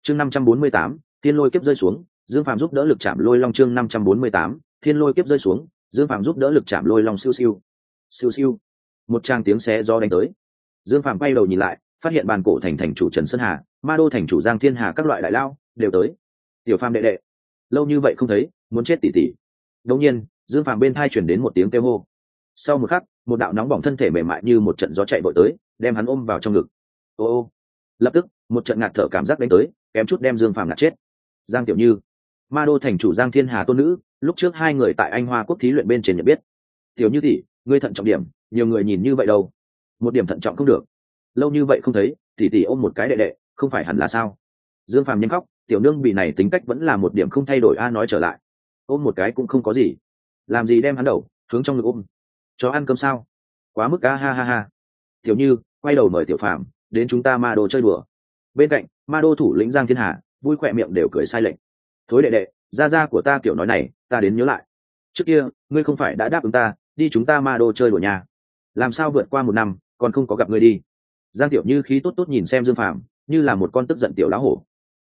chương 548, thiên lôi kiếp rơi xuống, Dương Phàm giúp đỡ lực chạm lôi long. Chương 548, thiên lôi kiếp rơi xuống, Dương Phàm giúp đỡ lực chạm lôi long. Siêu siêu siêu siêu, một tràng tiếng xé gió đánh tới. Dương Phàm quay đầu nhìn lại, phát hiện bàn cổ thành thành chủ Trần Sơn Hà, Ma Đô thành chủ Giang Thiên Hà các loại đại lao đều tới. Tiểu Phàm đệ đệ, lâu như vậy không thấy, muốn chết tỉ tỉ. Đột nhiên, Dương Phàm bên tai truyền đến một tiếng kêu hô. Sau một khắc, một đạo nóng bỏng thân thể mềm mại như một trận gió chạy vội tới, đem hắn ôm vào trong ngực. Ô ô, lập tức, một trận ngạt thở cảm giác đánh tới, kém chút đem Dương Phàm ngạt chết. Giang Tiểu Như, Ma Đô thành chủ Giang Thiên Hà tôn nữ, lúc trước hai người tại Anh Hoa quốc thí luyện bên trên nhận biết. Tiểu Như tỷ, ngươi thận trọng điểm, nhiều người nhìn như vậy đâu. Một điểm thận trọng không được. Lâu như vậy không thấy, tỷ tỷ ôm một cái đệ đệ, không phải hẳn là sao? Dương Phàm nhanh khóc, tiểu nương bị này tính cách vẫn là một điểm không thay đổi. A nói trở lại, ôm một cái cũng không có gì, làm gì đem hắn đầu hướng trong ngực ôm, cho ăn cơm sao? Quá mức. A ha ha ha. Tiểu Như quay đầu mời Tiểu Phàm đến chúng ta Ma Đô chơi đùa. Bên cạnh Ma Đô thủ lĩnh Giang Thiên Hà vui khỏe miệng đều cười sai lệch. Thối đệ đệ, gia của ta kiểu nói này ta đến nhớ lại, trước kia ngươi không phải đã đáp ứng ta đi chúng ta Ma Đô chơi đùa nhà, làm sao vượt qua một năm còn không có gặp ngươi đi? Giang Tiểu Như khí tốt tốt nhìn xem Dương Phàm như là một con tức giận tiểu lá hổ.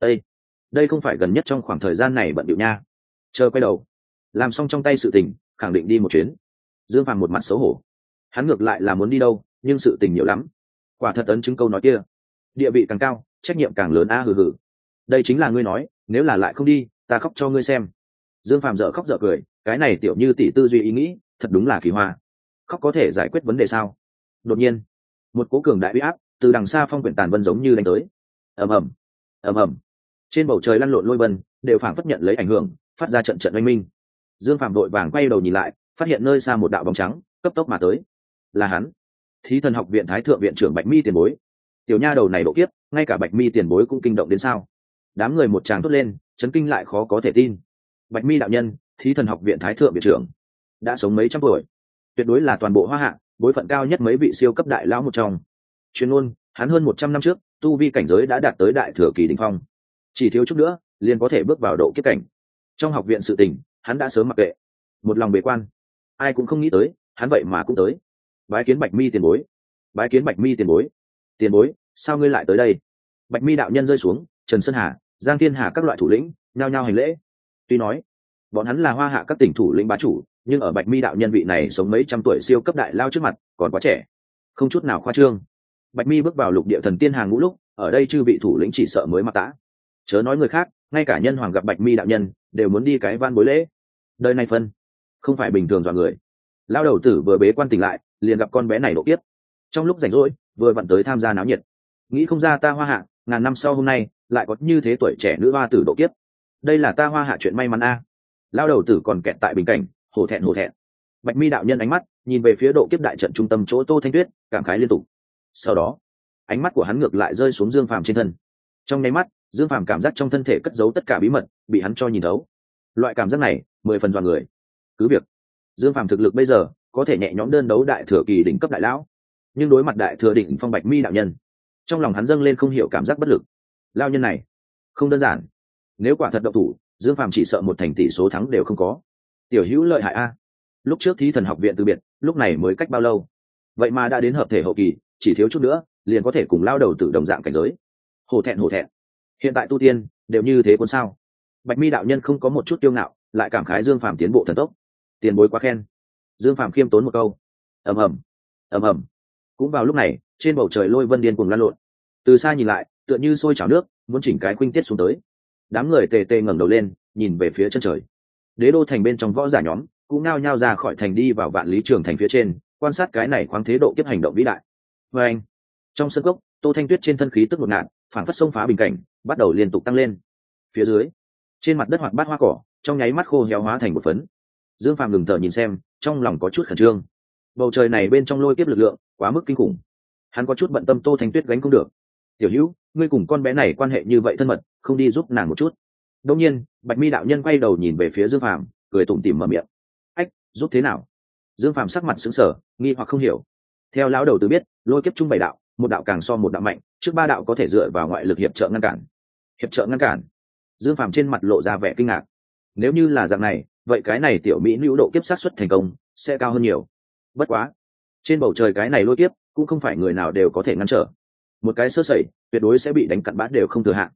Đây không phải gần nhất trong khoảng thời gian này bận điệu nha, chờ quay đầu làm xong trong tay sự tình khẳng định đi một chuyến. Dương Phàm một mặt xấu hổ, hắn ngược lại là muốn đi đâu, nhưng sự tình nhiều lắm. Quả thật ấn chứng câu nói kia, địa vị càng cao trách nhiệm càng lớn. A hừ hừ, đây chính là ngươi nói, nếu là lại không đi ta khóc cho ngươi xem. Dương Phàm dở khóc dở cười, cái này Tiểu Như tỷ tư duy ý nghĩ thật đúng là kỳ hoa. Khóc có thể giải quyết vấn đề sao? Đột nhiên, một cố cường đại uy áp từ đằng xa phong quyển tàn vân giống như đánh tới. Ầm ầm ầm ầm, trên bầu trời lăn lộn lôi vân đều phảng phất nhận lấy ảnh hưởng, phát ra trận trận oanh minh. Dương Phàm đội vàng quay đầu nhìn lại, phát hiện nơi xa một đạo bóng trắng cấp tốc mà tới. Là hắn, Thí Thần học viện thái thượng viện trưởng Bạch Mi tiền bối. Tiểu nha đầu này độ kiếp, ngay cả Bạch Mi tiền bối cũng kinh động đến sao? Đám người một tràng thốt lên, chấn kinh lại khó có thể tin. Bạch Mi đạo nhân, Thí Thần học viện thái thượng viện trưởng, đã sống mấy trăm tuổi, tuyệt đối là toàn bộ Hoa Hạ bối phận cao nhất mấy vị siêu cấp đại lão một trong. Chuyên môn, hắn hơn 100 năm trước tu vi cảnh giới đã đạt tới đại thừa kỳ đỉnh phong, chỉ thiếu chút nữa liền có thể bước vào độ kiếp cảnh. Trong học viện sự tình hắn đã sớm mặc kệ, một lòng bế quan. Ai cũng không nghĩ tới hắn vậy mà cũng tới. Bái kiến Bạch Mi tiền bối, bái kiến Bạch Mi tiền bối. Tiền bối, sao ngươi lại tới đây? Bạch Mi đạo nhân rơi xuống, Trần Sơn Hà, Giang Thiên Hà các loại thủ lĩnh nhao nhao hành lễ. Tuy nói bọn hắn là Hoa Hạ các tỉnh thủ lĩnh bá chủ, nhưng ở Bạch Mi đạo nhân vị này sống mấy trăm tuổi siêu cấp đại lao trước mặt còn quá trẻ, không chút nào khoa trương. Bạch Mi bước vào lục địa thần tiên hàng ngũ lúc, ở đây chư vị thủ lĩnh chỉ sợ mới mặc tã, chớ nói người khác, ngay cả nhân hoàng gặp Bạch Mi đạo nhân đều muốn đi cái van bối lễ. Đời này phân không phải bình thường dọa người. Lao đầu tử vừa bế quan tỉnh lại, liền gặp con bé này độ kiếp. Trong lúc rảnh rỗi vừa vặn tới tham gia náo nhiệt, nghĩ không ra ta Hoa Hạ ngàn năm sau hôm nay lại có như thế tuổi trẻ nữ hoa tử độ kiếp. Đây là ta Hoa Hạ chuyện may mắn a. Lao đầu tử còn kẹt tại bình cảnh, hổ thẹn hổ thẹn. Bạch Mi đạo nhân ánh mắt nhìn về phía độ kiếp đại trận trung tâm chỗ Tô Thanh Tuyết, cảm khái liên tục. Sau đó ánh mắt của hắn ngược lại rơi xuống Dương Phàm trên thân. Trong nháy mắt, Dương Phàm cảm giác trong thân thể cất giấu tất cả bí mật bị hắn cho nhìn thấu. Loại cảm giác này 10 phần dọa người. Cứ việc Dương Phàm thực lực bây giờ có thể nhẹ nhõm đơn đấu đại thừa kỳ đỉnh cấp đại lão, nhưng đối mặt đại thừa đỉnh phong Bạch Mi đạo nhân, trong lòng hắn dâng lên không hiểu cảm giác bất lực. Lao nhân này không đơn giản, nếu quả thật động thủ, Dương Phàm chỉ sợ một thành tỷ số thắng đều không có. Tiểu hữu lợi hại a. Lúc trước Thí Thần học viện từ biệt, lúc này mới cách bao lâu, vậy mà đã đến hợp thể hậu kỳ, chỉ thiếu chút nữa liền có thể cùng lao đầu tử đồng dạng cảnh giới. Hổ thẹn hổ thẹn, hiện tại tu tiên đều như thế cuốn sao? Bạch Mi đạo nhân không có một chút kiêu ngạo, lại cảm khái Dương Phàm tiến bộ thần tốc. Tiền bối quá khen. Dương Phàm khiêm tốn một câu. Ầm ầm ầm ầm. Cũng vào lúc này, trên bầu trời lôi vân điên cuồng lan lộn, từ xa nhìn lại tựa như sôi chảo nước, muốn chỉnh cái khuynh tiết xuống tới. Đám người tề tề ngẩng đầu lên nhìn về phía chân trời. Đế đô thành bên trong võ giả nhóm cũng nao nhao ra khỏi thành đi vào Vạn Lý Trường thành phía trên, quan sát cái này khoáng thế độ kiếp hành động vĩ đại. Và anh, trong sân cốc, Tô Thanh Tuyết trên thân khí tức ngột ngạt, phản phất sông phá bình cảnh, bắt đầu liên tục tăng lên. Phía dưới, trên mặt đất hoạt bát hoa cỏ trong nháy mắt khô héo hóa thành một phấn. Dương Phàm ngừng thở nhìn xem, trong lòng có chút khẩn trương. Bầu trời này bên trong lôi kiếp lực lượng quá mức kinh khủng, hắn có chút bận tâm Tô Thanh Tuyết gánh không được. Tiểu hữu, ngươi cùng con bé này quan hệ như vậy thân mật, không đi giúp nàng một chút? Đột nhiên, Bạch Mi đạo nhân quay đầu nhìn về phía Dương Phàm, cười tủm tỉm mở miệng. Ách, giúp thế nào? Dương Phàm sắc mặt sững sờ, nghi hoặc không hiểu. Theo lão đầu tử biết, lôi kiếp chung 7 đạo, một đạo càng so một đạo mạnh, trước 3 đạo có thể dựa vào ngoại lực hiệp trợ ngăn cản. Hiệp trợ ngăn cản? Dương Phàm trên mặt lộ ra vẻ kinh ngạc. Nếu như là dạng này, vậy cái này tiểu mỹ nữ độ kiếp xác suất thành công sẽ cao hơn nhiều. Bất quá, trên bầu trời cái này lôi kiếp cũng không phải người nào đều có thể ngăn trở. Một cái sơ sẩy, tuyệt đối sẽ bị đánh cặn bát đều không thừa hạn.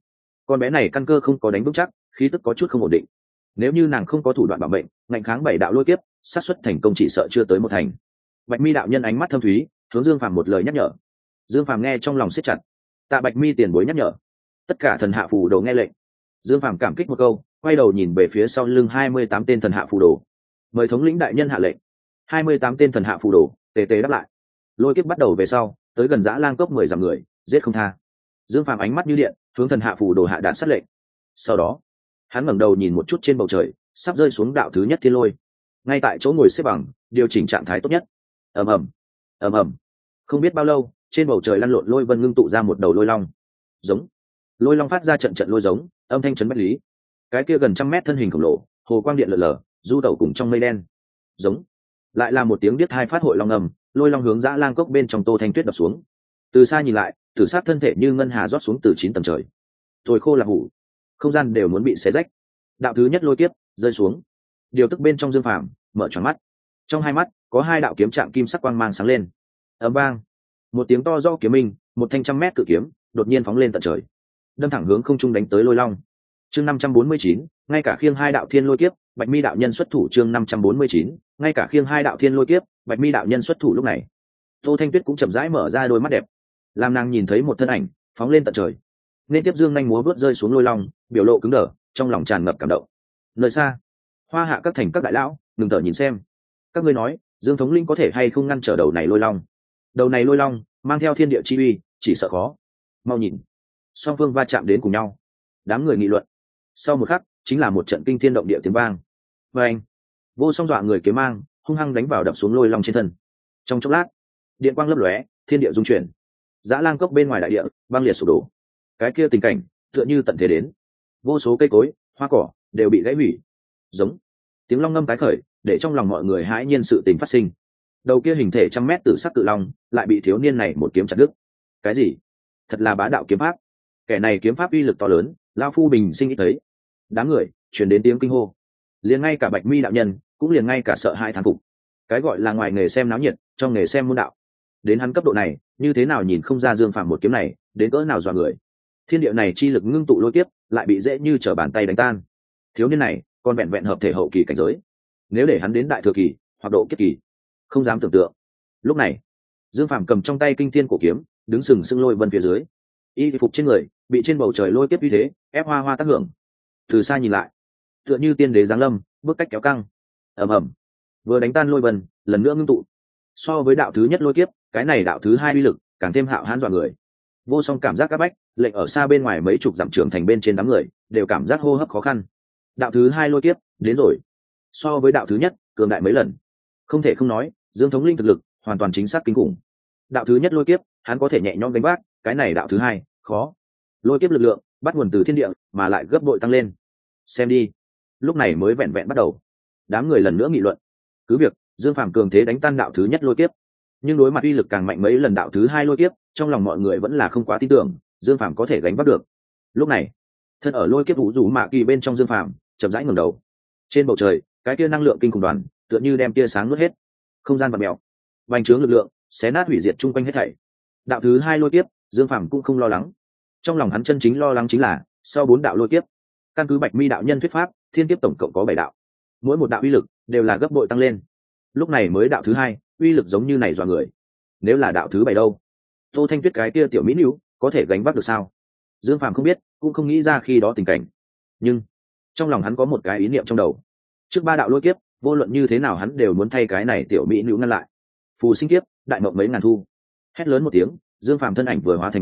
con bé này căn cơ không có đánh vững chắc, khí tức có chút không ổn định. Nếu như nàng không có thủ đoạn bảo mệnh, ngạnh kháng 7 đạo lôi kiếp, xác suất thành công chỉ sợ chưa tới 1 thành. Bạch Mi đạo nhân ánh mắt thâm thúy, hướng Dương Phàm một lời nhắc nhở. Dương Phàm nghe trong lòng siết chặt. Tạ Bạch Mi tiền bối nhắc nhở. Tất cả thần hạ phù đồ nghe lệnh. Dương Phàm cảm kích một câu, quay đầu nhìn về phía sau lưng 28 tên thần hạ phù đồ. Mời thống lĩnh đại nhân hạ lệnh. 28 tên thần hạ phù đồ tề tề đáp lại. Lôi kiếp bắt đầu về sau, tới gần Dã Lang cốc 10 dặm người, giết không tha. Dương Phàm ánh mắt như điện, hướng thần hạ phù đồ hạ đạt sát lệnh. Sau đó, hắn ngẩng đầu nhìn một chút trên bầu trời, sắp rơi xuống đạo thứ nhất thiên lôi. Ngay tại chỗ ngồi xếp bằng, điều chỉnh trạng thái tốt nhất. Ầm ầm, ầm ầm. Không biết bao lâu, trên bầu trời lăn lộn lôi vân ngưng tụ ra một đầu lôi long. Giống. Lôi long phát ra trận trận lôi giống, âm thanh chấn bách lý. Cái kia gần 100 mét thân hình khổng lồ, hồ quang điện lờ lờ, du tẩu cùng trong mây đen. Giống. Lại là một tiếng biết hai phát hội long ầm, lôi long hướng Dã Lang cốc bên trong Tô Thanh Tuyết đập xuống. Từ xa nhìn lại, tử sát thân thể như ngân hà rót xuống từ 9 tầng trời. Thôi khô là hủ, không gian đều muốn bị xé rách. Đạo thứ nhất lôi kiếp rơi xuống, điều tức bên trong Dương Phàm mở tròn mắt, trong hai mắt có 2 đạo kiếm trạng kim sắc quang mang sáng lên. Ầm vang, một tiếng to do kiếm minh, một thanh 100 mét cự kiếm đột nhiên phóng lên tận trời, đâm thẳng hướng không trung đánh tới lôi long. Chương 549, ngay cả khiêng 2 đạo thiên lôi kiếp, Bạch Mi đạo nhân xuất thủ. Chương 549, ngay cả khiêng 2 đạo thiên lôi kiếp, Bạch Mi đạo nhân xuất thủ. Lúc này, Tô Thanh Tuyết cũng chậm rãi mở ra đôi mắt đẹp, làm nàng nhìn thấy một thân ảnh phóng lên tận trời, nên tiếp dương nhanh múa vớt rơi xuống lôi long, biểu lộ cứng đờ, trong lòng tràn ngập cảm động. Nơi xa, Hoa Hạ các thành các đại lão ngừng thở nhìn xem. Các ngươi nói, Dương thống linh có thể hay không ngăn trở đầu này lôi long? Đầu này lôi long mang theo thiên địa chi uy, chỉ sợ khó. Mau nhìn, song phương va chạm đến cùng nhau. Đám người nghị luận. Sau một khắc, chính là một trận kinh thiên động địa tiếng vang. Và anh, vô song dọa người kiếm mang hung hăng đánh vào đập xuống lôi long trên thân. Trong chốc lát, điện quang lấp lóe, thiên địa rung chuyển. Dã Lang cốc bên ngoài đại địa băng liệt sụp đổ. Cái kia tình cảnh tựa như tận thế đến, vô số cây cối, hoa cỏ đều bị gãy hủy. Giống. Tiếng long ngâm tái khởi, để trong lòng mọi người hãi nhiên sự tình phát sinh. Đầu kia hình thể 100 mét tử sắc cự long lại bị thiếu niên này một kiếm chặt đứt. Cái gì? Thật là bá đạo kiếm pháp. Kẻ này kiếm pháp uy lực to lớn, lão phu bình sinh ít thấy. Đám người truyền đến tiếng kinh hô. Liền ngay cả Bạch Mi đạo nhân cũng liền ngay cả sợ hãi thán phục. Cái gọi là ngoài nghề xem náo nhiệt, trong nghề xem môn đạo. Đến hắn cấp độ này, như thế nào nhìn không ra Dương Phàm một kiếm này đến cỡ nào dọa người. Thiên địa này chi lực ngưng tụ lôi kiếp, lại bị dễ như trở bàn tay đánh tan. Thiếu niên này còn vẹn vẹn hợp thể hậu kỳ cảnh giới, nếu để hắn đến đại thừa kỳ hoặc độ kiếp kỳ, không dám tưởng tượng. Lúc này, Dương Phàm cầm trong tay kinh thiên cổ kiếm, đứng sừng sững lôi vân phía dưới, y phục trên người bị trên bầu trời lôi kiếp uy thế ép hoa hoa tác hưởng. Từ xa nhìn lại, tựa như tiên đế giáng lâm, bước cách kéo căng. Ầm ầm, vừa đánh tan lôi vân, lần nữa ngưng tụ. So với đạo thứ nhất lôi kiếp, cái này đạo thứ hai uy lực càng thêm hạo hãn dọa người. Vô song cảm giác áp bách, lệnh ở xa bên ngoài mấy chục dặm trưởng thành bên trên đám người đều cảm giác hô hấp khó khăn. Đạo thứ hai lôi kiếp đến rồi, so với đạo thứ nhất cường đại mấy lần. Không thể không nói, Dương thống linh thực lực hoàn toàn chính xác kinh khủng. Đạo thứ nhất lôi kiếp hắn có thể nhẹ nhõm đánh vác, cái này đạo thứ hai khó. Lôi kiếp lực lượng bắt nguồn từ thiên địa, mà lại gấp bội tăng lên. Xem đi, lúc này mới vẹn vẹn bắt đầu, đám người lần nữa nghị luận. Cứ việc Dương Phàm cường thế đánh tan đạo thứ nhất lôi kiếp, nhưng đối mặt uy lực càng mạnh mấy lần đạo thứ hai lôi kiếp, trong lòng mọi người vẫn là không quá tin tưởng Dương Phàm có thể gánh vác được. Lúc này, thân ở lôi kiếp vũ rủ mạ kỳ bên trong Dương Phàm chậm rãi ngẩng đầu. Trên bầu trời, cái kia năng lượng kinh khủng đoàn tựa như đem tia sáng nuốt hết, không gian vặn mèo, bành trướng lực lượng xé nát hủy diệt chung quanh hết thảy. Đạo thứ hai lôi kiếp, Dương Phàm cũng không lo lắng. Trong lòng hắn chân chính lo lắng chính là sau 4 đạo lôi kiếp, căn cứ Bạch Mi đạo nhân thuyết pháp, thiên kiếp tổng cộng có 7 đạo, mỗi một đạo uy lực đều là gấp bội tăng lên. Lúc này mới đạo thứ hai, uy lực giống như này dọa người. Nếu là đạo thứ 7 đâu? Tô Thanh Tuyết cái kia tiểu mỹ nữ có thể gánh vác được sao? Dương Phàm không biết, cũng không nghĩ ra khi đó tình cảnh. Nhưng trong lòng hắn có một cái ý niệm trong đầu. Trước 3 đạo lôi kiếp, vô luận như thế nào hắn đều muốn thay cái này tiểu mỹ nữ ngăn lại. Phù sinh kiếp, đại mộng mấy ngàn thu. Hét lớn một tiếng, Dương Phàm thân ảnh vừa hóa thành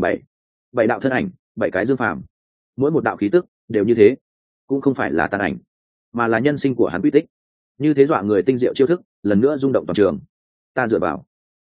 7 đạo thân ảnh, 7 cái Dương Phàm. Mỗi một đạo khí tức đều như thế, cũng không phải là tàn ảnh, mà là nhân sinh của hắn quy tích. Như thế dọa người tinh diệu chiêu thức, lần nữa rung động toàn trường. Ta dựa vào,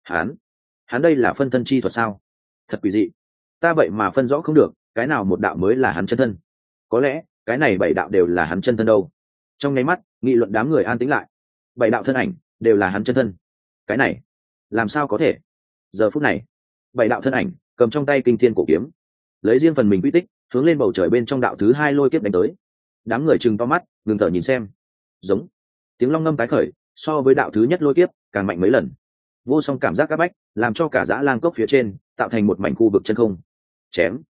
hắn đây là phân thân chi thuật sao? Thật quỷ dị. Ta vậy mà phân rõ không được, cái nào một đạo mới là hắn chân thân. Có lẽ cái này 7 đạo đều là hắn chân thân đâu. Trong nháy mắt, nghị luận đám người an tĩnh lại. 7 đạo thân ảnh đều là hắn chân thân. Cái này làm sao có thể? Giờ phút này, 7 đạo thân ảnh cầm trong tay kinh thiên cổ kiếm, lấy riêng phần mình quy tích hướng lên bầu trời bên trong đạo thứ hai lôi kiếp đánh tới. Đám người trừng to mắt, ngừng thở nhìn xem. Giống. Tiếng long ngâm tái khởi, so với đạo thứ nhất lôi kiếp càng mạnh mấy lần. Vô song cảm giác áp bách, làm cho cả Dã Lang cốc phía trên tạo thành một mảnh khu vực chân không. Chém.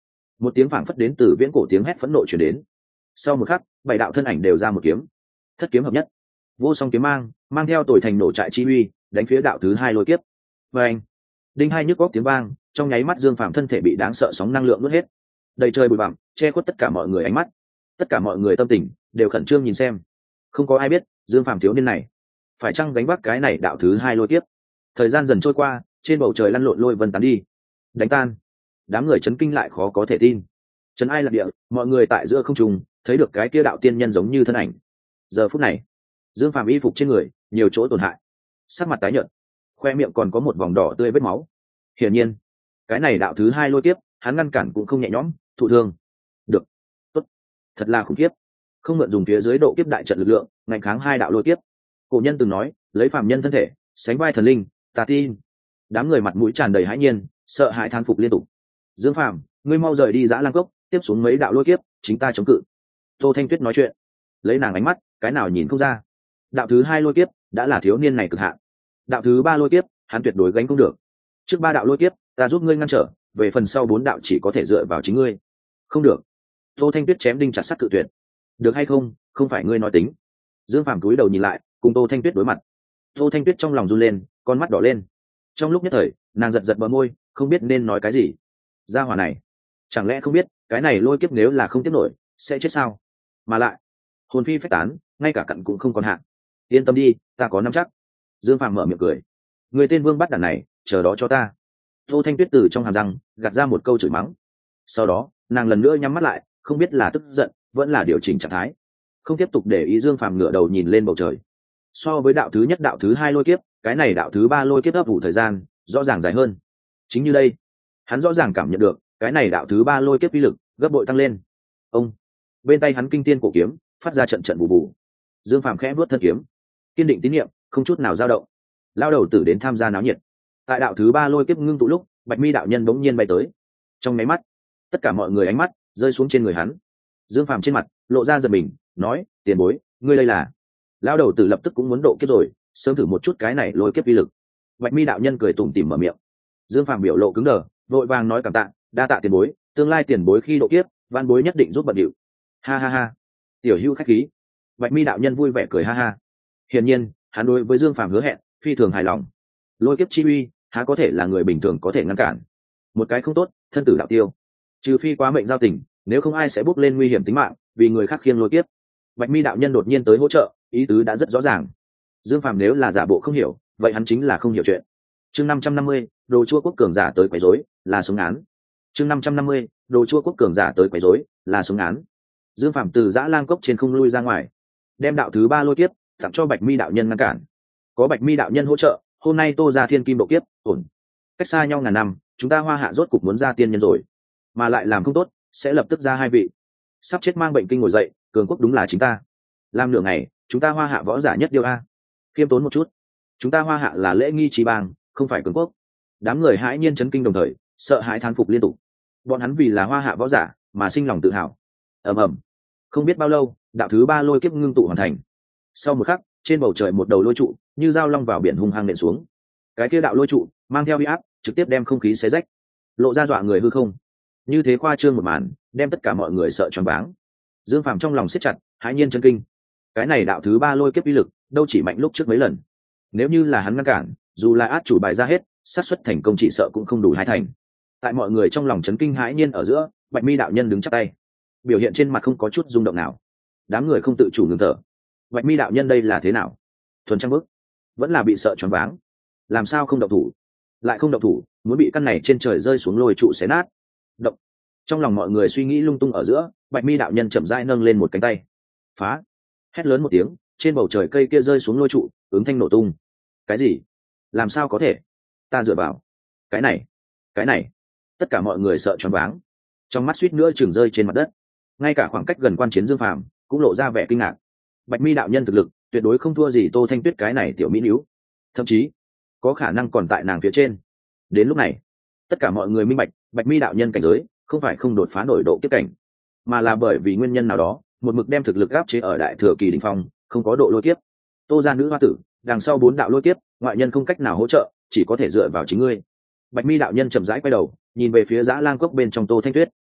Một tiếng phảng phất đến từ viễn cổ tiếng hét phẫn nộ chuyển đến. Sau một khắc, 7 đạo thân ảnh đều ra một kiếm, thất kiếm hợp nhất, vô song kiếm mang theo tuổi thành nổ trại chi uy, đánh phía đạo thứ 2 lôi kiếp. Và anh, đinh hai nhức góc tiếng vang, trong nháy mắt Dương Phàm thân thể bị đáng sợ sóng năng lượng nuốt hết, đầy trời bụi bặm che khuất tất cả mọi người ánh mắt, tất cả mọi người tâm tình đều khẩn trương nhìn xem. Không có ai biết Dương Phàm thiếu niên này phải chăng gánh vác cái này đạo thứ 2 lôi kiếp. Thời gian dần trôi qua, trên bầu trời lăn lộn lôi vân tán đi, đánh tan. Đám người chấn kinh lại khó có thể tin. Trấn ai lạc địa, mọi người tại giữa không trung thấy được cái kia đạo tiên nhân giống như thân ảnh. Giờ phút này, Dương Phàm y phục trên người nhiều chỗ tổn hại, sắc mặt tái nhợt, khoe miệng còn có một vòng đỏ tươi vết máu. Hiển nhiên, cái này đạo thứ 2 lôi kiếp, hắn ngăn cản cũng không nhẹ nhõm, thụ thương. Được, tốt, thật là khủng khiếp. Không mượn dùng phía dưới độ kiếp đại trận lực lượng, ngăn kháng 2 đạo lôi kiếp. Cổ nhân từng nói, lấy phàm nhân thân thể, sánh vai thần linh, ta tin. Đám người mặt mũi tràn đầy hãi nhiên, sợ hãi thán phục liên tục. Dương Phàm, ngươi mau rời đi Dã Lang Cốc, tiếp xuống mấy đạo lôi kiếp, chính ta chống cự. Tô Thanh Tuyết nói chuyện, lấy nàng ánh mắt, cái nào nhìn không ra. Đạo thứ 2 lôi kiếp đã là thiếu niên này cực hạn. Đạo thứ 3 lôi kiếp, hắn tuyệt đối gánh không được. Trước 3 đạo lôi kiếp, ta giúp ngươi ngăn trở, về phần sau 4 đạo chỉ có thể dựa vào chính ngươi. Không được. Tô Thanh Tuyết chém đinh chặt sắt cự tuyệt. Được hay không, không phải ngươi nói tính. Dương Phàm cúi đầu nhìn lại, cùng Tô Thanh Tuyết đối mặt. Tô Thanh Tuyết trong lòng run lên, con mắt đỏ lên. Trong lúc nhất thời, nàng giật giật bờ môi, không biết nên nói cái gì. Gia hỏa này, chẳng lẽ không biết cái này lôi kiếp nếu là không tiếp nổi sẽ chết sao? Mà lại hồn phi phách tán, ngay cả cặn cũng không còn hạn. Yên tâm đi, ta có nắm chắc. Dương Phàm mở miệng cười. Người tên Vương bắt đàn này, chờ đó cho ta. Tô Thanh Tuyết từ trong hàm răng gạt ra một câu chửi mắng. Sau đó nàng lần nữa nhắm mắt lại, không biết là tức giận vẫn là điều chỉnh trạng thái, không tiếp tục để ý. Dương Phàm ngửa đầu nhìn lên bầu trời. So với đạo thứ nhất đạo thứ 2 lôi kiếp, cái này đạo thứ 3 lôi kiếp ấp ủ thời gian rõ ràng dài hơn. Chính như đây, hắn rõ ràng cảm nhận được cái này đạo thứ 3 lôi kiếp uy lực gấp bội tăng lên. Ông, bên tay hắn kinh tiên cổ kiếm phát ra trận trận bù bù. Dương Phàm khẽ vuốt thân kiếm, kiên định tín niệm, không chút nào dao động. Lao đầu tử đến tham gia náo nhiệt. Tại đạo thứ 3 lôi kiếp ngưng tụ lúc, Bạch Mi đạo nhân bỗng nhiên bay tới. Trong máy mắt, tất cả mọi người ánh mắt rơi xuống trên người hắn. Dương Phàm trên mặt lộ ra giật mình, nói: "Tiền bối, ngươi đây là?" Lao đầu tử lập tức cũng muốn độ kiếp rồi, sớm thử một chút cái này lôi kiếp uy lực. Bạch Mi đạo nhân cười tủm tỉm mở miệng. Dương Phàm biểu lộ cứng đờ, vội vàng nói cảm tạ, đa tạ tiền bối, tương lai tiền bối khi độ kiếp, van bối nhất định giúp bận điệu. Ha ha ha, tiểu hữu khách khí. Bạch Mi đạo nhân vui vẻ cười ha ha. Hiển nhiên, hắn đối với Dương Phàm hứa hẹn phi thường hài lòng. Lôi kiếp chi uy, há có thể là người bình thường có thể ngăn cản. Một cái không tốt, thân tử đạo tiêu. Trừ phi quá mệnh giao tình, nếu không ai sẽ bước lên nguy hiểm tính mạng vì người khác khiêng lôi kiếp. Bạch Mi đạo nhân đột nhiên tới hỗ trợ, ý tứ đã rất rõ ràng. Dương Phàm nếu là giả bộ không hiểu, vậy hắn chính là không hiểu chuyện. Chương 550, đồ chua quốc cường giả tới quấy rối, là sống án. Chương 550, đồ chua quốc cường giả tới quấy rối, là sống án. Dương Phàm từ Dã Lang Cốc trên không lui ra ngoài, đem đạo thứ 3 lôi kiếp tặng cho Bạch Mi đạo nhân ngăn cản. Có Bạch Mi đạo nhân hỗ trợ, hôm nay Tô ra thiên kim độ kiếp, ổn. Cách xa nhau ngàn năm, chúng ta Hoa Hạ rốt cục muốn ra tiên nhân rồi, mà lại làm không tốt, sẽ lập tức ra 2 vị. Sắp chết mang bệnh kinh ngồi dậy, cường quốc đúng là chính ta. Làm nửa ngày, chúng ta Hoa Hạ võ giả nhất điêu a. Khiêm tốn một chút, chúng ta Hoa Hạ là lễ nghi trí bang, không phải cường quốc. Đám người hãi nhiên chấn kinh đồng thời, sợ hãi thán phục liên tục. Bọn hắn vì là Hoa Hạ võ giả mà sinh lòng tự hào. Ầm ầm, không biết bao lâu, đạo thứ 3 lôi kiếp ngưng tụ hoàn thành. Sau một khắc, trên bầu trời một đầu lôi trụ như dao long vào biển hung hăng nện xuống. Cái kia đạo lôi trụ mang theo uy áp, trực tiếp đem không khí xé rách, lộ ra dọa người hư không. Như thế khoa trương một màn, đem tất cả mọi người sợ choáng váng. Dương Phàm trong lòng siết chặt, hãi nhiên chấn kinh. Cái này đạo thứ 3 lôi kiếp uy lực, đâu chỉ mạnh lúc trước mấy lần. Nếu như là hắn ngăn cản, dù là át chủ bài ra hết, xác suất thành công chỉ sợ cũng không đủ 2 thành. Tại mọi người trong lòng chấn kinh hãi nhiên ở giữa, Bạch Mi đạo nhân đứng chắp tay, biểu hiện trên mặt không có chút rung động nào. Đám người không tự chủ ngừng thở. Bạch Mi đạo nhân đây là thế nào? Thuần trang bức, vẫn là bị sợ choáng váng? Làm sao không động thủ? Lại không động thủ, muốn bị căn này trên trời rơi xuống lôi trụ xé nát. Động. Trong lòng mọi người suy nghĩ lung tung ở giữa, Bạch Mi đạo nhân chậm rãi nâng lên một cánh tay. Phá! Hét lớn một tiếng, trên bầu trời cây kia rơi xuống lôi trụ, ứng thanh nổ tung. Cái gì? Làm sao có thể? Ta dựa vào. Cái này. Tất cả mọi người sợ choáng váng, trong mắt suýt nữa chừng rơi trên mặt đất. Ngay cả khoảng cách gần quan chiến Dương Phàm cũng lộ ra vẻ kinh ngạc. Bạch Mi đạo nhân thực lực tuyệt đối không thua gì Tô Thanh Tuyết cái này tiểu mỹ nữ, thậm chí có khả năng còn tại nàng phía trên. Đến lúc này, tất cả mọi người minh bạch, Bạch Mi đạo nhân cảnh giới không phải không đột phá nổi độ kiếp cảnh, mà là bởi vì nguyên nhân nào đó, một mực đem thực lực áp chế ở đại thừa kỳ đỉnh phong, không có độ lôi kiếp. Tô gia nữ hoa tử, đằng sau 4 đạo lôi kiếp, ngoại nhân không cách nào hỗ trợ, chỉ có thể dựa vào chính ngươi. Bạch Mi đạo nhân chậm rãi quay đầu, nhìn về phía Dã Lang Cốc bên trong Tô Thanh Tuyết.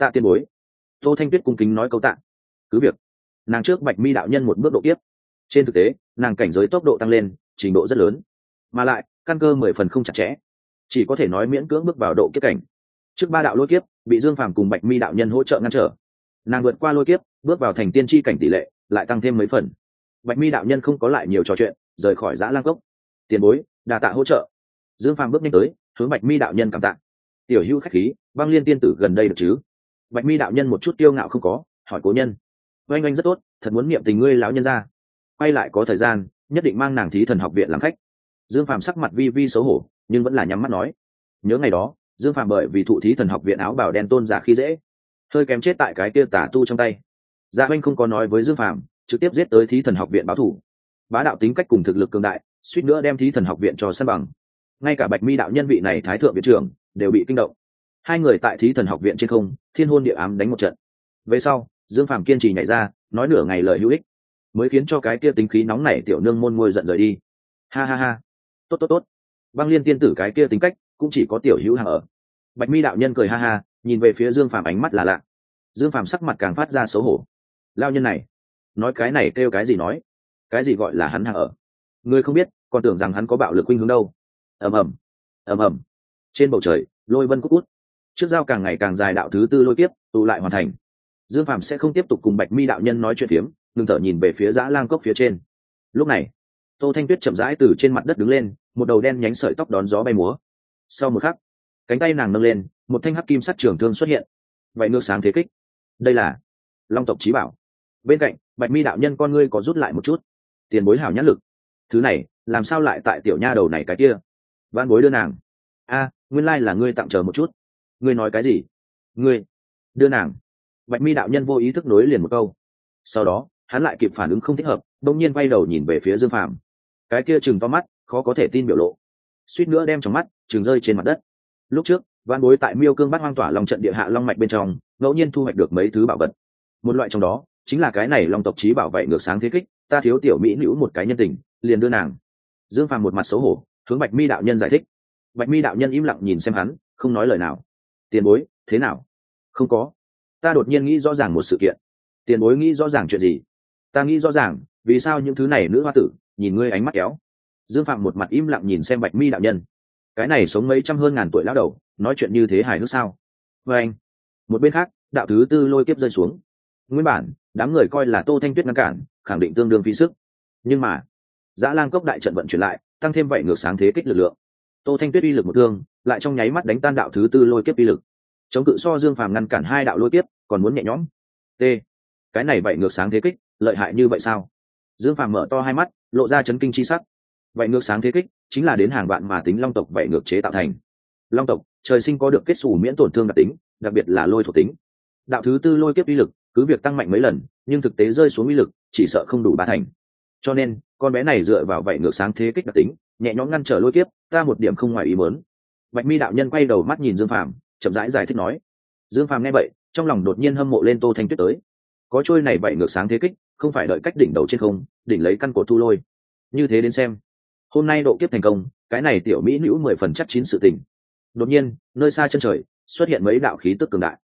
Tạ tiền bối. Tô Thanh Tuyết cung kính nói câu tạ. Cứ việc. Nàng trước Bạch Mi đạo nhân một bước độ kiếp. Trên thực tế, nàng cảnh giới tốc độ tăng lên, trình độ rất lớn, mà lại căn cơ 10 phần không chặt chẽ, chỉ có thể nói miễn cưỡng bước vào độ kiếp cảnh. Trước 3 đạo lôi kiếp bị Dương Phàm cùng Bạch Mi đạo nhân hỗ trợ ngăn trở, nàng vượt qua lôi kiếp, bước vào thành tiên chi cảnh tỷ lệ lại tăng thêm mấy phần. Bạch Mi đạo nhân không có lại nhiều trò chuyện, rời khỏi Dã Lang Cốc. Tiền bối, đa tạ hỗ trợ. Dương Phàm bước nhanh tới, hướng Bạch Mi đạo nhân cảm tạ. Tiểu hữu khách khí, Băng Liên tiên tử gần đây được chứ? Bạch Mi đạo nhân một chút kiêu ngạo không có, hỏi cố nhân. Oanh oanh rất tốt, thật muốn niệm tình ngươi lão nhân ra. Quay lại có thời gian, nhất định mang nàng Thí Thần học viện làm khách. Dương Phàm sắc mặt vi vi xấu hổ, nhưng vẫn là nhắm mắt nói. Nhớ ngày đó, Dương Phàm bởi vì thụ Thí Thần học viện áo bào đen tôn giả khi dễ, hơi kém chết tại cái kia tà tu trong tay. Dạ Oanh không có nói với Dương Phàm, trực tiếp giết tới Thí Thần học viện báo thù. Bá đạo tính cách cùng thực lực cường đại, suýt nữa đem Thí Thần học viện cho san bằng. Ngay cả Bạch Mi đạo nhân vị này thái thượng viện trưởng đều bị kinh động. Hai người tại Thí Thần học viện trên không, thiên hôn địa ám đánh một trận. Về sau, Dương Phàm kiên trì nhảy ra, nói nửa ngày lời hữu ích, mới khiến cho cái kia tính khí nóng nảy tiểu nương môn ngôi giận rời đi. Ha ha ha, tốt tốt tốt. Băng Liên tiên tử cái kia tính cách cũng chỉ có tiểu hữu hàng ở. Bạch Mi đạo nhân cười ha ha, nhìn về phía Dương Phàm ánh mắt là lạ. Dương Phàm sắc mặt càng phát ra xấu hổ. Lao nhân này, nói cái này kêu cái gì nói? Cái gì gọi là hắn hàng ở? Ngươi không biết, còn tưởng rằng hắn có bạo lực khuynh hướng đâu. Ầm ầm, ầm ầm. Trên bầu trời, lôi vân cút cút. Trước giao càng ngày càng dài đạo thứ tư lôi kiếp, tụ lại hoàn thành. Dương Phàm sẽ không tiếp tục cùng Bạch Mi đạo nhân nói chuyện phiếm, ngừng thở nhìn về phía Dã Lang Cốc phía trên. Lúc này, Tô Thanh Tuyết chậm rãi từ trên mặt đất đứng lên, một đầu đen nhánh sợi tóc đón gió bay múa. Sau một khắc, cánh tay nàng nâng lên, một thanh hắc kim sắt trường thương xuất hiện. Vậy ngược sáng thế kích. Đây là Long tộc chí bảo. Bên cạnh, Bạch Mi đạo nhân con ngươi có rút lại một chút. Tiền bối hảo nhãn lực. Thứ này, làm sao lại tại tiểu nha đầu này cái kia? Vãn bối đưa nàng. A, nguyên lai là ngươi tặng chờ một chút. Ngươi nói cái gì? Ngươi đưa nàng. Bạch Mi đạo nhân vô ý thức nối liền một câu. Sau đó, hắn lại kịp phản ứng không thích hợp, bỗng nhiên quay đầu nhìn về phía Dương Phàm. Cái kia trừng to mắt, khó có thể tin biểu lộ, suýt nữa đem trong mắt trừng rơi trên mặt đất. Lúc trước, vãn bối tại Miêu Cương Bát Hoang Tỏa Long trận địa hạ long mạch bên trong, ngẫu nhiên thu hoạch được mấy thứ bảo vật. Một loại trong đó chính là cái này Long tộc chí bảo vệ ngược sáng thế kích, ta thiếu tiểu mỹ nữ một cái nhân tình, liền đưa nàng. Dương Phàm một mặt xấu hổ, hướng Bạch Mi đạo nhân giải thích. Bạch Mi đạo nhân im lặng nhìn xem hắn, không nói lời nào. Tiền bối, thế nào? Không có. Ta đột nhiên nghĩ rõ ràng một sự kiện. Tiền bối nghĩ rõ ràng chuyện gì? Ta nghĩ rõ ràng, vì sao những thứ này nữ hoa tử nhìn ngươi ánh mắt kéo. Dương Phạm một mặt im lặng nhìn xem Bạch Mi đạo nhân. Cái này sống mấy trăm hơn ngàn tuổi lão đầu, nói chuyện như thế hài hước sao? Và anh, một bên khác, đạo thứ tư lôi kiếp rơi xuống. Nguyên bản, đám người coi là Tô Thanh Tuyết ngăn cản, khẳng định tương đương phí sức. Nhưng mà, Dã Lang Cốc đại trận vận chuyển lại, tăng thêm vậy ngược sáng thế kích lực lượng. Tô Thanh Tuyết uy lực một thương, lại trong nháy mắt đánh tan đạo thứ tư lôi kiếp uy lực. Chống cự so Dương Phàm ngăn cản hai đạo lôi kiếp, còn muốn nhẹ nhõm. T. Cái này vậy ngược sáng thế kích, lợi hại như vậy sao? Dương Phàm mở to hai mắt, lộ ra chấn kinh chi sắc. Vậy ngược sáng thế kích chính là đến hàng vạn mà tính long tộc vậy ngược chế tạo thành. Long tộc trời sinh có được kết xù miễn tổn thương đặc tính, đặc biệt là lôi thuộc tính. Đạo thứ tư lôi kiếp uy lực cứ việc tăng mạnh mấy lần, nhưng thực tế rơi xuống uy lực chỉ sợ không đủ ba thành. Cho nên con bé này dựa vào vậy ngược sáng thế kích đặc tính, nhẹ nhõm ngăn trở lôi kiếp, ta một điểm không ngoài ý muốn. Bạch Mi đạo nhân quay đầu mắt nhìn Dương Phàm, chậm rãi giải thích nói. Dương Phàm nghe vậy, trong lòng đột nhiên hâm mộ lên Tô Thanh Tuyết tới. Có trôi này vậy ngược sáng thế kích, không phải đợi cách đỉnh đầu trên không, đỉnh lấy căn cột thu lôi. Như thế đến xem, hôm nay độ kiếp thành công, cái này tiểu mỹ nữ 10 phần chắc chín sự tình. Đột nhiên, nơi xa chân trời xuất hiện mấy đạo khí tức cường đại.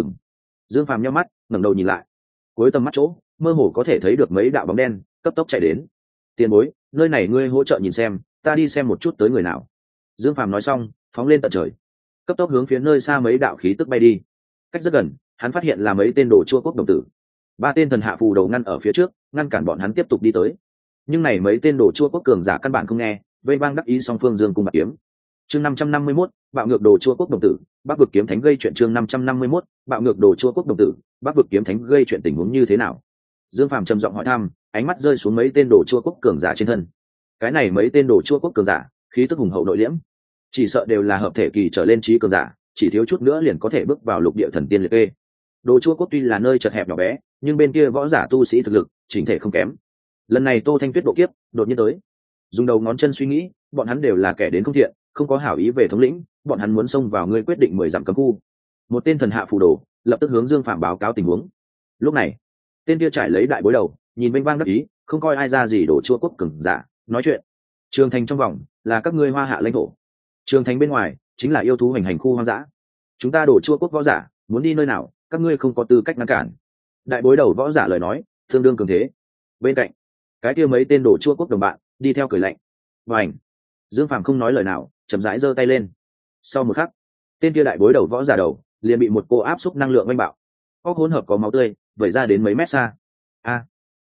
Dương Phàm nhíu mắt, ngẩng đầu nhìn lại. Cuối tầm mắt chỗ, mơ hồ có thể thấy được mấy đạo bóng đen cấp tốc chạy đến. Tiền bối, nơi này ngươi hỗ trợ nhìn xem, ta đi xem một chút tới người nào. Dương Phàm nói xong, phóng lên tận trời, cấp tốc hướng phía nơi xa mấy đạo khí tức bay đi. Cách rất gần, hắn phát hiện là mấy tên đồ chua quốc đồng tử. Ba tên thần hạ phù đầu ngăn ở phía trước, ngăn cản bọn hắn tiếp tục đi tới. Nhưng này mấy tên đồ chua quốc cường giả căn bản không nghe, vây bang đắc ý song phương dương cung bạc kiếm. Chương 551, bạo ngược đồ chua quốc đồng tử, Bắc vực kiếm thánh gây chuyện. Chương 551, bạo ngược đồ chua quốc đồng tử, Bắc vực kiếm thánh gây chuyện, tình huống như thế nào? Dương Phàm trầm giọng hỏi thăm, ánh mắt rơi xuống mấy tên đồ chua quốc cường giả trên thân. Cái này mấy tên đồ chua quốc cường giả, khí tức hùng hậu nội liễm, chỉ sợ đều là hợp thể kỳ trở lên trí cường giả, chỉ thiếu chút nữa liền có thể bước vào lục địa thần tiên liệt kê. Đồ chua quốc tuy là nơi chật hẹp nhỏ bé, nhưng bên kia võ giả tu sĩ thực lực chỉnh thể không kém. Lần này Tô Thanh Tuyết độ kiếp đột nhiên tới, dùng đầu ngón chân suy nghĩ, bọn hắn đều là kẻ đến không thiện, không có hảo ý về thống lĩnh, bọn hắn muốn xông vào ngươi quyết định 10 dặm cấm khu. Một tên thần hạ phù đồ lập tức hướng Dương Phạm báo cáo tình huống. Lúc này, tên kia trải lấy đại bối đầu, nhìn vênh vang đắc ý, không coi ai ra gì đổ chua quốc cường giả, nói chuyện. Trường thành trong vòng là các ngươi Hoa Hạ lãnh thổ, trường thành bên ngoài chính là yêu thú hành hành khu hoang dã. Chúng ta đổ chua quốc võ giả muốn đi nơi nào, các ngươi không có tư cách ngăn cản. Đại bối đầu võ giả lời nói tương đương cường thế. Bên cạnh cái kia mấy tên đồ chua quốc đồng bạn đi theo cười lạnh. Và ảnh Dương Phàm không nói lời nào, chậm rãi giơ tay lên. Sau một khắc, tên kia đại bối đầu võ giả đầu liền bị một cô áp xúc năng lượng oanh bạo, óc hỗn hợp có máu tươi vẩy ra đến mấy mét xa. A,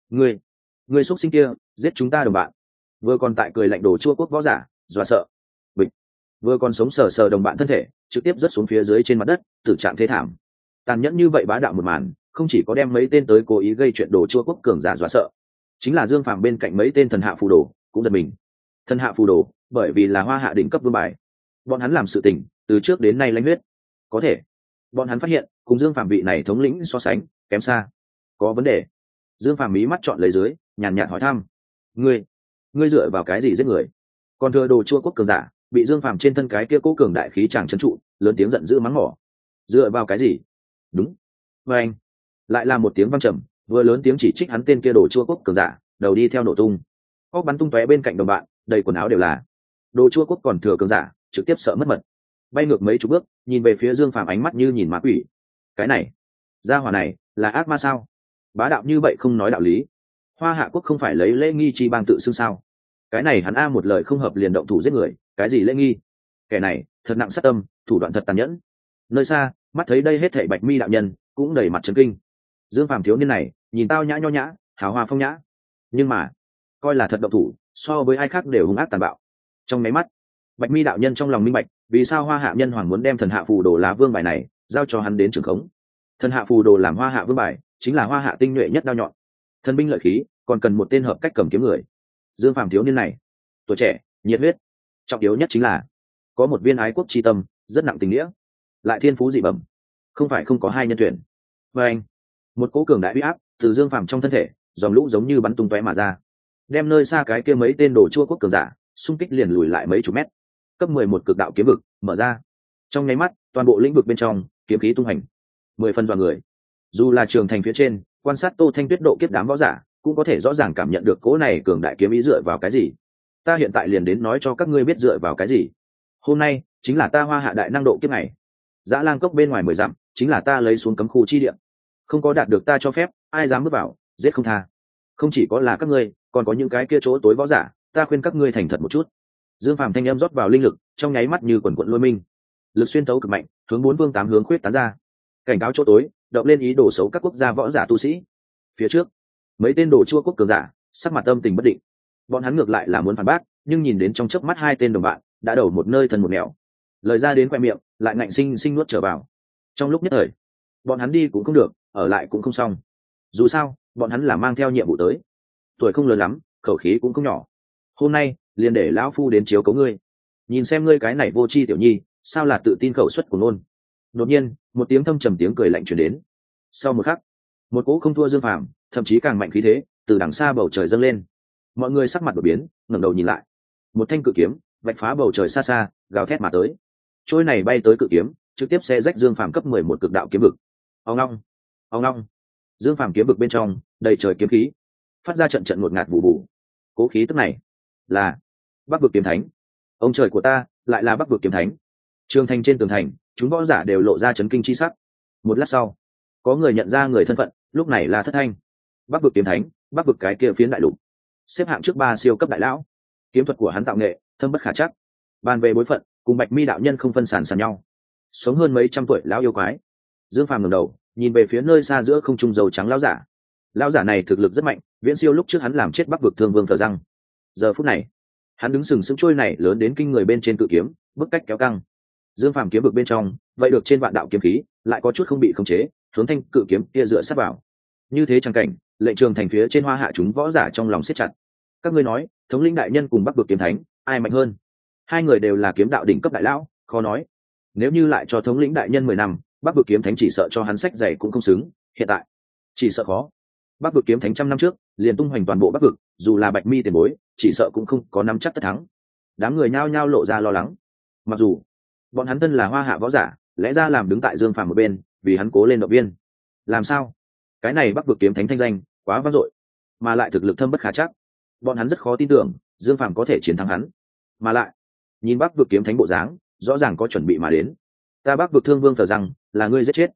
người xúc sinh kia giết chúng ta đồng bạn. Vừa còn tại cười lạnh đồ chua quốc võ giả dọa sợ. Bịch. Vừa còn sống sờ sờ đồng bạn thân thể trực tiếp rớt xuống phía dưới trên mặt đất, tử trạng thế thảm. Tàn nhẫn như vậy bá đạo một màn, không chỉ có đem mấy tên tới cố ý gây chuyện đồ chua quốc cường giả dọa sợ, chính là Dương Phàm bên cạnh mấy tên thần hạ phù đồ cũng giật mình. Thần hạ phù đồ bởi vì là hoa hạ đỉnh cấp vương bài, bọn hắn làm sự tình từ trước đến nay lãnh huyết, có thể bọn hắn phát hiện cùng Dương Phàm vị này thống lĩnh so sánh kém xa. Có vấn đề. Dương Phàm mí mắt chọn lấy dưới, nhàn nhạt hỏi thăm. Ngươi dựa vào cái gì giết người? Còn thừa đồ chua quốc cường giả bị Dương Phàm trên thân cái kia cố cường đại khí chàng trấn trụ, lớn tiếng giận dữ mắng mỏ. Dựa vào cái gì? Đúng. Và anh lại là một tiếng vang trầm, vừa lớn tiếng chỉ trích hắn tên kia đồ chua quốc cường giả, đầu đi theo nổ tung. Óc bắn tung tóe bên cạnh đồng bạn, đầy quần áo đều là. Đồ chua quốc còn thừa cường giả, trực tiếp sợ mất mật. Bay ngược mấy chục bước, nhìn về phía Dương Phàm ánh mắt như nhìn ma quỷ. Cái này, gia hỏa này, là ác ma sao? Bá đạo như vậy không nói đạo lý. Hoa Hạ quốc không phải lấy lễ nghi chi bang tự xưng sao? Cái này hắn a một lời không hợp liền động thủ giết người, cái gì lễ nghi? Kẻ này, thật nặng sát tâm, thủ đoạn thật tàn nhẫn. Nơi xa, mắt thấy đây hết thảy Bạch Mi đạo nhân, cũng đầy mặt chấn kinh. Dương Phàm thiếu niên này, nhìn tao nhã nho nhã, hào hoa phong nhã, nhưng mà, coi là thật động thủ, so với ai khác đều hung ác tàn bạo. Trong mấy mắt, Bạch Mi đạo nhân trong lòng minh bạch, vì sao Hoa Hạ nhân hoàng muốn đem thần hạ phù đồ lá vương bài này giao cho hắn đến trường khống. Thần hạ phù đồ làm Hoa Hạ vương bài, chính là Hoa Hạ tinh nhuệ nhất đao nhọn, thần binh lợi khí, còn cần một tên hợp cách cầm kiếm người. Dương Phàm thiếu niên này, tuổi trẻ, nhiệt huyết, trọng yếu nhất chính là có một viên ái quốc chi tâm, rất nặng tình nghĩa, lại thiên phú dị bẩm, không phải không có hai nhân tuyển. Và anh, một cỗ cường đại uy áp từ Dương Phàm trong thân thể, dòng lũ giống như bắn tung tóe mà ra, đem nơi xa cái kia mấy tên đồ chua quốc cường giả xung kích liền lùi lại mấy chục mét. Cấp 11 cực đạo kiếm vực mở ra, trong nháy mắt toàn bộ lĩnh vực bên trong kiếm khí tung hành, 10 phần dọa người. Dù là trường thành phía trên quan sát Tô Thanh Tuyết độ kiếp đám võ giả cũng có thể rõ ràng cảm nhận được cỗ này cường đại kiếm ý dựa vào cái gì. Ta hiện tại liền đến nói cho các ngươi biết dựa vào cái gì. Hôm nay chính là ta Hoa Hạ đại năng độ kiếp này. Dã Lang cốc bên ngoài 10 dặm chính là ta lấy xuống cấm khu chi địa, không có đạt được ta cho phép ai dám bước vào, giết không tha. Không chỉ có là các ngươi, còn có những cái kia chỗ tối võ giả, ta khuyên các ngươi thành thật một chút. Dương Phàm thanh âm rót vào linh lực, trong nháy mắt như quần quận lôi minh, lực xuyên tấu cực mạnh, hướng bốn phương tám hướng khuyết tán ra, cảnh cáo chỗ tối, động lên ý đồ xấu các quốc gia võ giả tu sĩ. Phía trước, mấy tên đồ chua quốc cường giả, sắc mặt âm tình bất định. Bọn hắn ngược lại là muốn phản bác, nhưng nhìn đến trong chớp mắt hai tên đồng bạn đã đầu một nơi thân một nẻo, lời ra đến khoe miệng, lại ngạnh sinh sinh nuốt trở vào. Trong lúc nhất thời, bọn hắn đi cũng không được, ở lại cũng không xong. Dù sao, bọn hắn là mang theo nhiệm vụ tới, tuổi không lớn lắm, khẩu khí cũng không nhỏ. Hôm nay liền để lão phu đến chiếu cấu ngươi, nhìn xem ngươi cái này vô tri tiểu nhi sao là tự tin khẩu suất của nôn. Đột nhiên một tiếng thâm trầm tiếng cười lạnh truyền đến. Sau một khắc, một cỗ không thua Dương Phàm, thậm chí càng mạnh khí thế từ đằng xa bầu trời dâng lên. Mọi người sắc mặt đổi biến, ngẩng đầu nhìn lại, một thanh cự kiếm vạch phá bầu trời xa xa, gào thét mà tới. Trôi này bay tới cự kiếm trực tiếp xé rách Dương Phàm cấp 11 cực đạo kiếm vực. Ong ong, ong ong. Dương Phàm kiếm vực bên trong đầy trời kiếm khí, phát ra trận trận ngột ngạt vụ vụ. Cố khí tức này là Bắc vực kiếm thánh. Ông trời của ta, lại là Bắc vực kiếm thánh. Trường thành trên tường thành, chúng võ giả đều lộ ra chấn kinh chi sắc. Một lát sau, có người nhận ra người thân phận, lúc này là Thất Thanh. Bắc vực kiếm thánh, Bắc vực cái kia phiến đại lục, xếp hạng trước 3 siêu cấp đại lão. Kiếm thuật của hắn tạo nghệ thâm bất khả trắc. Bàn về bối phận, cùng Bạch Mi đạo nhân không phân sàn nhau. Sống hơn mấy trăm tuổi lão yêu quái. Dương Phàm ngẩng đầu, nhìn về phía nơi xa giữa không trung dầu trắng lão giả. Lão giả này thực lực rất mạnh, viễn siêu lúc trước hắn làm chết Bắc vực Thương Vương Thờ Răng. Giờ phút này, hắn đứng sừng sững trôi này lớn đến kinh người bên trên cự kiếm, bức cách kéo căng. Dương Phàm kiếm vực bên trong, vậy được trên vạn đạo kiếm khí, lại có chút không bị khống chế, hướng thanh cự kiếm kia dựa sát vào. Như thế chẳng cảnh, lệnh trường thành phía trên Hoa Hạ chúng võ giả trong lòng siết chặt. Các ngươi nói, thống lĩnh đại nhân cùng Bắc vực kiếm thánh, ai mạnh hơn? Hai người đều là kiếm đạo đỉnh cấp đại lão, khó nói. Nếu như lại cho thống lĩnh đại nhân 10 năm, Bắc vực kiếm thánh chỉ sợ cho hắn sách dày cũng không xứng, hiện tại chỉ sợ khó. Bắc vực kiếm thánh 100 năm trước liền tung hoành toàn bộ Bắc vực, dù là Bạch Mi tiền bối, chỉ sợ cũng không có nắm chắc tất thắng. Đám người nhao nhao lộ ra lo lắng. Mặc dù bọn hắn thân là Hoa Hạ võ giả, lẽ ra làm đứng tại Dương Phàm một bên, vì hắn cố lên động viên. Làm sao? Cái này Bắc vực kiếm thánh thanh danh quá vang dội, mà lại thực lực thâm bất khả trắc. Bọn hắn rất khó tin tưởng Dương Phàm có thể chiến thắng hắn. Mà lại, nhìn Bắc vực kiếm thánh bộ dáng, rõ ràng có chuẩn bị mà đến. Ta Bắc vực Thương Vương Thờ Răng, là ngươi giết chết.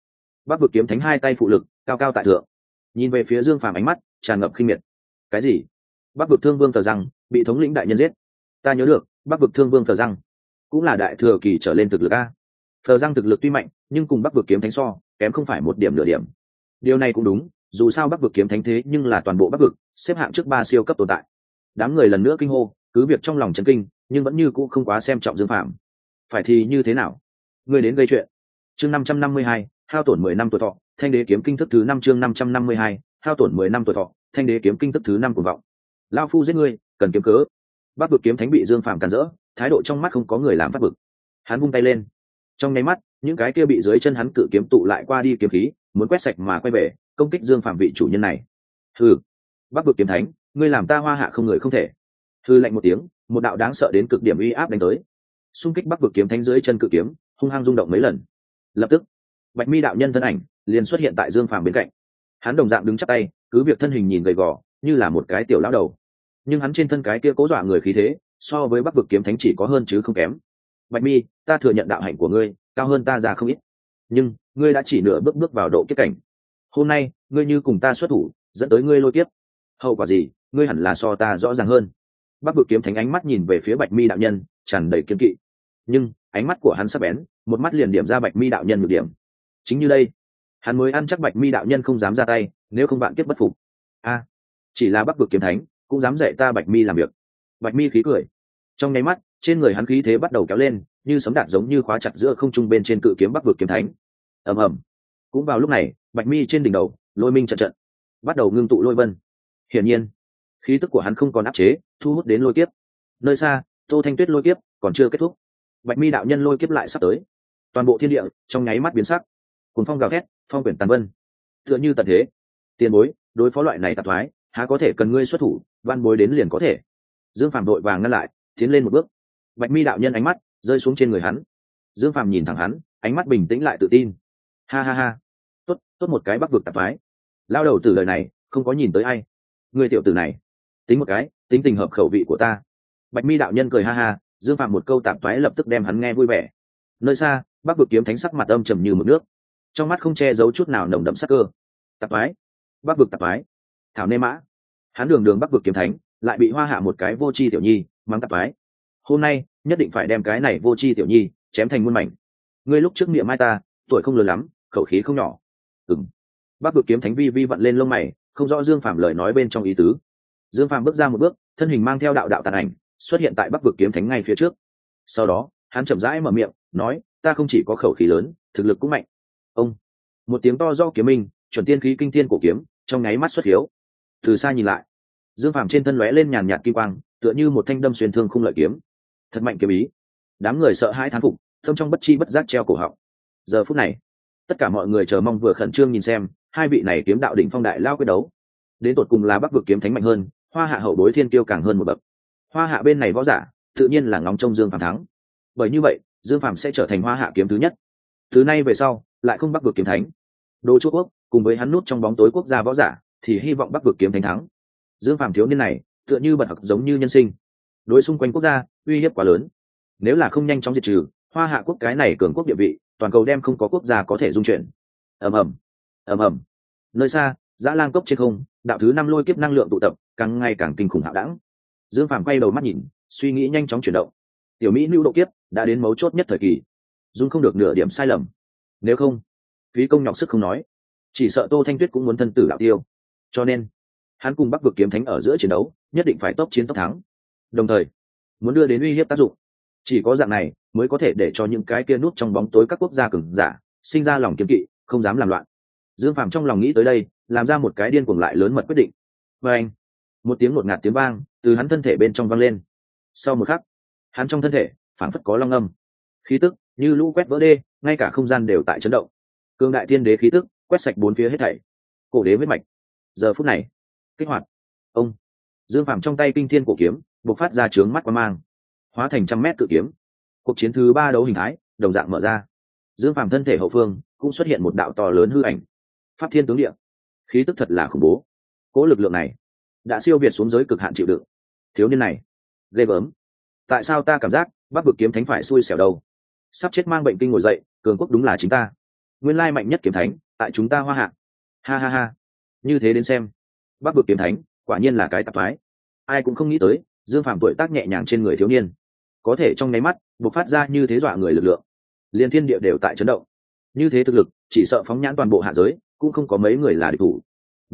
Bắc vực kiếm thánh hai tay phụ lực cao cao tại thượng, nhìn về phía Dương Phàm, ánh mắt tràn ngập khinh miệt. Cái gì? Bắc vực thương vương Thờ Răng bị thống lĩnh đại nhân giết? Ta nhớ được Bắc vực thương vương Thờ Răng cũng là đại thừa kỳ trở lên thực lực a. Thờ Răng thực lực tuy mạnh, nhưng cùng Bắc vực kiếm thánh so kém không phải một điểm nửa điểm. Điều này cũng đúng, dù sao Bắc vực kiếm thánh thế nhưng là toàn bộ Bắc vực xếp hạng trước 3 siêu cấp tồn tại. Đám người lần nữa kinh hô, cứ việc trong lòng chấn kinh, nhưng vẫn như cũ không quá xem trọng Dương Phàm. Phải thì như thế nào? Ngươi đến gây chuyện. Chương 552, hao tổn 10 năm tuổi thọ, Thanh đế kiếm kinh thức thứ 5 chương 552, hao tổn 10 năm tuổi thọ, Thanh đế kiếm kinh thức thứ 5 của vọng. Lão phu giết ngươi, cần kiếm cớ. Bắc vực kiếm thánh bị Dương Phàm cản rỡ, thái độ trong mắt không có người làm phát vực. Hắn vung tay lên, trong nháy mắt, những cái kia bị dưới chân hắn cự kiếm tụ lại qua đi kiếm khí, muốn quét sạch mà quay về, công kích Dương Phàm vị chủ nhân này. Hừ, Bắc vực kiếm thánh, ngươi làm ta Hoa Hạ không người không thể. Hừ lạnh một tiếng, một đạo đáng sợ đến cực điểm uy áp đánh tới. Xung kích Bắc vực kiếm thánh dưới chân cự kiếm, hung hăng rung động mấy lần. Lập tức, Bạch Mi đạo nhân thân ảnh liền xuất hiện tại Dương Phàm bên cạnh. Hắn đồng dạng đứng chắp tay, cứ việc thân hình nhìn gầy gò, như là một cái tiểu lão đầu, nhưng hắn trên thân cái kia cố dọa người khí thế, so với Bắc vực kiếm thánh chỉ có hơn chứ không kém. Bạch Mi, ta thừa nhận đạo hạnh của ngươi cao hơn ta ra không ít, nhưng ngươi đã chỉ nửa bước bước vào độ kiếp cảnh. Hôm nay ngươi như cùng ta xuất thủ, dẫn tới ngươi lôi kiếp, hậu quả gì ngươi hẳn là so ta rõ ràng hơn. Bắc vực kiếm thánh ánh mắt nhìn về phía Bạch Mi đạo nhân, tràn đầy kiên kỵ, nhưng ánh mắt của hắn sắc bén, một mắt liền điểm ra Bạch Mi đạo nhân nhược điểm. Chính như đây, hắn mới ăn chắc Bạch Mi đạo nhân không dám ra tay, nếu không bạn kiếp bất phục. A, chỉ là Bắc vực kiếm thánh cũng dám dạy ta Bạch Mi làm việc. Bạch Mi khí cười, trong nháy mắt trên người hắn khí thế bắt đầu kéo lên, như sấm đạn giống như khóa chặt giữa không trung bên trên cự kiếm Bắc vực kiếm thánh. Ầm ầm. Cũng vào lúc này, Bạch Mi trên đỉnh đầu lôi minh trận trận bắt đầu ngưng tụ lôi vân. Hiển nhiên, khí tức của hắn không còn áp chế, thu hút đến lôi kiếp. Nơi xa, Tô Thanh Tuyết lôi kiếp còn chưa kết thúc, Bạch Mi đạo nhân lôi kiếp lại sắp tới. Toàn bộ thiên địa trong nháy mắt biến sắc, cuồng phong gào thét, phong quyển tàn vân, tựa như tận thế. Tiền bối, đối phó loại này tạp thoái, há có thể cần ngươi xuất thủ, van bối đến liền có thể. Dương Phàm đội vàng ngăn lại, tiến lên một bước. Bạch Mi đạo nhân ánh mắt rơi xuống trên người hắn. Dương Phàm nhìn thẳng hắn, ánh mắt bình tĩnh lại tự tin. Ha ha ha, tốt, tốt một cái Bắc vực tạp thoái. Lao đầu tử lời này không có nhìn tới ai. Người tiểu tử này, tính một cái, tính tình hợp khẩu vị của ta. Bạch Mi đạo nhân cười ha ha, Dương Phàm một câu tạp thoái lập tức đem hắn nghe vui vẻ. Nơi xa, Bắc vực kiếm thánh sắc mặt âm trầm như mực nước, trong mắt không che giấu chút nào nồng đậm sắc cơ. Tạp thoái, Bắc vực tạp thoái, thảo nê mã. Hắn đường đường Bắc vực kiếm thánh lại bị Hoa Hạ một cái vô tri tiểu nhi mắng tạp thoái. Hôm nay nhất định phải đem cái này vô tri tiểu nhi chém thành muôn mảnh. Ngươi lúc trước miệng mai ta, tuổi không lớn lắm, khẩu khí không nhỏ. Bắc vực kiếm thánh vi vi vặn lên lông mày, không rõ Dương Phàm lời nói bên trong ý tứ. Dương Phàm bước ra một bước, thân hình mang theo đạo đạo tàn ảnh xuất hiện tại Bắc vực kiếm thánh ngay phía trước. Sau đó hắn chậm rãi mở miệng nói, ta không chỉ có khẩu khí lớn, thực lực cũng mạnh. Ông, một tiếng to do kiếm minh, chuẩn tiên khí kinh thiên cổ kiếm trong nháy mắt xuất hiếu. Từ xa nhìn lại, Dương Phàm trên thân lóe lên nhàn nhạt kim quang, tựa như một thanh đâm xuyên thương khung lợi kiếm. Thật mạnh kiếm ý. Đám người sợ hãi thán phục, thâm trong bất chi bất giác treo cổ họng. Giờ phút này, tất cả mọi người chờ mong vừa khẩn trương nhìn xem hai vị này kiếm đạo đỉnh phong đại lao quyết đấu. Đến tột cùng là Bắc vực kiếm thánh mạnh hơn, Hoa Hạ hậu bối thiên kiêu càng hơn một bậc. Hoa Hạ bên này võ giả tự nhiên là ngóng trông Dương Phàm thắng, bởi như vậy Dương Phàm sẽ trở thành Hoa Hạ kiếm thứ nhất. Từ nay về sau lại không Bắc vực kiếm thánh. Đô Chúa Quốc cùng với hắn nút trong bóng tối quốc gia võ giả thì hy vọng Bắc vực kiếm thánh thắng. Dương Phàm thiếu niên này tựa như bật học giống như nhân sinh, đối xung quanh quốc gia uy hiếp quá lớn. Nếu là không nhanh chóng diệt trừ, Hoa Hạ quốc cái này cường quốc địa vị, toàn cầu đem không có quốc gia có thể dung chuyển. Ầm ầm, ầm ầm. Nơi xa, Dã Lang cốc trên không, đạo thứ 5 lôi kiếp năng lượng tụ tập, càng ngày càng kinh khủng hạo đẳng. Dương Phàm quay đầu mắt nhìn, suy nghĩ nhanh chóng chuyển động. Tiểu Mỹ lưu độ kiếp đã đến mấu chốt nhất thời kỳ, dung không được nửa điểm sai lầm. Nếu không, phí công nhọc sức không nói, chỉ sợ Tô Thanh Tuyết cũng muốn thân tử đạo tiêu. Cho nên, hắn cùng Bắc vực kiếm thánh ở giữa chiến đấu, nhất định phải tốc chiến tốc thắng. Đồng thời, muốn đưa đến uy hiếp tác dụng. Chỉ có dạng này mới có thể để cho những cái kia núp trong bóng tối các quốc gia cường giả sinh ra lòng kiêng kỵ, không dám làm loạn. Dương Phàm trong lòng nghĩ tới đây, làm ra một cái điên cuồng lại lớn mật quyết định. Và anh, một tiếng ngột ngạt tiếng vang từ hắn thân thể bên trong vang lên. Sau một khắc, hắn trong thân thể phảng phất có long âm, khí tức như lũ quét vỡ đê, ngay cả không gian đều tại chấn động. Cương đại thiên đế khí tức quét sạch bốn phía hết thảy. Cổ đế huyết mạch giờ phút này kích hoạt. Ông, Dương Phàm trong tay kinh thiên cổ kiếm bộc phát ra trướng mắt quang mang, hóa thành 100 mét cự kiếm. Cuộc chiến thứ 3 đấu hình thái đồng dạng mở ra. Dương Phàm thân thể hậu phương cũng xuất hiện một đạo to lớn hư ảnh, pháp thiên tướng địa, khí tức thật là khủng bố. Cố lực lượng này đã siêu việt xuống giới cực hạn chịu đựng. Thiếu niên này ghê gớm. Tại sao ta cảm giác Bắc vực kiếm thánh phải xui xẻo đâu? Sắp chết mang bệnh kinh ngồi dậy, cường quốc đúng là chính ta. Nguyên lai mạnh nhất kiếm thánh tại chúng ta Hoa Hạ. Ha ha ha, như thế đến xem, Bắc vực kiếm thánh quả nhiên là cái tạp thoái. Ai cũng không nghĩ tới Dương Phàm tuổi tác nhẹ nhàng trên người thiếu niên có thể trong nháy mắt bộc phát ra như thế dọa người lực lượng, liên thiên địa đều tại chấn động. Như thế thực lực chỉ sợ phóng nhãn toàn bộ hạ giới cũng không có mấy người là địch thủ.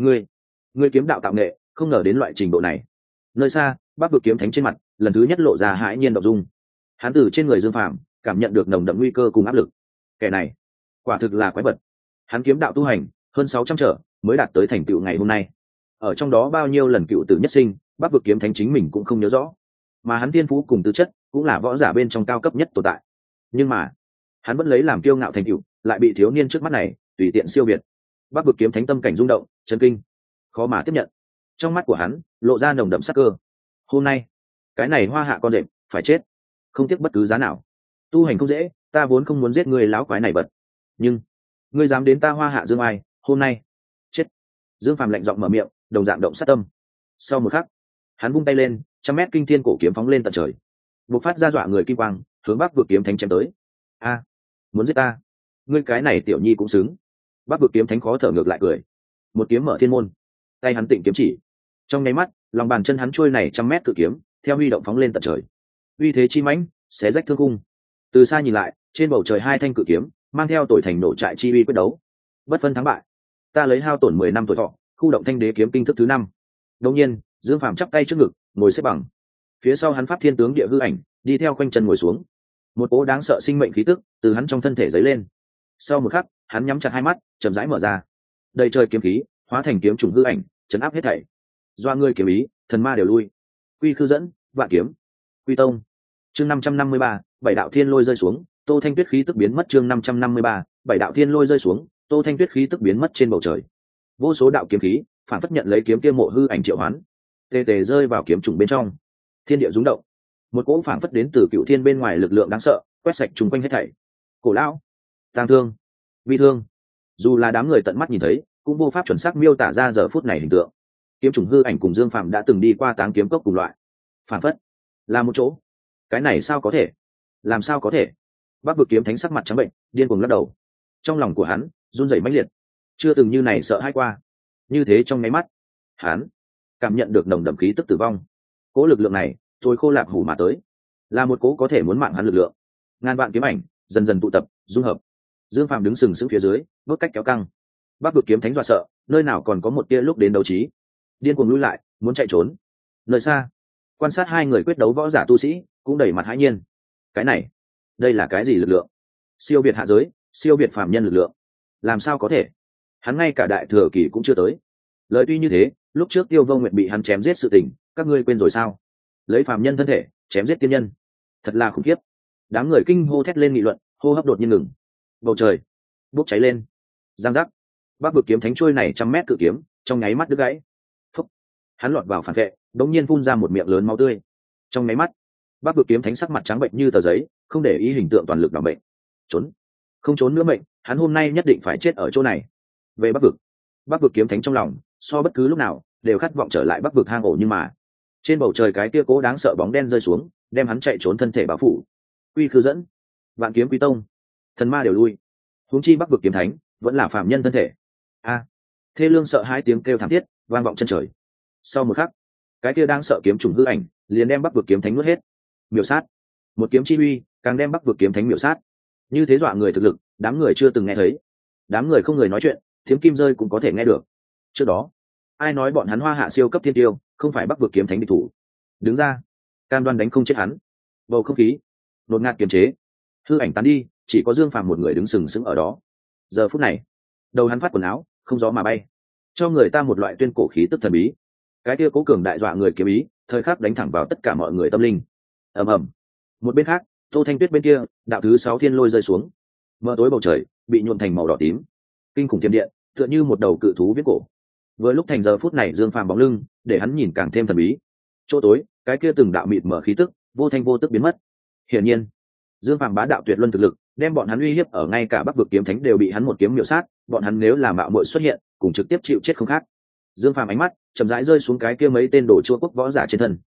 Ngươi kiếm đạo tạo nghệ không ngờ đến loại trình độ này. Nơi xa Bắc vực kiếm thánh trên mặt lần thứ nhất lộ ra hãi nhiên động dung. Hắn từ trên người Dương Phàm cảm nhận được nồng đậm nguy cơ cùng áp lực. Kẻ này quả thực là quái vật. Hắn kiếm đạo tu hành hơn 600 trở mới đạt tới thành tựu ngày hôm nay. Ở trong đó bao nhiêu lần cựu tử nhất sinh, Bắc vực kiếm thánh chính mình cũng không nhớ rõ. Mà hắn thiên phú cùng tư chất cũng là võ giả bên trong cao cấp nhất tồn tại. Nhưng mà, hắn vẫn lấy làm kiêu ngạo thành tựu, lại bị thiếu niên trước mắt này tùy tiện siêu việt. Bắc vực kiếm thánh tâm cảnh rung động, chấn kinh, khó mà tiếp nhận. Trong mắt của hắn lộ ra nồng đậm sắc cơ. Hôm nay, cái này Hoa Hạ con đệm phải chết, không tiếc bất cứ giá nào. Tu hành không dễ, ta vốn không muốn giết người láo quái này bật, nhưng ngươi dám đến ta Hoa Hạ Dương Ai, hôm nay chết. Dương Phàm lạnh giọng mở miệng, đồng dạng động sát tâm. Sau một khắc, hắn vung tay lên, 100 mét kinh thiên cổ kiếm phóng lên tận trời, bộc phát ra dọa người kim quang, hướng Bắc vực kiếm thánh chém tới. A, muốn giết ta? Ngươi cái này tiểu nhi cũng xứng. Bắc vực kiếm thánh khó thở ngược lại cười, một kiếm mở thiên môn, tay hắn tịnh kiếm chỉ. Trong nháy mắt, lòng bàn chân hắn trôi này 100 mét cự kiếm, theo huy động phóng lên tận trời. Uy thế chi mãnh, xé rách thương cung. Từ xa nhìn lại, trên bầu trời hai thanh cự kiếm, mang theo tuổi thành nổ trại chi uy quyết đấu. Bất phân thắng bại, ta lấy hao tổn 10 năm tuổi thọ, khu động thanh đế kiếm kinh thức thứ 5. Đột nhiên, Dương Phàm chắp tay trước ngực, ngồi xếp bằng. Phía sau hắn pháp thiên tướng địa hư ảnh, đi theo quanh chân ngồi xuống. Một cỗ đáng sợ sinh mệnh khí tức từ hắn trong thân thể dấy lên. Sau một khắc, hắn nhắm chặt hai mắt, chậm rãi mở ra. Đầy trời kiếm khí, hóa thành kiếm trùng hư ảnh, chấn áp hết thảy. Doa ngươi kiếm ý, thần ma đều lui. Quy khư dẫn, vạn kiếm. Quy tông. Chương 553, bảy đạo thiên lôi rơi xuống, Tô Thanh Tuyết khí tức biến mất. Chương 553, bảy đạo thiên lôi rơi xuống, Tô Thanh Tuyết khí tức biến mất trên bầu trời. Vô số đạo kiếm khí phản phất nhận lấy kiếm kia mộ hư ảnh triệu hoán, tê tê rơi vào kiếm trùng bên trong. Thiên địa rung động, một cỗ phản phất đến từ cựu thiên bên ngoài lực lượng đáng sợ quét sạch chung quanh hết thảy. Cổ lão, tang thương, vi thương, dù là đám người tận mắt nhìn thấy cũng vô pháp chuẩn xác miêu tả ra giờ phút này hình tượng. Kiếm trùng hư ảnh cùng Dương Phạm đã từng đi qua Táng kiếm cốc cùng loại, phản phất là một chỗ. Cái này sao có thể? Làm sao có thể? Bắc vực kiếm thánh sắc mặt trắng bệnh, điên cuồng lắc đầu. Trong lòng của hắn run rẩy mãnh liệt, chưa từng như này sợ hãi qua. Như thế trong nháy mắt, hắn cảm nhận được nồng đậm khí tức tử vong. Cố lực lượng này tôi khô lạc hủ mà tới, là một cố có thể muốn mạng hắn lực lượng. Ngàn vạn kiếm ảnh dần dần tụ tập dung hợp. Dương Phạm đứng sừng sững phía dưới, bước cách kéo căng. Bắc vực kiếm thánh dọa sợ, nơi nào còn có một tia lúc đến đấu trí, điên cuồng lui lại, muốn chạy trốn. Nơi xa, quan sát hai người quyết đấu võ giả tu sĩ cũng đầy mặt hãi nhiên. Cái này, đây là cái gì lực lượng? Siêu việt hạ giới, siêu việt phàm nhân lực lượng. Làm sao có thể? Hắn ngay cả đại thừa kỳ cũng chưa tới. Lời tuy như thế, lúc trước Tiêu Vô Nguyệt bị hắn chém giết sự tình, các ngươi quên rồi sao? Lấy phàm nhân thân thể chém giết tiên nhân, thật là khủng khiếp. Đám người kinh hô thét lên nghị luận, hô hấp đột nhiên ngừng. Bầu trời bốc cháy lên, giang giác. Bắc vực kiếm thánh trôi này 100 mét cự kiếm trong nháy mắt đứt gãy. Phúc. Hắn lọt vào phản vệ, đống nhiên phun ra một miệng lớn máu tươi. Trong nháy mắt, Bắc vực kiếm thánh sắc mặt trắng bệnh như tờ giấy, không để ý hình tượng toàn lực đảm bệnh. Trốn, không trốn nữa mệnh, hắn hôm nay nhất định phải chết ở chỗ này. Về Bắc vực kiếm thánh trong lòng so bất cứ lúc nào đều khát vọng trở lại Bắc vực hang ổ, nhưng mà trên bầu trời cái kia cố đáng sợ bóng đen rơi xuống, đem hắn chạy trốn thân thể bao phủ. Quy khư dẫn, vạn kiếm quy tông, thần ma đều lui. Huống chi Bắc vực kiếm thánh vẫn là phàm nhân thân thể. A, thê lương sợ hai tiếng kêu thảm thiết vang vọng chân trời. Sau một khắc, cái kia đang sợ kiếm trùng hư ảnh liền đem Bắc vực kiếm thánh nuốt hết. Miểu sát, một kiếm chi uy càng đem Bắc vực kiếm thánh miểu sát. Như thế dọa người thực lực, đám người chưa từng nghe thấy. Đám người không người nói chuyện, tiếng kim rơi cũng có thể nghe được. Trước đó, ai nói bọn hắn Hoa Hạ siêu cấp thiên tiêu không phải Bắc vực kiếm thánh địch thủ? Đứng ra, cam đoan đánh không chết hắn. Bầu không khí đột ngạt kiềm chế, hư ảnh tán đi, chỉ có Dương Phàm một người đứng sừng sững ở đó. Giờ phút này, đầu hắn phát quần áo không gió mà bay, cho người ta một loại tuyên cổ khí tức thần bí. Cái kia cố cường đại dọa người kiếm ý thời khắc đánh thẳng vào tất cả mọi người tâm linh. Ầm ầm. Một bên khác, Tô Thanh Tuyết bên kia, đạo thứ 6 thiên lôi rơi xuống, mờ tối bầu trời bị nhuộm thành màu đỏ tím. Kinh khủng thiểm điện tựa như một đầu cự thú viết cổ. Vừa lúc thành giờ phút này Dương Phàm bóng lưng để hắn nhìn càng thêm thần bí. Chỗ tối, cái kia từng đạo mịt mở khí tức vô thanh vô tức biến mất. Hiển nhiên, Dương Phàm bá đạo tuyệt luân thực lực đem bọn hắn uy hiếp ở, ngay cả Bắc vực kiếm thánh đều bị hắn một kiếm miểu sát, bọn hắn nếu là mạo muội xuất hiện, cùng trực tiếp chịu chết không khác. Dương Phàm ánh mắt chậm rãi rơi xuống cái kia mấy tên đồ chua quốc võ giả trên thân.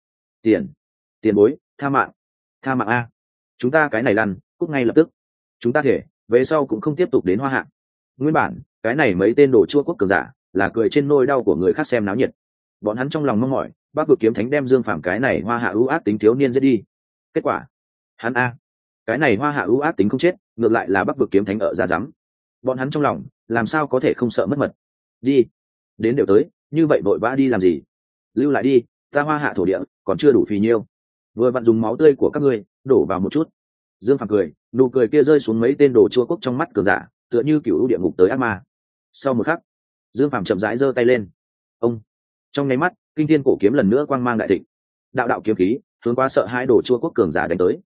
Tiền bối, tha mạng a, chúng ta cái này lăn cút ngay lập tức. Chúng ta thể về sau cũng không tiếp tục đến Hoa Hạ. Nguyên bản cái này mấy tên đồ chua quốc cường giả là cười trên nôi đau của người khác xem náo nhiệt. Bọn hắn trong lòng mong mỏi Bắc Vực Kiếm Thánh đem Dương Phàm cái này hoa hạ ưu ác tính thiếu niên giết đi. Kết quả hắn cái này hoa hạ ưu ác tính không chết, ngược lại là Bắc Vực Kiếm Thánh ở ra rắm. Bọn hắn trong lòng làm sao có thể không sợ mất mật. Đi, đến đều tới, như vậy vội vã đi làm gì? Lưu lại đi, ta hoa hạ thổ địa còn chưa đủ phì nhiêu, vừa vặn dùng máu tươi của các ngươi đổ vào một chút. Dương Phàm cười, nụ cười kia rơi xuống mấy tên đồ chua quốc trong mắt cường giả, tựa như cựu địa ngục tới ác ma. Sau một khắc, Dương Phàm chậm rãi giơ tay lên. Ông, trong nháy mắt, kinh thiên cổ kiếm lần nữa quang mang đại thịnh, đạo đạo kiếm khí hướng qua sợ hai đồ chua quốc cường giả đánh tới.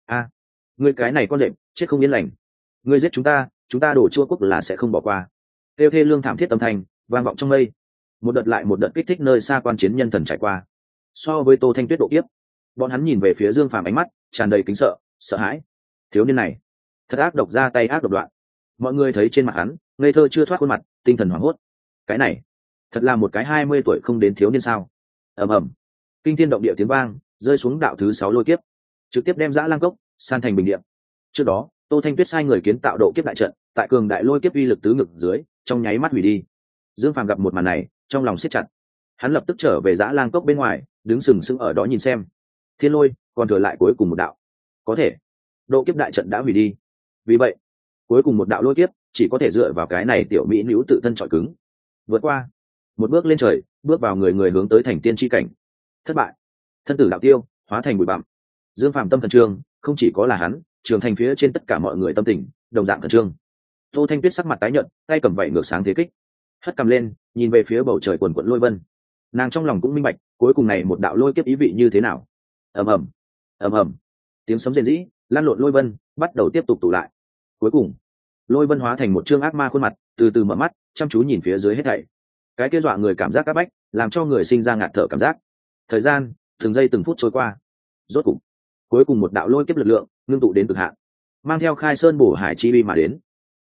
Ngươi cái này con lệnh chết không yên lành, ngươi giết chúng ta đồ chua quốc là sẽ không bỏ qua. Kêu thê lương thảm thiết âm thanh vang vọng trong mây, một đợt lại một đợt kích thích nơi xa quan chiến nhân thần trải qua. So với Tô Thanh Tuyết độ kiếp, bọn hắn nhìn về phía Dương Phàm ánh mắt tràn đầy kính sợ, sợ hãi. Thiếu niên này thật ác độc, ra tay ác độc đoạn. Mọi người thấy trên mặt hắn ngây thơ chưa thoát khuôn mặt, tinh thần hoảng hốt. Cái này thật là một cái 20 tuổi không đến thiếu niên sao? Ầm ầm, kinh thiên động địa tiếng vang rơi xuống đạo thứ 6 lôi kiếp, trực tiếp đem Dã Lang Cốc san thành bình địa. Trước đó Tô Thanh Tuyết sai người kiến tạo độ kiếp đại trận, tại cường đại lôi kiếp uy lực tứ ngực dưới trong nháy mắt hủy đi. Dương Phàm gặp một màn này trong lòng siết chặt, hắn lập tức trở về Dã Lang Cốc bên ngoài, đứng sừng sững ở đó nhìn xem. Thiên lôi còn thừa lại cuối cùng một đạo, có thể độ kiếp đại trận đã hủy đi, vì vậy cuối cùng một đạo lôi kiếp chỉ có thể dựa vào cái này tiểu mỹ nữ tự thân trọi cứng vượt qua, một bước lên trời, bước vào người người hướng tới thành tiên tri cảnh. Thất bại, thân tử đạo tiêu, hóa thành bụi bặm. Dương Phàm tâm thần trương, không chỉ có là hắn, trường thành phía trên tất cả mọi người tâm tình đồng dạng thần trương. Tô Thanh Tuyết sắc mặt tái nhợt, tay cầm vẩy ngược sáng thế kích, hất cầm lên nhìn về phía bầu trời quần quận lôi vân. Nàng trong lòng cũng minh bạch cuối cùng này một đạo lôi kiếp ý vị như thế nào. Ầm ầm, ầm ầm, tiếng sấm rền rĩ, lan lộn lôi vân bắt đầu tiếp tục tụ lại. Cuối cùng lôi vân hóa thành một trương ác ma khuôn mặt, từ từ mở mắt chăm chú nhìn phía dưới hết thảy. Cái kia dọa người cảm giác áp bách làm cho người sinh ra ngạt thở cảm giác. Thời gian từng giây từng phút trôi qua, rốt cục cuối cùng một đạo lôi kiếp lực lượng ngưng tụ đến cực hạn, mang theo khai sơn bổ hải chi uy mà đến.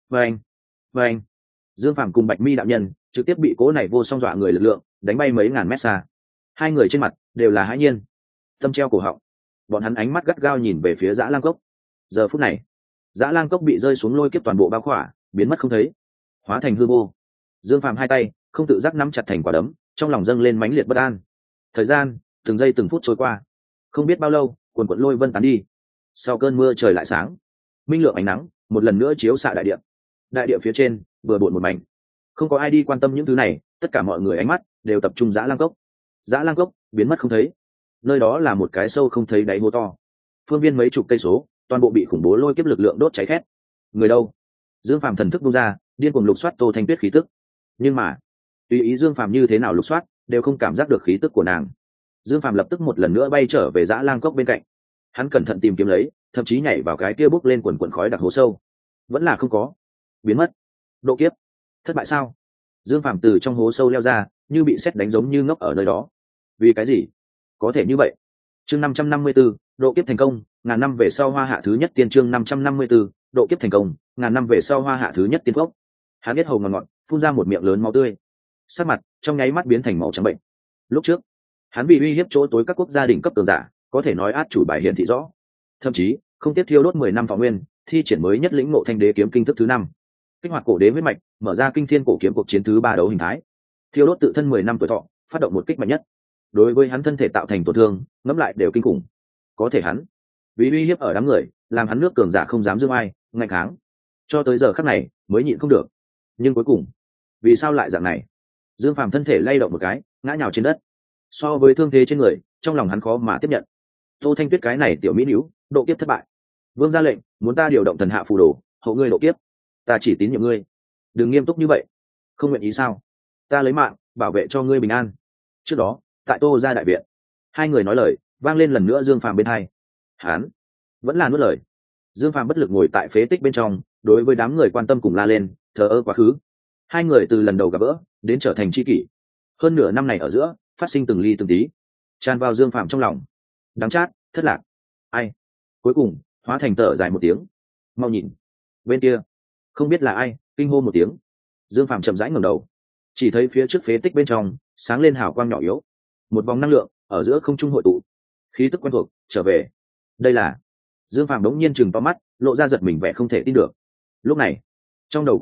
Vâng, Dương Phàm cùng Bạch Mi đạo nhân trực tiếp bị cố này vô song dọa người lực lượng đánh bay mấy ngàn mét xa. Hai người trên mặt đều là hãi nhiên, tâm treo cổ họng. Bọn hắn ánh mắt gắt gao nhìn về phía Dã Lang Cốc. Giờ phút này Dã Lang Cốc bị rơi xuống lôi kiếp toàn bộ bao khỏa, biến mất không thấy, hóa thành hư vô. Dương Phàm hai tay không tự giác nắm chặt thành quả đấm, trong lòng dâng lên mãnh liệt bất an. Thời gian từng giây từng phút trôi qua, không biết bao lâu quần quận lôi vân tán đi. Sau cơn mưa trời lại sáng, minh lượng ánh nắng một lần nữa chiếu xạ đại địa. Đại địa phía trên vừa bộn một mảnh, không có ai đi quan tâm những thứ này, tất cả mọi người ánh mắt đều tập trung Dã Lang Cốc. Dã Lang Cốc biến mất không thấy, nơi đó là một cái sâu không thấy đáy hố to, phương viên mấy chục cây số toàn bộ bị khủng bố lôi kiếp lực lượng đốt cháy khét. Người đâu? Dương Phàm thần thức bung ra, điên cuồng lục soát Tô Thanh Tuyết khí tức, nhưng mà tùy ý Dương Phàm như thế nào lục soát đều không cảm giác được khí tức của nàng. Dương Phàm lập tức một lần nữa bay trở về Dã Lang Cốc bên cạnh, hắn cẩn thận tìm kiếm lấy, thậm chí nhảy vào cái kia bốc lên quần quần khói đặc hố sâu, vẫn là không có. Biến mất, độ kiếp thất bại sao? Dương Phàm từ trong hố sâu leo ra, như bị sét đánh, giống như ngốc ở nơi đó. Vì cái gì có thể như vậy? Chương 554, độ kiếp thành công, ngàn năm về sau hoa hạ thứ nhất tiên. Chương 554, độ kiếp thành công, ngàn năm về sau hoa hạ thứ nhất tiên phốc. Hắn biết hầu ngọt ngọt, phun ra một miệng lớn máu tươi, sắc mặt trong nháy mắt biến thành màu trắng bệnh. Lúc trước hắn bị uy hiếp chỗ tối các quốc gia đỉnh cấp cường giả, có thể nói át chủ bài hiển thị rõ, thậm chí không tiếp thiêu đốt 10 năm thọ nguyên, thi triển mới nhất lĩnh ngộ thanh đế kiếm kinh thức thứ 5, kích hoạt cổ đế huyết mạch, mở ra kinh thiên cổ kiếm cuộc chiến thứ 3 đấu hình thái, thiêu đốt tự thân 10 năm tuổi thọ, phát động một kích mạnh nhất, đối với hắn thân thể tạo thành tổn thương ngẫm lại đều kinh khủng. Có thể hắn vì uy hiếp ở đám người, làm hắn nước cường giả không dám dương ai ngạnh kháng, cho tới giờ khắc này mới nhịn không được. Nhưng cuối cùng vì sao lại dạng này? Dương Phàm thân thể lay động một cái, ngã nhào trên đất. So với thương thế trên người, trong lòng hắn khó mà tiếp nhận. Tô Thanh Tuyết cái này tiểu mỹ nữ, độ kiếp thất bại. Vương ra lệnh, muốn ta điều động thần hạ phù đồ, hộ ngươi độ kiếp. Ta chỉ tín nhiệm ngươi, đừng nghiêm túc như vậy. Không nguyện ý sao? Ta lấy mạng bảo vệ cho ngươi bình an. Trước đó tại Tô gia đại viện, hai người nói lời vang lên lần nữa Dương Phàm bên hai. Hắn vẫn là nuốt lời. Dương Phàm bất lực ngồi tại phế tích bên trong, đối với đám người quan tâm cùng la lên, thờ ơ quá khứ. Hai người từ lần đầu gặp gỡ đến trở thành tri kỷ, hơn nửa năm này ở giữa phát sinh từng ly từng tí, tràn vào Dương Phàm trong lòng. Đắng chát, thất lạc, ai, cuối cùng hóa thành tở dài một tiếng. Mau nhìn, bên kia không biết là ai kinh hô một tiếng. Dương Phàm chậm rãi ngẩng đầu, chỉ thấy phía trước phế tích bên trong sáng lên hào quang nhỏ yếu, một vòng năng lượng ở giữa không trung hội tụ, khí tức quen thuộc trở về. Đây là... Dương Phàm đống nhiên chừng to mắt, lộ ra giật mình vẻ không thể tin được. Lúc này trong đầu của hắn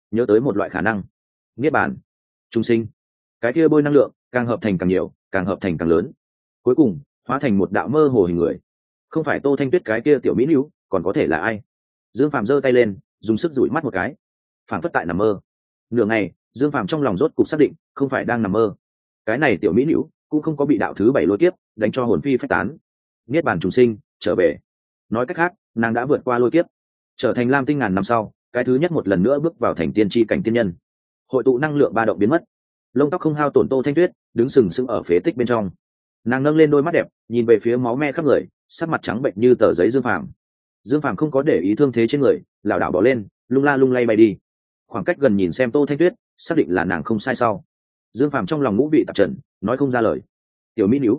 nhớ tới một loại khả năng. Niết bàn, trung sinh. Cái kia bôi năng lượng càng hợp thành càng nhiều, càng hợp thành càng lớn, cuối cùng hóa thành một đạo mơ hồ hình người. Không phải Tô Thanh Tuyết cái kia tiểu mỹ nữ, còn có thể là ai? Dương Phàm giơ tay lên, dùng sức dụi mắt một cái, phảng phất tại nằm mơ. Nửa ngày, Dương Phàm trong lòng rốt cục xác định, không phải đang nằm mơ. Cái này tiểu mỹ nữ cũng không có bị đạo thứ 7 lôi kiếp đánh cho hồn phi phách tán. Niết bàn trùng sinh, trở về. Nói cách khác, nàng đã vượt qua lôi kiếp, trở thành lam tinh ngàn năm sau, cái thứ nhất một lần nữa bước vào thành tiên tri cảnh tiên nhân. Hội tụ năng lượng ba động biến mất, lông tóc không hao tổn Tô Thanh Tuyết đứng sừng sững ở phế tích bên trong. Nàng nâng lên đôi mắt đẹp, nhìn về phía máu me khắp người, sắc mặt trắng bệnh như tờ giấy. Dương Phàm không có để ý thương thế trên người, lảo đảo bỏ lên, lung la lung lay bay đi. Khoảng cách gần nhìn xem Tô Thanh Tuyết, xác định là nàng không sai sau. Dương Phàm trong lòng ngũ vị tạp trần, nói không ra lời. Tiểu mỹ nữ,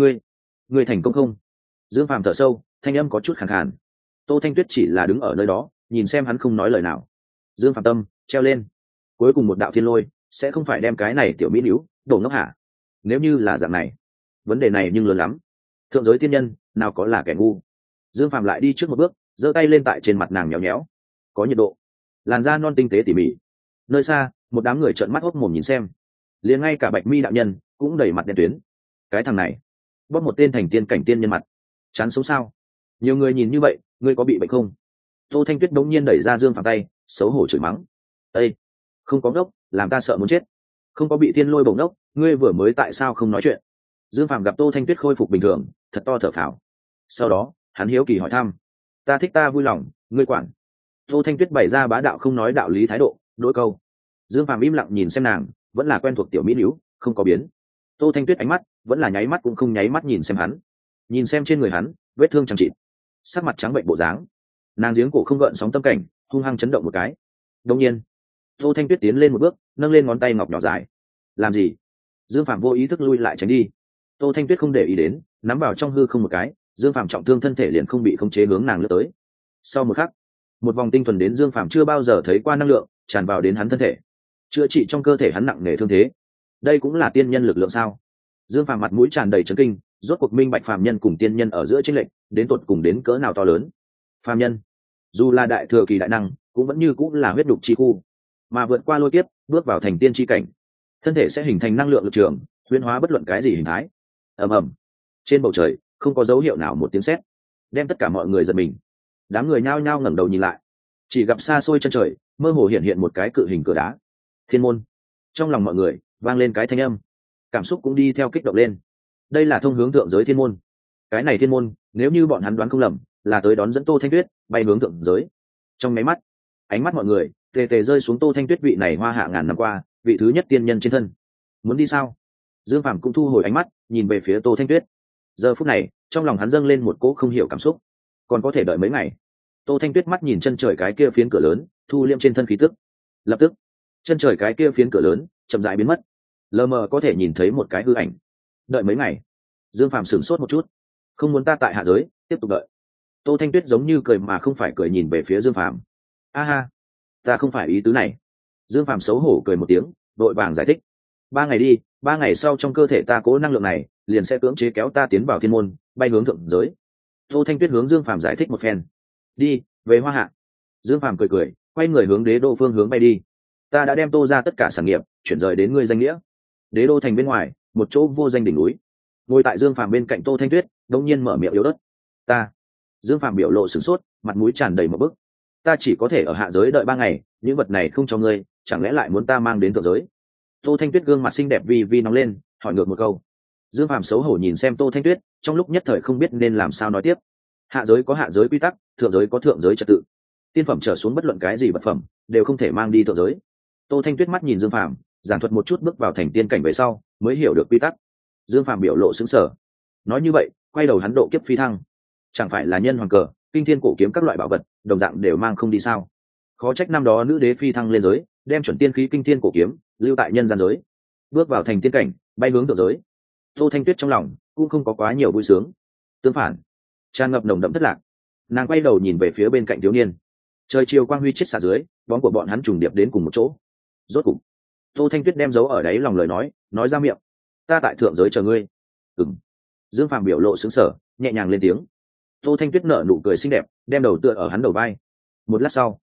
ngươi thành công không? Dương Phàm thở sâu, thanh âm có chút khàn khàn. Tô Thanh Tuyết chỉ là đứng ở nơi đó, nhìn xem hắn không nói lời nào. Dương Phàm tâm treo lên, cuối cùng một đạo thiên lôi sẽ không phải đem cái này tiểu mỹ nữ đổ ngốc hả? Nếu như là dạng này, vấn đề này nhưng lớn lắm. Thượng giới tiên nhân nào có là kẻ ngu. Dương Phàm lại đi trước một bước, giơ tay lên tại trên mặt nàng nhéo nhéo. Có nhiệt độ, làn da non tinh tế tỉ mỉ. Nơi xa, một đám người trợn mắt hốc mồm nhìn xem, liền ngay cả Bạch Mi đạo nhân cũng đầy mặt đen tuyến. Cái thằng này bóp một tên thành tiên cảnh tiên nhân mặt, chán sống sao? Nhiều người nhìn như vậy, ngươi có bị bệnh không? Tô Thanh Tuyết đống nhiên đẩy ra Dương Phàm tay, xấu hổ chửi mắng. Ê, không có ngốc, làm ta sợ muốn chết. Không có bị thiên lôi bổng ngốc, ngươi vừa mới tại sao không nói chuyện? Dương Phàm gặp Tô Thanh Tuyết khôi phục bình thường, thật to thở phào. Sau đó, hắn hiếu kỳ hỏi thăm. Ta thích ta vui lòng, ngươi quản. Tô Thanh Tuyết bày ra bá đạo không nói đạo lý thái độ, đôi câu. Dương Phàm im lặng nhìn xem nàng, vẫn là quen thuộc tiểu mỹ nữ, không có biến. Tô Thanh Tuyết ánh mắt vẫn là nháy mắt cũng không nháy mắt nhìn xem hắn, nhìn xem trên người hắn vết thương chẳng chịt, sắc mặt trắng bệnh bộ dáng. Nàng giếng cổ không gợn sóng tâm cảnh, hung hăng chấn động một cái. Đột nhiên, Tô Thanh Tuyết tiến lên một bước, nâng lên ngón tay ngọc nhỏ dài. Làm gì? Dương Phàm vô ý thức lui lại tránh đi. Tô Thanh Tuyết không để ý đến, nắm vào trong hư không một cái, Dương Phàm trọng thương thân thể liền không bị khống chế hướng nàng lướt tới. Sau một khắc, một vòng tinh thuần đến Dương Phàm chưa bao giờ thấy qua năng lượng tràn vào đến hắn thân thể, chữa trị trong cơ thể hắn nặng nề thương thế. Đây cũng là tiên nhân lực lượng sao? Dương Phàm mặt mũi tràn đầy chấn kinh, rốt cuộc minh bạch phàm nhân cùng tiên nhân ở giữa chênh lệch đến tột cùng đến cỡ nào to lớn. Phàm nhân, dù là đại thừa kỳ đại năng, cũng vẫn như cũng là huyết đục chi khu, mà vượt qua lôi kiếp, bước vào thành tiên chi cảnh, thân thể sẽ hình thành năng lượng lực trường, huyễn hóa bất luận cái gì hình thái. Ầm ầm. Trên bầu trời không có dấu hiệu nào một tiếng sét, đem tất cả mọi người giật mình. Đám người nhao nhao ngẩng đầu nhìn lại, chỉ gặp xa xôi chân trời mơ hồ hiện hiện một cái cự hình cửa đá. Thiên môn. Trong lòng mọi người vang lên cái thanh âm, cảm xúc cũng đi theo kích động lên. Đây là thông hướng thượng giới thiên môn. Cái này thiên môn, nếu như bọn hắn đoán không lầm, là tới đón dẫn Tô Thanh Tuyết bay hướng thượng giới. Trong máy mắt, ánh mắt mọi người tề tề rơi xuống Tô Thanh Tuyết vị này hoa hạ ngàn năm qua vị thứ nhất tiên nhân trên thân. Muốn đi sao? Dương Phàm cũng thu hồi ánh mắt, nhìn về phía Tô Thanh Tuyết. Giờ phút này, trong lòng hắn dâng lên một cỗ không hiểu cảm xúc. Còn có thể đợi mấy ngày? Tô Thanh Tuyết mắt nhìn chân trời cái kia phiến cửa lớn, thu liệm trên thân khí tức. Lập tức, chân trời cái kia phiến cửa lớn chậm rãi biến mất, lờ mờ có thể nhìn thấy một cái hư ảnh. Đợi mấy ngày? Dương Phàm sửng sốt một chút. Không muốn ta tại hạ giới tiếp tục đợi? Tô Thanh Tuyết giống như cười mà không phải cười nhìn về phía Dương Phàm. A ha, ta không phải ý tứ này. Dương Phàm xấu hổ cười một tiếng, vội vàng giải thích. 3 ngày đi, 3 ngày sau trong cơ thể ta cố năng lượng này liền sẽ cưỡng chế kéo ta tiến vào thiên môn, bay hướng thượng giới. Tô Thanh Tuyết hướng Dương Phàm giải thích một phen. Đi về Hoa Hạ. Dương Phàm cười cười, quay người hướng đế đô phương hướng bay đi. Ta đã đem Tô ra tất cả sản nghiệp chuyển rời đến ngươi danh nghĩa. Đế đô thành bên ngoài, một chỗ vô danh đỉnh núi. Ngồi tại Dương Phàm bên cạnh Tô Thanh Tuyết đống nhiên mở miệng yếu ớt. Ta. Dương Phàm biểu lộ sửng sốt, mặt mũi tràn đầy một bức. Ta chỉ có thể ở hạ giới đợi 3 ngày, những vật này không cho ngươi, chẳng lẽ lại muốn ta mang đến thượng giới? Tô Thanh Tuyết gương mặt xinh đẹp vi nóng lên, hỏi ngược một câu. Dương Phàm xấu hổ nhìn xem Tô Thanh Tuyết, trong lúc nhất thời không biết nên làm sao nói tiếp. Hạ giới có hạ giới quy tắc, thượng giới có thượng giới trật tự. Tiên phẩm trở xuống bất luận cái gì vật phẩm đều không thể mang đi thượng giới. Tô Thanh Tuyết mắt nhìn Dương Phàm, giảng thuật một chút bước vào thành tiên cảnh về sau, mới hiểu được quy tắc. Dương Phàm biểu lộ sững sờ. Nói như vậy, quay đầu hắn độ kiếp phi thăng, chẳng phải là nhân hoàng cờ, kinh thiên cổ kiếm các loại bảo vật, đồng dạng đều mang không đi sao? Khó trách năm đó nữ đế phi thăng lên giới, đem chuẩn tiên khí kinh thiên cổ kiếm lưu tại nhân gian giới, bước vào thành tiên cảnh, bay hướng thượng giới. Tô Thanh Tuyết trong lòng cũng không có quá nhiều vui sướng, tương phản, tràn ngập nồng đậm thất lạc. Nàng quay đầu nhìn về phía bên cạnh thiếu niên. Trời chiều quang huy chết xả dưới, bóng của bọn hắn trùng điệp đến cùng một chỗ. Rốt cục, Tô Thanh Tuyết đem giấu ở đáy lòng lời nói ra miệng. Ta tại thượng giới chờ ngươi. Ừm. Dương Phàm biểu lộ sững sờ, nhẹ nhàng lên tiếng. Tô Thanh Tuyết nở nụ cười xinh đẹp, đem đầu tựa ở hắn đầu vai. Một lát sau,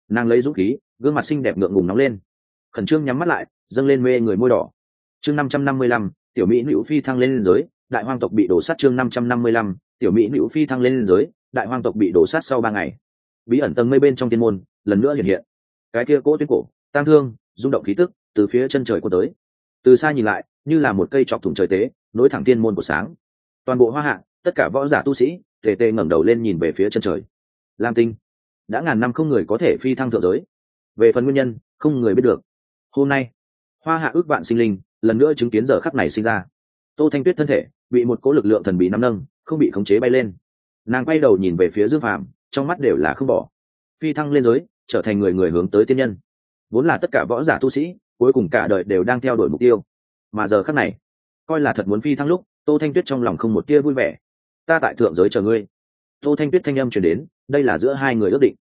Nàng lấy dũng khí, gương mặt xinh đẹp ngượng ngùng nóng lên, khẩn trương nhắm mắt lại, dâng lên mê người môi đỏ. Chương 555, tiểu mỹ nữ phi thăng lên giới, đại hoang tộc bị đổ sát. Chương 555, tiểu mỹ nữ phi thăng lên giới, đại hoang tộc bị đổ sát. Sau 3 ngày, bí ẩn tầng mây bên trong thiên môn lần nữa hiện hiện. Cái kia cỗ tuyến cổ, tang thương, rung động khí tức từ phía chân trời cuốn tới. Từ xa nhìn lại, như là một cây chọc thủng trời tế, nối thẳng thiên môn của sáng. Toàn bộ Hoa Hạ, tất cả võ giả tu sĩ, tề tề ngẩng đầu lên nhìn về phía chân trời. Lam Tinh, đã ngàn năm không người có thể phi thăng thượng giới. Về phần nguyên nhân, không người biết được. Hôm nay, Hoa Hạ ước vạn sinh linh lần nữa chứng kiến giờ khắc này sinh ra. Tô Thanh Tuyết thân thể bị một cỗ lực lượng thần bí nắm nâng, không bị khống chế bay lên. Nàng quay đầu nhìn về phía Dương Phàm, trong mắt đều là không bỏ. Phi thăng lên giới, trở thành người người hướng tới tiên nhân. Vốn là tất cả võ giả tu sĩ, cuối cùng cả đời đều đang theo đuổi mục tiêu. Mà giờ khắc này, coi là thật muốn phi thăng lúc, Tô Thanh Tuyết trong lòng không một tia vui vẻ. Ta tại thượng giới chờ ngươi. Tô Thanh Tuyết thanh âm truyền đến, đây là giữa hai người ước định.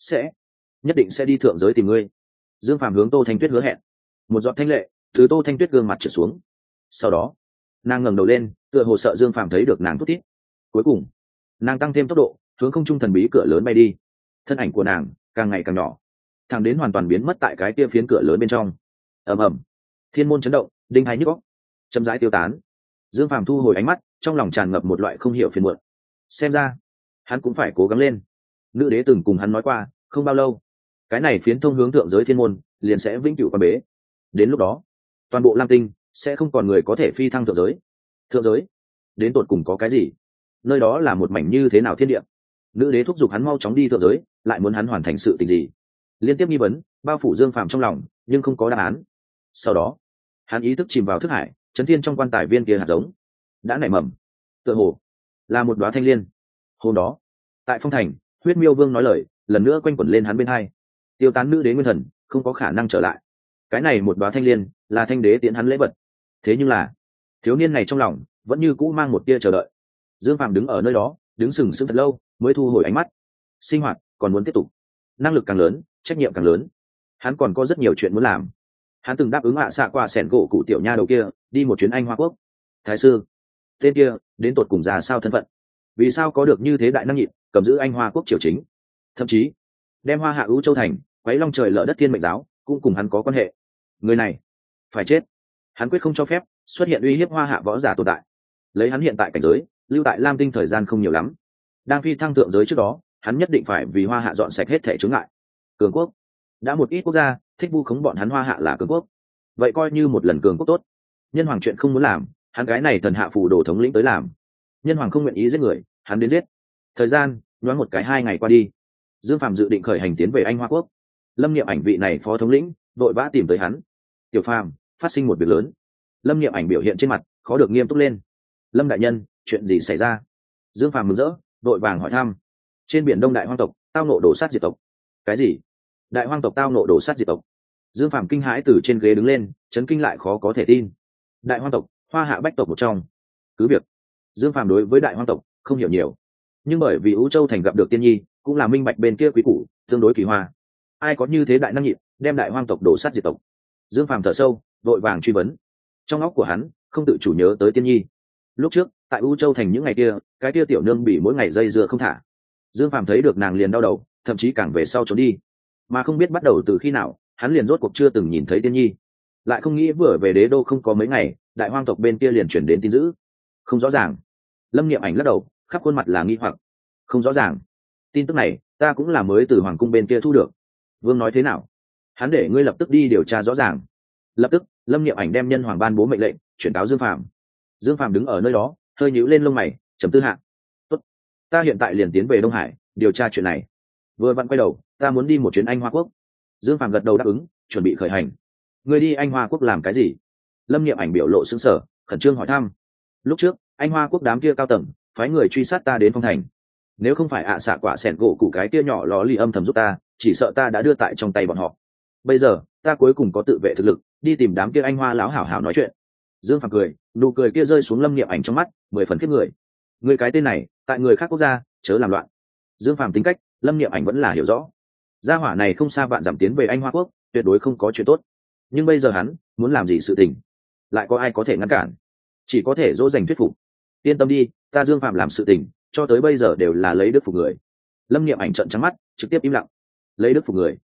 Nhất định sẽ đi thượng giới tìm ngươi. Dương Phàm hướng Tô Thanh Tuyết hứa hẹn. Một giọt thanh lệ từ Tô Thanh Tuyết gương mặt trượt xuống. Sau đó, nàng ngẩng đầu lên, tựa hồ sợ Dương Phàm thấy được nàng thút thít. Cuối cùng, nàng tăng thêm tốc độ, hướng không trung thần bí cửa lớn bay đi. Thân ảnh của nàng càng ngày càng nhỏ, thẳng đến hoàn toàn biến mất tại cái kia phiến cửa lớn bên trong. Ầm ầm, thiên môn chấn động, đinh hai nhức óc, chậm rãi tiêu tán. Dương Phàm thu hồi ánh mắt, trong lòng tràn ngập một loại không hiểu phiền muộn. Xem ra, hắn cũng phải cố gắng lên. Nữ đế từng cùng hắn nói qua, không bao lâu, cái này phiến thông hướng thượng giới thiên môn liền sẽ vĩnh cửu quan bế. Đến lúc đó, toàn bộ Lam Tinh sẽ không còn người có thể phi thăng thượng giới. Thượng giới, đến tột cùng có cái gì? Nơi đó là một mảnh như thế nào thiên địa? Nữ đế thúc giục hắn mau chóng đi thượng giới, lại muốn hắn hoàn thành sự tình gì? Liên tiếp nghi vấn bao phủ Dương Phàm trong lòng, nhưng không có đáp án. Sau đó, hắn ý thức chìm vào thức hải, chấn thiên trong quan tài viên kia hạt giống đã nảy mầm, tựa hồ là một đóa thanh liên. Hôm đó, tại Phong Thành, Huyết Miêu Vương nói lời lần nữa quanh quẩn lên hắn bên hai. Tiêu tán nữ đế nguyên thần không có khả năng trở lại. Cái này một đóa thanh liên là thanh đế tiễn hắn lễ vật. Thế nhưng là thiếu niên này trong lòng vẫn như cũ mang một tia chờ đợi. Dương Phàm đứng ở nơi đó, đứng sừng sững thật lâu mới thu hồi ánh mắt. Sinh hoạt còn muốn tiếp tục, năng lực càng lớn, trách nhiệm càng lớn. Hắn còn có rất nhiều chuyện muốn làm. Hắn từng đáp ứng xạ qua sẻn gỗ cụ tiểu nha đầu kia đi một chuyến Anh Hoa Quốc. Thái sư, tên kia đến tột cùng ra sao thân phận? Vì sao có được như thế đại năng nhịn cầm giữ Anh Hoa Quốc triều chính? Thậm chí đem Hoa Hạ Ưu Châu thành quấy long trời lở đất thiên mệnh giáo cũng cùng hắn có quan hệ. Người này phải chết. Hắn quyết không cho phép xuất hiện uy hiếp Hoa Hạ võ giả tồn tại. Lấy hắn hiện tại cảnh giới, lưu tại Lam Tinh thời gian không nhiều lắm. Đang phi thăng thượng giới trước đó, hắn nhất định phải vì Hoa Hạ dọn sạch hết thể chướng ngại. Cường quốc, đã một ít quốc gia thích vu khống bọn hắn Hoa Hạ là cường quốc, vậy coi như một lần cường quốc tốt. Nhân hoàng chuyện không muốn làm, hắn cái này thần hạ phù đồ thống lĩnh tới làm. Nhân hoàng không nguyện ý giết người, hắn đến giết. Thời gian nhoáng một cái 2 ngày qua đi, Dương Phàm dự định khởi hành tiến về Anh Hoa Quốc. Lâm Niệm Ảnh vị này phó thống lĩnh vội vã tìm tới hắn. Tiểu Phàm, phát sinh một việc lớn. Lâm Niệm Ảnh biểu hiện trên mặt khó được nghiêm túc lên. Lâm đại nhân, chuyện gì xảy ra? Dương Phàm mừng rỡ, vội vàng hỏi thăm. Trên biển Đông đại hoang tộc tao nộ đổ sát diệt tộc. Cái gì? Đại hoang tộc tao nộ đổ sát diệt tộc? Dương Phàm kinh hãi từ trên ghế đứng lên, chấn kinh lại khó có thể tin. Đại hoang tộc, Hoa Hạ bách tộc một trong. Cứ việc Dương Phàm đối với đại hoang tộc không hiểu nhiều, nhưng bởi vì Ú Châu thành gặp được tiên nhi, cũng là minh bạch bên kia quý củ tương đối kỳ hoa. Ai có như thế đại năng nhịn đem đại hoang tộc đổ sát diệt tộc? Dương Phàm thở sâu, vội vàng truy vấn. Trong óc của hắn không tự chủ nhớ tới tiên nhi. Lúc trước tại U Châu thành những ngày kia, cái kia tiểu nương bị mỗi ngày dây dưa không thả. Dương Phàm thấy được nàng liền đau đầu, thậm chí càng về sau trốn đi. Mà không biết bắt đầu từ khi nào, hắn liền rốt cuộc chưa từng nhìn thấy tiên nhi. Lại không nghĩ vừa về đế đô không có mấy ngày, đại hoang tộc bên kia liền chuyển đến tin dữ. Không rõ ràng. Lâm Niệm Ảnh lắc đầu, khắp khuôn mặt là nghi hoặc. Không rõ ràng? Tin tức này ta cũng là mới từ hoàng cung bên kia thu được. Vương nói thế nào? Hắn để ngươi lập tức đi điều tra rõ ràng. Lập tức Lâm Niệm Ảnh đem nhân hoàng ban bố mệnh lệnh chuyển cáo Dương Phàm. Dương Phàm đứng ở nơi đó, hơi nhíu lên lông mày, trầm tư hạ. Tốt, ta hiện tại liền tiến về Đông Hải điều tra chuyện này. Vừa vặn quay đầu, ta muốn đi một chuyến Anh Hoa Quốc. Dương Phàm gật đầu đáp ứng, chuẩn bị khởi hành. Ngươi đi Anh Hoa Quốc làm cái gì? Lâm Niệm Ảnh biểu lộ sững sờ, khẩn trương hỏi thăm. Lúc trước Anh Hoa Quốc đám kia cao tầng phái người truy sát ta đến Phong Thành. Nếu không phải xạ quả sẻn gỗ cụ cái kia nhỏ lò lì âm thầm giúp ta, chỉ sợ ta đã đưa tại trong tay bọn họ. Bây giờ ta cuối cùng có tự vệ thực lực, đi tìm đám kia Anh Hoa láo hảo hảo nói chuyện. Dương Phàm cười, nụ cười kia rơi xuống Lâm Niệm Ảnh trong mắt, 10 phần khiếp người. Người cái tên này tại người khác quốc gia chớ làm loạn. Dương Phàm tính cách Lâm Niệm Ảnh vẫn là hiểu rõ. Gia hỏa này không xa vạn dặm tiến về Anh Hoa Quốc, tuyệt đối không có chuyện tốt. Nhưng bây giờ hắn muốn làm gì sự tình, lại có ai có thể ngăn cản? Chỉ có thể dỗ dành thuyết phục. Yên tâm đi, ta Dương Phàm làm sự tình cho tới bây giờ đều là lấy đức phục người. Lâm Niệm Ảnh trợn trắng mắt, trực tiếp im lặng. Lấy đức phục người?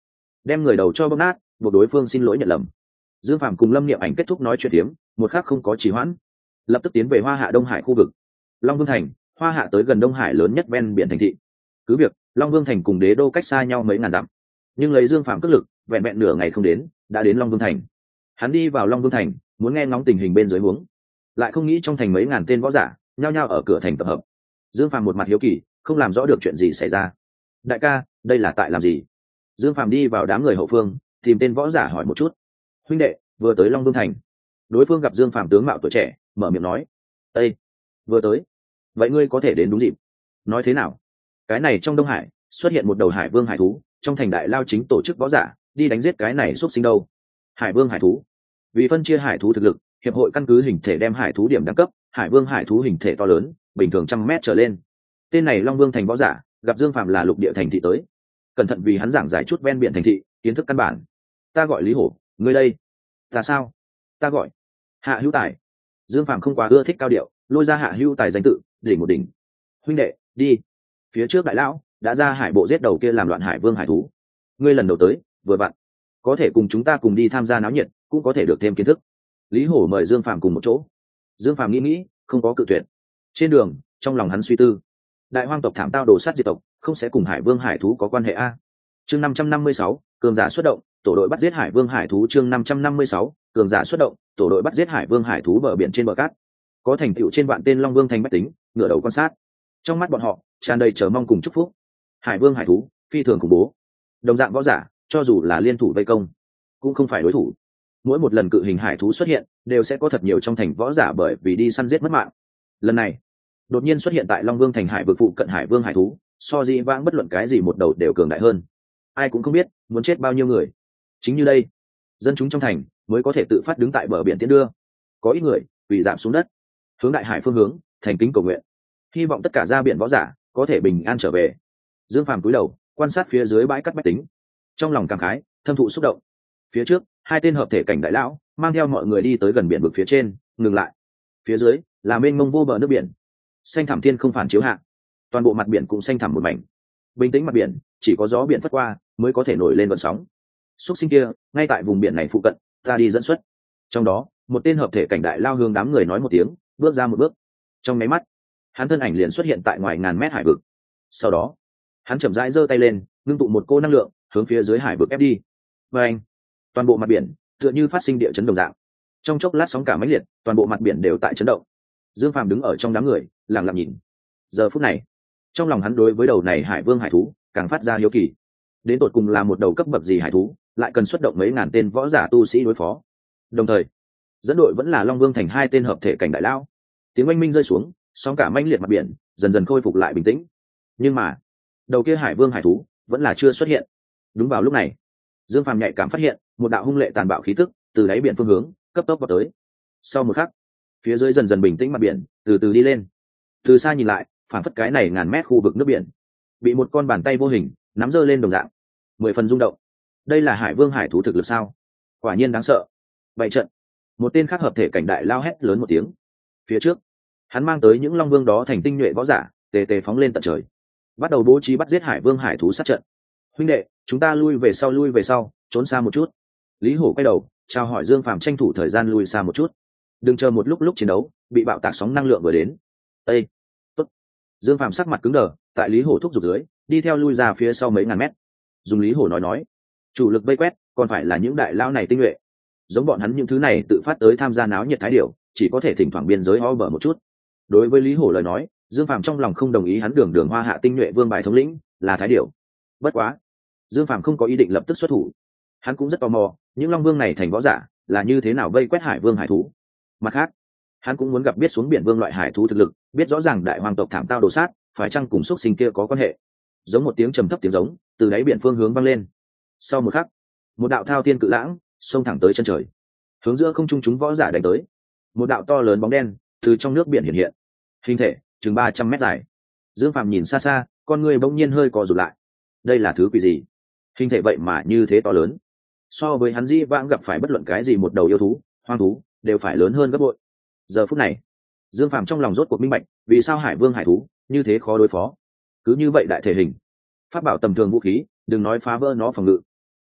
đem người đầu cho bóp nát, buộc đối phương xin lỗi nhận lầm. Dương Phàm cùng Lâm Niệm Ảnh kết thúc nói chuyện tiếm, một khắc không có trì hoãn, lập tức tiến về Hoa Hạ Đông Hải khu vực. Long Vương thành, Hoa Hạ tới gần Đông Hải lớn nhất ven biển thành thị. Cứ việc Long Vương thành cùng Đế đô cách xa nhau mấy ngàn dặm, nhưng lấy Dương Phàm cước lực, vẹn vẹn nửa ngày không đến, đã đến Long Vương thành. Hắn đi vào Long Vương thành, muốn nghe ngóng tình hình bên dưới huống, lại không nghĩ trong thành mấy ngàn tên võ giả nhao nhao ở cửa thành tập hợp. Dương Phàm một mặt hiếu kỳ, không làm rõ được chuyện gì xảy ra. Đại ca, đây là tại làm gì? Dương Phàm đi vào đám người hậu phương, tìm tên võ giả hỏi một chút. Huynh đệ, vừa tới Long Vương thành. Đối phương gặp Dương Phàm tướng mạo tuổi trẻ, mở miệng nói: "Ê, vừa tới. Vậy ngươi có thể đến đúng dịp. Nói thế nào? Cái này trong Đông Hải xuất hiện một đầu hải vương hải thú, trong thành đại lao chính tổ chức võ giả đi đánh giết cái này xuất sinh đâu." Hải vương hải thú. Vì phân chia hải thú thực lực, hiệp hội căn cứ hình thể đem hải thú điểm đẳng cấp, hải vương hải thú hình thể to lớn, bình thường 100 mét trở lên. Tên này Long Vương thành võ giả gặp Dương Phàm là lục địa thành thị tới, cẩn thận vì hắn giảng giải chút ven biển thành thị kiến thức căn bản. "Ta gọi Lý Hổ, ngươi đây?" "Ta sao? Ta gọi Hạ Hữu Tài." Dương Phàm không quá ưa thích cao điệu, lôi ra Hạ Hữu Tài danh tự, đỉnh một đỉnh. "Huynh đệ, đi. Phía trước đại lão đã ra hải bộ giết đầu kia làm loạn hải vương hải thú. Ngươi lần đầu tới, vừa vặn có thể cùng chúng ta cùng đi tham gia náo nhiệt, cũng có thể được thêm kiến thức." Lý Hổ mời Dương Phàm cùng một chỗ. Dương Phàm nghĩ, không có cự tuyệt. Trên đường, trong lòng hắn suy tư, đại hoang tộc thảm tao đồ sát diệt tộc, không sẽ cùng hải vương hải thú có quan hệ a. Chương 556, cường giả xuất động, tổ đội bắt giết hải vương hải thú. Chương 556, cường giả xuất động, tổ đội bắt giết hải vương hải thú. Bờ biển trên bờ cát, có thành tựu trên vạn tên Long Vương thành bách tính ngửa đầu quan sát, trong mắt bọn họ tràn đầy chờ mong cùng chúc phúc. Hải vương hải thú phi thường khủng bố, đồng dạng võ giả cho dù là liên thủ vây công cũng không phải đối thủ. Mỗi một lần cự hình hải thú xuất hiện đều sẽ có thật nhiều trong thành võ giả bởi vì đi săn giết mất mạng. Lần này đột nhiên xuất hiện tại Long Vương thành hải vực phụ cận hải vương hải thú, so dĩ vãng bất luận cái gì một đầu đều cường đại hơn. Ai cũng không biết muốn chết bao nhiêu người. Chính như đây, dân chúng trong thành mới có thể tự phát đứng tại bờ biển tiến đưa, có ít người quỳ giảm xuống đất, hướng đại hải phương hướng thành kính cầu nguyện, hy vọng tất cả ra biển võ giả có thể bình an trở về. Dương Phàm cúi đầu quan sát phía dưới bãi cát bách tính, trong lòng cảm khái thâm thụ xúc động. Phía trước hai tên hợp thể cảnh đại lão mang theo mọi người đi tới gần biển vực phía trên, ngừng lại. Phía dưới là mênh mông vô bờ nước biển, xanh thẳm thiên không phản chiếu hạ, toàn bộ mặt biển cũng xanh thẳm một mảnh. Bình tĩnh mặt biển, chỉ có gió biển phất qua mới có thể nổi lên vận sóng. Xuất sinh kia ngay tại vùng biển này phụ cận, ta đi dẫn xuất. Trong đó một tên hợp thể cảnh đại lao hướng đám người nói một tiếng, bước ra một bước. Trong máy mắt hắn thân ảnh liền xuất hiện tại ngoài ngàn mét hải vực. Sau đó hắn chậm rãi giơ tay lên, ngưng tụ một cô năng lượng hướng phía dưới hải vực ép đi. Và anh, toàn bộ mặt biển tựa như phát sinh địa chấn đồng dạng, trong chốc lát sóng cả mãnh liệt, toàn bộ mặt biển đều tại chấn động. Dương Phàm đứng ở trong đám người lặng lặng nhìn. Giờ phút này trong lòng hắn đối với đầu này hải vương hải thú càng phát ra hiếu kỳ, đến tột cùng là một đầu cấp bậc gì hải thú lại cần xuất động mấy ngàn tên võ giả tu sĩ đối phó. Đồng thời dẫn đội vẫn là Long Vương thành hai tên hợp thể cảnh đại lão. Tiếng oanh minh rơi xuống, sóng cả mãnh liệt mặt biển dần dần khôi phục lại bình tĩnh. Nhưng mà đầu kia hải vương hải thú vẫn là chưa xuất hiện. Đúng vào lúc này, Dương Phàm nhạy cảm phát hiện một đạo hung lệ tàn bạo khí tức từ đáy biển phương hướng cấp tốc vào tới. Sau một khắc, phía dưới dần dần bình tĩnh mặt biển từ từ đi lên. Từ xa nhìn lại, phản phất cái này ngàn mét khu vực nước biển bị một con bàn tay vô hình nắm giơ lên đồng dạng, 10 phần rung động. Đây là hải vương hải thú thực lực sao? Quả nhiên đáng sợ. Bày trận. Một tên khác hợp thể cảnh đại lao hét lớn một tiếng. Phía trước hắn mang tới những Long Vương đó thành tinh nhuệ võ giả tề tề phóng lên tận trời, bắt đầu bố trí bắt giết hải vương hải thú sát trận. Huynh đệ, chúng ta lui về sau, trốn xa một chút. Lý Hổ quay đầu chào hỏi Dương Phàm tranh thủ thời gian lui xa một chút, đừng chờ một lúc chiến đấu bị bạo tạc sóng năng lượng vừa đến. Ê, tốt. Dương Phàm sắc mặt cứng đờ, tại Lý Hổ thúc giục dưới đi theo lui ra phía sau mấy ngàn mét. Dùng Lý Hổ nói chủ lực vây quét còn phải là những đại lao này tinh nhuệ, giống bọn hắn những thứ này tự phát tới tham gia náo nhiệt thái điểu chỉ có thể thỉnh thoảng biên giới ho bờ một chút. Đối với Lý Hổ lời nói, Dương Phàm trong lòng không đồng ý. Hắn đường Hoa Hạ tinh nhuệ vương bài thống lĩnh là thái điểu. Bất quá Dương Phàm không có ý định lập tức xuất thủ. Hắn cũng rất tò mò những Long Vương này thành võ giả là như thế nào vây quét hải vương hải thú. Mặt khác, hắn cũng muốn gặp biết xuống biển vương loại hải thú thực lực, biết rõ ràng đại hoàng tộc thảm tao đồ sát phải chăng cùng xuất sinh kia có quan hệ. Giống một tiếng trầm thấp tiếng giống từ đáy biển phương hướng vang lên. Sau một khắc, một đạo thao thiên cự lãng xông thẳng tới chân trời, hướng giữa không trung chúng võ giả đánh tới. Một đạo to lớn bóng đen từ trong nước biển hiện hiện, hình thể chừng 300 mét dài. Dương Phàm nhìn xa xa, con người bỗng nhiên hơi co rụt lại. Đây là thứ quỷ gì? Hình thể vậy mà như thế to lớn, so với hắn dĩ vãng gặp phải bất luận cái gì một đầu yêu thú hoang thú đều phải lớn hơn gấp bội. Giờ phút này Dương Phàm trong lòng rốt cuộc minh bạch vì sao hải vương hải thú như thế khó đối phó. Cứ như vậy đại thể hình, pháp bảo tầm thường vũ khí đừng nói phá vỡ nó phòng ngự,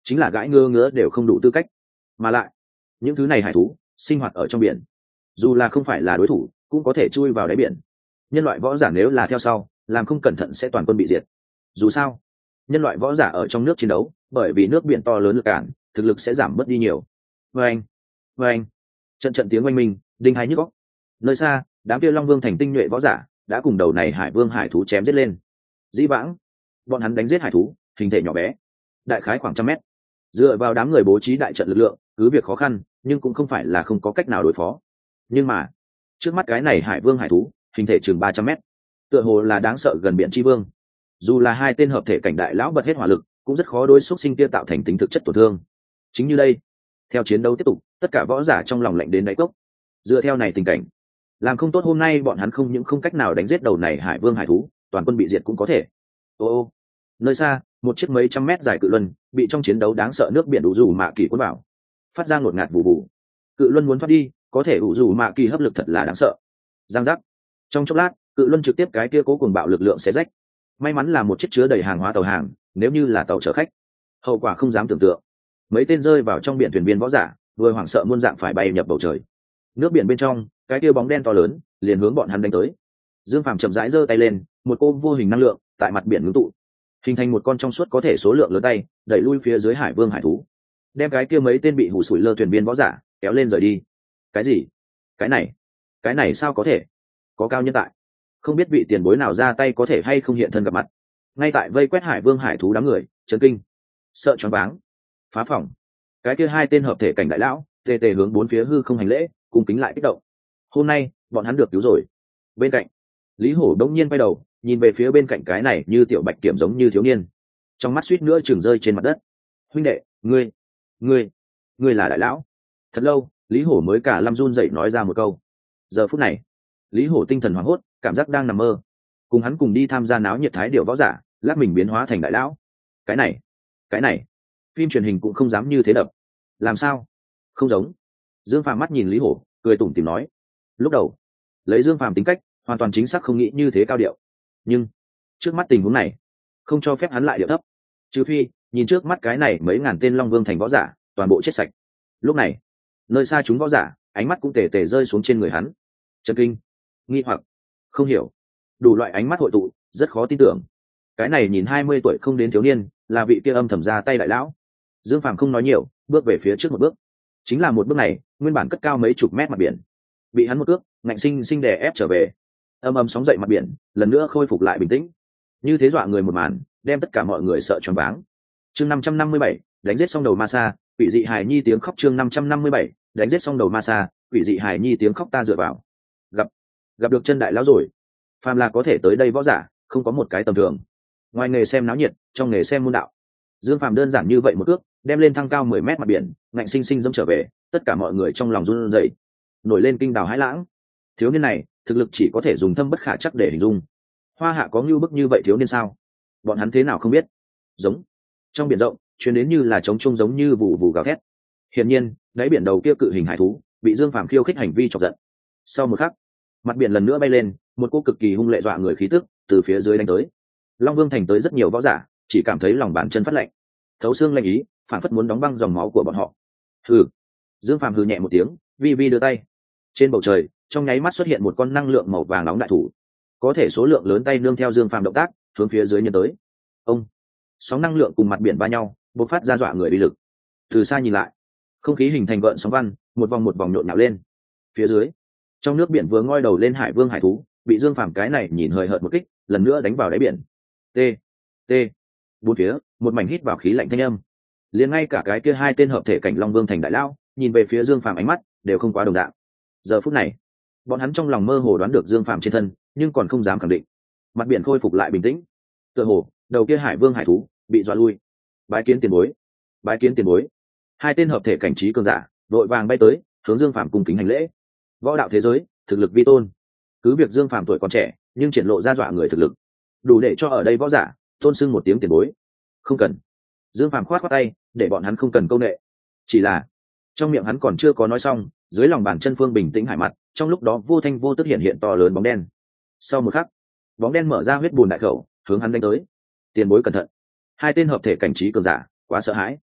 chính là gãi ngơ ngứa đều không đủ tư cách. Mà lại những thứ này hải thú sinh hoạt ở trong biển, dù là không phải là đối thủ cũng có thể chui vào đáy biển. Nhân loại võ giả nếu là theo sau, làm không cẩn thận sẽ toàn quân bị diệt. Dù sao nhân loại võ giả ở trong nước chiến đấu, bởi vì nước biển to lớn lực cản, thực lực sẽ giảm bớt đi nhiều. Vâng, vâng, trận trận tiếng oanh minh đinh hai nhức óc. Nơi xa đám kia Long Vương thành tinh nhuệ võ giả đã cùng đầu này hải vương hải thú chém giết lên. Dĩ vãng bọn hắn đánh giết hải thú hình thể nhỏ bé, đại khái khoảng 100 mét, dựa vào đám người bố trí đại trận lực lượng, cứ việc khó khăn nhưng cũng không phải là không có cách nào đối phó. Nhưng mà trước mắt cái này hải vương hải thú hình thể chừng 300 mét, tựa hồ là đáng sợ gần biển tri vương. Dù là hai tên hợp thể cảnh đại lão bật hết hỏa lực, cũng rất khó đối xúc sinh kia tạo thành tính thực chất tổn thương. Chính như đây, theo chiến đấu tiếp tục, tất cả võ giả trong lòng lạnh đến đáy cốc. Dựa theo này tình cảnh, làm không tốt hôm nay bọn hắn không những không cách nào đánh giết đầu này hải vương hải thú, toàn quân bị diệt cũng có thể. Ô, nơi xa một chiếc mấy trăm mét dài cự luân bị trong chiến đấu đáng sợ nước biển ủ dù mạ kỳ cuốn vào, phát ra ngột ngạt vụ vụ. Cự luân muốn thoát đi, có thể ủ dù mạ kỳ hấp lực thật là đáng sợ. Giang giác, trong chốc lát cự luân trực tiếp cái kia cố cùng bạo lực lượng xé rách. May mắn là một chiếc chứa đầy hàng hóa tàu hàng, nếu như là tàu chở khách, hậu quả không dám tưởng tượng. Mấy tên rơi vào trong biển thuyền viên võ giả vừa hoảng sợ muôn dạng phải bay nhập bầu trời. Nước biển bên trong cái kia bóng đen to lớn liền hướng bọn hắn đánh tới. Dương Phàm chậm rãi giơ tay lên, một cỗ vô hình năng lượng tại mặt biển ngưng tụ, hình thành một con trong suốt có thể số lượng lớn tay, đẩy lui phía dưới hải vương hải thú, đem cái kia mấy tên bị hủ sủi lơ thuyền viên võ giả kéo lên rời đi. Cái gì? Cái này sao có thể? Có cao nhân tại, không biết vị tiền bối nào ra tay có thể hay không hiện thân gặp mặt. Ngay tại vây quét hải vương hải thú đám người chấn kinh, sợ choáng váng, phá phòng. Cái kia hai tên hợp thể cảnh đại lão tề tề hướng bốn phía hư không hành lễ, cung kính lại kích động. Hôm nay bọn hắn được cứu rồi. Bên cạnh Lý Hổ đông nhiên quay đầu nhìn về phía bên cạnh cái này như tiểu bạch kiểm giống như thiếu niên, trong mắt suýt nữa chừng rơi trên mặt đất. Huynh đệ, ngươi là đại lão? Thật lâu Lý Hổ mới cả lâm run dậy nói ra một câu. Giờ phút này Lý Hổ tinh thần hoảng hốt, cảm giác đang nằm mơ. Cùng hắn cùng đi tham gia náo nhiệt thái điệu võ giả, lát mình biến hóa thành đại lão. Cái này phim truyền hình cũng không dám như thế đập. Làm sao? Không giống. Dương Phàm mắt nhìn Lý Hổ, cười tủm tỉm nói. Lúc đầu lấy Dương Phàm tính cách, hoàn toàn chính xác không nghĩ như thế cao điệu, nhưng trước mắt tình huống này không cho phép hắn lại điệu thấp. Trừ phi nhìn trước mắt cái này mấy ngàn tên Long Vương thành võ giả toàn bộ chết sạch. Lúc này nơi xa chúng võ giả ánh mắt cũng tề tề rơi xuống trên người hắn, chấn kinh, nghi hoặc, không hiểu, đủ loại ánh mắt hội tụ, rất khó tin tưởng. Cái này nhìn 20 tuổi không đến thiếu niên là vị kia âm thầm ra tay đại lão. Dương Phàm không nói nhiều, bước về phía trước một bước. Chính là một bước này, nguyên bản cất cao mấy chục mét mặt biển bị hắn một cước ngạnh sinh sinh đè ép trở về. Âm âm sóng dậy mặt biển lần nữa khôi phục lại bình tĩnh. Như thế dọa người một màn, đem tất cả mọi người sợ choáng váng. Chương 557, đánh giết xong đầu ma sa, quỷ dị hài nhi tiếng khóc. Chương 557, đánh giết xong đầu ma sa, quỷ dị hài nhi tiếng khóc. Ta dựa vào, gặp được chân đại lão rồi. Phàm là có thể tới đây võ giả, không có một cái tầm thường. Ngoài nghề xem náo nhiệt, trong nghề xem môn đạo. Dương Phàm đơn giản như vậy một cước, đem lên thăng cao 10 mét mặt biển, ngạnh sinh sinh dẫm trở về. Tất cả mọi người trong lòng run rẩy, nổi lên kinh đào hãi lãng. Thiếu niên này thực lực chỉ có thể dùng thâm bất khả chắc để hình dung. Hoa Hạ có ngưu bức như vậy thiếu niên sao? Bọn hắn thế nào không biết. Giống trong biển rộng truyền đến như là trống trung giống như vụ vụ gào thét. Hiển nhiên đáy biển đầu kia cự hình hải thú bị Dương Phàm khiêu khích hành vi chọc giận. Sau một khắc, mặt biển lần nữa bay lên, một cô cực kỳ hung lệ dọa người khí tức từ phía dưới đánh tới. Long Vương thành tới rất nhiều võ giả, chỉ cảm thấy lòng bàn chân phát lạnh, thấu xương lạnh ý, phản phất muốn đóng băng dòng máu của bọn họ. Hừ. Dương Phàm hừ nhẹ một tiếng, vi vi đưa tay. Trên bầu trời trong nháy mắt xuất hiện một con năng lượng màu vàng nóng đại thủ, có thể số lượng lớn tay nương theo Dương Phàm động tác hướng phía dưới nhân tới. Ông sóng năng lượng cùng mặt biển va nhau, bộc phát ra dọa người uy lực. Từ xa nhìn lại, không khí hình thành gợn sóng văn, một vòng nhộn nhạo lên. Phía dưới trong nước biển vừa ngoi đầu lên hải vương hải thú bị Dương Phàm cái này nhìn hời hợt một kích, lần nữa đánh vào đáy biển. T t bốn phía một mảnh hít vào khí lạnh thanh âm. Liền ngay cả cái kia hai tên hợp thể cảnh Long Vương thành đại lao nhìn về phía Dương Phàm ánh mắt đều không quá đồng dạng. Giờ phút này bọn hắn trong lòng mơ hồ đoán được Dương Phàm trên thân, nhưng còn không dám khẳng định. Mặt biển khôi phục lại bình tĩnh, tựa hồ đầu kia hải vương hải thú bị dọa lui. Bái kiến tiền bối, bái kiến tiền bối. Hai tên hợp thể cảnh trí cường giả đội vàng bay tới, hướng Dương Phàm cung kính hành lễ. Võ đạo thế giới thực lực vi tôn, cứ việc Dương Phàm tuổi còn trẻ nhưng triển lộ ra dọa người thực lực, đủ để cho ở đây võ giả tôn xưng một tiếng tiền bối. Không cần. Dương Phàm khoát khoát tay để bọn hắn không cần câu nệ. Chỉ là trong miệng hắn còn chưa có nói xong, dưới lòng bàn chân phương bình tĩnh hải mặt trong lúc đó vô thanh vô tức hiện to lớn bóng đen. Sau một khắc, bóng đen mở ra huyết bùn đại khẩu hướng hắn đánh tới. Tiền bối cẩn thận. Hai tên hợp thể cảnh trí cường giả quá sợ hãi,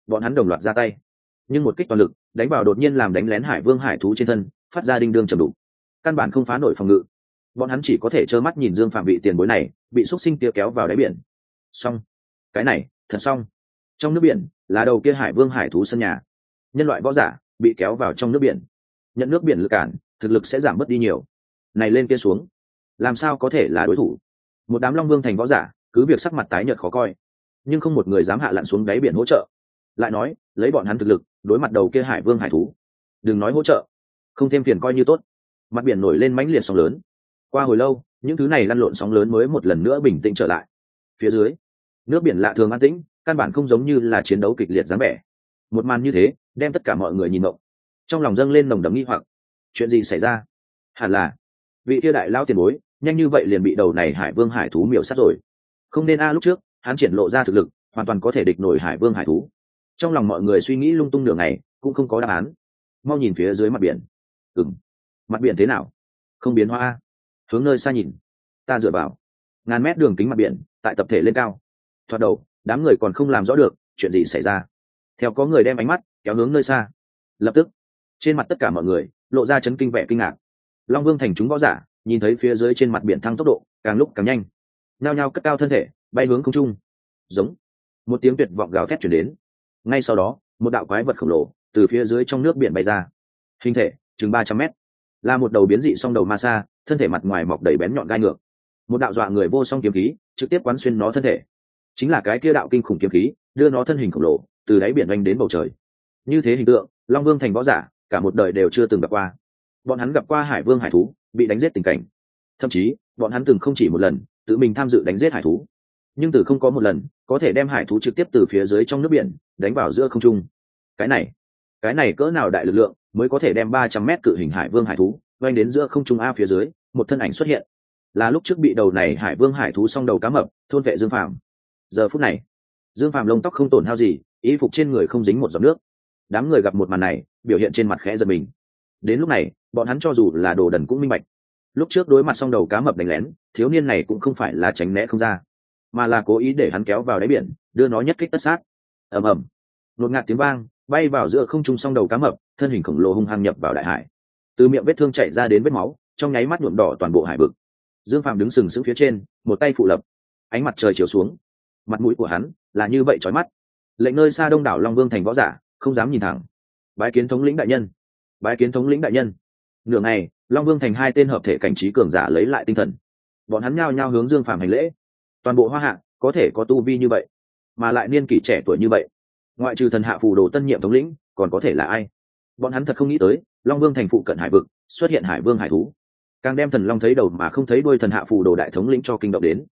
bọn hắn đồng loạt ra tay, nhưng một kích toàn lực đánh vào đột nhiên làm đánh lén hải vương hải thú trên thân, phát ra đinh đương trầm đục, căn bản không phá nổi phòng ngự. Bọn hắn chỉ có thể trơ mắt nhìn Dương Phàm bị tiền bối này bị xúc sinh kia kéo vào đáy biển. Xong, cái này thật xong. Trong nước biển là đầu kia hải vương hải thú sân nhà, nhân loại võ giả bị kéo vào trong nước biển, nhận nước biển lực cản, thực lực sẽ giảm bớt đi nhiều. Này lên kia xuống, làm sao có thể là đối thủ? Một đám Long Vương thành võ giả cứ việc sắc mặt tái nhợt khó coi, nhưng không một người dám hạ lặn xuống đáy biển hỗ trợ. Lại nói, lấy bọn hắn thực lực đối mặt đầu kia hải vương hải thú, đừng nói hỗ trợ, không thêm phiền coi như tốt. Mặt biển nổi lên mãnh liệt sóng lớn. Qua hồi lâu, những thứ này lăn lộn sóng lớn mới một lần nữa bình tĩnh trở lại. Phía dưới, nước biển lạ thường an tĩnh, căn bản không giống như là chiến đấu kịch liệt dáng vẻ. Một màn như thế đem tất cả mọi người nhìn ngộng, trong lòng dâng lên nồng đậm nghi hoặc. Chuyện gì xảy ra? Hẳn là vị kia đại lao tiền bối nhanh như vậy liền bị đầu này hải vương hải thú miểu sát rồi. Không nên lúc trước hắn triển lộ ra thực lực hoàn toàn có thể địch nổi hải vương hải thú. Trong lòng mọi người suy nghĩ lung tung nửa ngày cũng không có đáp án. Mau nhìn phía dưới mặt biển. Mặt biển thế nào? Không biến hóa. Hướng nơi xa nhìn. Ta dựa vào ngàn mét đường kính mặt biển tại tập thể lên cao. Thoạt đầu đám người còn không làm rõ được chuyện gì xảy ra, theo có người đem ánh mắt kéo hướng nơi xa. Lập tức trên mặt tất cả mọi người lộ ra chấn kinh vẻ kinh ngạc. Long Vương thành chúng võ giả nhìn thấy phía dưới trên mặt biển thăng tốc độ càng lúc càng nhanh, nhao nhao cất cao thân thể bay hướng không trung. Giống một tiếng tuyệt vọng gào thét chuyển đến. Ngay sau đó một đạo quái vật khổng lồ từ phía dưới trong nước biển bay ra, hình thể chừng 300 mét, là một đầu biến dị song đầu ma sa, thân thể mặt ngoài mọc đầy bén nhọn gai ngược. Một đạo dọa người vô song kiếm khí trực tiếp quán xuyên nó thân thể, chính là cái kia đạo kinh khủng kiếm khí đưa nó thân hình khổng lồ từ đáy biển oanh đến bầu trời. Như thế hình tượng Long Vương thành võ giả cả một đời đều chưa từng gặp qua. Bọn hắn gặp qua hải vương hải thú bị đánh giết tình cảnh, thậm chí bọn hắn từng không chỉ một lần tự mình tham dự đánh giết hải thú, nhưng từ không có một lần có thể đem hải thú trực tiếp từ phía dưới trong nước biển đánh vào giữa không trung. Cái này cỡ nào đại lực lượng mới có thể đem 300 mét cự hình hải vương hải thú oanh đến giữa không trung? Phía dưới một thân ảnh xuất hiện, là lúc trước bị đầu này hải vương hải thú song đầu cá mập thôn vệ Dương Phàm. Giờ phút này Dương Phàm lông tóc không tổn hao gì, y phục trên người không dính một giọt nước. Đám người gặp một màn này biểu hiện trên mặt khẽ giật mình. Đến lúc này bọn hắn cho dù là đồ đần cũng minh bạch, lúc trước đối mặt song đầu cá mập đánh lén, thiếu niên này cũng không phải là tránh né không ra, mà là cố ý để hắn kéo vào đáy biển, đưa nó nhất kích tất sát. Ầm ầm, đột ngạt tiếng vang, bay vào giữa không trung song đầu cá mập, thân hình khổng lồ hung hăng nhập vào đại hải. Từ miệng vết thương chảy ra đến vết máu, trong nháy mắt nhuộm đỏ toàn bộ hải vực. Dương Phàm đứng sừng sững phía trên, một tay phụ lập, ánh mặt trời chiếu xuống, mặt mũi của hắn là như vậy chói mắt, lệnh nơi xa đông đảo Long Vương thành võ giả không dám nhìn thẳng. Bái kiến thống lĩnh đại nhân, bái kiến thống lĩnh đại nhân. Nửa ngày, Long Vương thành hai tên hợp thể cảnh trí cường giả lấy lại tinh thần, bọn hắn nhao nhao hướng Dương Phàm hành lễ. Toàn bộ Hoa Hạ có thể có tu vi như vậy, mà lại niên kỷ trẻ tuổi như vậy, ngoại trừ thần hạ phù đồ tân nhiệm thống lĩnh còn có thể là ai? Bọn hắn thật không nghĩ tới Long Vương thành phụ cận hải vực xuất hiện hải vương hải thú, càng đem thần long thấy đầu mà không thấy đuôi thần hạ phù đồ đại thống lĩnh cho kinh động đến.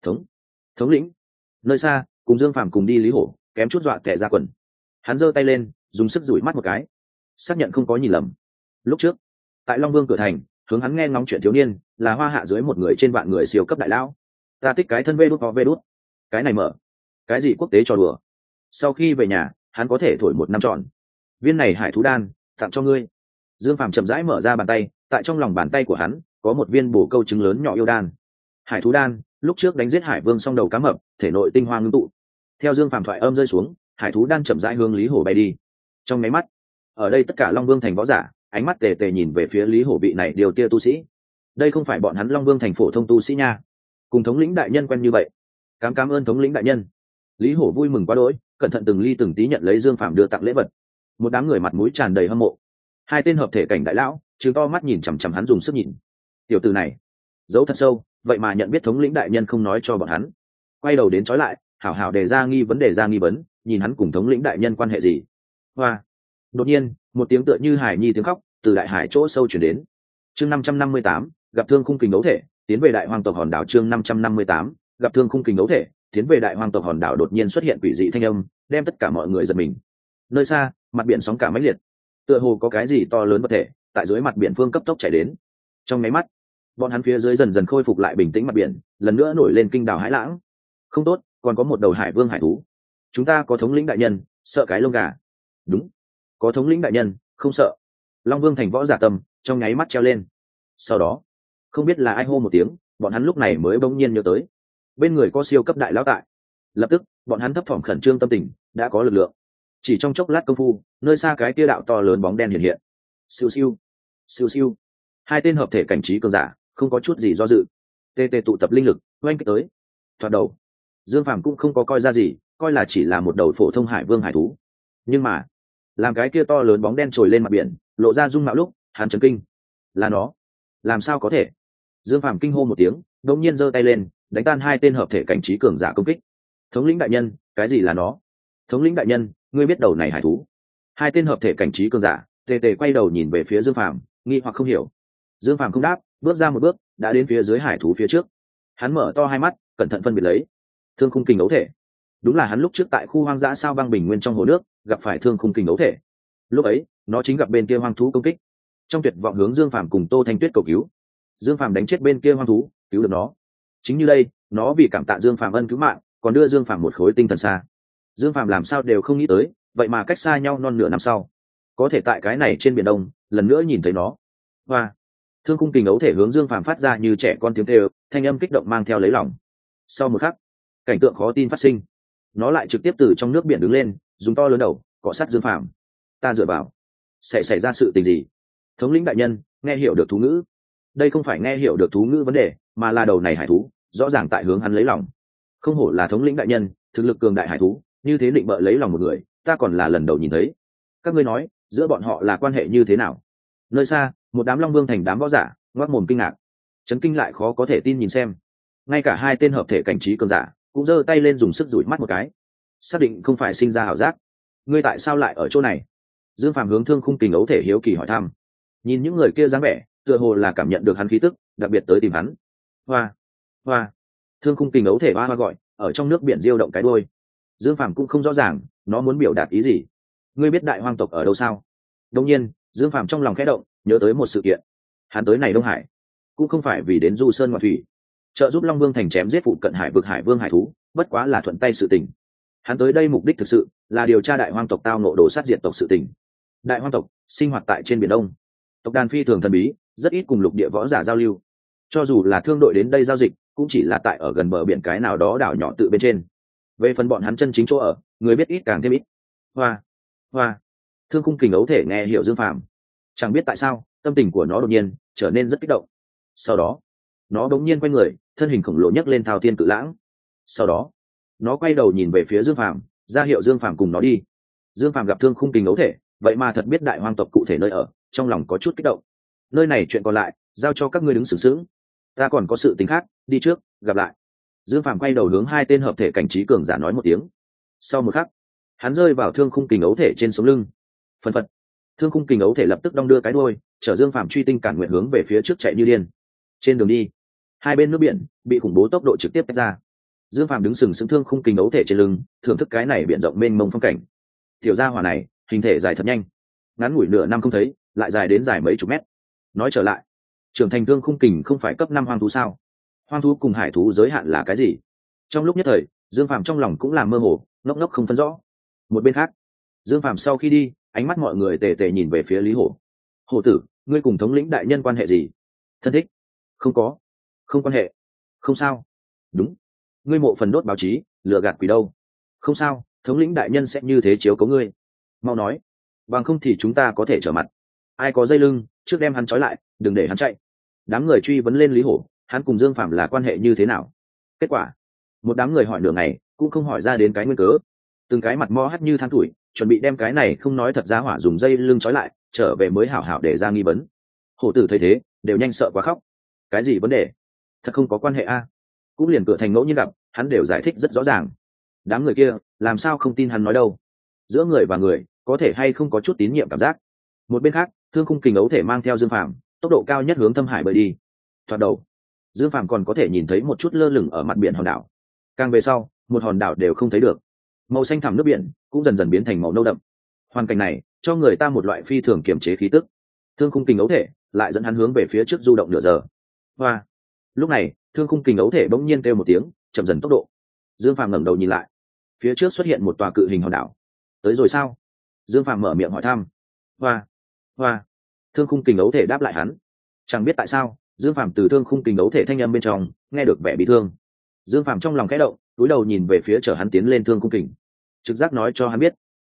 Thống lĩnh. Nơi xa cùng Dương Phàm cùng đi Lý Hổ kém chút dọa tẻ ra quần. Hắn giơ tay lên dùng sức dụi mắt một cái, xác nhận không có nhìn lầm. Lúc trước tại Long Vương cửa thành hướng hắn nghe ngóng chuyện thiếu niên là Hoa Hạ dưới một người trên vạn người siêu cấp đại lão. Ta thích cái thân vê đút, cái này mở cái gì quốc tế trò đùa. Sau khi về nhà hắn có thể thổi 1 năm tròn. Viên này hải thú đan tặng cho ngươi. Dương Phàm chậm rãi mở ra bàn tay, tại trong lòng bàn tay của hắn có một viên bổ câu trứng lớn nhỏ yêu đan. Hải thú đan lúc trước đánh giết hải vương song đầu cá mập, thể nội tinh hoa ngưng tụ. Theo Dương Phàm thoại âm rơi xuống, hải thú đan chậm rãi hướng Lý Hổ bay đi. Trong máy mắt, ở đây tất cả Long Vương thành võ giả ánh mắt tề tề nhìn về phía Lý Hổ vị này điều tia tu sĩ. Đây không phải bọn hắn Long Vương thành phổ thông tu sĩ nha, cùng thống lĩnh đại nhân quen như vậy. Cảm ơn thống lĩnh đại nhân. Lý Hổ vui mừng quá đỗi, cẩn thận từng ly từng tí nhận lấy Dương Phàm đưa tặng lễ vật. Một đám người mặt mũi tràn đầy hâm mộ. Hai tên hợp thể cảnh đại lão trừng to mắt nhìn chằm chằm hắn dùng sức nhìn. Tiểu tử này giấu thật sâu, vậy mà nhận biết thống lĩnh đại nhân không nói cho bọn hắn. Quay đầu đến trói lại, hảo hảo đề ra nghi vấn, nhìn hắn cùng thống lĩnh đại nhân quan hệ gì. Hoa. Đột nhiên một tiếng tựa như hải nhi tiếng khóc từ đại hải chỗ sâu chuyển đến. Chương 558, gặp thương khung kình đấu thể, tiến về đại hoang tộc hòn đảo. Chương 558, gặp thương khung kình đấu thể, tiến về đại hoang tộc hòn đảo. Đột nhiên xuất hiện quỷ dị thanh âm, đem tất cả mọi người giật mình. Nơi xa mặt biển sóng cả mãnh liệt, tựa hồ có cái gì to lớn vật thể tại dưới mặt biển phương cấp tốc chảy đến. Trong máy mắt bọn hắn phía dưới dần dần khôi phục lại bình tĩnh, mặt biển lần nữa nổi lên kinh đảo hãi lãng. Không tốt, còn có một đầu hải vương hải thú. Chúng ta có thống lĩnh đại nhân, sợ cái lông gà. Đúng, có thống lĩnh đại nhân, không sợ. Long Vương thành võ giả tâm trong nháy mắt treo lên. Sau đó không biết là ai hô một tiếng, bọn hắn lúc này mới bỗng nhiên nhớ tới bên người có siêu cấp đại lão tại. Lập tức bọn hắn thấp thỏm khẩn trương tâm tình đã có lực lượng. Chỉ trong chốc lát công phu, nơi xa cái tia đạo to lớn bóng đen hiện hiện. Siêu siêu, siêu siêu. Hai tên hợp thể cảnh trí cường giả, không có chút gì do dự. Tê tê tụ tập linh lực, oanh kích tới. Thoạt đầu, Dương Phàm cũng không có coi ra gì, coi là chỉ là một đầu phổ thông hải vương hải thú. Nhưng mà, làm cái kia to lớn bóng đen trồi lên mặt biển, lộ ra dung mạo lúc, hắn chấn kinh. Là nó? Làm sao có thể? Dương Phàm kinh hô một tiếng, đột nhiên giơ tay lên, đánh tan hai tên hợp thể cảnh trí cường giả công kích. Thống lĩnh đại nhân, cái gì là nó? Thống lĩnh đại nhân, ngươi biết đầu này hải thú? Hai tên hợp thể cảnh trí cường giả tề tề quay đầu nhìn về phía Dương Phàm, nghi hoặc không hiểu. Dương Phàm không đáp, bước ra một bước, đã đến phía dưới hải thú phía trước. Hắn mở to hai mắt, cẩn thận phân biệt lấy. Thương khung kình ấu thể. Đúng là hắn lúc trước tại khu hoang dã sao băng bình nguyên trong hồ nước gặp phải thương khung kình ấu thể. Lúc ấy, nó chính gặp bên kia hoang thú công kích, trong tuyệt vọng hướng Dương Phàm cùng Tô Thanh Tuyết cầu cứu. Dương Phàm đánh chết bên kia hoang thú, cứu được nó. Chính như đây, nó vì cảm tạ Dương Phàm ân cứu mạng, còn đưa Dương Phàm một khối tinh thần xa. Dương Phàm làm sao đều không nghĩ tới, vậy mà cách xa nhau non nửa năm sau, có thể tại cái này trên biển đông lần nữa nhìn thấy nó. Hoa, thương khung kình ấu thể hướng Dương Phàm phát ra như trẻ con tiếng kêu, thanh âm kích động mang theo lấy lòng. Sau một khắc, cảnh tượng khó tin phát sinh. Nó lại trực tiếp từ trong nước biển đứng lên, dùng to lớn đầu cọ sát Dương Phàm. Ta dựa vào, sẽ xảy ra sự tình gì? Thống lĩnh đại nhân, nghe hiểu được thú ngữ. Đây không phải nghe hiểu được thú ngữ vấn đề, mà là đầu này hải thú rõ ràng tại hướng hắn lấy lòng. Không hổ là thống lĩnh đại nhân, thực lực cường đại hải thú, như thế định bợ lấy lòng một người, ta còn là lần đầu nhìn thấy. Các ngươi nói, giữa bọn họ là quan hệ như thế nào? Nơi xa, một đám Long Vương thành đám võ giả, ngoác mồm kinh ngạc, chấn kinh lại khó có thể tin nhìn xem. Ngay cả hai tên hợp thể cảnh trí cường giả cũng giơ tay lên dùng sức dụi mắt một cái, xác định không phải sinh ra ảo giác. Ngươi tại sao lại ở chỗ này? Dương Phàm hướng thương khung kình ấu thể hiếu kỳ hỏi thăm. Nhìn những người kia dáng vẻ, tựa hồ là cảm nhận được hắn khí tức, đặc biệt tới tìm hắn. Hoa, hoa. Thương khung kình ấu thể hoa hoa gọi, ở trong nước biển diêu động cái đuôi. Dương Phàm cũng không rõ ràng nó muốn biểu đạt ý gì. Ngươi biết đại hoang tộc ở đâu sao? Đương nhiên, Dương Phàm trong lòng khẽ động, nhớ tới một sự kiện. Hắn tới này Đông Hải cũng không phải vì đến du sơn ngoại thủy, trợ giúp Long Vương thành chém giết phụ cận hải vực hải vương hải thú, bất quá là thuận tay sự tình. Hắn tới đây mục đích thực sự là điều tra đại hoang tộc tao nộ đồ sát diệt tộc sự tình. Đại hoang tộc sinh hoạt tại trên biển Đông, tộc đàn phi thường thần bí, rất ít cùng lục địa võ giả giao lưu. Cho dù là thương đội đến đây giao dịch, cũng chỉ là tại ở gần bờ biển cái nào đó đảo nhỏ tự bên trên. Về phần bọn hắn chân chính chỗ ở, người biết ít càng thêm ít. Hoa, hoa. Thương khung kình ấu thể nghe hiểu Dương Phàm, chẳng biết tại sao tâm tình của nó đột nhiên trở nên rất kích động. Sau đó nó đột nhiên quay người, thân hình khổng lồ nhấc lên thao thiên cự lãng. Sau đó nó quay đầu nhìn về phía Dương Phàm, ra hiệu Dương Phàm cùng nó đi. Dương Phàm gặp thương khung kình ấu thể, vậy mà thật biết đại hoang tộc cụ thể nơi ở, trong lòng có chút kích động. Nơi này chuyện còn lại giao cho các ngươi đứng sướng sướng, ta còn có sự tình khác, đi trước, gặp lại. Dương Phàm quay đầu hướng hai tên hợp thể cảnh trí cường giả nói một tiếng. Sau một khắc, hắn rơi vào thương khung kình ấu thể trên sống lưng. Phần phật, thương khung kình ấu thể lập tức đong đưa cái đuôi, chở Dương Phàm truy tinh cản nguyện hướng về phía trước chạy như điên. Trên đường đi, hai bên nước biển bị khủng bố tốc độ trực tiếp tách ra. Dương Phàm đứng sừng sững thương khung kình ấu thể trên lưng, thưởng thức cái này biển rộng mênh mông phong cảnh. Tiểu gia hỏa này, hình thể dài thật nhanh, ngắn ngủi nửa năm không thấy, lại dài đến dài mấy chục mét. Nói trở lại, trưởng thành thương khung kình không phải cấp 5 hoang thú sao? Hoang thú cùng hải thú giới hạn là cái gì? Trong lúc nhất thời, Dương Phàm trong lòng cũng làm mơ hồ, ngốc ngốc không phân rõ. Một bên khác, Dương Phàm sau khi đi, ánh mắt mọi người tề tề nhìn về phía Lý Hổ. Hổ tử, ngươi cùng thống lĩnh đại nhân quan hệ gì? Thân thích? Không có, không quan hệ. Không sao. Đúng, ngươi mộ phần đốt báo chí, lừa gạt quỷ đâu? Không sao, thống lĩnh đại nhân sẽ như thế chiếu cố ngươi. Mau nói, bằng không thì chúng ta có thể trở mặt. Ai có dây lưng, trước đem hắn trói lại, đừng để hắn chạy. Đám người truy vấn lên Lý Hổ, hắn cùng Dương Phàm là quan hệ như thế nào? Kết quả, một đám người hỏi nửa ngày cũng không hỏi ra đến cái nguyên cớ. Từng cái mặt mo hắt như than tuổi, chuẩn bị đem cái này không nói thật ra hỏa dùng dây lưng trói lại, trở về mới hảo hảo để ra nghi vấn. Hổ tử thấy thế, đều nhanh sợ quá khóc. Cái gì vấn đề? Thật không có quan hệ a? Cũng liền cửa thành ngẫu nhiên gặp, hắn đều giải thích rất rõ ràng. Đám người kia làm sao không tin hắn nói đâu? Giữa người và người có thể hay không có chút tín nhiệm cảm giác. Một bên khác, thương khung kình ấu thể mang theo Dương Phàm, tốc độ cao nhất hướng Thâm Hải bơi đi. Thoạt đầu, Dương Phàm còn có thể nhìn thấy một chút lơ lửng ở mặt biển hòn đảo. Càng về sau, một hòn đảo đều không thấy được. Màu xanh thẳm nước biển cũng dần dần biến thành màu nâu đậm. Hoàn cảnh này cho người ta một loại phi thường kiềm chế khí tức. Thương khung kình ấu thể lại dẫn hắn hướng về phía trước du động nửa giờ. Hoa. Lúc này, thương khung kình ấu thể bỗng nhiên kêu một tiếng, chậm dần tốc độ. Dương Phàm ngẩng đầu nhìn lại, phía trước xuất hiện một tòa cự hình hòn đảo. Tới rồi sao? Dương Phàm mở miệng hỏi thăm. Hoa. Hoa. Thương khung kình ấu thể đáp lại hắn. Chẳng biết tại sao, Dương Phàm từ thương khung kình ấu thể thanh âm bên trong nghe được vẻ bị thương. Dương Phàm trong lòng khẽ động, cúi đầu nhìn về phía chở hắn tiến lên thương khung kình. Trực giác nói cho hắn biết,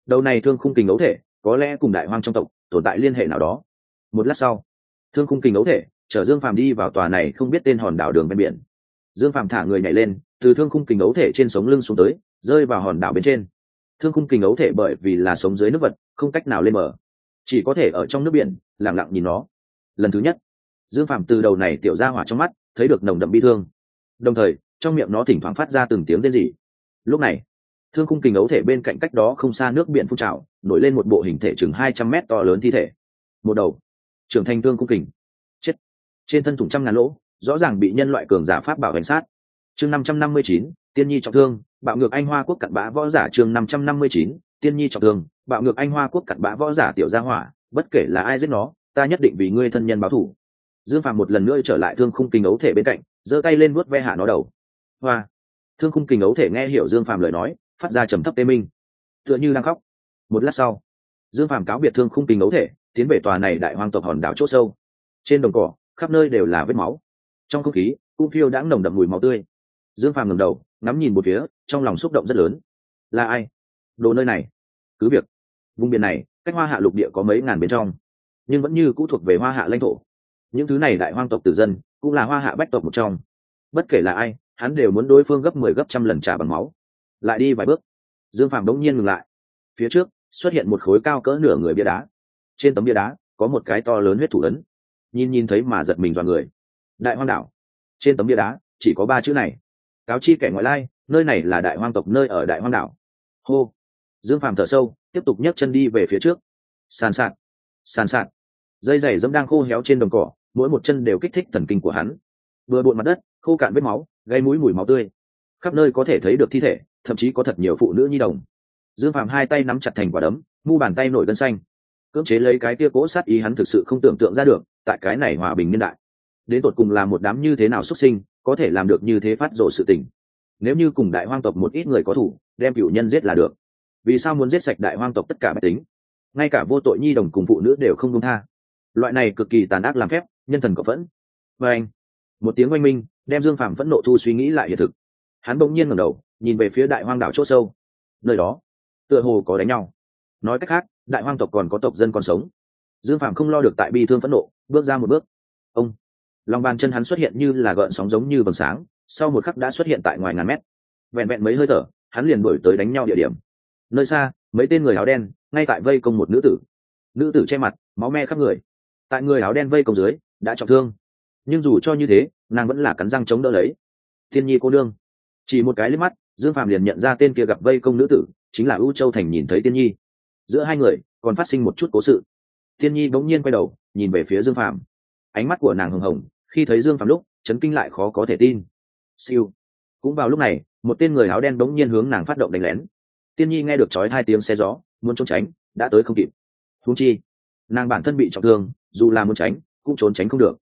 đầu này thương khung kình ấu thể có lẽ cùng đại hoang trong tộc tồn tại liên hệ nào đó. Một lát sau, thương khung kình ấu thể chở Dương Phàm đi vào tòa này không biết tên hòn đảo đường bên biển. Dương Phàm thả người nhảy lên, từ thương khung kình ấu thể trên sống lưng xuống tới, rơi vào hòn đảo bên trên. Thương khung kình ấu thể bởi vì là sống dưới nước vật, không cách nào lên bờ, chỉ có thể ở trong nước biển lặng lặng nhìn nó. Lần thứ nhất, Dương Phàm từ đầu này tiểu ra hỏa trong mắt thấy được nồng đậm bi thương, đồng thời trong miệng nó thỉnh thoảng phát ra từng tiếng rên rỉ. Lúc này, thương khung kình ấu thể bên cạnh cách đó không xa nước biển phun trào, nổi lên một bộ hình thể chừng 200 mét to lớn thi thể. Một đầu trưởng thành thương khung kình, chết trên thân thủng trăm ngàn lỗ, rõ ràng bị nhân loại cường giả pháp bảo hành sát. Chương 559, tiên nhi trọng thương, bạo ngược anh hoa quốc cặn bã võ giả. Chương 559, tiên nhi trọng thương, bạo ngược anh hoa quốc cặn bã võ giả. Tiểu gia hỏa, bất kể là ai giết nó, ta nhất định vì ngươi thân nhân báo thù. Dương Phàm một lần nữa trở lại thương khung kình ấu thể bên cạnh, giơ tay lên vuốt ve hạ nó đầu. Hoa! Thương khung kình ấu thể nghe hiểu Dương Phàm lời nói, phát ra trầm thấp tê minh, tựa như đang khóc. Một lát sau, Dương Phàm cáo biệt thương khung kình ấu thể, tiến về tòa này đại hoang tộc hòn đảo chỗ sâu. Trên đồng cỏ, khắp nơi đều là vết máu, trong không khí cũng phiêu đãng nồng đậm mùi máu tươi. Dương Phàm ngẩng đầu, ngắm nhìn một phía, trong lòng xúc động rất lớn. Là ai? Đồ nơi này? Cứ việc vùng biển này cách Hoa Hạ lục địa có mấy ngàn bên trong, nhưng vẫn như cũ thuộc về Hoa Hạ lãnh thổ. Những thứ này đại hoang tộc tử dân cũng là Hoa Hạ bách tộc một trong. Bất kể là ai, hắn đều muốn đối phương gấp 10 gấp trăm lần trả bằng máu. Lại đi vài bước, Dương Phàm đống nhiên ngừng lại. Phía trước xuất hiện một khối cao cỡ nửa người bia đá. Trên tấm bia đá có một cái to lớn huyết thủ ấn, nhìn thấy mà giật mình dọa người. Đại hoang đảo. Trên tấm bia đá chỉ có 3 chữ này: cáo chi kẻ ngoại lai, nơi này là đại hoang tộc nơi ở đại hoang đảo. Hô! Dương Phàm thở sâu, tiếp tục nhấc chân đi về phía trước. Sàn sạt, dây giày dẫm đang khô héo trên đồng cỏ, mỗi một chân đều kích thích thần kinh của hắn. Vừa bộn mặt đất khô cạn vết máu, gây mũi mùi máu tươi, khắp nơi có thể thấy được thi thể, thậm chí có thật nhiều phụ nữ nhi đồng. Dương Phàm hai tay nắm chặt thành quả đấm, mu bàn tay nổi gân xanh, cưỡng chế lấy cái kia cỗ sát ý. Hắn thực sự không tưởng tượng ra được, tại cái này hòa bình niên đại, đến tột cùng là một đám như thế nào xuất sinh có thể làm được như thế phát rồ sự tình. Nếu như cùng đại hoang tộc một ít người có thủ, đem cửu nhân giết là được, vì sao muốn giết sạch đại hoang tộc tất cả bách tính, ngay cả vô tội nhi đồng cùng phụ nữ đều không buông tha? Loại này cực kỳ tàn ác làm phép, nhân thần cộng phẫn. Và anh, một tiếng oanh minh đem Dương Phàm phẫn nộ thu suy nghĩ lại hiện thực. Hắn bỗng nhiên ngẩng đầu, nhìn về phía đại hoang đảo chỗ sâu. Nơi đó tựa hồ có đánh nhau. Nói cách khác, đại hoang tộc còn có tộc dân còn sống. Dương Phàm không lo được tại bi thương phẫn nộ, bước ra một bước. Ông, lòng bàn chân hắn xuất hiện như là gợn sóng giống như vầng sáng, sau một khắc đã xuất hiện tại ngoài ngàn mét. Vẹn vẹn mấy hơi thở, hắn liền đuổi tới đánh nhau địa điểm. Nơi xa, mấy tên người áo đen ngay tại vây công một nữ tử. Nữ tử che mặt, máu me khắp người. Tại người áo đen vây công dưới, đã trọng thương, nhưng dù cho như thế, nàng vẫn là cắn răng chống đỡ lấy. Thiên nhi cô nương. Chỉ một cái liếc mắt, Dương Phàm liền nhận ra tên kia gặp vây công nữ tử chính là U Châu Thành. Nhìn thấy Tiên nhi, giữa hai người còn phát sinh một chút cố sự. Tiên nhi bỗng nhiên quay đầu nhìn về phía Dương Phàm, ánh mắt của nàng hồng hồng, khi thấy Dương Phàm lúc chấn kinh lại khó có thể tin. Siêu. Cũng vào lúc này, một tên người áo đen bỗng nhiên hướng nàng phát động đánh lén. Tiên nhi nghe được chói 2 tiếng xe gió, muốn trốn tránh đã tới không kịp. Huống chi nàng bản thân bị trọng thương, dù là muốn tránh cũng trốn tránh không được.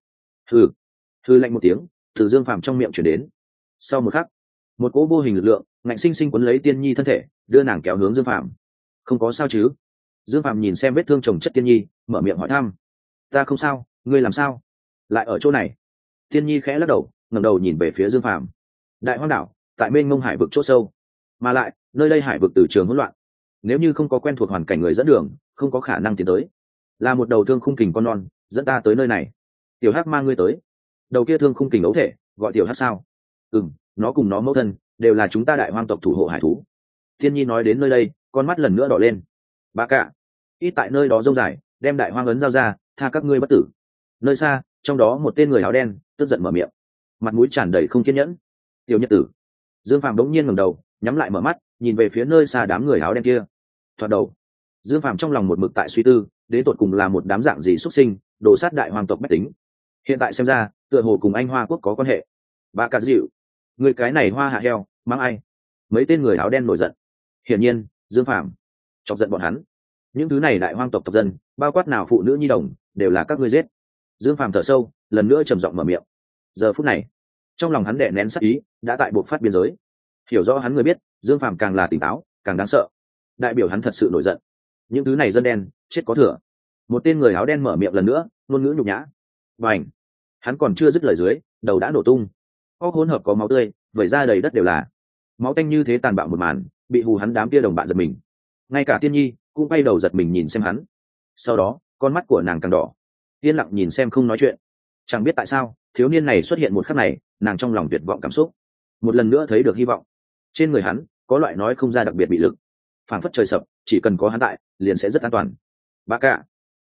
Hừ lạnh một tiếng từ Dương Phàm trong miệng chuyển đến. Sau một khắc, một cỗ vô hình lực lượng ngạnh sinh sinh quấn lấy Tiên nhi thân thể, đưa nàng kéo hướng Dương Phàm. Không có sao chứ? Dương Phàm nhìn xem vết thương chồng chất Tiên nhi, mở miệng hỏi thăm. Ta không sao, ngươi làm sao lại ở chỗ này? Tiên nhi khẽ lắc đầu, ngẩng đầu nhìn về phía Dương Phàm. Đại hoang đảo tại mênh mông hải vực chỗ sâu, mà lại nơi đây hải vực từ trường hỗn loạn, nếu như không có quen thuộc hoàn cảnh người dẫn đường, không có khả năng tiến tới. Là một đầu thương khung kình con non dẫn ta tới nơi này. Tiểu Hắc mang ngươi tới. Đầu kia thương khung kình ấu thể gọi Tiểu Hắc sao? Nó cùng nó mẫu thân đều là chúng ta đại hoang tộc thủ hộ hải thú. Thiên nhi nói đến nơi đây, con mắt lần nữa đỏ lên. Bà cả, ít tại nơi đó rông dài, đem đại hoang ấn giao ra, tha các ngươi bất tử. Nơi xa, trong đó một tên người áo đen tức giận mở miệng, mặt mũi tràn đầy không kiên nhẫn. Tiểu Nhật tử. Dương Phàm đống nhiên ngẩng đầu, nhắm lại mở mắt, nhìn về phía nơi xa đám người áo đen kia. Thoạt đầu, Dương Phàm trong lòng một mực tại suy tư, đến tột cùng là một đám dạng gì xuất sinh, đồ sát đại hoàng tộc bách tính. Hiện tại xem ra, tựa hồ cùng anh Hoa Quốc có quan hệ. Bà cả dịu, người cái này hoa hạ heo, mang ai? Mấy tên người áo đen nổi giận. Hiển nhiên, Dương Phàm chọc giận bọn hắn. Những thứ này đại hoang tộc tộc dân, bao quát nào phụ nữ nhi đồng, đều là các ngươi giết. Dương Phàm thở sâu, lần nữa trầm giọng mở miệng. Giờ phút này, trong lòng hắn đè nén sát ý, đã tại buộc phát biên giới. Hiểu rõ hắn người biết, Dương Phàm càng là tỉnh táo, càng đáng sợ. Đại biểu hắn thật sự nổi giận. Những thứ này dân đen, chết có thừa. Một tên người áo đen mở miệng lần nữa, ngôn ngữ nhục nhã. Bành! Hắn còn chưa dứt lời dưới, đầu đã nổ tung. Óc hỗn hợp có máu tươi, vẩy ra đầy đất đều là. Máu tanh như thế tàn bạo một màn, bị hù hắn đám kia đồng bạn giật mình. ngay cả tiên nhi cũng bay đầu giật mình nhìn xem hắn. Sau đó con mắt của nàng càng đỏ, yên lặng nhìn xem không nói chuyện. Chẳng biết tại sao thiếu niên này xuất hiện một khắc này, nàng trong lòng tuyệt vọng cảm xúc một lần nữa thấy được hy vọng. Trên người hắn có loại nói không ra đặc biệt bị lực, phảng phất trời sập chỉ cần có hắn tại liền sẽ rất an toàn. Bà cả,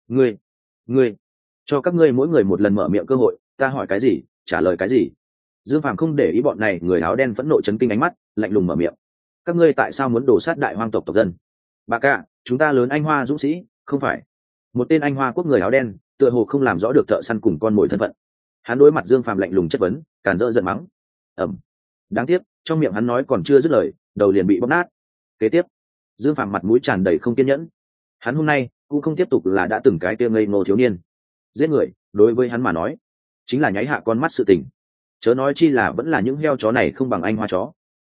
ngươi cho các ngươi mỗi người một lần mở miệng cơ hội, ta hỏi cái gì trả lời cái gì. Dương Phàm không để ý bọn này người áo đen phẫn nộ chấn kinh ánh mắt, lạnh lùng mở miệng. Các ngươi tại sao muốn đổ sát đại hoang tộc tộc dân? Bà cả, chúng ta lớn Anh Hoa dũng sĩ, không phải. Một tên Anh Hoa quốc người áo đen tựa hồ không làm rõ được thợ săn cùng con mồi thân phận. Hắn đối mặt Dương Phàm lạnh lùng chất vấn, càn rỡ giận mắng. Đáng tiếc trong miệng hắn nói còn chưa dứt lời, đầu liền bị bóp nát. Kế tiếp Dương Phàm mặt mũi tràn đầy không kiên nhẫn. Hắn hôm nay cũng không tiếp tục là đã từng cái kia ngây ngô thiếu niên. Giết người đối với hắn mà nói chính là nháy hạ con mắt sự tình, chớ nói chi là vẫn là những heo chó này không bằng Anh Hoa chó.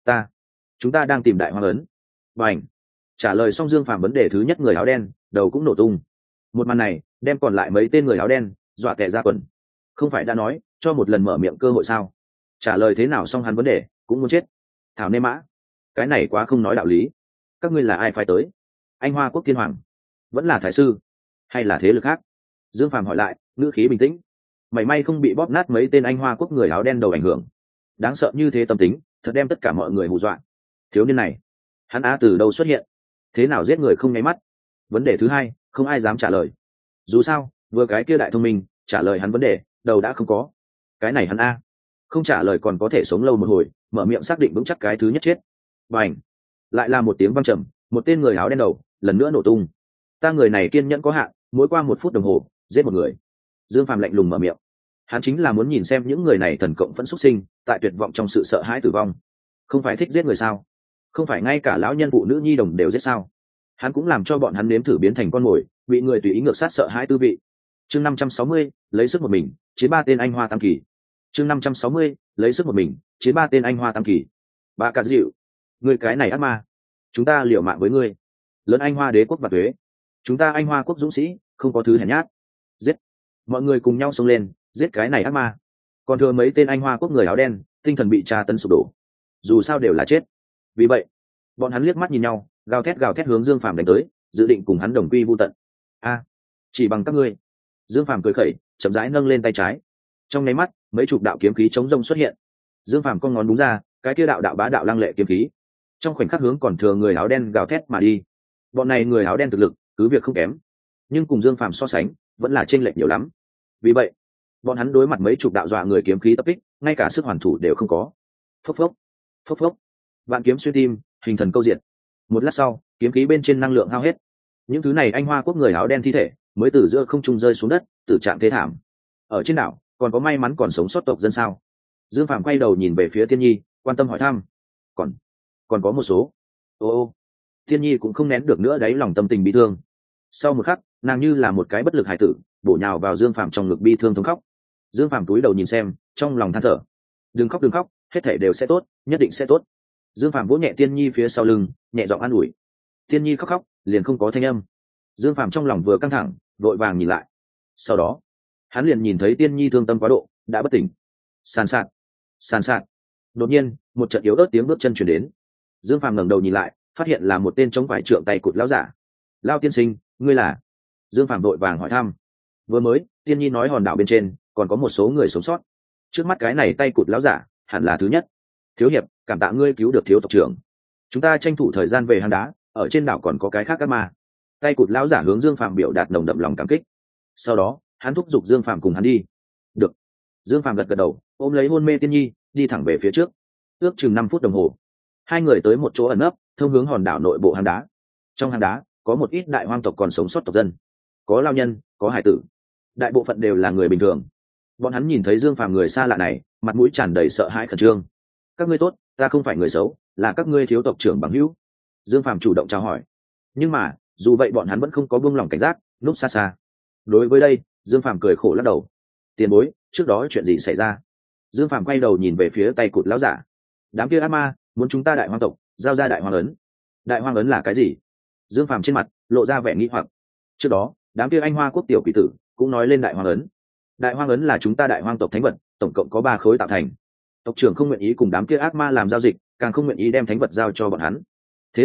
Chúng ta đang tìm đại hoang ấn. Bành. Trả lời xong Dương Phàm vấn đề thứ nhất, người áo đen đầu cũng nổ tung. Một màn này đem còn lại mấy tên người áo đen dọa tè ra quần. Không phải đã nói cho một lần mở miệng cơ hội sao? Trả lời thế nào xong hắn vấn đề cũng muốn chết. Thảo nê mã, cái này quá không nói đạo lý. Các ngươi là ai phái tới? Anh Hoa quốc thiên hoàng, vẫn là thái sư, hay là thế lực khác? Dương Phàm hỏi lại, ngữ khí bình tĩnh, mảy may không bị bóp nát mấy tên Anh Hoa quốc người áo đen đầu ảnh hưởng. Đáng sợ như thế tâm tính, thật đem tất cả mọi người hù dọa. Thiếu niên này, hắn á từ đâu xuất hiện? Thế nào giết người không nháy mắt? Vấn đề thứ hai không ai dám trả lời. Dù sao vừa cái kia đại thông minh trả lời hắn vấn đề, đầu đã không có. Cái này hắn a không trả lời còn có thể sống lâu một hồi, mở miệng xác định vững chắc cái thứ nhất chết. Bành. Lại là một tiếng vang trầm, một tên người áo đen đầu lần nữa nổ tung. Ta người này kiên nhẫn có hạn, mỗi qua 1 phút đồng hồ giết một người. Dương Phàm lạnh lùng mở miệng. Hắn chính là muốn nhìn xem những người này thần cộng vẫn xuất sinh tại tuyệt vọng trong sự sợ hãi tử vong. Không phải thích giết người sao? Không phải ngay cả lão nhân phụ nữ nhi đồng đều giết sao? Hắn cũng làm cho bọn hắn nếm thử biến thành con mồi, bị người tùy ý ngược sát sợ hãi tư vị. Chương 560, lấy sức một mình chiến 3 tên Anh Hoa tam kỳ. Chương 560, lấy sức một mình chiến 3 tên Anh Hoa tam kỳ. Bà cả dịu, người cái này ác ma, chúng ta liều mạng với ngươi. Lớn Anh Hoa đế quốc và thuế, chúng ta Anh Hoa quốc dũng sĩ không có thứ hèn nhát. Giết. Mọi người cùng nhau xông lên, giết cái này ác ma. Còn thừa mấy tên Anh Hoa quốc người áo đen tinh thần bị tra tấn sụp đổ, dù sao đều là chết. Vì vậy bọn hắn liếc mắt nhìn nhau, gào thét hướng Dương Phàm đánh tới, dự định cùng hắn đồng quy vu tận. Chỉ bằng các ngươi. Dương Phàm cười khẩy, chậm rãi nâng lên tay trái. Trong nháy mắt mấy chục đạo kiếm khí chống rông xuất hiện. Dương Phàm con ngón đúng ra, cái kia đạo bá đạo lăng lệ kiếm khí trong khoảnh khắc hướng còn thừa người áo đen gào thét mà đi. Bọn này người áo đen thực lực cứ việc không kém, nhưng cùng Dương Phàm so sánh vẫn là chênh lệch nhiều lắm. Vì vậy bọn hắn đối mặt mấy chục đạo dọa người kiếm khí tập kích, ngay cả sức hoàn thủ đều không có. Phốc phốc, vạn kiếm xuyên tim, hình thần câu diện. Một lát sau kiếm khí bên trên năng lượng hao hết, những thứ này Anh Hoa quốc người áo đen thi thể mới từ giữa không trung rơi xuống đất, tử trạng thế thảm. Ở trên đảo còn có may mắn còn sống sót tộc dân sao? Dương Phàm quay đầu nhìn về phía Tiên Nhi, quan tâm hỏi thăm. Còn có một số. Ô, Tiên Nhi cũng không nén được nữa đáy lòng tâm tình bi thương. Sau một khắc nàng như là một cái bất lực hài tử bổ nhào vào Dương Phàm trong ngực bi thương thống khóc. Dương Phàm cúi đầu nhìn xem, trong lòng than thở. Đừng khóc, hết thảy đều sẽ tốt, nhất định sẽ tốt. Dương Phàm vỗ nhẹ Tiên Nhi phía sau lưng, nhẹ giọng an ủi. Tiên Nhi khóc liền không có thanh âm. Dương Phàm trong lòng vừa căng thẳng, vội vàng nhìn lại. Sau đó hắn liền nhìn thấy Tiên Nhi thương tâm quá độ, đã bất tỉnh. Sàn sạt. Đột nhiên một trận yếu ớt tiếng bước chân chuyển đến. Dương Phàm ngẩng đầu nhìn lại, phát hiện là một tên chống vải trượng tay cụt lão giả. Lao tiên sinh, ngươi là? Dương Phàm vội vàng hỏi thăm. Vừa mới Tiên Nhi nói hòn đảo bên trên còn có một số người sống sót, trước mắt cái này tay cụt lão giả hẳn là thứ nhất. Thiếu hiệp, cảm tạ ngươi cứu được thiếu tộc trưởng, chúng ta tranh thủ thời gian về hang đá, ở trên đảo còn có cái khác các ma. Tay cụt lão giả hướng Dương Phàm biểu đạt nồng đậm lòng cảm kích. Sau đó hắn thúc giục Dương Phàm cùng hắn đi. Được. Dương Phàm gật gật đầu, ôm lấy hôn mê Tiên Nhi đi thẳng về phía trước. Ước chừng 5 phút đồng hồ, hai người tới một chỗ ẩn nấp thông hướng hòn đảo nội bộ hang đá. Trong hang đá có một ít đại hoang tộc còn sống sót tộc dân, có lao nhân, có hải tử, đại bộ phận đều là người bình thường. Bọn hắn nhìn thấy Dương Phàm người xa lạ này, mặt mũi tràn đầy sợ hãi khẩn trương. Các ngươi tốt, ta không phải người xấu, là các ngươi thiếu tộc trưởng bằng hữu. Dương Phàm chủ động chào hỏi. Nhưng mà dù vậy bọn hắn vẫn không có buông lỏng cảnh giác, núp xa xa. Đối với đây Dương Phàm cười khổ lắc đầu. Tiền bối, trước đó chuyện gì xảy ra? Dương Phàm quay đầu nhìn về phía tay cụt lão giả. Đám kia ác ma muốn chúng ta đại hoang tộc giao ra đại hoang ấn. Đại hoang ấn là cái gì? Dương Phàm trên mặt lộ ra vẻ nghi hoặc. Trước đó đám kia Anh Hoa quốc tiểu quỷ tử cũng nói lên đại hoang ấn. Đại hoang ấn là chúng ta đại hoang tộc thánh vật, tổng cộng có 3 khối tạo thành. Tộc trưởng không nguyện ý cùng đám kia ác ma làm giao dịch, càng không nguyện ý đem thánh vật giao cho bọn hắn. Thế là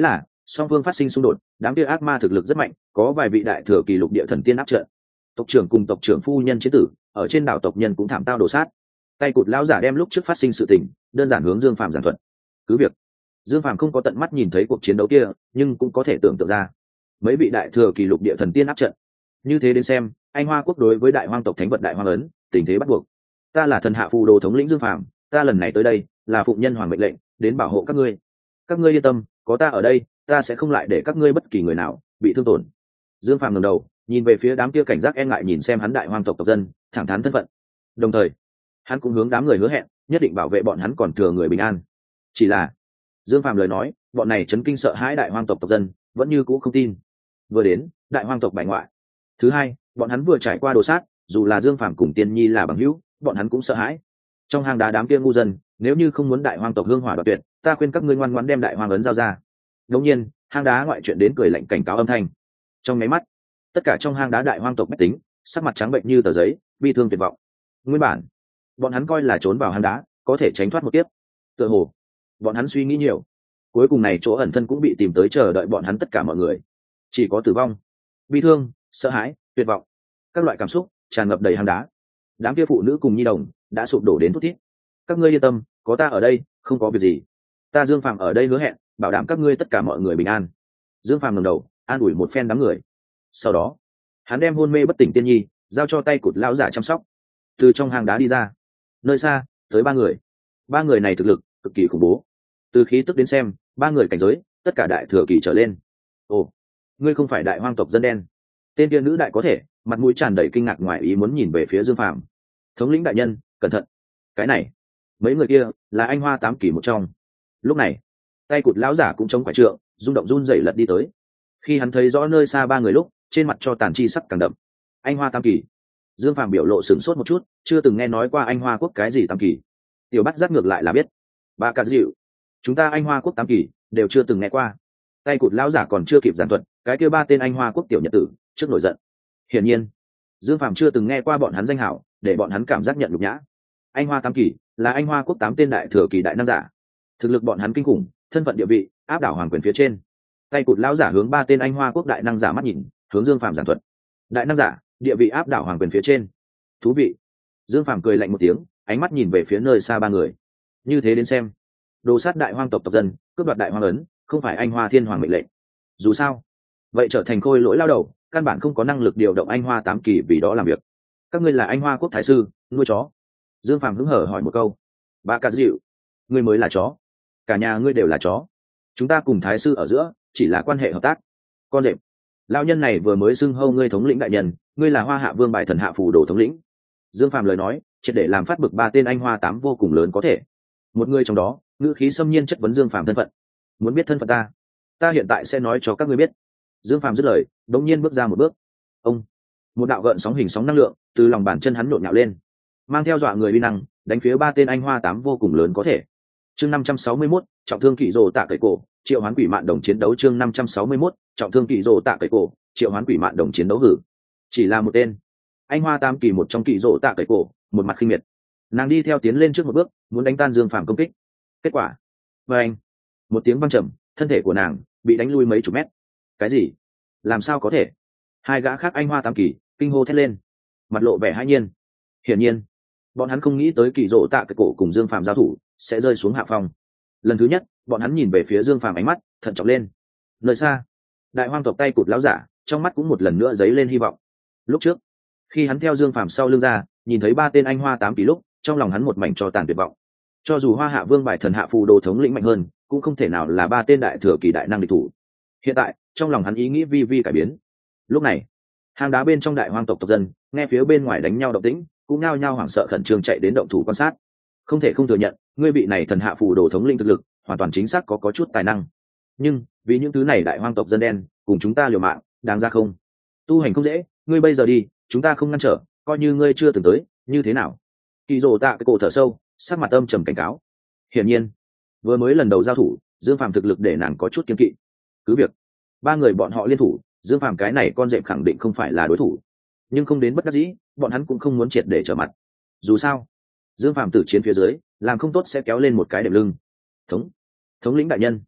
song phương phát sinh xung đột, đám kia ác ma thực lực rất mạnh, có vài vị đại thừa kỳ lục địa thần tiên áp trận. Tộc trưởng cùng tộc trưởng phu nhân chiến tử, ở trên đảo tộc nhân cũng thảm tao đổ sát. Tay cụt lão giả đem lúc trước phát sinh sự tình đơn giản hướng Dương Phàm giảng thuật. Cứ việc Dương Phàm không có tận mắt nhìn thấy cuộc chiến đấu kia, nhưng cũng có thể tưởng tượng ra mấy vị đại thừa kỳ lục địa thần tiên áp trận. Như thế đến xem, anh Hoa quốc đối với đại hoang tộc thánh vật đại hoang ấn, tình thế bắt buộc. Ta là thần hạ phù đồ thống lĩnh Dương Phàm, ta lần này tới đây là phụng nhân hoàng mệnh lệnh, đến bảo hộ các ngươi. Các ngươi yên tâm, có ta ở đây, ta sẽ không lại để các ngươi bất kỳ người nào bị thương tổn. Dương Phàm ngẩng đầu, nhìn về phía đám kia cảnh giác e ngại nhìn xem hắn đại hoang tộc tộc dân, thẳng thắn thân phận. Đồng thời, hắn cũng hướng đám người hứa hẹn, nhất định bảo vệ bọn hắn còn thừa người bình an. Chỉ là, Dương Phàm lời nói, bọn này chấn kinh sợ hãi đại hoang tộc tộc dân, vẫn như cũ không tin. Vừa đến, đại hoang tộc bại ngoại. Thứ hai, bọn hắn vừa trải qua đồ sát, dù là Dương Phàm cùng Tiên Nhi là bằng hữu, bọn hắn cũng sợ hãi. Trong hang đá đám kia ngu dân, nếu như không muốn đại hoang tộc hương hỏa đoạt tuyệt, ta khuyên các ngươi ngoan ngoãn đem đại hoang ấn giao ra. Đống nhiên, hang đá ngoại chuyện đến cười lạnh cảnh cáo âm thanh. Trong máy mắt, tất cả trong hang đá đại hoang tộc bách tính, sắc mặt trắng bệnh như tờ giấy, bi thương tuyệt vọng. Nguyên bản, bọn hắn coi là trốn vào hang đá, có thể tránh thoát một kiếp. Tựa hồ, bọn hắn suy nghĩ nhiều, cuối cùng này chỗ ẩn thân cũng bị tìm tới chờ đợi bọn hắn tất cả mọi người. Chỉ có tử vong, bi thương, sợ hãi, tuyệt vọng, các loại cảm xúc tràn ngập đầy hang đá. Đám kia phụ nữ cùng nhi đồng đã sụp đổ đến thút thít. Các ngươi yên tâm, có ta ở đây, không có việc gì. Ta Dương Phàm ở đây hứa hẹn, bảo đảm các ngươi tất cả mọi người bình an. Dương Phàm ngẩng đầu, an ủi một phen đám người. Sau đó, hắn đem hôn mê bất tỉnh Tiên Nhi giao cho tay cụt lão giả chăm sóc. Từ trong hang đá đi ra, nơi xa tới ba người. Ba người này thực lực cực kỳ khủng bố. Từ khí tức đến xem, ba người cảnh giới tất cả đại thừa kỳ trở lên. Ồ, ngươi không phải đại hoang tộc dân đen? Tên kia nữ đại có thể, mặt mũi tràn đầy kinh ngạc ngoài ý muốn nhìn về phía Dương Phàm. Thống lĩnh đại nhân, cẩn thận. Cái này, mấy người kia là anh Hoa tám kỳ một trong. Lúc này, tay cụt lão giả cũng chống quả trượng, rung động run rẩy lật đi tới. Khi hắn thấy rõ nơi xa ba người lúc, trên mặt cho tàn chi sắc càng đậm. Anh Hoa tam kỳ. Dương Phàm biểu lộ sửng sốt một chút, chưa từng nghe nói qua anh Hoa quốc cái gì tam kỳ. Tiểu Bắt giác ngược lại là biết. Ba cả dịu, chúng ta anh Hoa quốc tam kỳ đều chưa từng nghe qua. Tay cụt lão giả còn chưa kịp giảng thuật, cái kia ba tên anh Hoa quốc tiểu nhật tử trước nổi giận. Hiển nhiên, Dương Phàm chưa từng nghe qua bọn hắn danh hảo, để bọn hắn cảm giác nhận nhục nhã. Anh Hoa tám kỳ là anh Hoa quốc 8 tên đại thừa kỳ đại năng giả. Thực lực bọn hắn kinh khủng, thân phận địa vị áp đảo hoàng quyền phía trên. Tay cụt lão giả hướng ba tên anh Hoa quốc đại năng giả mắt nhìn, hướng Dương Phàm giảng thuật. Đại năng giả, địa vị áp đảo hoàng quyền phía trên. Thú vị. Dương Phàm cười lạnh một tiếng, ánh mắt nhìn về phía nơi xa ba người. Như thế đến xem, đồ sát đại hoang tộc tộc dân, cướp đoạt đại hoang ấn, không phải anh Hoa Thiên Hoàng mệnh lệnh. Dù sao, vậy trở thành khôi lỗi lao đầu, căn bản không có năng lực điều động anh Hoa tám kỳ vì đó làm việc. Các ngươi là anh Hoa quốc thái sư, nuôi chó? Dương Phàm hứng hở hỏi một câu. Ba cà dịu, ngươi mới là chó, cả nhà ngươi đều là chó. Chúng ta cùng thái sư ở giữa chỉ là quan hệ hợp tác. Con đệm, lao nhân này vừa mới xưng hâu ngươi thống lĩnh đại nhân, ngươi là Hoa Hạ Vương bài thần hạ phù đồ thống lĩnh. Dương Phàm lời nói triệt để làm phát bực ba tên anh Hoa tám vô cùng lớn có thể. Một người trong đó ngữ khí xâm nhiên chất vấn Dương Phàm thân phận. Muốn biết thân phận ta hiện tại sẽ nói cho các ngươi biết. Dương Phàm dứt lời, đống nhiên bước ra một bước. Ông, một đạo gợn sóng hình sóng năng lượng từ lòng bàn chân hắn nhộn nhạo lên, mang theo dọa người uy năng, đánh phía ba tên anh Hoa tám vô cùng lớn có thể. Chương 561, trọng thương kỵ rồ tạ cậy cổ, triệu hoán quỷ mạn đồng chiến đấu. Chương 561, trọng thương kỵ rồ tạ cậy cổ, triệu hoán quỷ mạn đồng chiến đấu. Hử, chỉ là một tên anh Hoa tám kỳ một trong kỵ rồ tạ cậy cổ, một mặt khinh miệt. Nàng đi theo tiến lên trước một bước, muốn đánh tan Dương Phàm công kích. Kết quả, và anh, một tiếng vang trầm, thân thể của nàng bị đánh lui mấy chục mét. Cái gì? Làm sao có thể? Hai gã khác anh Hoa tám kỳ kinh hô thét lên, mặt lộ vẻ hãi nhiên. Hiển nhiên, bọn hắn không nghĩ tới kỳ rộ tạ cái cổ cùng Dương Phàm giao thủ sẽ rơi xuống hạ phong. Lần thứ nhất, bọn hắn nhìn về phía Dương Phàm, ánh mắt thận trọng lên. Nơi xa, đại hoang tộc tay cụt lão giả trong mắt cũng một lần nữa dấy lên hy vọng. Lúc trước, khi hắn theo Dương Phàm sau lưng ra, nhìn thấy ba tên anh Hoa tám kỳ lúc, trong lòng hắn một mảnh cho tàn tuyệt vọng. Cho dù Hoa Hạ Vương bài thần hạ phù đồ thống lĩnh mạnh hơn, cũng không thể nào là ba tên đại thừa kỳ đại năng địch thủ. Hiện tại, trong lòng hắn ý nghĩ vi vi cải biến. Lúc này, hang đá bên trong đại hoang tộc tộc dân nghe phía bên ngoài đánh nhau động tĩnh, cũng nhao nhao hoảng sợ khẩn trương chạy đến động thủ quan sát. Không thể không thừa nhận, ngươi vị này thần hạ phù đồ thống linh thực lực hoàn toàn chính xác có chút tài năng. Nhưng vì những thứ này đại hoang tộc dân đen cùng chúng ta liều mạng, đáng ra không? Tu hành không dễ, ngươi bây giờ đi, chúng ta không ngăn trở, coi như ngươi chưa từng tới, như thế nào? Kỳ rồ tạ cái cổ thở sâu, sắc mặt âm trầm cảnh cáo. Hiển nhiên, vừa mới lần đầu giao thủ, Dương Phàm thực lực để nàng có chút kiêng kỵ. Cứ việc ba người bọn họ liên thủ, Dương Phàm cái này con rệp khẳng định không phải là đối thủ, nhưng không đến bất đắc dĩ, bọn hắn cũng không muốn triệt để trở mặt. Dù sao, Dương Phàm tử chiến phía dưới, làm không tốt sẽ kéo lên một cái đệm lưng. Thống lĩnh đại nhân,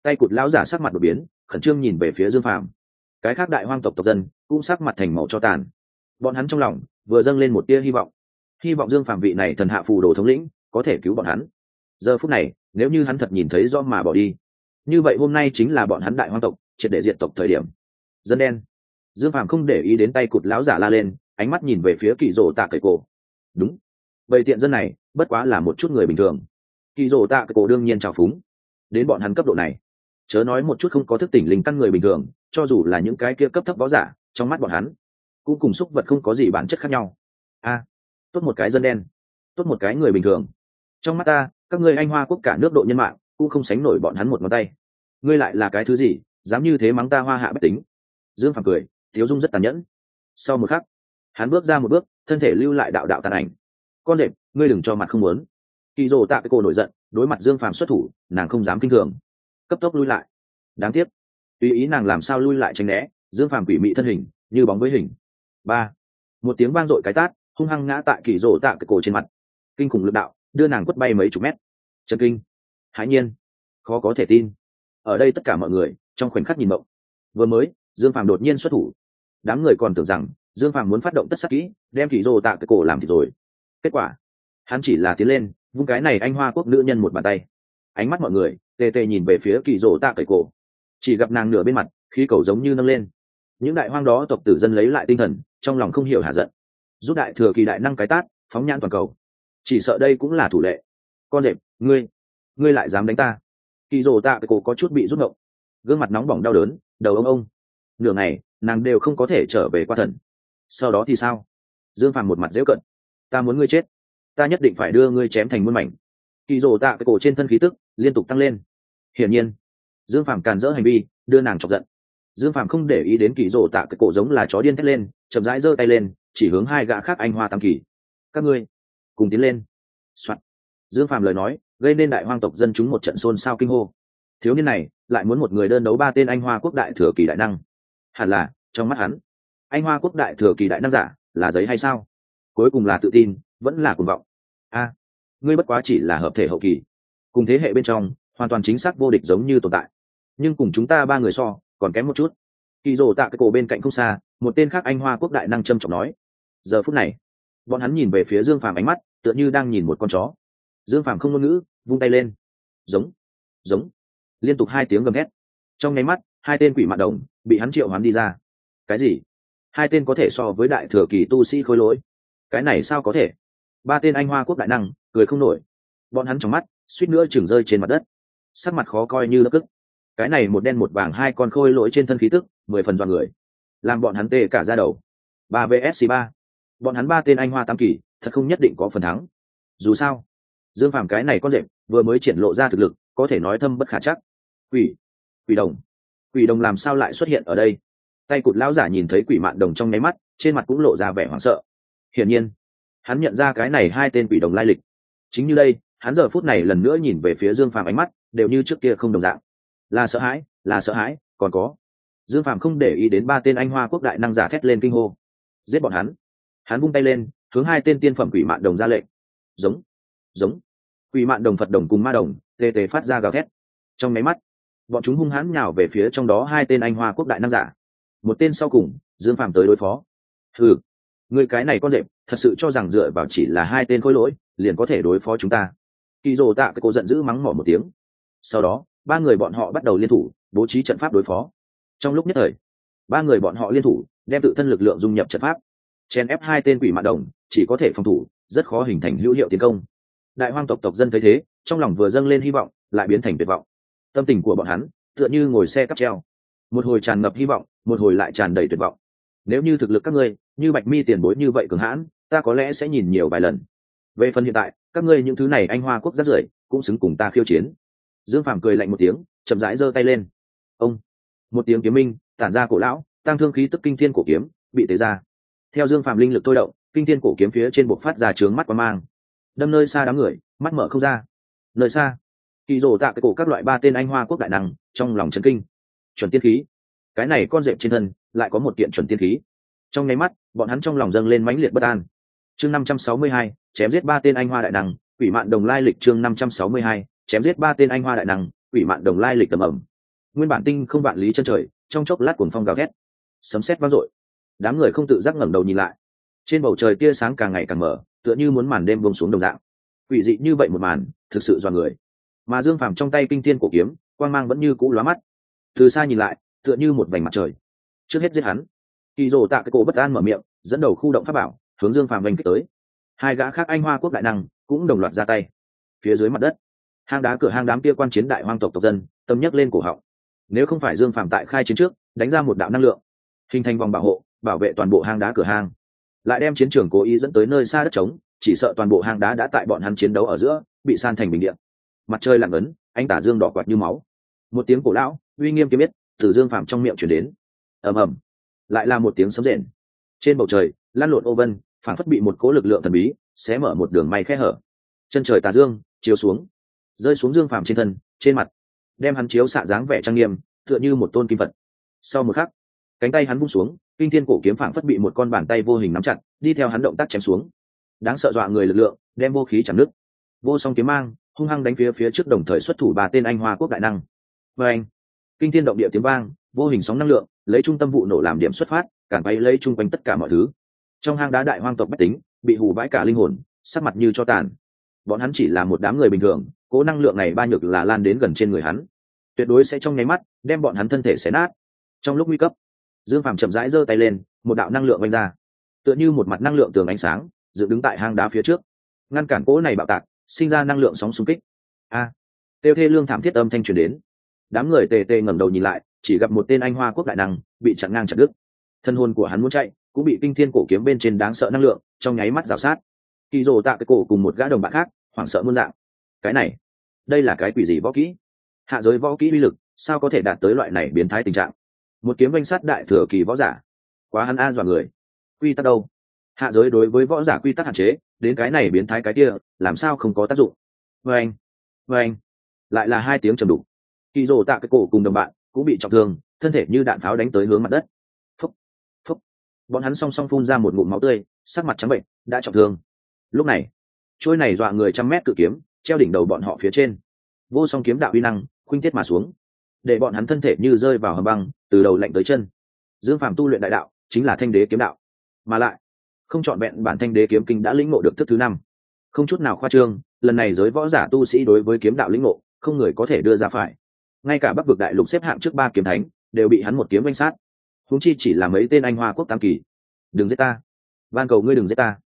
Tay cụt lão giả sắc mặt đột biến, khẩn trương nhìn về phía Dương Phàm. Cái khác đại hoang tộc tộc dân cũng sắc mặt thành màu cho tàn. Bọn hắn trong lòng vừa dâng lên một tia hy vọng Dương Phàm vị này thần hạ phù đồ thống lĩnh có thể cứu bọn hắn. Giờ phút này, nếu như hắn thật nhìn thấy do mà bỏ đi, như vậy hôm nay chính là bọn hắn đại hoang tộc triệt để diệt tộc thời điểm. Dân đen. Dương Phàm không để ý đến tay cụt lão giả la lên, ánh mắt nhìn về phía Kỳ Dỗ Tạ Cậy Cổ. Đúng, vậy tiện dân này bất quá là một chút người bình thường. Kỳ Dỗ Tạ Cậy Cổ đương nhiên trào phúng. Đến bọn hắn cấp độ này, chớ nói một chút không có thức tỉnh linh căn người bình thường, cho dù là những cái kia cấp thấp võ giả, trong mắt bọn hắn cũng cùng xúc vật không có gì bản chất khác nhau. Tốt một cái dân đen, tốt một cái người bình thường. Trong mắt ta, các ngươi Anh Hoa quốc cả nước độ nhân mạng cũng không sánh nổi bọn hắn một ngón tay. Ngươi lại là cái thứ gì, dám như thế mắng ta Hoa Hạ bách tính? Dương Phàm cười, Tiếu Dung rất tàn nhẫn. Sau một khắc, hắn bước ra một bước, thân thể lưu lại đạo đạo tàn ảnh. Con đệm, ngươi đừng cho mặt không muốn. Kỳ Dỗ Tạ Cái Cổ nổi giận, đối mặt Dương Phàm xuất thủ, nàng không dám kinh thường, cấp tốc lui lại. Đáng tiếc, tùy ý nàng làm sao lui lại tránh né, Dương Phàm quỷ mị thân hình như bóng với hình. Ba, một tiếng vang dội cái tát, hung hăng ngã tại Kỳ Dỗ Tạ Cái Cổ trên mặt. Kinh khủng lực đạo đưa nàng quất bay mấy chục mét. Chấn kinh, hãi nhiên, khó có thể tin. Ở đây tất cả mọi người trong khoảnh khắc nhìn mộng. Vừa mới Dương Phàm đột nhiên xuất thủ, đám người còn tưởng rằng Dương Phàm muốn phát động tất sát kỹ đem Kỳ Dỗ Tạ Cái Cổ làm thịt rồi. Kết quả hắn chỉ là tiến lên vung cái này Anh Hoa quốc nữ nhân một bàn tay. Ánh mắt mọi người tê tê nhìn về phía Kỳ Dỗ Tạ Cái Cổ, chỉ gặp nàng nửa bên mặt khí cầu giống như nâng lên. Những đại hoang đó tộc tử dân lấy lại tinh thần, trong lòng không hiểu hạ giận, rút đại thừa kỳ đại năng cái tát phóng nhãn toàn cầu. Chỉ sợ đây cũng là thủ lệ. Con đệm, ngươi lại dám đánh ta? Kỳ Dỗ Tạ Cái Cổ có chút bị rút ngộng, gương mặt nóng bỏng đau đớn, đầu ông. Nửa ngày nàng đều không có thể trở về qua thần. Sau đó thì sao? Dương Phàm một mặt dễu cận. Ta muốn ngươi chết, ta nhất định phải đưa ngươi chém thành muôn mảnh. Kỳ Dỗ Tạ Cái Cổ trên thân khí tức liên tục tăng lên. Hiển nhiên Dương Phàm càn rỡ hành vi đưa nàng chọc giận. Dương Phàm không để ý đến Kỳ Dỗ Tạ Cái Cổ giống là chó điên thét lên, chậm rãi giơ tay lên chỉ hướng hai gã khác Anh Hoa tam kỳ. Các ngươi cùng tiến lên. Soạn. Dương Phàm lời nói gây nên đại hoang tộc dân chúng một trận xôn xao kinh hô. Thiếu niên này lại muốn một người đơn đấu ba tên Anh Hoa quốc đại thừa kỳ đại năng. Hẳn là trong mắt hắn, Anh Hoa quốc đại thừa kỳ đại năng giả là giấy hay sao? Cuối cùng là tự tin vẫn là cuồng vọng. Ngươi bất quá chỉ là hợp thể hậu kỳ, cùng thế hệ bên trong hoàn toàn chính xác vô địch giống như tồn tại, nhưng cùng chúng ta ba người so còn kém một chút. Kỳ Dỗ Tạ Cái Cổ bên cạnh không xa, một tên khác Anh Hoa quốc đại năng trầm trọng nói. Giờ phút này bọn hắn nhìn về phía Dương Phàm, ánh mắt tựa như đang nhìn một con chó. Dương Phàm không ngôn ngữ, vung tay lên. Giống, giống, liên tục hai tiếng gầm hét. Trong nháy mắt hai tên quỷ mạn đồng bị hắn triệu hoán đi ra. Cái gì? Hai tên có thể so với đại thừa kỳ tu sĩ khôi lỗi? Cái này sao có thể? Ba tên Anh Hoa quốc đại năng cười không nổi, bọn hắn trong mắt suýt nữa chừng rơi trên mặt đất, sắc mặt khó coi như đất cức. Cái này một đen một vàng hai con khôi lỗi trên thân khí tức 10 phần dọa người, làm bọn hắn tê cả da đầu. 3 vs 3, bọn hắn ba tên Anh Hoa tam kỳ thật không nhất định có phần thắng. Dù sao Dương Phàm cái này con đệm vừa mới triển lộ ra thực lực có thể nói thâm bất khả chắc. Quỷ đồng làm sao lại xuất hiện ở đây? Tay cụt lão giả nhìn thấy quỷ mạn đồng trong nháy mắt trên mặt cũng lộ ra vẻ hoảng sợ. Hiển nhiên hắn nhận ra cái này hai tên quỷ đồng lai lịch. Chính như đây, hắn giờ phút này lần nữa nhìn về phía Dương Phàm, ánh mắt đều như trước kia không đồng dạng. Là sợ hãi, còn có. Dương Phàm không để ý đến ba tên Anh Hoa quốc đại năng giả thét lên kinh hô. Giết bọn hắn. Hắn vung tay lên, hướng hai tên tiên phẩm quỷ mạn đồng ra lệnh. Giống. Quỷ mạn đồng, Phật đồng cùng ma đồng tê tê phát ra gào thét. Trong nháy mắt, bọn chúng hung hãn nhào về phía trong đó hai tên Anh Hoa quốc đại năng giả. Một tên sau cùng, Dương Phàm tới đối phó. Hừ, người cái này con đệm, thật sự cho rằng dựa vào chỉ là hai tên khối lỗi liền có thể đối phó chúng ta? Kỳ Dỗ Tạ Cái Cổ giận dữ mắng mỏ một tiếng. Sau đó ba người bọn họ bắt đầu liên thủ bố trí trận pháp đối phó. Trong lúc nhất thời ba người bọn họ liên thủ đem tự thân lực lượng dung nhập trận pháp, chèn ép hai tên quỷ mạn đồng chỉ có thể phòng thủ, rất khó hình thành hữu hiệu tiến công. Đại hoang tộc tộc dân thấy thế, trong lòng vừa dâng lên hy vọng lại biến thành tuyệt vọng. Tâm tình của bọn hắn tựa như ngồi xe cáp treo, một hồi tràn ngập hy vọng, một hồi lại tràn đầy tuyệt vọng. Nếu như thực lực các ngươi như Bạch Mi tiền bối như vậy cường hãn, ta có lẽ sẽ nhìn nhiều vài lần. Về phần hiện tại, các ngươi những thứ này Anh Hoa quốc rác rưởi cũng xứng cùng ta khiêu chiến. Dương Phàm cười lạnh một tiếng, chậm rãi giơ tay lên. Ông, một tiếng kiếm minh tản ra cổ lão tăng thương khí tức kinh thiên cổ kiếm bị tế ra. Theo Dương Phàm linh lực thôi động, kinh thiên cổ kiếm phía trên bộc phát ra trướng mắt quang mang, đâm nơi xa đám người mắt mở không ra. Nơi xa, Kỳ Dỗ Tạ Cái Cổ các loại ba tên Anh Hoa quốc đại năng trong lòng chấn kinh. Chuẩn tiên khí, cái này con rệp trên thân lại có một kiện chuẩn tiên khí. Trong nháy mắt bọn hắn trong lòng dâng lên mãnh liệt bất an. Chương 562, chém giết ba tên Anh Hoa đại năng, quỷ mạn đồng lai lịch. Chương 562, chém giết ba tên Anh Hoa đại năng, quỷ mạn đồng lai lịch tầm ẩm. nguyên bản tinh không vạn lý chân trời trong chốc lát cuồng phong gào thét, sấm sét vang dội, đám người không tự giác ngẩng đầu nhìn lại. Trên bầu trời tia sáng càng ngày càng mở, tựa như muốn màn đêm buông xuống đồng dạng. Quỷ dị như vậy một màn, thực sự dọa người. Mà Dương Phàm trong tay kinh thiên cổ kiếm, quang mang vẫn như cũ lóa mắt. Từ xa nhìn lại, tựa như một vành mặt trời. Trước hết giết hắn. Kỳ Dụ Tạ cái cổ bất an mở miệng, dẫn đầu khu động pháp bảo, hướng Dương Phàm vành kích tới. Hai gã khác Anh Hoa quốc đại năng cũng đồng loạt ra tay. Phía dưới mặt đất, hang đá cửa hang đám kia quan chiến đại hoang tộc tộc dân, tâm nhấc lên cổ họng. Nếu không phải Dương Phàm tại khai chiến trước, đánh ra một đạo năng lượng, hình thành vòng bảo hộ, bảo vệ toàn bộ hang đá cửa hang, lại đem chiến trường cố ý dẫn tới nơi xa đất trống, chỉ sợ toàn bộ hang đá đã tại bọn hắn chiến đấu ở giữa bị san thành bình địa. Mặt trời lặn ấn, ánh tà dương đỏ quạt như máu. Một tiếng cổ lão uy nghiêm kiếm biết từ Dương Phàm trong miệng truyền đến. Ầm ầm, lại là một tiếng sấm rền. Trên bầu trời lan lộn ô vân, phảng phất bị một cỗ lực lượng thần bí xé mở một đường may khe hở. Chân trời tà dương chiếu xuống, rơi xuống Dương Phàm trên thân, trên mặt, đem hắn chiếu xạ dáng vẻ trang nghiêm, tựa như một tôn kim vật. Sau một khắc, cánh tay hắn vung xuống, kinh thiên cổ kiếm phảng phất bị một con bàn tay vô hình nắm chặt, đi theo hắn động tác chém xuống. Đáng sợ dọa người lực lượng, đem vô khí chạm nứt. Vô song kiếm mang, hung hăng đánh phía trước đồng thời xuất thủ ba tên Anh Hoa quốc đại năng. Và anh, kinh thiên động địa tiếng vang, vô hình sóng năng lượng, lấy trung tâm vụ nổ làm điểm xuất phát, cản bay lấy chung quanh tất cả mọi thứ. Trong hang đá đại hoang tộc bách tính, bị hù vãi cả linh hồn, sắc mặt như cho tàn. Bọn hắn chỉ là một đám người bình thường, cố năng lượng này ba nhược là lan đến gần trên người hắn, tuyệt đối sẽ trong nháy mắt đem bọn hắn thân thể xé nát. Trong lúc nguy cấp, Dương Phàm chậm rãi giơ tay lên, một đạo năng lượng vung ra, tựa như một mặt năng lượng tường ánh sáng, dựng đứng tại hang đá phía trước, ngăn cản cỗ này bạo tạc, sinh ra năng lượng sóng xung kích. A, tiêu thê lương thảm thiết âm thanh truyền đến. Đám người tề tề ngẩng đầu nhìn lại, chỉ gặp một tên Anh Hoa quốc đại năng bị chặn ngang chặt đứt. Thân hồn của hắn muốn chạy, cũng bị kinh thiên cổ kiếm bên trên đáng sợ năng lượng trong nháy mắt rào sát. Kỳ Dụ Tạ cái cổ cùng một gã đồng bạn khác hoảng sợ muôn dạng. Cái này, đây là cái quỷ gì võ kỹ? Hạ giới võ kỹ uy lực sao có thể đạt tới loại này biến thái tình trạng? Một kiếm vanh sát đại thừa kỳ võ giả, quá hắn a dọa người. Quy tắc đâu? Hạ giới đối với võ giả quy tắc hạn chế, đến cái này biến thái cái kia làm sao không có tác dụng? Vâng, vâng, lại là hai tiếng trầm đục. Kỳ Dụ Tạ cái cổ cùng đồng bạn cũng bị trọng thương, thân thể như đạn pháo đánh tới hướng mặt đất. Phúc, phúc, bọn hắn song song phun ra một ngụm máu tươi, sắc mặt trắng bệnh, đã trọng thương. Lúc này, chuôi này dọa người trăm mét cự kiếm treo đỉnh đầu bọn họ phía trên, vô song kiếm đạo uy năng khuynh tiết mà xuống, để bọn hắn thân thể như rơi vào hầm băng, từ đầu lạnh tới chân. Dương Phàm tu luyện đại đạo chính là Thanh Đế kiếm đạo, mà lại không chọn vẹn bản Thanh Đế kiếm kinh đã lĩnh ngộ được thức thứ 5, không chút nào khoa trương. Lần này giới võ giả tu sĩ đối với kiếm đạo lĩnh ngộ không người có thể đưa ra phải, ngay cả Bắc vực đại lục xếp hạng trước 3 kiếm thánh đều bị hắn một kiếm vanh sát, huống chi chỉ là mấy tên Anh Hoa quốc tam kỳ. Đừng giết ta, van cầu ngươi đừng giết ta,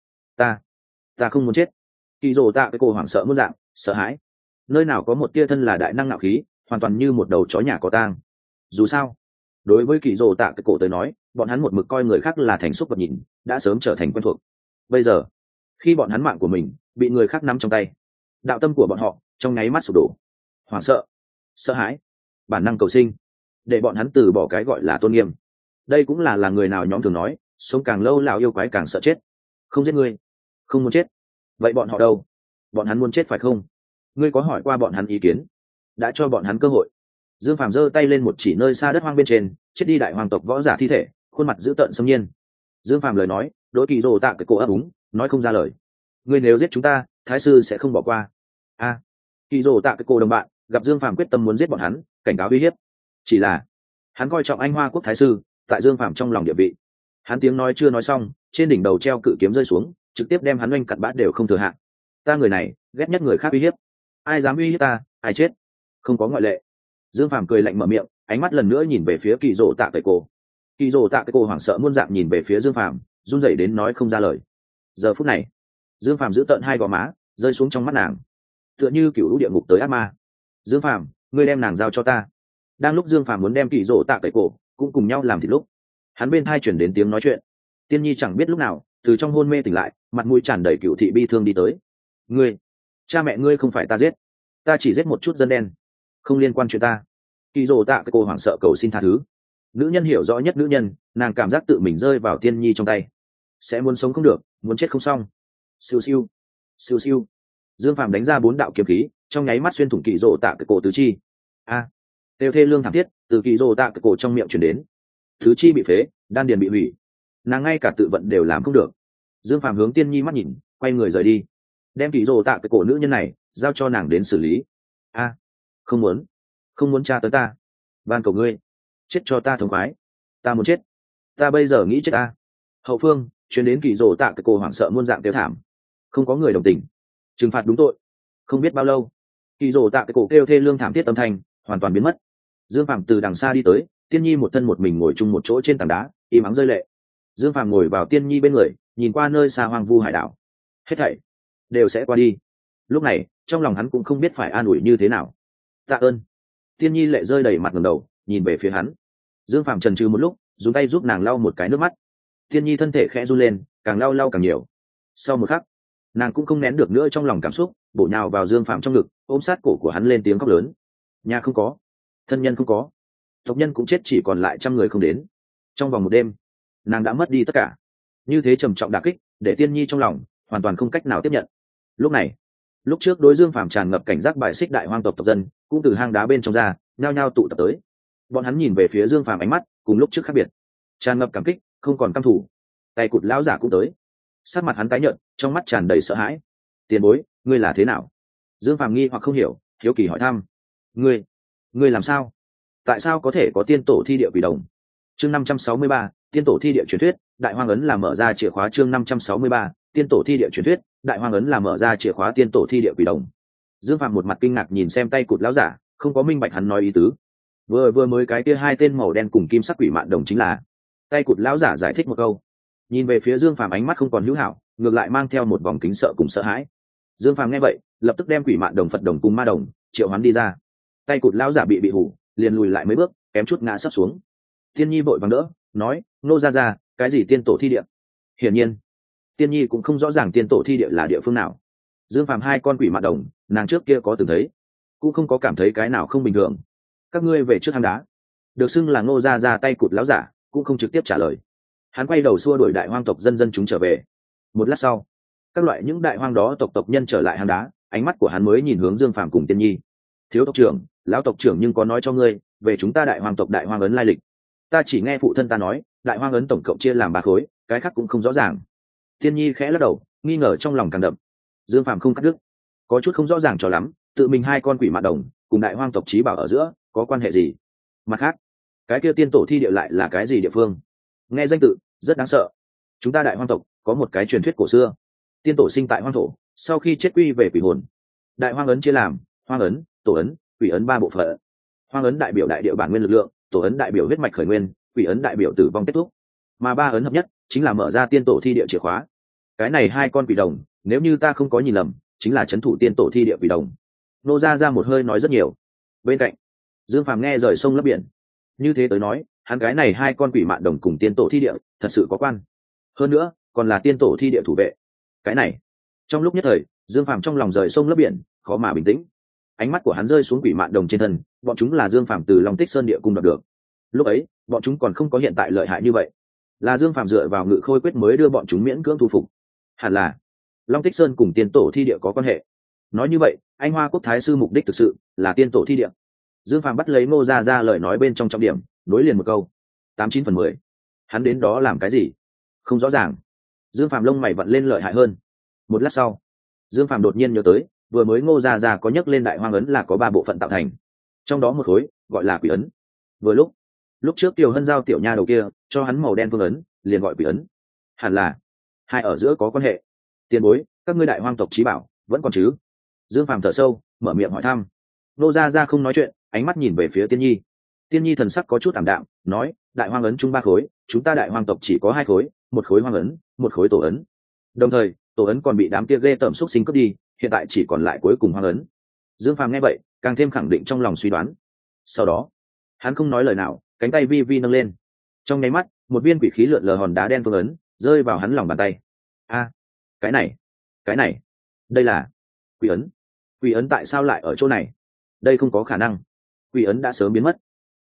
ta không muốn chết. Kỳ Dụ Tạ cái cổ hoảng sợ muôn dạng, sợ hãi, nơi nào có một tia thân là đại năng ngạo khí, hoàn toàn như một đầu chó nhà có tang. Dù sao, đối với Kỳ Dụ Tạ cái cổ tới nói, bọn hắn một mực coi người khác là thành xúc vật nhìn, đã sớm trở thành quen thuộc. Bây giờ, khi bọn hắn mạng của mình bị người khác nắm trong tay, đạo tâm của bọn họ trong nháy mắt sụp đổ. Hoảng sợ, sợ hãi, bản năng cầu sinh, để bọn hắn từ bỏ cái gọi là tôn nghiêm. Đây cũng là người nào nhóm thường nói, sống càng lâu lão yêu quái càng sợ chết. Không giết ngươi, không muốn chết. Vậy bọn họ đâu? Bọn hắn muốn chết phải không? Ngươi có hỏi qua bọn hắn ý kiến? Đã cho bọn hắn cơ hội. Dương Phàm giơ tay lên một chỉ nơi xa đất hoang bên trên, chết đi đại hoàng tộc võ giả thi thể, khuôn mặt dữ tợn xâm nhiên. Dương Phàm lời nói, đối Kỳ Dụ Tạ cái cổ ấp úng, nói không ra lời. Ngươi nếu giết chúng ta, thái sư sẽ không bỏ qua. A, Kỳ Dụ Tạ cái cổ đồng bạn gặp Dương Phàm quyết tâm muốn giết bọn hắn, cảnh cáo uy hiếp. Chỉ là hắn coi trọng Anh Hoa quốc thái sư, tại Dương Phàm trong lòng địa vị. Hắn tiếng nói chưa nói xong, trên đỉnh đầu treo cự kiếm rơi xuống, trực tiếp đem hắn oanh cặn bã đều không thừa hạn. Ta người này ghét nhất người khác uy hiếp, ai dám uy hiếp ta ai chết, không có ngoại lệ. Dương Phàm cười lạnh mở miệng, ánh mắt lần nữa nhìn về phía Kỳ Dụ Tạ cái cổ. Kỳ Dụ Tạ cái cổ hoảng sợ muôn dạng nhìn về phía Dương Phàm, run rẩy đến nói không ra lời. Giờ phút này, Dương Phàm giữ tợn hai gò má rơi xuống trong mắt nàng, tựa như cựu lũ địa ngục tới ác ma. Dương Phàm, ngươi đem nàng giao cho ta. Đang lúc Dương Phàm muốn đem Kỳ Dụ Tạ cái cổ cũng cùng nhau làm thịt lúc, hắn bên tai chuyển đến tiếng nói chuyện. Tiên Nhi chẳng biết lúc nào từ trong hôn mê tỉnh lại, mặt mũi tràn đầy cựu thị bi thương đi tới. Ngươi, cha mẹ ngươi không phải ta giết, ta chỉ giết một chút dân đen, không liên quan chuyện ta. Kỳ Dụ Tạ cái cô hoảng sợ cầu xin tha thứ. Nữ nhân hiểu rõ nhất nữ nhân, nàng cảm giác tự mình rơi vào Tiên Nhi trong tay, sẽ muốn sống không được, muốn chết không xong. Siêu siêu, siêu siêu. Dương Phàm đánh ra 4 đạo kiếm khí, trong nháy mắt xuyên thủng Kỳ Dụ Tạ cái cổ tứ chi. A, tiêu thê lương thảm thiết từ Kỳ Dụ Tạ cái cổ trong miệng truyền đến. Tứ chi bị phế, đan điền bị hủy, nàng ngay cả tự vận đều làm không được. Dương Phàm hướng Tiên Nhi mắt nhìn, quay người rời đi, đem Kỳ Dụ Tạ cái cổ nữ nhân này giao cho nàng đến xử lý. A, không muốn tra tấn ta. van cầu ngươi chết cho ta thống khoái, ta muốn chết, ta bây giờ nghĩ chết ta. Hậu phương chuyến đến kỳ rồ tạ cái cô hoảng sợ muôn dạng kêu thảm, không có người đồng tình trừng phạt đúng tội. Không biết bao lâu, kỳ rồ tạ cái cổ kêu thê lương thảm thiết âm thanh hoàn toàn biến mất. Dương Phạm từ đằng xa đi tới, Tiên Nhi một thân một mình ngồi chung một chỗ trên tảng đá, im ắng rơi lệ. Dương Phạm ngồi vào Tiên Nhi bên người, nhìn qua nơi xa hoang vu hải đảo. Hết thảy đều sẽ qua đi. Lúc này trong lòng hắn cũng không biết phải an ủi như thế nào. Tạ ơn. Tiên Nhi lệ rơi đầy mặt ngẩng đầu nhìn về phía hắn. Dương Phạm chần chừ một lúc, dùng tay giúp nàng lau một cái nước mắt. Tiên Nhi thân thể khẽ run lên, càng lau càng nhiều. Sau một khắc, nàng cũng không nén được nữa trong lòng cảm xúc, bổ nhào vào Dương Phạm trong ngực, ôm sát cổ của hắn lên tiếng khóc lớn. Nhà không có, thân nhân không có, tộc nhân cũng chết, chỉ còn lại 100 người không đến. Trong vòng một đêm, nàng đã mất đi tất cả. Như thế trầm trọng đả kích để Tiên Nhi trong lòng hoàn toàn không cách nào tiếp nhận. Lúc này, lúc trước đối Dương Phạm tràn ngập cảnh giác bài xích đại hoang tộc tộc dân cũng từ hang đá bên trong ra, nhao nhao tụ tập tới. Bọn hắn nhìn về phía Dương Phạm ánh mắt cùng lúc trước khác biệt, tràn ngập cảm kích, không còn căm thù. Tay cụt lão giả cũng tới, sát mặt hắn tái nhợt, trong mắt tràn đầy sợ hãi. Tiền bối, ngươi là thế nào? Dương Phạm nghi hoặc không hiểu, hiếu kỳ hỏi thăm. Ngươi làm sao? Tại sao có thể có tiên tổ thi địa quỷ đồng? Chương 563, tiên tổ thi địa truyền thuyết, đại hoang ấn là mở ra chìa khóa. Chương 563, tiên tổ thi địa truyền thuyết, đại hoang ấn là mở ra chìa khóa. Tiên tổ thi địa quỷ đồng. Dương Phạm một mặt kinh ngạc nhìn xem tay cụt lão giả, không có minh bạch hắn nói ý tứ. Vừa mới cái kia hai tên màu đen cùng kim sắc quỷ mạn đồng chính là. Tay cụt lão giả giải thích một câu, nhìn về phía Dương Phạm ánh mắt không còn hữu hảo, ngược lại mang theo một vòng kính sợ cùng sợ hãi. Dương Phạm nghe vậy, lập tức đem quỷ mạn đồng, Phật đồng cùng ma đồng triệu hoán đi ra. Tay cụt lão giả bị hủ, liền lùi lại mấy bước, kém chút ngã sấp xuống. Tiên Nhi vội vàng đỡ, nói: nô ra, cái gì tiên tổ thi địa? Hiển nhiên Tiên Nhi cũng không rõ ràng tiên tổ thi địa là địa phương nào. Dương Phạm hai con quỷ mạn đồng, nàng trước kia có từng thấy, cũng không có cảm thấy cái nào không bình thường. Các ngươi về trước hang đá. Được xưng là Ngô ra tay cụt lão giả cũng không trực tiếp trả lời, hắn quay đầu xua đuổi đại hoang tộc dân chúng trở về. Một lát sau, các loại những đại hoang đó tộc nhân trở lại hang đá, ánh mắt của hắn mới nhìn hướng Dương Phạm cùng Tiên Nhi. Thiếu tộc trưởng, lão tộc trưởng nhưng có nói cho ngươi về chúng ta đại hoang tộc đại hoang ấn lai lịch? Ta chỉ nghe phụ thân ta nói đại hoang ấn tổng cộng chia làm 3 khối, cái khác cũng không rõ ràng. Tiên Nhi khẽ lắc đầu, nghi ngờ trong lòng càng đậm. Dương Phạm không cắt đứt, có chút không rõ ràng cho lắm, tự mình hai con quỷ mạn đồng cùng đại hoang tộc trí bảo ở giữa có quan hệ gì? Mặt khác, cái kia tiên tổ thi địa lại là cái gì địa phương? Nghe danh tự rất đáng sợ. Chúng ta đại hoang tộc có một cái truyền thuyết cổ xưa, tiên tổ sinh tại hoang thổ, sau khi chết quy về quỷ hồn. Đại hoang ấn chia làm hoang ấn, tổ ấn, quỷ ấn 3 bộ phận. Hoang ấn đại biểu đại địa bản nguyên lực lượng, tổ ấn đại biểu huyết mạch khởi nguyên, quỷ ấn đại biểu tử vong kết thúc. Mà 3 ấn hợp nhất chính là mở ra tiên tổ thi địa chìa khóa. Cái này hai con quỷ đồng, nếu như ta không có nhìn lầm, chính là trấn thủ tiên tổ thi địa quỷ đồng. Nô ra một hơi nói rất nhiều. Bên cạnh, Dương Phàm nghe rời sông lấp biển. Như thế tới nói, hắn cái này hai con quỷ mạn đồng cùng tiên tổ thi địa thật sự có quan. Hơn nữa, còn là tiên tổ thi địa thủ vệ. Cái này, trong lúc nhất thời, Dương Phàm trong lòng rời sông lấp biển, khó mà bình tĩnh. Ánh mắt của hắn rơi xuống quỷ mạn đồng trên thân, bọn chúng là Dương Phàm từ Long Tích Sơn địa cung đoạt được. Lúc ấy, bọn chúng còn không có hiện tại lợi hại như vậy, là Dương Phàm dựa vào ngự khôi quyết mới đưa bọn chúng miễn cưỡng thu phục. Hẳn là Long Tích Sơn cùng tiên tổ thi địa có quan hệ. Nói như vậy, anh Hoa Quốc Thái sư mục đích thực sự là tiên tổ thi địa. Dương Phàm bắt lấy Ngô ra lời nói bên trong trọng điểm, nối liền một câu. 89/10. Hắn đến đó làm cái gì? Không rõ ràng. Dương Phàm lông mày vặn lên lợi hại hơn. Một lát sau, Dương Phàm đột nhiên nhớ tới, vừa mới Ngô ra có nhắc lên đại hoang ấn là có 3 bộ phận tạo thành, trong đó một khối gọi là quỷ ấn. Vừa lúc trước Tiểu Hân giao tiểu nha đầu kia cho hắn màu đen phương ấn, liền gọi quỷ ấn. Hẳn là hai ở giữa có quan hệ. Tiền bối, các ngươi đại hoang tộc trí bảo vẫn còn chứ? Dương Phàm thở sâu, mở miệng hỏi thăm. Nô ra không nói chuyện, ánh mắt nhìn về phía Tiên Nhi. Tiên Nhi thần sắc có chút ảm đạm, nói: đại hoang ấn chung 3 khối, chúng ta đại hoang tộc chỉ có 2 khối, một khối hoang ấn, một khối tổ ấn. Đồng thời, tổ ấn còn bị đám kia ghê tởm xúc sinh cướp đi, hiện tại chỉ còn lại cuối cùng hoang ấn. Dương Phàm nghe vậy, càng thêm khẳng định trong lòng suy đoán. Sau đó, hắn không nói lời nào, cánh tay vi vi nâng lên. Trong nháy mắt, một viên quỷ khí lượn lờ hòn đá đen phương ấn rơi vào hắn lòng bàn tay. A, cái này, đây là quỷ ấn. Quỷ ấn tại sao lại ở chỗ này? Đây không có khả năng. Quỷ ấn đã sớm biến mất.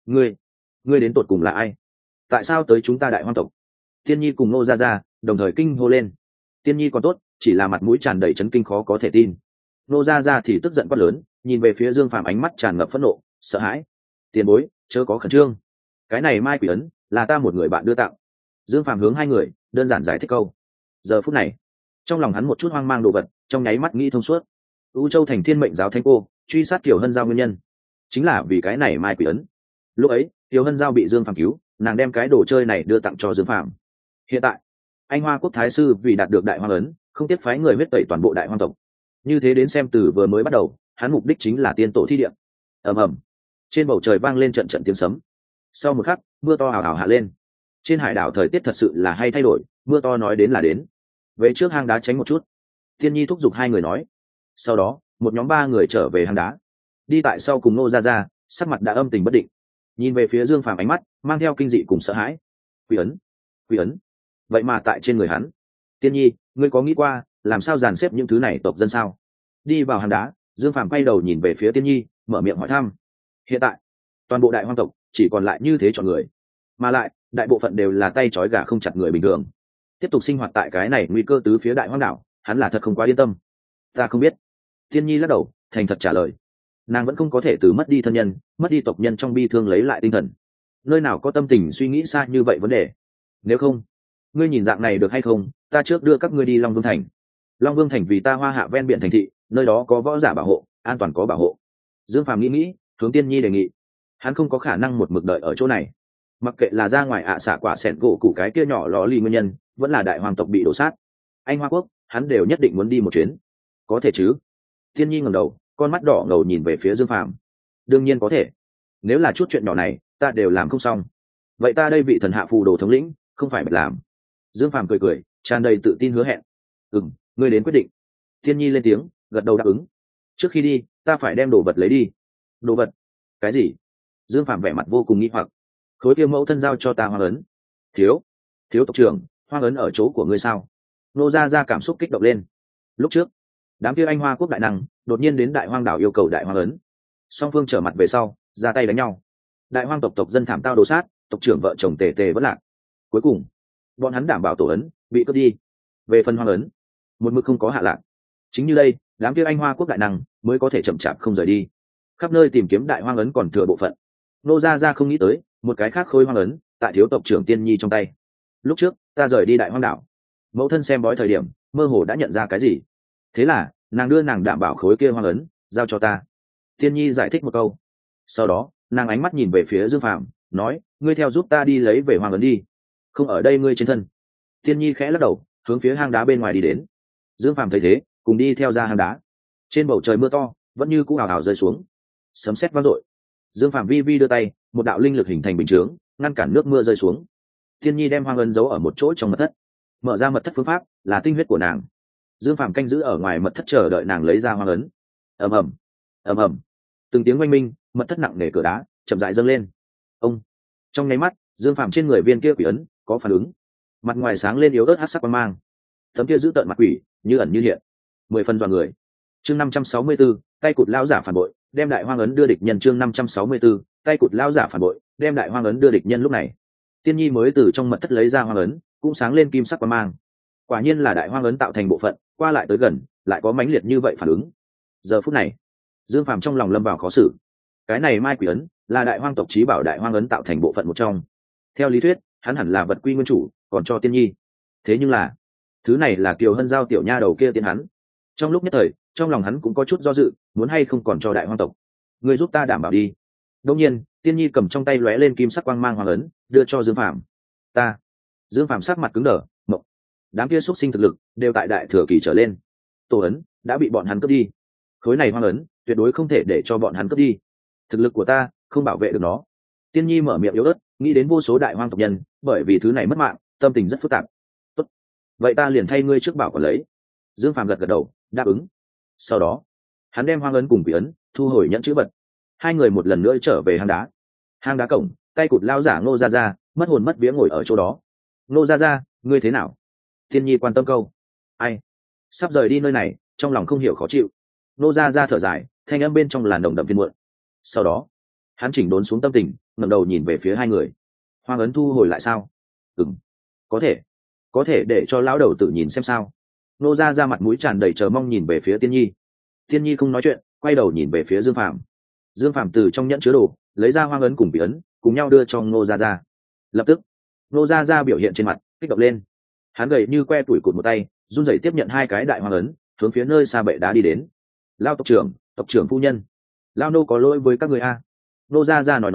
Ngươi đến tột cùng là ai? Tại sao tới chúng ta đại hoang tộc? Tiên Nhi cùng Ngô ra đồng thời kinh hô lên. Tiên Nhi còn tốt, chỉ là mặt mũi tràn đầy chấn kinh khó có thể tin. Ngô ra thì tức giận quát lớn, nhìn về phía Dương Phàm ánh mắt tràn ngập phẫn nộ, sợ hãi. Tiền bối, chớ có khẩn trương. Cái này mai quỷ ấn là ta một người bạn đưa tặng. Dương Phàm hướng hai người đơn giản giải thích câu. Giờ phút này, trong lòng hắn một chút hoang mang đồ vật, trong nháy mắt nghĩ thông suốt. U Châu thành Thiên Mệnh giáo thánh cô truy sát Tiểu Hân giao nguyên nhân chính là vì cái này mai quỷ ấn. lúc ấy Tiêu Hân Giao bị Dương Phàm cứu, nàng đem cái đồ chơi này đưa tặng cho Dương Phàm. Hiện tại anh Hoa Quốc thái sư vì đạt được đại hoang ấn, không tiếc phái người huyết tẩy toàn bộ đại hoang tộc. Như thế đến xem từ vừa mới bắt đầu, hắn mục đích chính là tiên tổ thi địa. Ầm ầm, trên bầu trời vang lên trận trận tiếng sấm. Sau một khắc, mưa to ào ào hạ lên. Trên hải đảo thời tiết thật sự là hay thay đổi, mưa to nói đến là đến. Về trước hang đá tránh một chút, Thiên Nhi thúc giục hai người nói. Sau đó một nhóm ba người trở về hang đá, đi tại sau cùng Nô Gia Gia, sắc mặt đã âm tình bất định, nhìn về phía Dương Phàm ánh mắt mang theo kinh dị cùng sợ hãi. Quỷ ấn, quỷ ấn, vậy mà tại trên người hắn. Tiên Nhi, ngươi có nghĩ qua làm sao dàn xếp những thứ này tộc dân sao? Đi vào hang đá, Dương Phàm quay đầu nhìn về phía Tiên Nhi, mở miệng hỏi thăm. Hiện tại toàn bộ đại hoang tộc chỉ còn lại như thế chọn người, mà lại đại bộ phận đều là tay trói gà không chặt người bình thường. Tiếp tục sinh hoạt tại cái này nguy cơ tứ phía đại hoang đảo, hắn là thật không quá yên tâm. Ta không biết. Tiên Nhi lắc đầu, thành thật trả lời. Nàng vẫn không có thể từ mất đi thân nhân, mất đi tộc nhân trong bi thương lấy lại tinh thần. Nơi nào có tâm tình suy nghĩ xa như vậy vấn đề. Nếu không, ngươi nhìn dạng này được hay không, ta trước đưa các ngươi đi Long Vương Thành. Long Vương Thành vì ta Hoa Hạ ven biển thành thị, nơi đó có võ giả bảo hộ, an toàn có bảo hộ. Dương Phàm nghĩ, hướng Tiên Nhi đề nghị. Hắn không có khả năng một mực đợi ở chỗ này. Mặc kệ là ra ngoài xả quả sẹn gỗ củ cái kia nhỏ ló lì nguyên nhân, vẫn là đại hoàng tộc bị đổ sát, anh Hoa Quốc hắn đều nhất định muốn đi một chuyến. Có thể chứ? Tiên Nhi ngẩng đầu, con mắt đỏ ngầu nhìn về phía Dương Phàm. Đương nhiên có thể. Nếu là chút chuyện nhỏ này ta đều làm không xong, vậy ta đây vị thần hạ phù đồ thống lĩnh không phải bạch làm. Dương Phàm cười cười, tràn đầy tự tin hứa hẹn. Ngươi đến quyết định. Tiên Nhi lên tiếng, gật đầu đáp ứng. Trước khi đi ta phải đem đồ vật lấy đi. Đồ vật? Cái gì? Dương Phàm vẻ mặt vô cùng nghi hoặc. Khối kia mẫu thân giao cho ta hoang ấn. Thiếu tộc trưởng, hoang ấn ở chỗ của ngươi sao? Nô Gia Gia cảm xúc kích động lên. Lúc trước đám kia anh Hoa Quốc đại năng đột nhiên đến đại hoang đảo yêu cầu đại hoang ấn, song phương trở mặt về sau ra tay đánh nhau. Đại hoang tộc dân thảm tao đồ sát, tộc trưởng vợ chồng tề tề vất lạc. Cuối cùng bọn hắn đảm bảo tổ ấn bị cướp đi. Về phần hoang ấn, một mực không có hạ lạc. Chính như đây, đám kia anh Hoa Quốc đại năng mới có thể chậm chạp không rời đi, khắp nơi tìm kiếm đại hoang ấn còn thừa bộ phận. Nô Gia Gia không nghĩ tới một cái khác khôi hoang ấn tại thiếu tộc trưởng Tiên Nhi trong tay. Lúc trước ta rời đi đại hoang đảo, mẫu thân xem bói thời điểm mơ hồ đã nhận ra cái gì, thế là nàng đưa nàng đảm bảo khối kia hoang ấn giao cho ta. Tiên Nhi giải thích một câu, sau đó nàng ánh mắt nhìn về phía Dương Phàm, nói, ngươi theo giúp ta đi lấy về hoang ấn đi, không ở đây ngươi trên thân. Tiên Nhi khẽ lắc đầu, hướng phía hang đá bên ngoài đi đến. Dương Phàm thấy thế, cùng đi theo ra hang đá. Trên bầu trời mưa to vẫn như cũ ào ào rơi xuống, sấm sét vang dội. Dương Phàm vi vi đưa tay, một đạo linh lực hình thành bình chướng ngăn cản nước mưa rơi xuống. Tiên Nhi đem hoang ấn giấu ở một chỗ trong mật thất. Mở ra mật thất phương pháp là tinh huyết của nàng. Dương Phàm canh giữ ở ngoài mật thất chờ đợi nàng lấy ra hoang ấn. Ầm ầm, ầm ầm, từng tiếng oanh minh, mật thất nặng nề cửa đá chậm rãi dâng lên. Ông, trong nháy mắt, Dương Phàm trên người viên kia quỷ ấn có phản ứng, mặt ngoài sáng lên yếu ớt hắc sắc quang mang. Tấm kia giữ tợn mặt quỷ như ẩn như hiện, 10 phần dọa người. Chương 564, tay cụt lão giả phản bội, đem đại hoang ấn đưa địch nhân. Chương 564, tay cụt lão giả phản bội, đem đại hoang ấn đưa địch nhân. Lúc này Tiên Nhi mới từ trong mật thất lấy ra hoang ấn, cũng sáng lên kim sắc quang mang. Quả nhiên là đại hoang ấn tạo thành bộ phận, qua lại tới gần lại có mãnh liệt như vậy phản ứng. Giờ phút này Dương Phàm trong lòng lâm vào khó xử. Cái này mai quỷ ấn là đại hoang tộc chí bảo đại hoang ấn tạo thành bộ phận một trong, theo lý thuyết hắn hẳn là vật quy nguyên chủ còn cho Tiên Nhi. Thế nhưng là thứ này là Kiều Hân Giao tiểu nha đầu kia tiên hắn. Trong lúc nhất thời trong lòng hắn cũng có chút do dự, muốn hay không còn cho đại hoang tộc. Người giúp ta đảm bảo đi. Đương nhiên Tiên Nhi cầm trong tay lóe lên kim sắc quang mang hoàng ấn đưa cho Dương Phàm. Ta. Dương Phàm sắc mặt cứng đờ, mộng. Đám kia xuất sinh thực lực đều tại đại thừa kỳ trở lên, tổ ấn đã bị bọn hắn cướp đi. Khối này hoang ấn tuyệt đối không thể để cho bọn hắn cướp đi. Thực lực của ta không bảo vệ được nó. Tiên Nhi mở miệng yếu ớt, nghĩ đến vô số đại hoang tộc nhân bởi vì thứ này mất mạng, tâm tình rất phức tạp. Tốt, vậy ta liền thay ngươi trước bảo quản lấy. Dương Phàm gật gật đầu đáp ứng. Sau đó hắn đem hoang ấn cùng quỷ ấn thu hồi nhẫn chữ vật. Hai người một lần nữa trở về hang đá. Hang đá cổng, tay cụt lao giả Ngô Gia Gia mất hồn mất vía ngồi ở chỗ đó. Ngô Gia Gia, ngươi thế nào? Tiên Nhi quan tâm câu. Ai? Sắp rời đi nơi này, trong lòng không hiểu khó chịu. Ngô Gia Gia thở dài, thanh âm bên trong là nồng đậm phiền muộn. Sau đó hắn chỉnh đốn xuống tâm tình, ngẩng đầu nhìn về phía hai người. Hoang ấn thu hồi lại sao? Có thể để cho lão đầu tự nhìn xem sao. Ngô Gia Gia mặt mũi tràn đầy chờ mong nhìn về phía Tiên Nhi. Tiên Nhi không nói chuyện, quay đầu nhìn về phía Dương Phàm. Dương Phàm từ trong nhẫn chứa đồ lấy ra hoang ấn cùng bị ấn, cùng nhau đưa cho Ngô Gia Gia. Lập tức Ngô Gia Gia biểu hiện trên mặt kích động lên. Hắn gầy như que tuổi cụt một tay, run rẩy tiếp nhận hai cái đại hoang ấn, hướng phía nơi xa bệ đá đi đến. Lao tộc trưởng phu nhân, lao nô có lỗi với các người a. Ngô Gia Gia nói,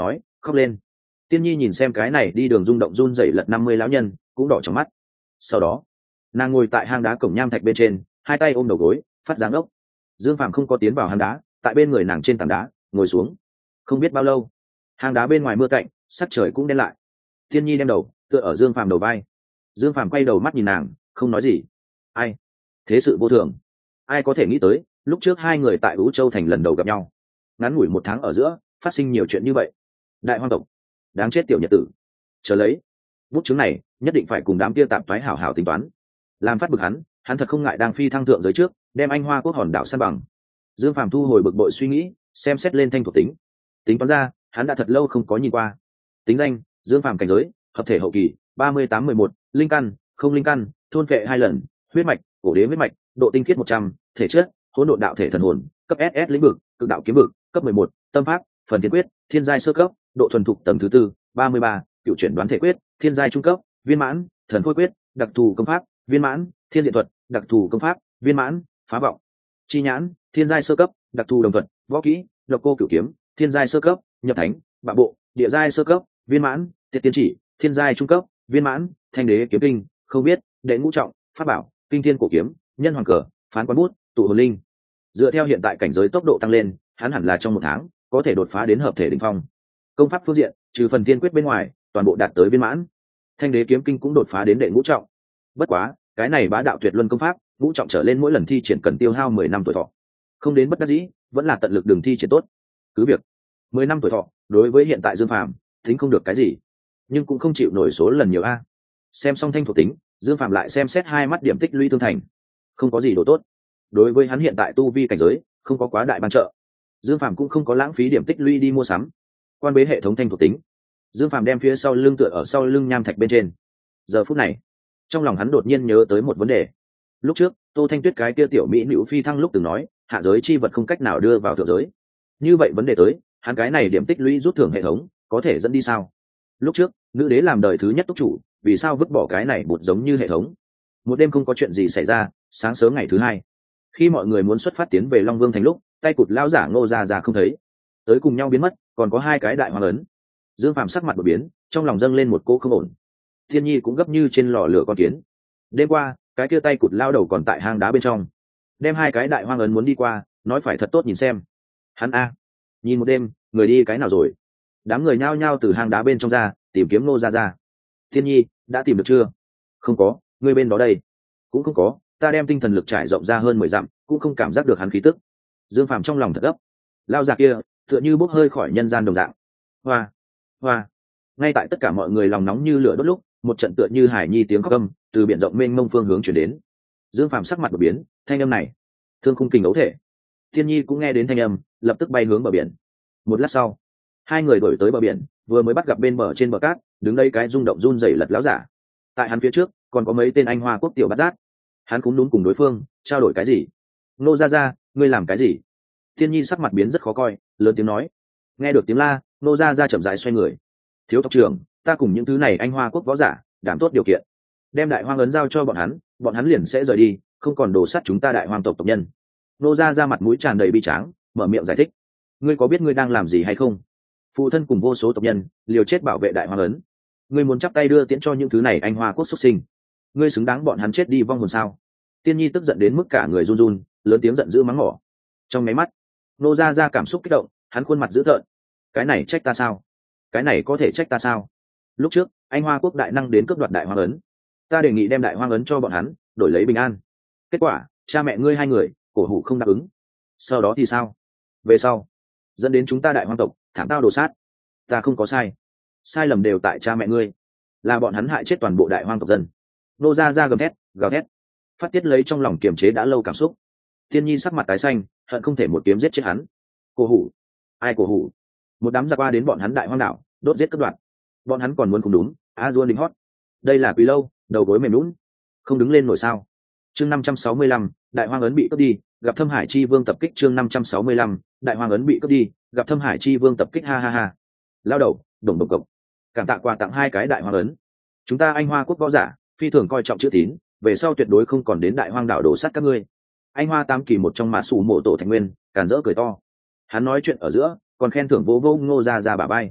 khóc lên. Tiên nhi nhìn xem cái này đi đường rung động run rẩy lật 50 lão nhân cũng đỏ trong mắt. Sau đó nàng ngồi tại hang đá cổng nham thạch bên trên, hai tay ôm đầu gối phát dáng ốc. Dương Phàm không có tiến vào hang đá, tại bên người nàng trên tảng đá ngồi xuống. Không biết bao lâu, hang đá bên ngoài mưa cạnh, sắc trời cũng đen lại. Tiên nhi đem đầu tựa ở Dương Phàm đầu vai. Dương Phàm quay đầu mắt nhìn nàng, không nói gì. Ai? Thế sự vô thường. Ai có thể nghĩ tới, lúc trước hai người tại Vũ Châu thành lần đầu gặp nhau, ngắn ngủi 1 tháng ở giữa phát sinh nhiều chuyện như vậy. Đại hoang tộc, đáng chết tiểu nhật tử. Chờ lấy, bút chứng này nhất định phải cùng đám kia tạp thoái hảo hảo tính toán. Làm phát bực hắn thật không ngại đang phi thăng thượng giới trước, đem Anh Hoa quốc hòn đảo san bằng. Dương Phàm thu hồi bực bội suy nghĩ, xem xét lên thanh thuộc tính. Tính toán ra, hắn đã thật lâu không có nhìn qua. Tính danh: Dương Phàm, cảnh giới hợp thể hậu kỳ, 38-11, linh căn không linh căn, thôn vệ 2 lần, huyết mạch cổ đế huyết mạch, độ tinh khiết 100, thể chất hỗn độn đạo thể thần hồn, cấp SS lĩnh vực cực đạo kiếm vực, cấp 11, tâm pháp phần thiên quyết thiên giai sơ cấp, độ thuần thục tầng thứ 4, 33, cựu chuyển đoán thể quyết thiên giai trung cấp viên mãn, thần khôi quyết đặc thù công pháp viên mãn, thiên diện thuật đặc thù công pháp viên mãn, phá vọng chi nhãn thiên giai sơ cấp, đặc thù đồng thuật võ kỹ độc cô cửu kiếm thiên giai sơ cấp, nhập thánh bạo bộ địa giai sơ cấp viên mãn, tiệt tiên chỉ thiên giai trung cấp viên mãn, thanh đế kiếm kinh không biết đệ ngũ trọng pháp bảo kinh thiên cổ kiếm nhân hoàng cờ phán quán bút tụ hồn linh. Dựa theo hiện tại cảnh giới tốc độ tăng lên, hắn hẳn là trong 1 tháng có thể đột phá đến hợp thể đỉnh phong. Công pháp phương diện, trừ phần thiên quyết bên ngoài, toàn bộ đạt tới viên mãn. Thanh đế kiếm kinh cũng đột phá đến đệ ngũ trọng. Bất quá, cái này bá đạo tuyệt luân công pháp, ngũ trọng trở lên mỗi lần thi triển cần tiêu hao 10 năm tuổi thọ. Không đến bất đắc dĩ, vẫn là tận lực đường thi triển tốt. Cứ việc 10 năm tuổi thọ, đối với hiện tại Dương Phàm, tính không được cái gì, nhưng cũng không chịu nổi số lần nhiều a. Xem xong thanh thuộc tính, Dương Phàm lại xem xét 2 mắt điểm tích lũy tương thành. Không có gì đồ tốt. Đối với hắn hiện tại tu vi cảnh giới, không có quá đại ban trợ. Dương Phàm cũng không có lãng phí điểm tích lũy đi mua sắm. Quan bế hệ thống thanh thuộc tính, Dương Phàm đem phía sau lưng tựa ở sau lưng nham thạch bên trên. Giờ phút này, trong lòng hắn đột nhiên nhớ tới một vấn đề. Lúc trước, Tô Thanh Tuyết cái kia tiểu mỹ nữ phi thăng lúc từng nói, hạ giới chi vật không cách nào đưa vào thượng giới. Như vậy vấn đề tới, hắn cái này điểm tích lũy rút thưởng hệ thống, có thể dẫn đi sao? Lúc trước, nữ đế làm đời thứ nhất túc chủ, vì sao vứt bỏ cái này bụt giống như hệ thống? Một đêm không có chuyện gì xảy ra, sáng sớm ngày thứ 2, khi mọi người muốn xuất phát tiến về Long Vương thành lúc, tay cụt lão giả Ngô Gia Gia không thấy, tới cùng nhau biến mất, còn có 2 cái đại hoàng ấn. Dương Phàm sắc mặt đổi biến, trong lòng dâng lên một cỗ không ổn. Thiên nhi cũng gấp như trên lò lửa con kiến. Đêm qua, cái kia tay cụt lao đầu còn tại hang đá bên trong, đem 2 cái đại hoang ấn muốn đi qua, nói phải thật tốt nhìn xem. Hắn nhìn một đêm, người đi cái nào rồi? Đám người nhao nhao từ hang đá bên trong ra, tìm kiếm Ngô Gia Gia. Thiên nhi, đã tìm được chưa? Không có, người bên đó đây. Cũng không có, ta đem tinh thần lực trải rộng ra hơn 10 dặm, cũng không cảm giác được hắn khí tức. Dương Phàm trong lòng thật gấp. Lao già kia tựa như bốc hơi khỏi nhân gian đồng dạng. Hoa hoa. Ngay tại tất cả mọi người lòng nóng như lửa đốt lúc, một trận tựa như hải nhi tiếng khóc câm từ biển rộng mênh mông phương hướng chuyển đến. Dương Phàm sắc mặt đổi biến, thanh âm này, thương khung kình ấu thể. Thiên nhi cũng nghe đến thanh âm, lập tức bay hướng bờ biển. Một lát sau, 2 người đổi tới bờ biển, vừa mới bắt gặp bên bờ trên bờ cát đứng đây cái rung động run rẩy lật láo giả. Tại hắn phía trước còn có mấy tên Anh Hoa quốc tiểu bát giác. Hắn cũng đúng cùng đối phương trao đổi cái gì. Nô Gia Gia, ngươi làm cái gì? Thiên nhi sắc mặt biến rất khó coi, lớn tiếng nói. Nghe được tiếng la, Nô Gia Gia chậm rãi xoay người. Thiếu tộc trưởng, ta cùng những thứ này Anh Hoa quốc võ giả đảm tốt điều kiện, đem đại hoang ấn giao cho bọn hắn liền sẽ rời đi, không còn đổ sát chúng ta đại hoang tộc tộc nhân. Nô Gia Gia mặt mũi tràn đầy bi tráng, mở miệng giải thích. Ngươi có biết ngươi đang làm gì hay không? Phụ thân cùng vô số tộc nhân liều chết bảo vệ đại hoang ấn, ngươi muốn chắp tay đưa tiễn cho những thứ này Anh Hoa quốc xuất sinh, ngươi xứng đáng bọn hắn chết đi vong hồn sao? Tiên nhi tức giận đến mức cả người run run, lớn tiếng giận dữ mắng mỏ. Trong máy mắt, Nô Gia Gia cảm xúc kích động, hắn khuôn mặt dữ tợn. Cái này trách ta sao? Cái này có thể trách ta sao? Lúc trước Anh Hoa quốc đại năng đến cướp đoạt đại hoang ấn, ta đề nghị đem đại hoang ấn cho bọn hắn, đổi lấy bình an. Kết quả cha mẹ ngươi 2 người cổ hủ không đáp ứng. Sau đó thì sao? Về sau dẫn đến chúng ta đại hoang tộc thảm tao đồ sát. Ta không có sai, sai lầm đều tại cha mẹ ngươi, là bọn hắn hại chết toàn bộ đại hoang tộc dân. Nô Gia Gia gầm thét gào thét, phát tiết lấy trong lòng kiềm chế đã lâu cảm xúc. Thiên nhi sắc mặt tái xanh, hận không thể một kiếm giết chết hắn. Cổ hủ? Ai cổ hủ? Một đám giặc qua đến bọn hắn đại hoang đảo, đốt giết cướp đoạt. Bọn hắn còn muốn cùng đúng, Azure đính hót. Đây là Quỳ Lâu, đầu gối mềm nhũn, không đứng lên nổi sao? Chương 565, đại hoang ấn bị cướp đi, gặp Thâm Hải Chi Vương tập kích. Chương 565, đại hoang ấn bị cướp đi, gặp Thâm Hải Chi Vương tập kích. Ha ha ha. Lao đầu, đồng độc cộc. Cảm tạ quà tặng 2 cái đại hoang ấn. Chúng ta Anh Hoa quốc võ giả, phi thường coi trọng chữ tín, về sau tuyệt đối không còn đến đại hoang đảo đổ sát các ngươi. Anh Hoa Tam Kỳ một trong mã sủ mộ tổ thành nguyên, càn rỡ cười to. Hắn nói chuyện ở giữa, còn khen thưởng vô vô Ngô Gia Gia bả vai.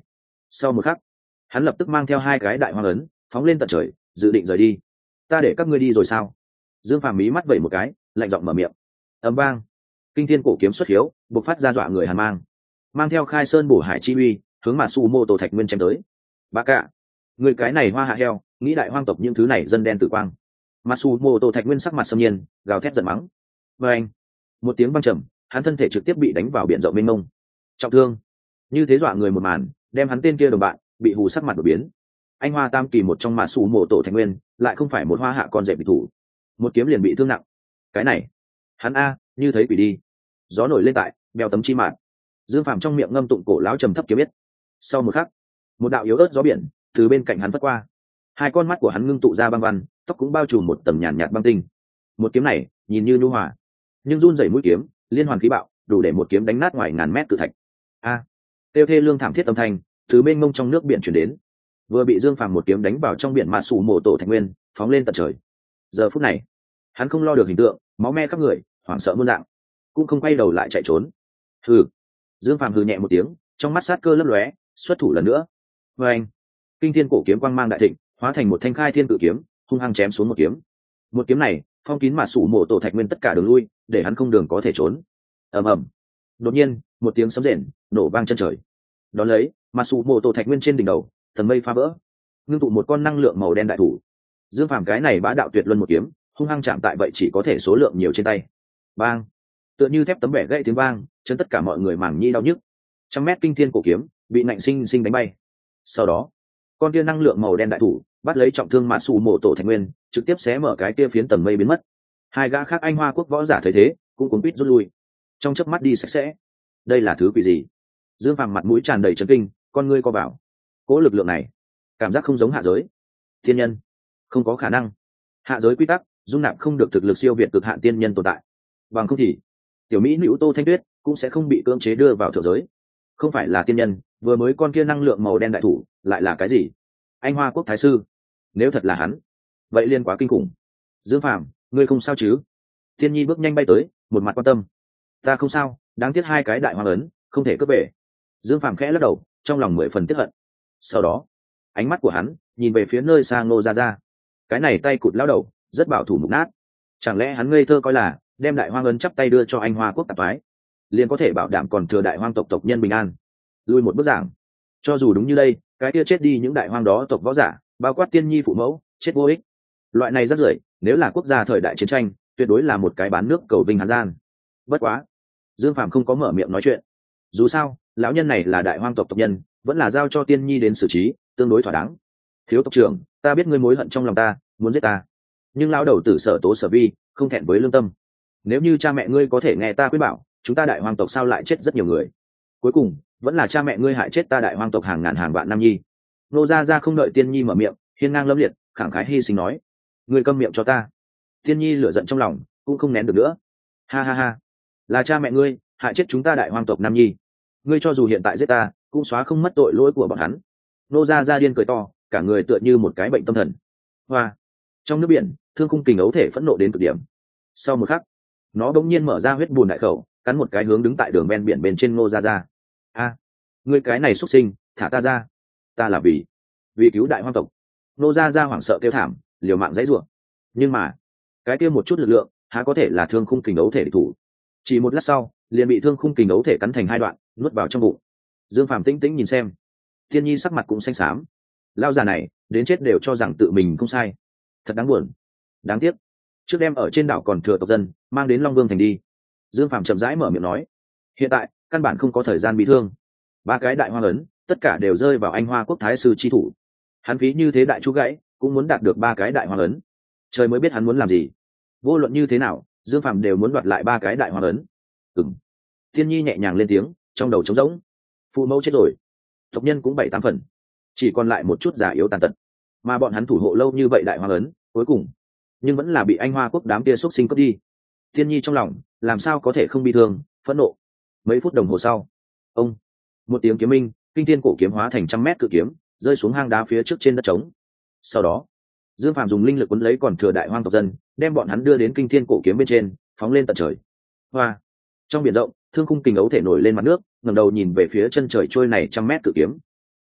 Sau một khắc, hắn lập tức mang theo hai cái đại hoang ấn phóng lên tận trời, dự định rời đi. Ta để các ngươi đi rồi sao? Dương Phàm mí mắt vẩy một cái, lạnh giọng mở miệng. Ầm vang, kinh thiên cổ kiếm xuất hiếu, bộc phát ra dọa người hàn mang theo khai sơn bổ hải chi uy, hướng mà su mô tổ thạch nguyên chém tới. Bà cả, người cái này hoa hạ heo, nghĩ đại hoang tộc những thứ này dân đen tử quang. Mà su mô tổ thạch nguyên sắc mặt xâm nhiên, gào thét giận mắng. Và anh, một tiếng vang trầm, hắn thân thể trực tiếp bị đánh vào biển rộng mênh mông, trọng thương. Như thế dọa người một màn, đem hắn tên kia đồng bạn bị hù sắc mặt đổi biến. Anh hoa tam kỳ một trong mạ sủ mộ tổ thành nguyên, lại không phải một hoa hạ con rể bị thủ, một kiếm liền bị thương nặng. Cái này, hắn a, như thấy quỷ đi. Gió nổi lên tại bèo tấm chi mạn. Dương Phàm trong miệng ngâm tụng cổ lão trầm thấp kiếm biết. Sau một khắc, một đạo yếu ớt gió biển từ bên cạnh hắn vất qua. Hai con mắt của hắn ngưng tụ ra băng văn, tóc cũng bao trùm một tầng nhàn nhạt băng tinh. Một kiếm này nhìn như nhu hòa, nhưng run rẩy mũi kiếm liên hoàn khí bạo, đủ để một kiếm đánh nát ngoài ngàn mét cự thạch. A, tiêu thê lương thảm thiết âm thanh từ bên mông trong nước biển chuyển đến, vừa bị Dương Phàm một kiếm đánh vào trong biển mạ sủ mổ tổ thành nguyên, phóng lên tận trời. Giờ phút này, hắn không lo được hình tượng, máu me khắp người, hoảng sợ muôn dạng, cũng không quay đầu lại chạy trốn. Hừ. Dương Phàm hừ nhẹ một tiếng, trong mắt sát cơ lấp lóe, xuất thủ lần nữa. Và anh, kinh thiên cổ kiếm quang mang đại thịnh, hóa thành một thanh khai thiên cự kiếm, hung hăng chém xuống một kiếm. Một kiếm này phong kín mạ sủ mổ tổ thạch nguyên tất cả đường lui, để hắn không đường có thể trốn. Ầm ầm. Đột nhiên, một tiếng sấm rền nổ vang chân trời. Đón lấy, mạ sủ mổ tổ thạch nguyên trên đỉnh đầu, thần mây phá vỡ, ngưng tụ một con năng lượng màu đen đại thủ. Dương Phàm cái này bá đạo tuyệt luân một kiếm, hung hăng chạm tại vậy chỉ có thể số lượng nhiều trên tay. Bang, tựa như thép tấm bẻ gãy tiếng vang, chấn tất cả mọi người màng nhi đau nhức. Trăm mét kinh thiên cổ kiếm bị nạnh sinh sinh đánh bay. Sau đó, con kia năng lượng màu đen đại thủ bắt lấy trọng thương mạ sủ mổ tổ thành nguyên, trực tiếp xé mở cái kia phiến tầng mây biến mất. Hai gã khác anh hoa quốc võ giả thấy thế, cũng cuống quýt rút lui, trong chớp mắt đi sạch sẽ. Đây là thứ quỷ gì? Dương Phàm mặt mũi tràn đầy chấn kinh, con ngươi co vào. Cố lực lượng này, cảm giác không giống hạ giới. Thiên nhân, không có khả năng. Hạ giới quy tắc dung nạp không được thực lực siêu việt cực hạn tiên nhân tồn tại. Bằng không thì, tiểu mỹ nữ Tô Thanh Tuyết cũng sẽ không bị cưỡng chế đưa vào thượng giới. Không phải là tiên nhân, vừa mới con kia năng lượng màu đen đại thủ, lại là cái gì? Anh Hoa Quốc thái sư, nếu thật là hắn, vậy liên quá kinh khủng. Dương Phàm, ngươi không sao chứ? Thiên Nhi bước nhanh bay tới, một mặt quan tâm. Ta không sao, đáng tiếc hai cái đại hoang ấn không thể cướp về. Dương Phàm khẽ lắc đầu, trong lòng 10 phần tiếc hận. Sau đó, ánh mắt của hắn nhìn về phía nơi xa Ngô Gia Gia. Cái này tay cụt lão đầu, rất bảo thủ mục nát. Chẳng lẽ hắn ngây thơ coi là đem đại hoang ấn chắp tay đưa cho anh Hoa Quốc tạp phái, liền có thể bảo đảm còn thừa đại hoang tộc tộc nhân bình an? Lui một bước giảng, cho dù đúng như đây, cái kia chết đi những đại hoang đó tộc võ giả, bao quát Tiên Nhi phụ mẫu, chết vô ích. Loại này rất rưởi, nếu là quốc gia thời đại chiến tranh, tuyệt đối là một cái bán nước cầu vinh hàn gian. Bất quá, Dương Phàm không có mở miệng nói chuyện. Dù sao, lão nhân này là đại hoang tộc tộc nhân, vẫn là giao cho Tiên Nhi đến xử trí, tương đối thỏa đáng. Thiếu tộc trưởng, ta biết ngươi mối hận trong lòng ta, muốn giết ta, nhưng lão đầu tử Sở Tố Sở Vi không thẹn với lương tâm. Nếu như cha mẹ ngươi có thể nghe ta khuyên bảo, chúng ta đại hoang tộc sao lại chết rất nhiều người? Cuối cùng vẫn là cha mẹ ngươi hại chết ta đại hoang tộc hàng ngàn hàng vạn nam nhi. Nô Gia Gia không đợi Tiên Nhi mở miệng, hiên ngang lâm liệt, khẳng khái hy sinh nói: ngươi câm miệng cho ta. Tiên Nhi lửa giận trong lòng cũng không nén được nữa. Ha ha ha, là cha mẹ ngươi hại chết chúng ta đại hoang tộc nam nhi, ngươi cho dù hiện tại giết ta cũng xóa không mất tội lỗi của bọn hắn. Nô Gia Gia điên cười to, cả người tựa như một cái bệnh tâm thần. Hoa, trong nước biển Thương Khung Kình ấu thể phẫn nộ đến cực điểm. Sau một khắc, nó bỗng nhiên mở ra huyết bùn đại khẩu, cắn một cái hướng đứng tại đường ven biển bên trên Nô Gia Gia. A, ngươi cái này xuất sinh, thả ta ra, ta là vì cứu đại hoang tộc. Nô Gia Gia hoảng sợ kêu thảm, liều mạng dãy rủa. Nhưng mà cái kia một chút lực lượng há có thể là Thương Khung Kình ấu thể địch thủ. Chỉ một lát sau, liền bị Thương Khung Kình ấu thể cắn thành hai đoạn, nuốt vào trong bụng. Dương Phàm tĩnh tĩnh nhìn xem, Thiên Nhi sắc mặt cũng xanh xám. Lao già này đến chết đều cho rằng tự mình không sai, thật đáng buồn. Đáng tiếc, trước đem ở trên đảo còn thừa tộc dân mang đến Long Vương thành đi. Dương Phàm chậm rãi mở miệng nói, hiện tại căn bản không có thời gian bị thương. Ba cái đại hoang ấn tất cả đều rơi vào anh Hoa Quốc thái sư chi thủ. Hắn phí như thế đại chú gãy cũng muốn đạt được ba cái đại hoang ấn. Trời mới biết hắn muốn làm gì. Vô luận như thế nào, Dương Phàm đều muốn đoạt lại ba cái đại hoang ấn. Thiên Nhi nhẹ nhàng lên tiếng, trong đầu trống rỗng. Phụ mẫu chết rồi, tộc nhân cũng 7-8 phần, chỉ còn lại một chút già yếu tàn tật. Mà bọn hắn thủ hộ lâu như vậy đại hoang ấn, cuối cùng nhưng vẫn là bị anh Hoa Quốc đám kia xúc sinh cướp đi. Thiên Nhi trong lòng làm sao có thể không bi thương, phẫn nộ. Mấy phút đồng hồ sau, ông, một tiếng kiếm minh, kinh thiên cổ kiếm hóa thành 100 mét cự kiếm, rơi xuống hang đá phía trước trên đất trống. Sau đó, Dương Phàm dùng linh lực cuốn lấy còn thừa đại hoang tộc dân, đem bọn hắn đưa đến kinh thiên cổ kiếm bên trên, phóng lên tận trời. Hoa, trong biển rộng, Thương Khung Kình ấu thể nổi lên mặt nước, ngẩng đầu nhìn về phía chân trời trôi này 100 mét cự kiếm.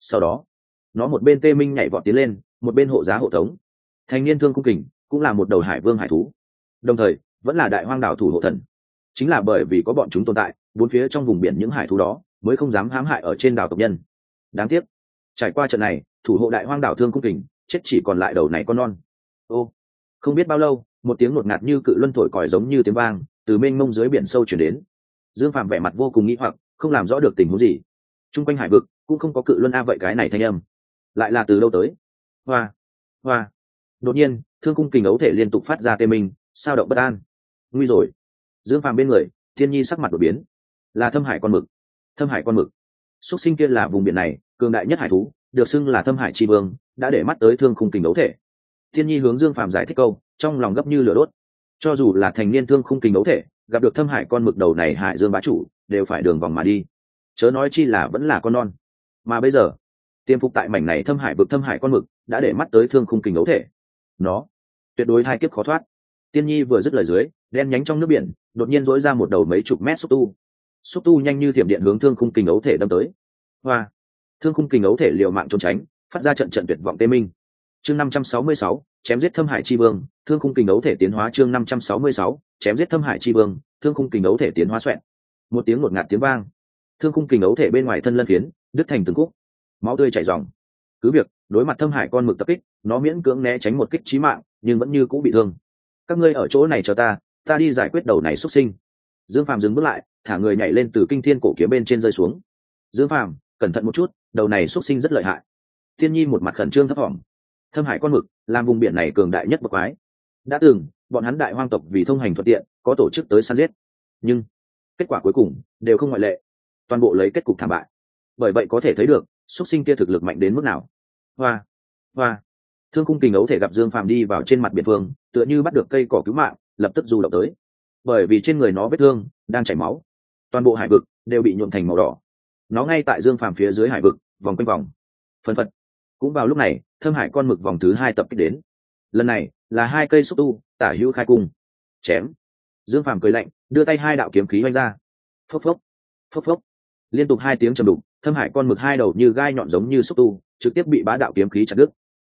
Sau đó nó một bên tê minh nhảy vọt tiến lên, một bên hộ giá hộ tống. Thành niên thương khung kình cũng là một đầu hải vương hải thú, đồng thời vẫn là đại hoang đảo thủ hộ thần. Chính là bởi vì có bọn chúng tồn tại, bốn phía trong vùng biển những hải thú đó mới không dám hãm hại ở trên đảo tộc nhân. Đáng tiếc trải qua trận này, thủ hộ đại hoang đảo thương khung kình chết chỉ còn lại đầu này con non. Ô, không biết bao lâu, một tiếng ngột ngạt như cự luân thổi còi giống như tiếng vang từ mênh mông dưới biển sâu chuyển đến. Dương Phàm vẻ mặt vô cùng nghĩ hoặc, không làm rõ được tình huống gì. Trung quanh hải vực cũng không có cự luân a, vậy cái này thanh âm lại là từ đâu tới? Hoa, hoa. Đột nhiên, thương khung kình ấu thể liên tục phát ra tê minh, sao động bất an. Nguy rồi. Dương Phàm bên người, Thiên Nhi sắc mặt đổi biến. Là thâm hải con mực. Thâm hải con mực. Xuất sinh kia là vùng biển này cường đại nhất hải thú, được xưng là thâm hải chi vương, đã để mắt tới thương khung kình ấu thể. Thiên Nhi hướng Dương Phàm giải thích câu, trong lòng gấp như lửa đốt. Cho dù là thành niên thương khung kình ấu thể, gặp được thâm hải con mực đầu này hải dương bá chủ, đều phải đường vòng mà đi. Chớ nói chi là vẫn là con non. Mà bây giờ, tiềm phục tại mảnh này thâm hải vực thâm hải con mực đã để mắt tới thương khung kình ấu thể. Nó tuyệt đối hai kiếp khó thoát. Tiên Nhi vừa dứt lời dưới, đen nhánh trong nước biển đột nhiên dỗi ra một đầu mấy chục mét xúc tu nhanh như thiểm điện hướng thương khung kình ấu thể đâm tới. Hoa, thương khung kình ấu thể liều mạng trốn tránh, phát ra trận trận tuyệt vọng tê minh. Chương 566, chém giết thâm hải chi vương, thương khung kình ấu thể tiến hóa. Chương 566, chém giết thâm hải chi vương, thương khung kình ấu thể tiến hóa. Xoẹt, một tiếng ngột ngạt tiếng vang, thương khung kình ấu thể bên ngoài thân lân phiến đứt thành từng khúc, máu tươi chảy ròng. Cứ việc đối mặt thâm hải con mực tập kích, nó miễn cưỡng né tránh một kích chí mạng, nhưng vẫn như cũ bị thương. Các ngươi ở chỗ này chờ ta đi giải quyết đầu này xuất sinh. Dương Phàm dừng bước lại, thả người nhảy lên từ kinh thiên cổ kiếm bên trên rơi xuống. Dương Phàm, cẩn thận một chút, đầu này xuất sinh rất lợi hại. Thiên Nhi một mặt khẩn trương thấp thỏm. Thâm hải con mực làm vùng biển này cường đại nhất bậc quái. Đã từng bọn hắn đại hoang tộc vì thông hành thuận tiện có tổ chức tới săn giết, nhưng kết quả cuối cùng đều không ngoại lệ, toàn bộ lấy kết cục thảm bại. Bởi vậy có thể thấy được xuất sinh kia thực lực mạnh đến mức nào. Hoa, thương khung kình ấu thể gặp Dương Phàm đi vào trên mặt biển phương, tựa như bắt được cây cỏ cứu mạng, lập tức du động tới. Bởi vì trên người nó vết thương đang chảy máu, toàn bộ hải vực đều bị nhuộm thành màu đỏ. Nó ngay tại Dương Phàm phía dưới hải vực vòng quanh vòng phân phật. Cũng vào lúc này, thâm hải con mực vòng thứ 2 tập kích đến. Lần này là 2 cây xúc tu tả hữu khai cung chém. Dương Phàm cười lạnh, đưa tay 2 đạo kiếm khí oanh ra. Phốc phốc, phốc phốc, liên tục 2 tiếng trầm đục, thâm hải con mực 2 đầu như gai nhọn giống như xúc tu trực tiếp bị bá đạo kiếm khí chặt đứt.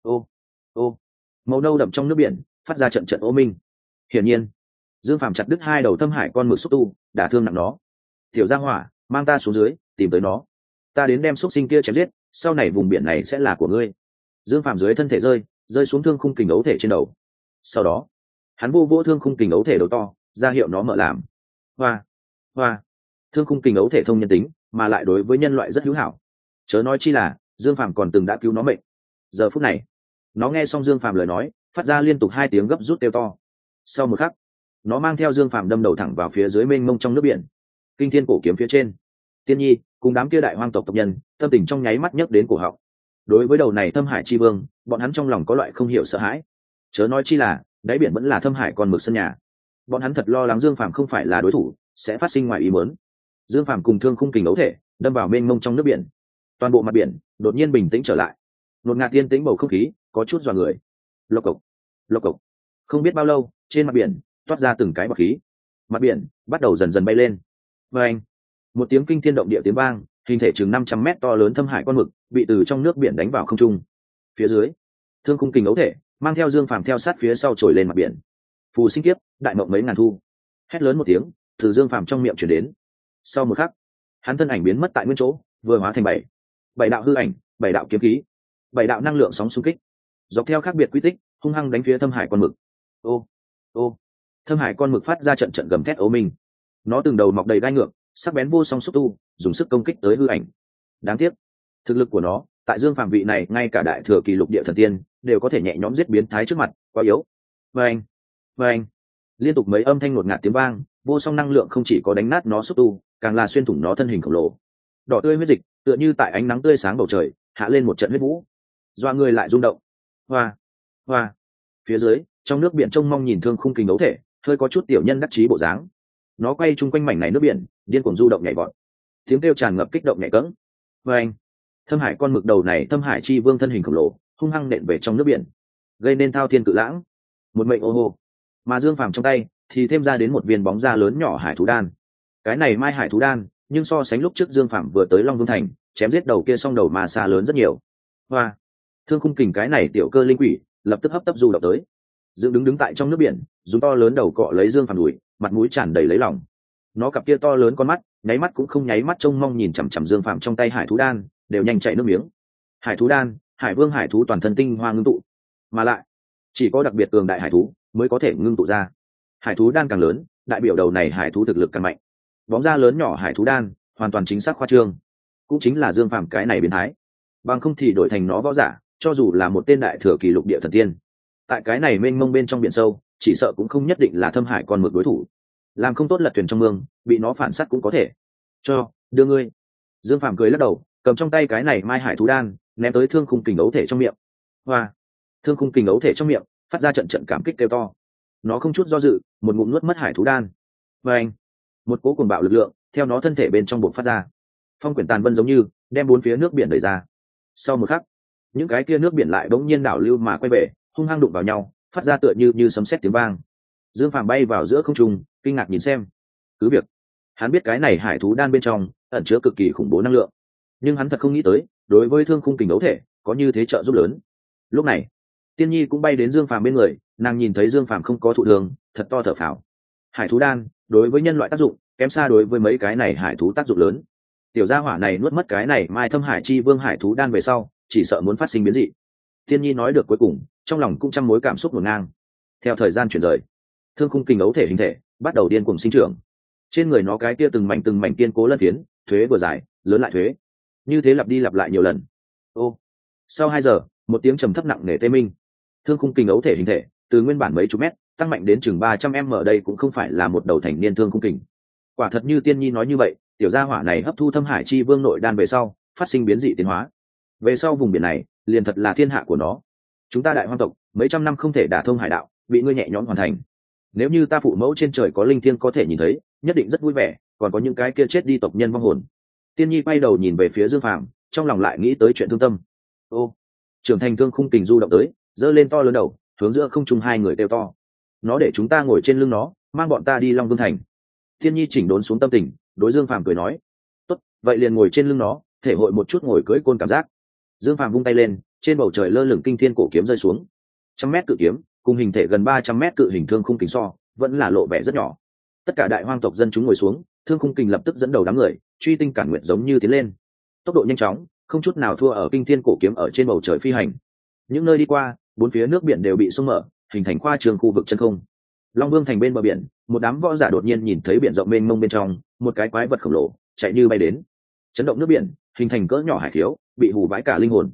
Ô, màu nâu đậm trong nước biển phát ra trận trận ô minh. Hiển nhiên, Dương Phàm chặt đứt 2 đầu thâm hải con mực xúc tu, đả thương nặng nó. Tiểu Gia Hỏa, mang ta xuống dưới, tìm tới nó. Ta đến đem xúc sinh kia chém giết, sau này vùng biển này sẽ là của ngươi. Dương Phàm dưới thân thể rơi xuống thương khung kình ấu thể trên đầu. Sau đó, hắn vô thương khung kình ấu thể đầu to, ra hiệu nó mở làm. Hoa, thương khung kình ấu thể thông nhân tính, mà lại đối với nhân loại rất hữu hảo. Chớ nói chi là Dương Phàm còn từng đã cứu nó mệnh. Giờ phút này, nó nghe xong Dương Phàm lời nói, phát ra liên tục 2 tiếng gấp rút kêu to. Sau một khắc, nó mang theo Dương Phàm đâm đầu thẳng vào phía dưới mênh mông trong nước biển. Kinh thiên cổ kiếm phía trên, Tiên Nhi cùng đám kia đại hoang tộc tộc nhân tâm tình trong nháy mắt nhấc đến cổ họng. Đối với đầu này thâm hải chi vương, bọn hắn trong lòng có loại không hiểu sợ hãi. Chớ nói chi là đáy biển vẫn là thâm hải con mực sân nhà. Bọn hắn thật lo lắng Dương Phàm không phải là đối thủ, sẽ phát sinh ngoài ý muốn. Dương Phàm cùng thương khung kình ấu thể đâm vào mênh mông trong nước biển. Toàn bộ mặt biển đột nhiên bình tĩnh trở lại. Nột ngạt tiên tĩnh bầu không khí có chút dọa người. Lộc cộc. Không biết bao lâu, trên mặt biển toát ra từng cái bọt khí. Mặt biển bắt đầu dần dần bay lên. Và anh, một tiếng kinh thiên động địa tiếng vang, hình thể chừng 500 mét to lớn thâm hải con mực bị từ trong nước biển đánh vào không trung. Phía dưới, thương khung kình ấu thể mang theo Dương Phàm theo sát phía sau trồi lên mặt biển. Phù sinh kiếp, đại mộng mấy ngàn thu. Hét lớn một tiếng, từ Dương Phàm trong miệng truyền đến. Sau một khắc, hắn thân ảnh biến mất tại nguyên chỗ, vừa hóa thành 7 đạo hư ảnh, 7 đạo kiếm khí, 7 đạo năng lượng sóng xung kích, dọc theo khác biệt quy tích, hung hăng đánh phía thâm hải con mực. Ô, thâm hải con mực phát ra trận trận gầm thét ố minh. Nó từng đầu mọc đầy gai ngược, sắc bén vô song xúc tu, dùng sức công kích tới hư ảnh. Đáng tiếc, thực lực của nó tại Dương Phàm vị này ngay cả đại thừa kỳ lục địa thần tiên đều có thể nhẹ nhõm giết biến thái trước mặt, quá yếu. Vâng, liên tục mấy âm thanh ngột ngạt tiếng vang, vô song năng lượng không chỉ có đánh nát nó xúc tu, càng là xuyên thủng nó thân hình khổng lồ. Đỏ tươi huyết dịch tựa như tại ánh nắng tươi sáng bầu trời hạ lên một trận huyết vũ, doa người lại rung động. Hoa, phía dưới trong nước biển trông mong nhìn thương khung kình ấu thể, hơi có chút tiểu nhân đắc chí bộ dáng. Nó quay chung quanh mảnh này nước biển, điên cuồng du động nhảy vọt, tiếng kêu tràn ngập kích động nhảy cẫng. Thâm hải con mực đầu này thâm hải chi vương thân hình khổng lồ hung hăng nện về trong nước biển, gây nên thao thiên cự lãng, một mệnh ô hô. Mà Dương Phàm trong tay thì thêm ra đến một viên bóng da lớn nhỏ hải thú đan. Cái này mai hải thú đan, nhưng so sánh lúc trước Dương Phàm vừa tới Long Vương Thành chém giết đầu kia song đầu mà xa lớn rất nhiều. Hoa, thương khung kình cái này tiểu cơ linh quỷ lập tức hấp tấp du động tới, dựng đứng tại trong nước biển, dùng to lớn đầu cọ lấy Dương Phàm đùi, mặt mũi tràn đầy lấy lòng. Nó cặp kia to lớn con mắt nháy mắt cũng không nháy mắt trông mong nhìn chằm chằm Dương Phàm trong tay hải thú đan, đều nhanh chảy nước miếng. Hải thú đan, hải vương hải thú toàn thân tinh hoa ngưng tụ, mà lại chỉ có đặc biệt cường đại hải thú mới có thể ngưng tụ ra. Hải thú đan càng lớn, đại biểu đầu này hải thú thực lực càng mạnh. Bóng da lớn nhỏ hải thú đan hoàn toàn chính xác khoa trương, cũng chính là Dương Phàm cái này biến thái. Bằng không thì đổi thành nó võ giả, cho dù là một tên đại thừa kỳ lục địa thần tiên, tại cái này mênh mông bên trong biển sâu, chỉ sợ cũng không nhất định là thâm hải con mực đối thủ. Làm không tốt lật thuyền trong mương, bị nó phản sát cũng có thể. Đưa ngươi. Dương Phàm cười lắc đầu, cầm trong tay cái này mai hải thú đan, ném tới thương khung kình ấu thể trong miệng. Hoa, thương khung kình ấu thể trong miệng phát ra trận trận cảm kích kêu to. Nó không chút do dự, một ngụm nuốt mất hải thú đan. Và anh, một cỗ cuồng bạo lực lượng theo nó thân thể bên trong bộc phát ra, phong quyển tàn vân giống như đem bốn phía nước biển đẩy ra. Sau một khắc, những cái kia nước biển lại bỗng nhiên đảo lưu mà quay về, hung hăng đụng vào nhau, phát ra tựa như sấm sét tiếng vang. Dương Phàm bay vào giữa không trung, kinh ngạc nhìn xem. Cứ việc hắn biết cái này hải thú đan bên trong ẩn chứa cực kỳ khủng bố năng lượng, nhưng hắn thật không nghĩ tới đối với thương khung kình ấu thể có như thế trợ giúp lớn. Lúc này Tiên Nhi cũng bay đến Dương Phàm bên người, nàng nhìn thấy Dương Phàm không có thụ thương, thật to thở phào. Hải thú đan đối với nhân loại tác dụng kém xa đối với mấy cái này hải thú tác dụng lớn. Tiểu gia hỏa này nuốt mất cái này mai thâm hải chi vương hải thú đan về sau, chỉ sợ muốn phát sinh biến dị. Tiên Nhi nói được cuối cùng, trong lòng cũng trăm mối cảm xúc ngổn ngang. Theo thời gian chuyển rời, thương khung kình ấu thể hình thể bắt đầu điên cuồng sinh trưởng. Trên người nó cái kia từng mảnh kiên cố lân phiến, thuế vừa dài, lớn lại thuế. Như thế lặp đi lặp lại nhiều lần. Sau 2 giờ, một tiếng trầm thấp nặng nề tê minh. Thương khung kình ấu thể hình thể từ nguyên bản mấy chục mét tăng mạnh đến chừng 300m, ở đây cũng không phải là một đầu thành niên thương khung kình. Quả thật như Tiên Nhi nói như vậy, tiểu gia hỏa này hấp thu thâm hải chi vương nội đan về sau, phát sinh biến dị tiến hóa. Về sau vùng biển này, liền thật là thiên hạ của nó. Chúng ta đại hoang tộc mấy trăm năm không thể đả thông hải đạo, bị ngươi nhẹ nhõm hoàn thành. Nếu như ta phụ mẫu trên trời có linh thiêng có thể nhìn thấy, nhất định rất vui vẻ, còn có những cái kia chết đi tộc nhân vong hồn. Tiên Nhi quay đầu nhìn về phía Dương Phàm, trong lòng lại nghĩ tới chuyện thương tâm. Trưởng thành thương khung kình du động tới, giơ lên to lớn đầu, hướng giữa không trung hai người kêu to. Nó để chúng ta ngồi trên lưng nó, mang bọn ta đi Long Vương thành. Tiên Nhi chỉnh đốn xuống tâm tình, đối Dương Phàm cười nói, tốt, vậy liền ngồi trên lưng nó, thể hội một chút ngồi cưỡi côn cảm giác. Dương Phàm vung tay lên, trên bầu trời lơ lửng kinh thiên cổ kiếm rơi xuống. 100m cự kiếm, cùng hình thể gần 300m cự hình thương khung kình so, vẫn là lộ vẻ rất nhỏ. Tất cả đại hoang tộc dân chúng ngồi xuống, thương khung kình lập tức dẫn đầu đám người, truy tinh cản nguyện giống như tiến lên. Tốc độ nhanh chóng, không chút nào thua ở kinh thiên cổ kiếm ở trên bầu trời phi hành. Những nơi đi qua, bốn phía nước biển đều bị xông mở, hình thành khoa trường khu vực chân không. Long Vương thành bên bờ biển, một đám võ giả đột nhiên nhìn thấy biển rộng mênh mông bên trong, một cái quái vật khổng lồ chạy như bay đến, chấn động nước biển, hình thành cỡ nhỏ hải khiếu, bị hù vãi cả linh hồn.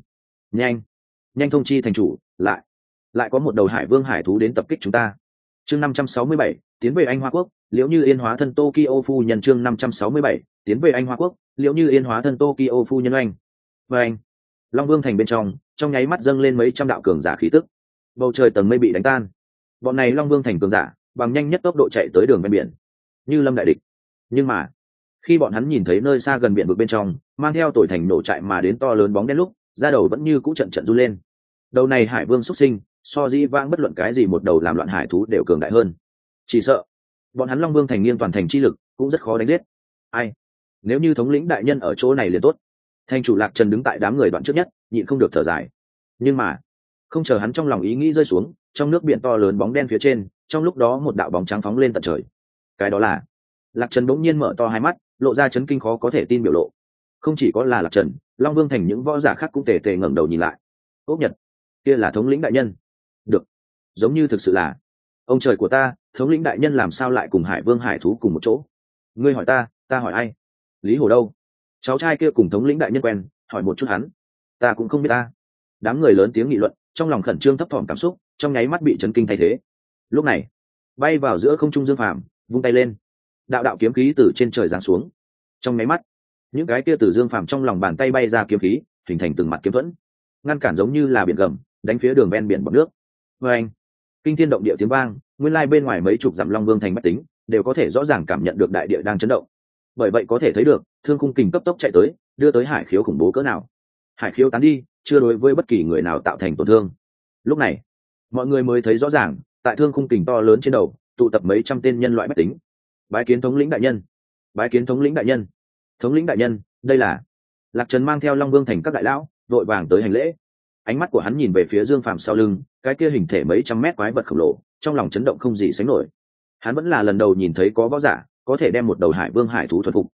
Nhanh thông chi thành chủ, lại có một đầu hải vương hải thú đến tập kích chúng ta. Chương 567, tiến về Anh Hoa Quốc, Liễu Như Yên hóa thân Tokyo phu nhân. Chương 567, tiến về Anh Hoa Quốc, Liễu Như Yên hóa thân Tokyo phu nhân oanh. Và anh, Long Vương thành bên trong nháy mắt dâng lên mấy trăm đạo cường giả khí tức. Bầu trời tầng mây bị đánh tan. Bọn này Long Vương thành cường giả, bằng nhanh nhất tốc độ chạy tới đường ven biển, như lâm đại địch. Nhưng mà, khi bọn hắn nhìn thấy nơi xa gần biển vực bên trong, mang theo tồi thành nổ chạy mà đến to lớn bóng đen lúc, da đầu vẫn như cũ trận run lên. Đầu này hải vương xuất sinh, so dĩ vãng bất luận cái gì một đầu làm loạn hải thú đều cường đại hơn. Chỉ sợ bọn hắn Long Vương thành nghiêng toàn thành chi lực cũng rất khó đánh giết. Ai, nếu như thống lĩnh đại nhân ở chỗ này liền tốt. Thành chủ Lạc Trần đứng tại đám người đoạn trước nhất, nhịn không được thở dài. Nhưng mà không chờ hắn trong lòng ý nghĩ rơi xuống, trong nước biển to lớn bóng đen phía trên, trong lúc đó một đạo bóng trắng phóng lên tận trời. Cái đó là Lạc Trần. Bỗng nhiên mở to hai mắt, lộ ra chấn kinh khó có thể tin biểu lộ. Không chỉ có là Lạc Trần, Long Vương thành những võ giả khác cũng tề tề ngẩng đầu nhìn lại. Ốc Nhật, kia là thống lĩnh đại nhân. Được, giống như thực sự là. Ông trời của ta, thống lĩnh đại nhân làm sao lại cùng hải vương hải thú cùng một chỗ? Ngươi hỏi ta, ta hỏi ai? Lý Hồ đâu? Cháu trai kia cùng thống lĩnh đại nhân quen, hỏi một chút hắn. Ta cũng không biết ta. Đám người lớn tiếng nghị luận, trong lòng khẩn trương thấp thỏm cảm xúc, trong nháy mắt bị chấn kinh thay thế. Lúc này, bay vào giữa không trung Dương Phàm, vung tay lên, đạo đạo kiếm khí từ trên trời giáng xuống. Trong nháy mắt, những cái kia từ Dương Phàm trong lòng bàn tay bay ra kiếm khí, hình thành từng mặt kiếm thuẫn, ngăn cản giống như là biển gầm, đánh phía đường ven biển bọt nước. Và anh, kinh thiên động địa tiếng vang, nguyên lai bên ngoài mấy chục dặm Long Vương thành bách tính đều có thể rõ ràng cảm nhận được đại địa đang chấn động. Bởi vậy có thể thấy được, thương khung kình cấp tốc chạy tới, đưa tới hải khiếu khủng bố cỡ nào. Hải khiếu tán đi, chưa đối với bất kỳ người nào tạo thành tổn thương. Lúc này, mọi người mới thấy rõ ràng, tại thương khung kình to lớn trên đầu, tụ tập mấy trăm tên nhân loại bách tính. Bái kiến thống lĩnh đại nhân, bái kiến thống lĩnh đại nhân, thống lĩnh đại nhân, đây là Lạc Trần mang theo Long Vương thành các đại lão vội vàng tới hành lễ. Ánh mắt của hắn nhìn về phía Dương Phàm sau lưng, cái kia hình thể mấy trăm mét quái vật khổng lồ, trong lòng chấn động không gì sánh nổi. Hắn vẫn là lần đầu nhìn thấy có võ giả có thể đem một đầu hải vương hải thú thuần phục.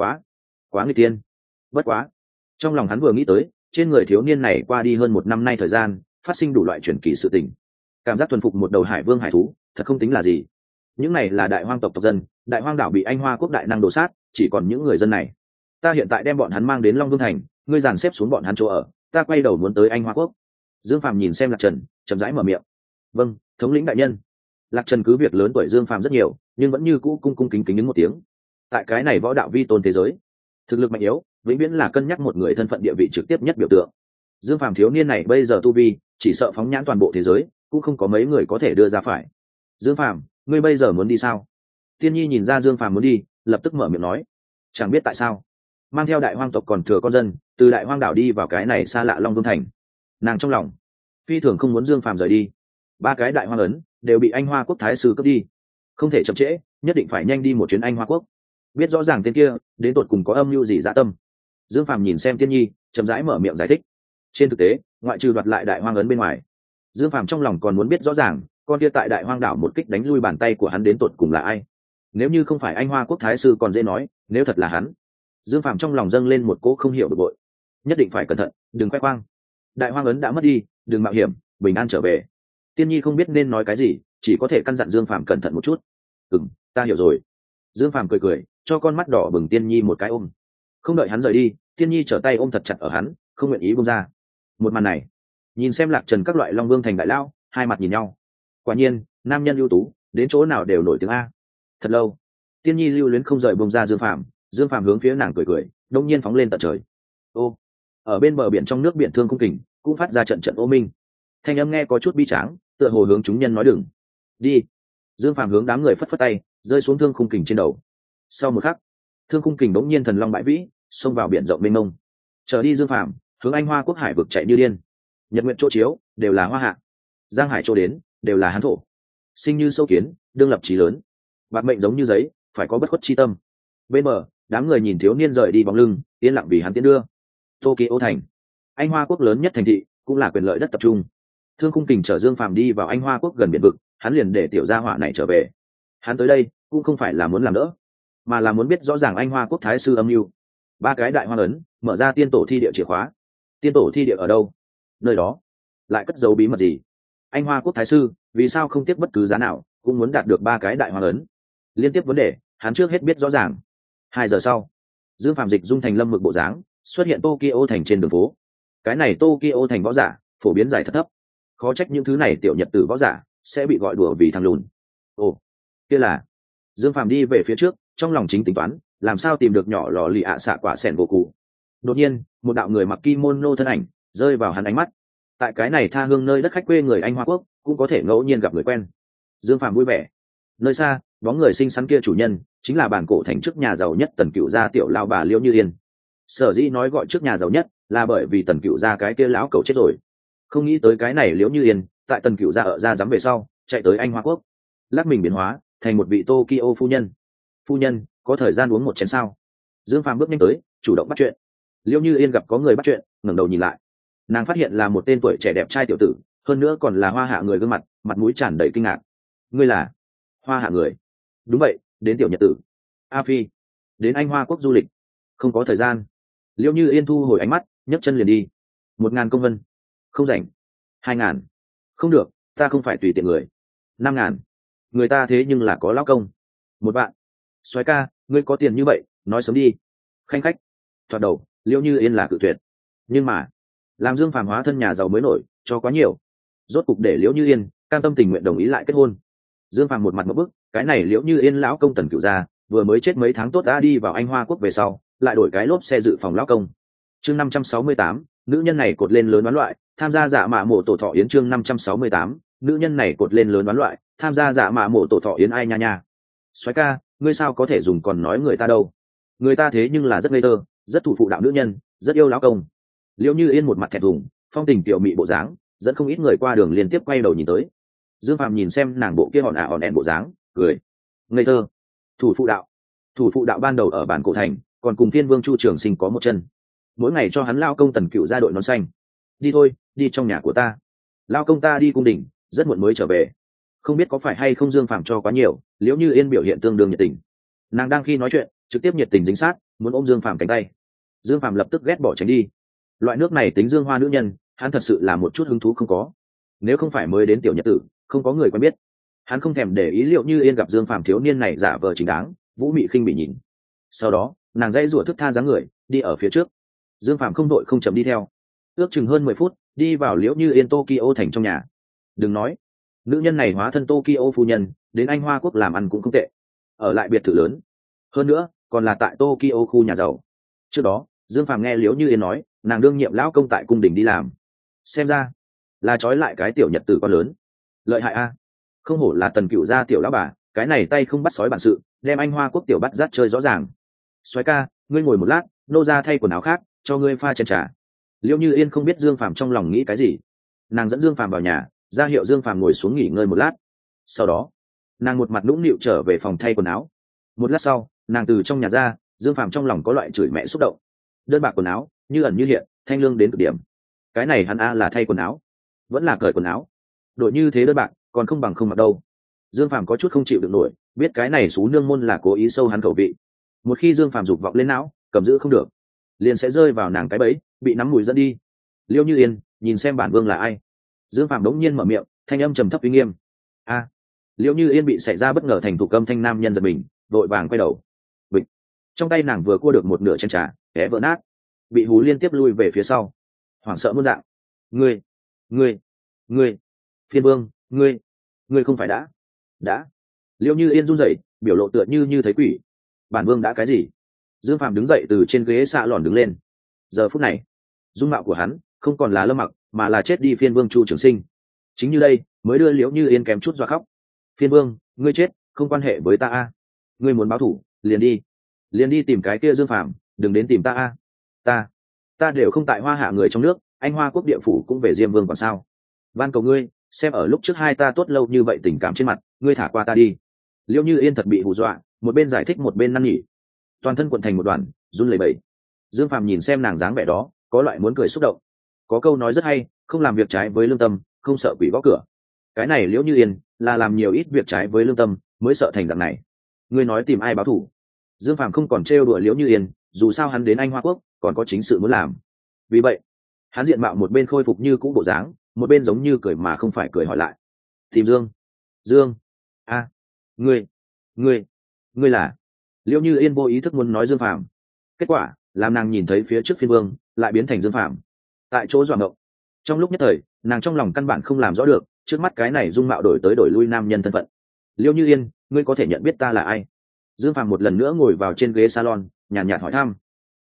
Quá nguy tiên. Bất quá, trong lòng hắn vừa nghĩ tới, trên người thiếu niên này qua đi hơn 1 năm nay thời gian, phát sinh đủ loại truyền kỳ sự tình. Cảm giác thuần phục một đầu hải vương hải thú, thật không tính là gì. Những này là đại hoang tộc tộc dân, đại hoang đảo bị Anh Hoa quốc đại năng đổ sát, chỉ còn những người dân này. Ta hiện tại đem bọn hắn mang đến Long Vương thành, ngươi dàn xếp xuống bọn hắn chỗ ở, ta quay đầu muốn tới Anh Hoa quốc. Dương Phàm nhìn xem Lạc Trần, chậm rãi mở miệng. Vâng, thống lĩnh đại nhân. Lạc Trần cứ việc lớn tuổi Dương Phàm rất nhiều, nhưng vẫn như cũ cung cung kính kính đứng một tiếng. Tại cái này võ đạo vi tôn thế giới, thực lực mạnh yếu vĩnh viễn là cân nhắc một người thân phận địa vị trực tiếp nhất biểu tượng. Dương Phàm thiếu niên này bây giờ tu vi, chỉ sợ phóng nhãn toàn bộ thế giới, cũng không có mấy người có thể đưa ra phải. Dương Phàm, ngươi bây giờ muốn đi sao? Tiên Nhi nhìn ra Dương Phàm muốn đi, lập tức mở miệng nói. Chẳng biết tại sao, mang theo đại hoang tộc còn thừa con dân, từ đại hoang đảo đi vào cái này xa lạ Long Vương thành. Nàng trong lòng phi thường không muốn Dương Phàm rời đi. 3 cái đại hoang ấn đều bị Anh Hoa quốc thái sư cướp đi, không thể chậm trễ, nhất định phải nhanh đi một chuyến Anh Hoa quốc, biết rõ ràng tên kia đến tột cùng có âm mưu gì dã tâm. Dương Phàm nhìn xem Tiên Nhi, chậm rãi mở miệng giải thích. Trên thực tế, ngoại trừ đoạt lại đại hoang ấn bên ngoài, Dương Phàm trong lòng còn muốn biết rõ ràng, con kia tại đại hoang đảo một kích đánh lui bàn tay của hắn đến tột cùng là ai. Nếu như không phải Anh Hoa quốc thái sư còn dễ nói, nếu thật là hắn, Dương Phàm trong lòng dâng lên một cỗ không hiểu bực bội. Nhất định phải cẩn thận, đừng khoe khoang. Đại hoang ấn đã mất đi, đừng mạo hiểm, bình an trở về. Tiên Nhi không biết nên nói cái gì, chỉ có thể căn dặn Dương Phàm cẩn thận một chút. Ta hiểu rồi. Dương Phàm cười cười, cho con mắt đỏ bừng Tiên Nhi một cái ôm. Không đợi hắn rời đi, Tiên Nhi trở tay ôm thật chặt ở hắn, không nguyện ý buông ra. Một màn này, nhìn xem Lạc Trần các loại Long Vương thành đại lao, hai mặt nhìn nhau. Quả nhiên, nam nhân ưu tú, đến chỗ nào đều nổi tiếng a. Thật lâu, Tiên Nhi lưu luyến không rời buông ra Dương Phàm, Dương Phàm hướng phía nàng cười cười, đông nhiên phóng lên tận trời. Ô, ở bên bờ biển trong nước biển Thương Khung Kình cũng phát ra trận trận ô minh. Thanh âm nghe có chút bi tráng, tựa hồ hướng chúng nhân nói đừng đi. Dương Phàm hướng đám người phất phất tay, rơi xuống Thương Khung Kình trên đầu. Sau một khắc, Thương Khung Kình bỗng nhiên thần long bãi vĩ, xông vào biển rộng mênh mông. Trở đi Dương Phàm hướng Anh Hoa quốc hải vực chạy như điên. Nhật nguyện chỗ chiếu đều là hoa hạ, giang hải chỗ đến đều là hán thổ. Sinh như sâu kiến, đương lập chí lớn, bạc mệnh giống như giấy, phải có bất khuất chi tâm. Bên bờ, đám người nhìn thiếu niên rời đi bóng lưng, yên lặng vì hắn tiến đưa. Tokyo thành, Anh Hoa quốc lớn nhất thành thị, cũng là quyền lợi đất tập trung. Thương Khung Kình chở Dương Phàm đi vào Anh Hoa quốc gần biển vực, hắn liền để tiểu gia hỏa này trở về. Hắn tới đây cũng không phải là muốn làm đỡ, mà là muốn biết rõ ràng Anh Hoa quốc thái sư âm mưu. 3 cái đại hoang ấn mở ra tiên tổ thi địa chìa khóa. Tiên tổ thi địa ở đâu? Nơi đó lại cất giấu bí mật gì? Anh Hoa quốc thái sư vì sao không tiếc bất cứ giá nào cũng muốn đạt được 3 cái đại hoang ấn? Liên tiếp vấn đề, hắn trước hết biết rõ ràng. 2 giờ sau, Dương Phàm dịch dung thành lâm mực bộ dáng, xuất hiện Tokyo thành trên đường phố. Cái này Tokyo thành võ giả phổ biến giải thật thấp, khó trách những thứ này tiểu nhật tử võ giả sẽ bị gọi đùa vì thằng lùn. Ồ, kia là. Dương Phàm đi về phía trước, trong lòng chính tính toán làm sao tìm được nhỏ lò lì ạ xạ quả sẻn gỗ cụ. Đột nhiên, một đạo người mặc kimono thân ảnh rơi vào hắn ánh mắt. Tại cái này tha hương nơi đất khách quê người Anh Hoa quốc, cũng có thể ngẫu nhiên gặp người quen. Dương Phàm vui vẻ. Nơi xa, bóng người xinh xắn kia chủ nhân chính là bản cổ thành trước nhà giàu nhất Tần Cựu gia tiểu lao bà Liễu Như Yên. Sở dĩ nói gọi trước nhà giàu nhất là bởi vì Tần Cựu gia cái kia lão cẩu chết rồi. Không nghĩ tới cái này Liễu Như Yên tại Tần Cựu gia ở ra dám về sau, chạy tới Anh Hoa quốc, lắc mình biến hóa thành một vị Tokyo phu nhân. Phu nhân, có thời gian uống một chén sao? Dương Phàm bước nhanh tới, chủ động bắt chuyện. Liễu Như Yên gặp có người bắt chuyện, ngẩng đầu nhìn lại. Nàng phát hiện là một tên tuổi trẻ đẹp trai tiểu tử, hơn nữa còn là hoa hạ người, gương mặt mặt mũi tràn đầy kinh ngạc. Ngươi là hoa hạ người? Đúng vậy, đến tiểu nhật tử. A Phi, đến Anh Hoa quốc du lịch. Không có thời gian. Liễu Như Yên thu hồi ánh mắt, nhấc chân liền đi. 1000 công vân. Không rảnh. 2000. Không được, ta không phải tùy tiện người. 5000. Người ta thế nhưng là có lão công. 1 vạn. Soái ca, ngươi có tiền như vậy, nói sớm đi. Khanh khách. Thoạt đầu, Liễu Như Yên là cự tuyệt. Nhưng mà, làm Dương Phàm hóa thân nhà giàu mới nổi, cho quá nhiều. Rốt cục để Liễu Như Yên cam tâm tình nguyện đồng ý lại kết hôn. Dương Phàm một mặt ngộp bức, cái này Liễu Như Yên lão công Tần Cựu gia vừa mới chết mấy tháng tốt đã đi vào Anh Hoa quốc về sau, lại đổi cái lốp xe dự phòng lão công. Chương 568, nữ nhân này cột lên lớn đoán loại, tham gia dạ mạ mộ tổ thọ yến. Chương 568, nữ nhân này cột lên lớn đoán loại, tham gia dạ mạ mộ tổ thọ yến. Ai nha nha. Soái ca, ngươi sao có thể dùng còn nói người ta đâu? Người ta thế nhưng là rất ngây thơ, rất thủ phụ đạo nữ nhân, rất yêu lão công. Liễu Như Yên một mặt thẹn thùng, phong tình tiểu mị bộ dáng, dẫn không ít người qua đường liên tiếp quay đầu nhìn tới. Dương Phàm nhìn xem nàng bộ kia hòn hòn ẹn bộ dáng, cười. Ngây thơ. Thủ phụ đạo ban đầu ở bản cổ thành, còn cùng Phiên Vương Chu Trường Sinh có một chân. mỗi ngày cho hắn lao công Tần Cựu ra đội nón xanh. Đi thôi, đi trong nhà của ta. Lao công ta đi cung đình, rất muộn mới trở về. Không biết có phải hay không Dương Phàm cho quá nhiều, Liễu Như Yên biểu hiện tương đương nhiệt tình. Nàng đang khi nói chuyện, trực tiếp nhiệt tình dính sát, muốn ôm Dương Phàm cánh tay. Dương Phàm lập tức ghét bỏ tránh đi. Loại nước này tính Dương Hoa nữ nhân, hắn thật sự là một chút hứng thú không có. Nếu không phải mới đến tiểu nhật tử, không có người quen biết, hắn không thèm để ý Liễu Như Yên gặp Dương Phàm thiếu niên này giả vờ chính đáng, vũ mị khinh bị nhìn. Sau đó, nàng dãy rủa thức tha dáng người, đi ở phía trước. Dương Phàm không đội không chậm đi theo. Ước chừng hơn 10 phút, đi vào Liễu Như Yên Tokyo thành trong nhà. Đừng nói, nữ nhân này hóa thân Tokyo phu nhân, đến Anh Hoa quốc làm ăn cũng không tệ, ở lại biệt thự lớn, hơn nữa còn là tại Tokyo khu nhà giàu. Trước đó Dương Phàm nghe Liễu Như Yên nói nàng đương nhiệm lão công tại cung đình đi làm, xem ra là trói lại cái tiểu nhật tử con lớn. Lợi hại a, không hổ là Tần Cựu gia tiểu lão bà, cái này tay không bắt sói bản sự, đem Anh Hoa quốc tiểu bắt rát chơi rõ ràng. Soái ca, ngươi ngồi một lát, nô ra thay quần áo khác, cho ngươi pha chén trà. Liễu Như Yên không biết Dương Phàm trong lòng nghĩ cái gì, nàng dẫn Dương Phàm vào nhà, ra hiệu Dương Phàm ngồi xuống nghỉ ngơi một lát. Sau đó nàng một mặt nũng nịu trở về phòng thay quần áo. Một lát sau nàng từ trong nhà ra, Dương Phàm trong lòng có loại chửi mẹ xúc động. Đơn bạc quần áo như ẩn như hiện, thanh lương đến cực điểm. Cái này hắn a là thay quần áo, vẫn là cởi quần áo, đội như thế đơn bạc còn không bằng không mặc đâu. Dương Phàm có chút không chịu được nổi, biết cái này xú nương môn là cố ý sâu hắn khẩu vị. Một khi Dương Phàm dục vọng lên não, cầm giữ không được, liền sẽ rơi vào nàng cái bẫy, bị nắm mùi dẫn đi. Liễu Như Yên nhìn xem bản vương là ai. Dương Phàm đống nhiên mở miệng, thanh âm trầm thấp uy nghiêm. A. Liễu Như Yên bị xảy ra bất ngờ thành thủ âm thanh nam nhân giật mình, vội vàng quay đầu. Bịch. Trong tay nàng vừa cua được một nửa chén trà, té vỡ nát, bị hú liên tiếp lui về phía sau, hoảng sợ muôn dạng. Ngươi, ngươi, Phiên Vương, ngươi không phải đã. Liễu Như Yên run rẩy, biểu lộ tựa như thấy quỷ. Bản vương đã cái gì? Dương Phàm đứng dậy từ trên ghế xạ lòn đứng lên. Giờ phút này, dung mạo của hắn không còn là Lâm Mặc, mà là chết đi Phiên Vương Chu Trường Sinh. Chính như đây mới đưa Liễu Như Yên kém chút dọa khóc. Phiên Vương, ngươi chết không quan hệ với ta a. Ngươi muốn báo thủ liền đi tìm cái kia Dương Phàm, đừng đến tìm ta a. Ta đều không tại Hoa Hạ người trong nước, Anh Hoa quốc địa phủ cũng về Diêm Vương còn sao? Van cầu ngươi, xem ở lúc trước hai ta tốt lâu như vậy tình cảm trên mặt, ngươi thả qua ta đi. Liễu Như Yên thật bị hù dọa, một bên giải thích một bên năn nỉ, toàn thân cuộn thành một đoàn, run lẩy bẩy. Dương Phàm nhìn xem nàng dáng vẻ đó, có loại muốn cười xúc động. Có câu nói rất hay, không làm việc trái với lương tâm, không sợ quỷ gõ cửa. Cái này Liễu Như Yên là làm nhiều ít việc trái với lương tâm, mới sợ thành dạng này. Ngươi nói tìm ai báo thù? Dương Phàm không còn trêu đùa Liễu Như Yên, dù sao hắn đến Anh Hoa quốc còn có chính sự muốn làm. Vì vậy hắn diện mạo một bên khôi phục như cũ bộ dáng, một bên giống như cười mà không phải cười hỏi lại. Tìm Dương a. Ngươi là? Liễu Như Yên vô ý thức muốn nói Dương Phàm, kết quả làm nàng nhìn thấy phía trước Phiên Vương lại biến thành Dương Phàm, tại chỗ dọa ngộng. Trong lúc nhất thời nàng trong lòng căn bản không làm rõ được trước mắt cái này dung mạo đổi tới đổi lui nam nhân thân phận. Liễu Như Yên, ngươi có thể nhận biết ta là ai? Dương Phàm một lần nữa ngồi vào trên ghế salon, nhàn nhạt hỏi thăm.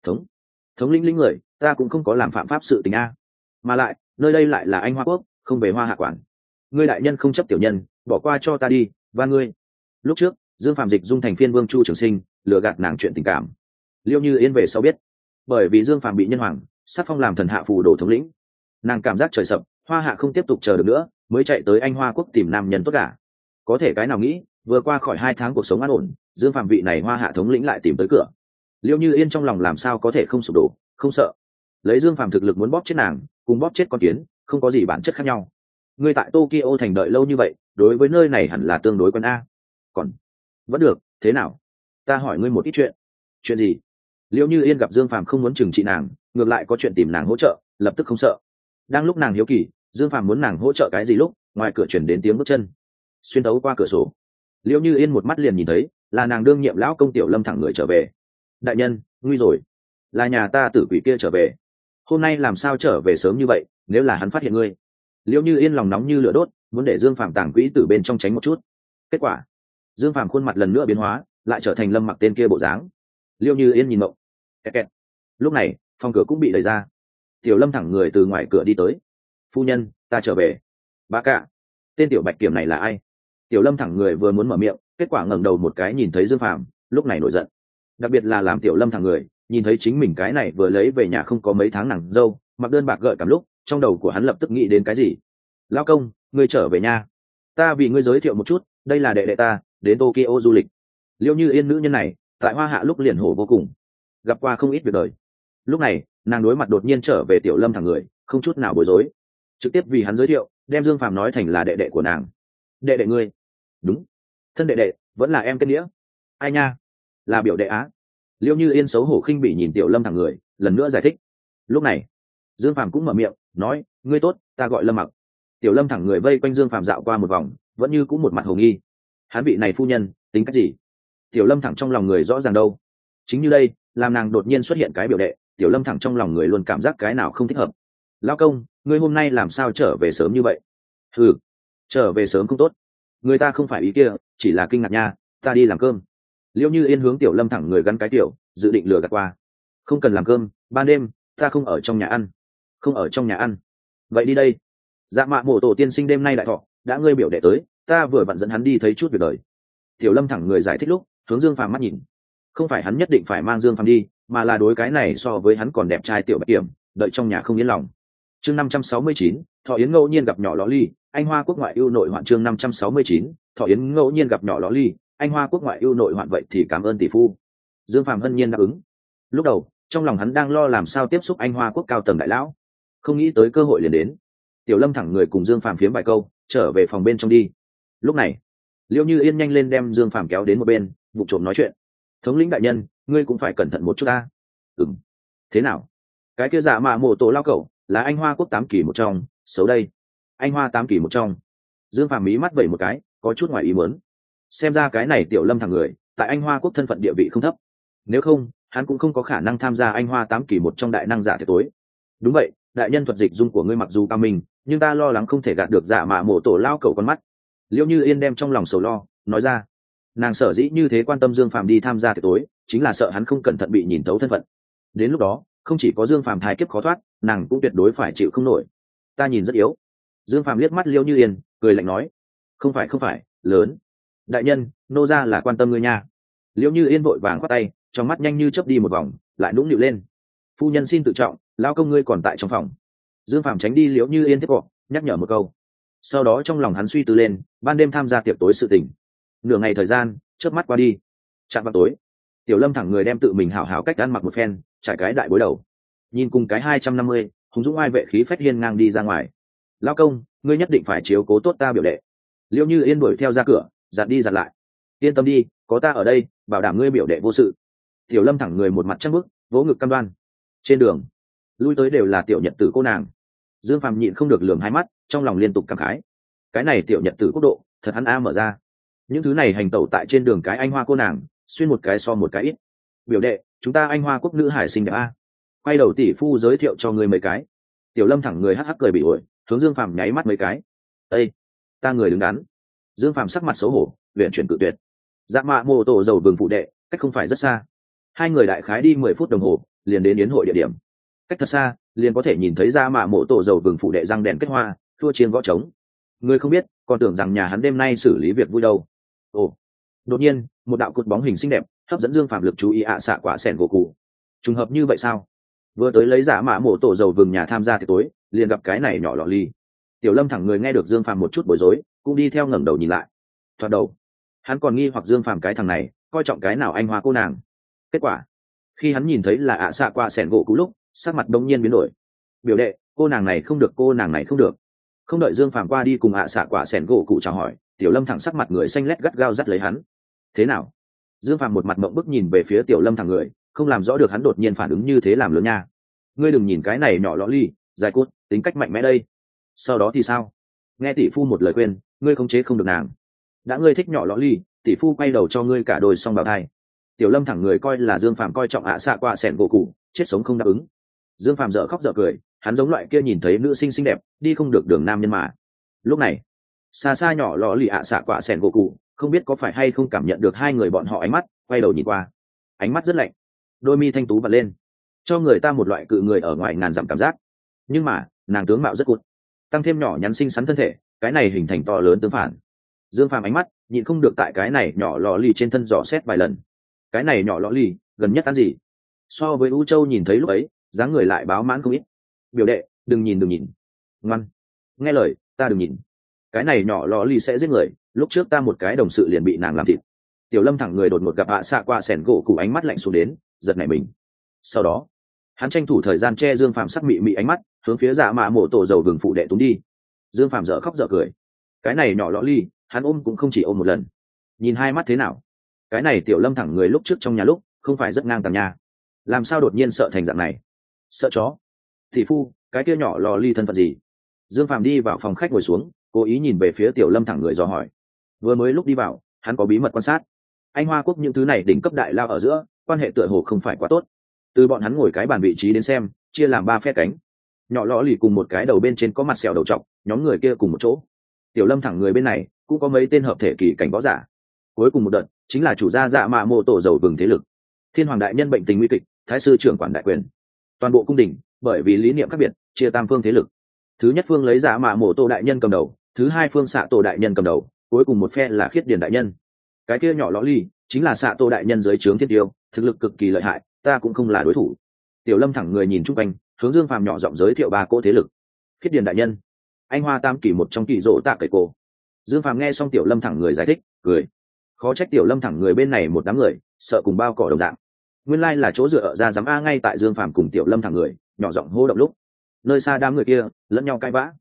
Thống lĩnh người, ta cũng không có làm phạm pháp sự tình a. Mà lại nơi đây lại là Anh Hoa quốc, không về Hoa Hạ quản. Ngươi đại nhân không chấp tiểu nhân, bỏ qua cho ta đi. Và ngươi, lúc trước Dương Phàm dịch dung thành Phiên Vương Chu Trường Sinh, lừa gạt nàng chuyện tình cảm. Liễu Như Yên về sau biết, bởi vì Dương Phàm bị nhân hoàng sắc phong làm thần hạ phù đồ thống lĩnh, nàng cảm giác trời sập, Hoa Hạ không tiếp tục chờ được nữa, mới chạy tới Anh Hoa quốc tìm nam nhân tốt cả. Có thể cái nào nghĩ, vừa qua khỏi 2 tháng cuộc sống an ổn, Dương Phàm vị này Hoa Hạ thống lĩnh lại tìm tới cửa. Liễu Như Yên trong lòng làm sao có thể không sụp đổ, không sợ. Lấy Dương Phàm thực lực muốn bóp chết nàng, cùng bóp chết con kiến, không có gì bản chất khác nhau. Ngươi tại Tokyo thành đợi lâu như vậy, đối với nơi này hẳn là tương đối quen a. Còn vẫn được, thế nào? Ta hỏi ngươi một ít chuyện. Chuyện gì? Liễu Như Yên gặp Dương Phàm không muốn trừng trị nàng, ngược lại có chuyện tìm nàng hỗ trợ, lập tức không sợ. Đang lúc nàng hiếu kỳ Dương Phàm muốn nàng hỗ trợ cái gì lúc, ngoài cửa chuyển đến tiếng bước chân xuyên tấu qua cửa sổ. Liễu Như Yên một mắt liền nhìn thấy là nàng đương nhiệm lão công Tiểu Lâm thẳng người trở về. Đại nhân, nguy rồi, là nhà ta tử quỷ kia trở về. Hôm nay làm sao trở về sớm như vậy, nếu là hắn phát hiện ngươi. Liễu Như Yên lòng nóng như lửa đốt, muốn để Dương Phàm tàng quỹ từ bên trong tránh một chút. Kết quả Dương Phàm khuôn mặt lần nữa biến hóa, lại trở thành Lâm Mặc tên kia bộ dáng. Liễu Như Yên nhìn mộng. Kẹt. Lúc này phòng cửa cũng bị đẩy ra, Tiểu Lâm thẳng người từ ngoài cửa đi tới. Phu nhân, ta trở về. Bà cả, tên tiểu bạch kiểm này là ai? Tiểu Lâm thẳng người vừa muốn mở miệng, kết quả ngẩng đầu một cái nhìn thấy Dương Phàm, lúc này nổi giận. Đặc biệt là làm Tiểu Lâm thẳng người nhìn thấy chính mình cái này vừa lấy về nhà không có mấy tháng nàng dâu, mặc đơn bạc gợi cảm lúc, trong đầu của hắn lập tức nghĩ đến cái gì. Lão công, ngươi trở về nhà. Ta vì ngươi giới thiệu một chút, đây là đệ đệ ta, đến Tokyo du lịch. Liễu Như Yên nữ nhân này tại Hoa Hạ lúc liền hổ vô cùng, gặp qua không ít việc đời. Lúc này nàng đối mặt đột nhiên trở về Tiểu Lâm thẳng người, không chút nào bối rối, trực tiếp vì hắn giới thiệu, đem Dương Phàm nói thành là đệ đệ của nàng. Đệ đệ ngươi? Đúng, thân đệ đệ, vẫn là em kết nghĩa. Ai nha? Là biểu đệ á. Liêu Như Yên xấu hổ khinh bỉ nhìn Tiểu Lâm thẳng người, lần nữa giải thích. Lúc này Dương Phàm cũng mở miệng nói, ngươi tốt, ta gọi Lâm Mặc. Tiểu Lâm thẳng người vây quanh Dương Phàm dạo qua một vòng, vẫn như cũng một mặt hồ nghi. Hắn vị này phu nhân tính cách gì? Tiểu Lâm thẳng trong lòng người rõ ràng đâu. Chính như đây, làm nàng đột nhiên xuất hiện cái biểu đệ, Tiểu Lâm thẳng trong lòng người luôn cảm giác cái nào không thích hợp. Lao công, ngươi hôm nay làm sao trở về sớm như vậy? Ừ, trở về sớm không tốt, người ta không phải ý kia, chỉ là kinh ngạc nha, ta đi làm cơm. Liêu Như Yên hướng Tiểu Lâm thẳng người gắn cái tiểu, dự định lừa gạt qua. Không cần làm cơm, ban đêm ta không ở trong nhà ăn. Không ở trong nhà ăn? Vậy đi đây. Dạ mạ mổ tổ tiên sinh đêm nay đại thọ, đã ngươi biểu đệ tới, ta vừa vặn dẫn hắn đi thấy chút việc đời. Tiểu Lâm thẳng người giải thích lúc hướng Dương Phàm mắt nhìn. Không phải hắn nhất định phải mang Dương Phàm đi, mà là đối cái này so với hắn còn đẹp trai Tiểu Bạch Kiểm, đợi trong nhà không yên lòng. Chương 569, Thọ Yến ngẫu nhiên gặp nhỏ ló ly, anh Hoa quốc ngoại ưu nội hoạn. Chương 569, Thọ Yến ngẫu nhiên gặp nhỏ ló ly, anh Hoa quốc ngoại ưu nội hoạn. Vậy thì cảm ơn tỷ phu. Dương Phàm hân nhiên đáp ứng. Lúc đầu trong lòng hắn đang lo làm sao tiếp xúc anh Hoa quốc cao tầng đại lão, không nghĩ tới cơ hội liền đến. Tiểu Lâm thẳng người cùng Dương Phàm phiếm vài câu, trở về phòng bên trong đi. Lúc này Liêu Như Yên nhanh lên đem Dương Phàm kéo đến một bên, vụ trộm nói chuyện. Thống lĩnh đại nhân, ngươi cũng phải cẩn thận một chút ta. Ừm. Thế nào? Cái kia giả mạ mổ tổ lao cẩu là anh Hoa quốc 8 kỳ một trong, xấu đây. Anh Hoa 8 kỳ một trong? Dương Phàm mí mắt vẩy một cái, có chút ngoài ý muốn. Xem ra cái này Tiểu Lâm thằng người tại anh Hoa quốc thân phận địa vị không thấp, nếu không hắn cũng không có khả năng tham gia anh Hoa 8 kỳ một trong đại năng giả tiệc tối. Đúng vậy, đại nhân, thuật dịch dung của ngươi mặc dù cao minh, nhưng ta lo lắng không thể gạt được giả mạ mổ tổ lao cẩu con mắt. Liễu Như Yên đem trong lòng sầu lo nói ra. Nàng sở dĩ như thế quan tâm Dương Phàm đi tham gia tiệc tối, chính là sợ hắn không cẩn thận bị nhìn thấu thân phận. Đến lúc đó không chỉ có Dương Phàm thái kiếp khó thoát, nàng cũng tuyệt đối phải chịu không nổi. Ta nhìn rất yếu. Dương Phàm liếc mắt Liễu Như Yên, cười lạnh nói. Không phải, lớn. Đại nhân, nô gia là quan tâm ngươi nha. Liễu Như Yên vội vàng khoát tay, trong mắt nhanh như chớp đi một vòng, lại nũng nịu lên. Phu nhân xin tự trọng, lao công ngươi còn tại trong phòng. Dương Phàm tránh đi Liễu Như Yên tiếp cọ, nhắc nhở một câu. Sau đó trong lòng hắn suy tư lên, ban đêm tham gia tiệc tối sự tình. Nửa ngày thời gian chớp mắt qua đi. Chạm vào tối, Tiểu Lâm thẳng người đem tự mình hảo hảo cách ăn mặc một phen, trải cái đại bối đầu, nhìn cùng cái 250, hùng dũng ai vệ khí phách hiên ngang đi ra ngoài. Lao công, ngươi nhất định phải chiếu cố tốt ta biểu đệ. Liễu Như Yên đuổi theo ra cửa, dặn đi dặn lại. Yên tâm đi, có ta ở đây, bảo đảm ngươi biểu đệ vô sự. Tiểu Lâm thẳng người một mặt trăng bước, vỗ ngực cam đoan. Trên đường lui tới đều là tiểu nhật tử cô nàng. Dương Phàm nhịn không được lườm hai mắt, trong lòng liên tục cảm khái. Cái này tiểu nhật tử quốc độ thật hắn a mở ra. Những thứ này hành tẩu tại trên đường cái anh Hoa cô nàng, xuyên một cái so một cái ít. Biểu đệ, chúng ta anh Hoa quốc nữ hải sinh đẹp a. Quay đầu tỷ phu giới thiệu cho ngươi mấy cái. Tiểu Lâm thẳng người hắc hắc cười bị ổi, hướng Dương Phàm nháy mắt mấy cái. Ê, ta người đứng đắn. Dương Phàm sắc mặt xấu hổ, luyện chuyển cự tuyệt. Dạ mạ mô tổ dầu vườn phụ đệ, cách không phải rất xa. Hai người đại khái đi 10 phút đồng hồ, liền đến yến hội địa điểm. Cách thật xa, liền có thể nhìn thấy Dạ mạ mộ tổ dầu vườn phụ đệ răng đèn kết hoa, thua chiên gõ trống. Người không biết, còn tưởng rằng nhà hắn đêm nay xử lý việc vui đâu. Ồ, đột nhiên một đạo cột bóng hình xinh đẹp hấp dẫn Dương Phàm lực chú ý xạ quả sẻn gỗ cụ. Trùng hợp như vậy sao? Vừa tới lấy Dạ mạ mộ tổ dầu vườn nhà tham gia tiệc tối, liền gặp cái này nhỏ lọ ly. Tiểu Lâm thẳng người nghe được Dương Phàm một chút bối rối, cũng đi theo ngẩng đầu nhìn lại. Thoạt đầu hắn còn nghi hoặc Dương Phàm cái thằng này coi trọng cái nào anh Hoa cô nàng. Kết quả khi hắn nhìn thấy là xạ quả sẻn gỗ cụ lúc, sắc mặt đống nhiên biến đổi. Biểu đệ, cô nàng này không được, cô nàng này không được. Không đợi Dương Phàm qua đi cùng xạ quả sẻn gỗ cụ chào hỏi, Tiểu Lâm thẳng sắc mặt người xanh lét gắt gao dắt lấy hắn. Thế nào? Dương Phàm một mặt mộng bức nhìn về phía Tiểu Lâm thẳng người, không làm rõ được hắn đột nhiên phản ứng như thế làm lớn nha. Ngươi đừng nhìn cái này nhỏ lõ ly, dài cốt, tính cách mạnh mẽ đây. Sau đó thì sao? Nghe tỷ phu một lời khuyên, ngươi khống chế không được nàng. Đã ngươi thích nhỏ lõ ly, tỷ phu quay đầu cho ngươi cả đôi song bào thai. Tiểu Lâm thẳng người coi là Dương Phàm coi trọng xạ quả sẻn gỗ cụ, chết sống không đáp ứng. Dương Phàm dở khóc dở cười, hắn giống loại kia nhìn thấy nữ sinh xinh đẹp đi không được đường nam nhân mà. Lúc này xa xa nhỏ lò lì xạ quả sẻn gỗ cụ không biết có phải hay không cảm nhận được hai người bọn họ ánh mắt, quay đầu nhìn qua, ánh mắt rất lạnh, đôi mi thanh tú bật lên, cho người ta một loại cự người ở ngoài ngàn dặm cảm giác. Nhưng mà nàng tướng mạo rất cụt, tăng thêm nhỏ nhắn xinh xắn thân thể, cái này hình thành to lớn tương phản. Dương Phàm ánh mắt nhịn không được tại cái này nhỏ lò lì trên thân dò xét vài lần. Cái này nhỏ lò lì gần nhất ăn gì so với U Châu nhìn thấy lúc ấy dáng người lại báo mãn không ít. Biểu đệ, đừng nhìn, ngoan, nghe lời ta, đừng nhìn. Cái này nhỏ lò lì sẽ giết người, lúc trước ta một cái đồng sự liền bị nàng làm thịt. Tiểu Lâm thẳng người đột ngột gặp xạ qua sẻn gỗ cụ ánh mắt lạnh xuống đến, giật nảy mình. Sau đó Hắn tranh thủ thời gian che Dương Phàm sắc mị mị ánh mắt, hướng phía dạ mạ mổ tổ dầu vừng phụ đệ túng đi. Dương Phàm dở khóc dở cười. Cái này nhỏ lõ ly, hắn ôm cũng không chỉ ôm một lần. Nhìn hai mắt thế nào? Cái này tiểu Lâm thẳng người lúc trước trong nhà lúc, không phải rất ngang tầm nha. Làm sao đột nhiên sợ thành dạng này? Sợ chó? Thị phu, cái kia nhỏ lò ly thân phận gì? Dương Phàm đi vào phòng khách ngồi xuống, cố ý nhìn về phía tiểu Lâm thẳng người dò hỏi. Vừa mới lúc đi vào, hắn có bí mật quan sát. Anh Hoa Quốc những thứ này đỉnh cấp đại lao ở giữa, quan hệ tựa hồ không phải quá tốt. Từ bọn hắn ngồi cái bàn vị trí đến xem, chia làm 3 phe cánh. Nhỏ lõ lì cùng một cái đầu bên trên có mặt sẹo đầu trọc, nhóm người kia cùng một chỗ. Tiểu Lâm thẳng người bên này cũng có mấy tên hợp thể kỳ cảnh võ giả. Cuối cùng một đợt chính là chủ gia dạ mạ mô tổ dầu vừng thế lực. Thiên hoàng đại nhân bệnh tình nguy kịch, thái sư trưởng quản đại quyền. Toàn bộ cung đình bởi vì lý niệm khác biệt, chia tam phương thế lực. Thứ nhất phương lấy dạ mạ mô tổ đại nhân cầm đầu, thứ hai phương xạ tổ đại nhân cầm đầu, cuối cùng một phe là khiết điền đại nhân. Cái kia nhỏ lõ ly chính là xạ tổ đại nhân dưới trướng Thiên Tiêu, thực lực cực kỳ lợi hại, ta cũng không là đối thủ. Tiểu Lâm thẳng người nhìn chung quanh, hướng Dương Phàm nhỏ giọng giới thiệu 3 cỗ thế lực. Khiết điền đại nhân, anh Hoa Tam Kỳ một trong kỳ rộ tạ cậy cô. Dương Phàm nghe xong Tiểu Lâm thẳng người giải thích, cười. Khó trách Tiểu Lâm thẳng người bên này một đám người sợ cùng bao cỏ đồng dạng. Nguyên lai là chỗ dựa ở ra giám a. Ngay tại Dương Phàm cùng Tiểu Lâm thẳng người nhỏ giọng hô động lúc, nơi xa đám người kia lẫn nhau cãi vã.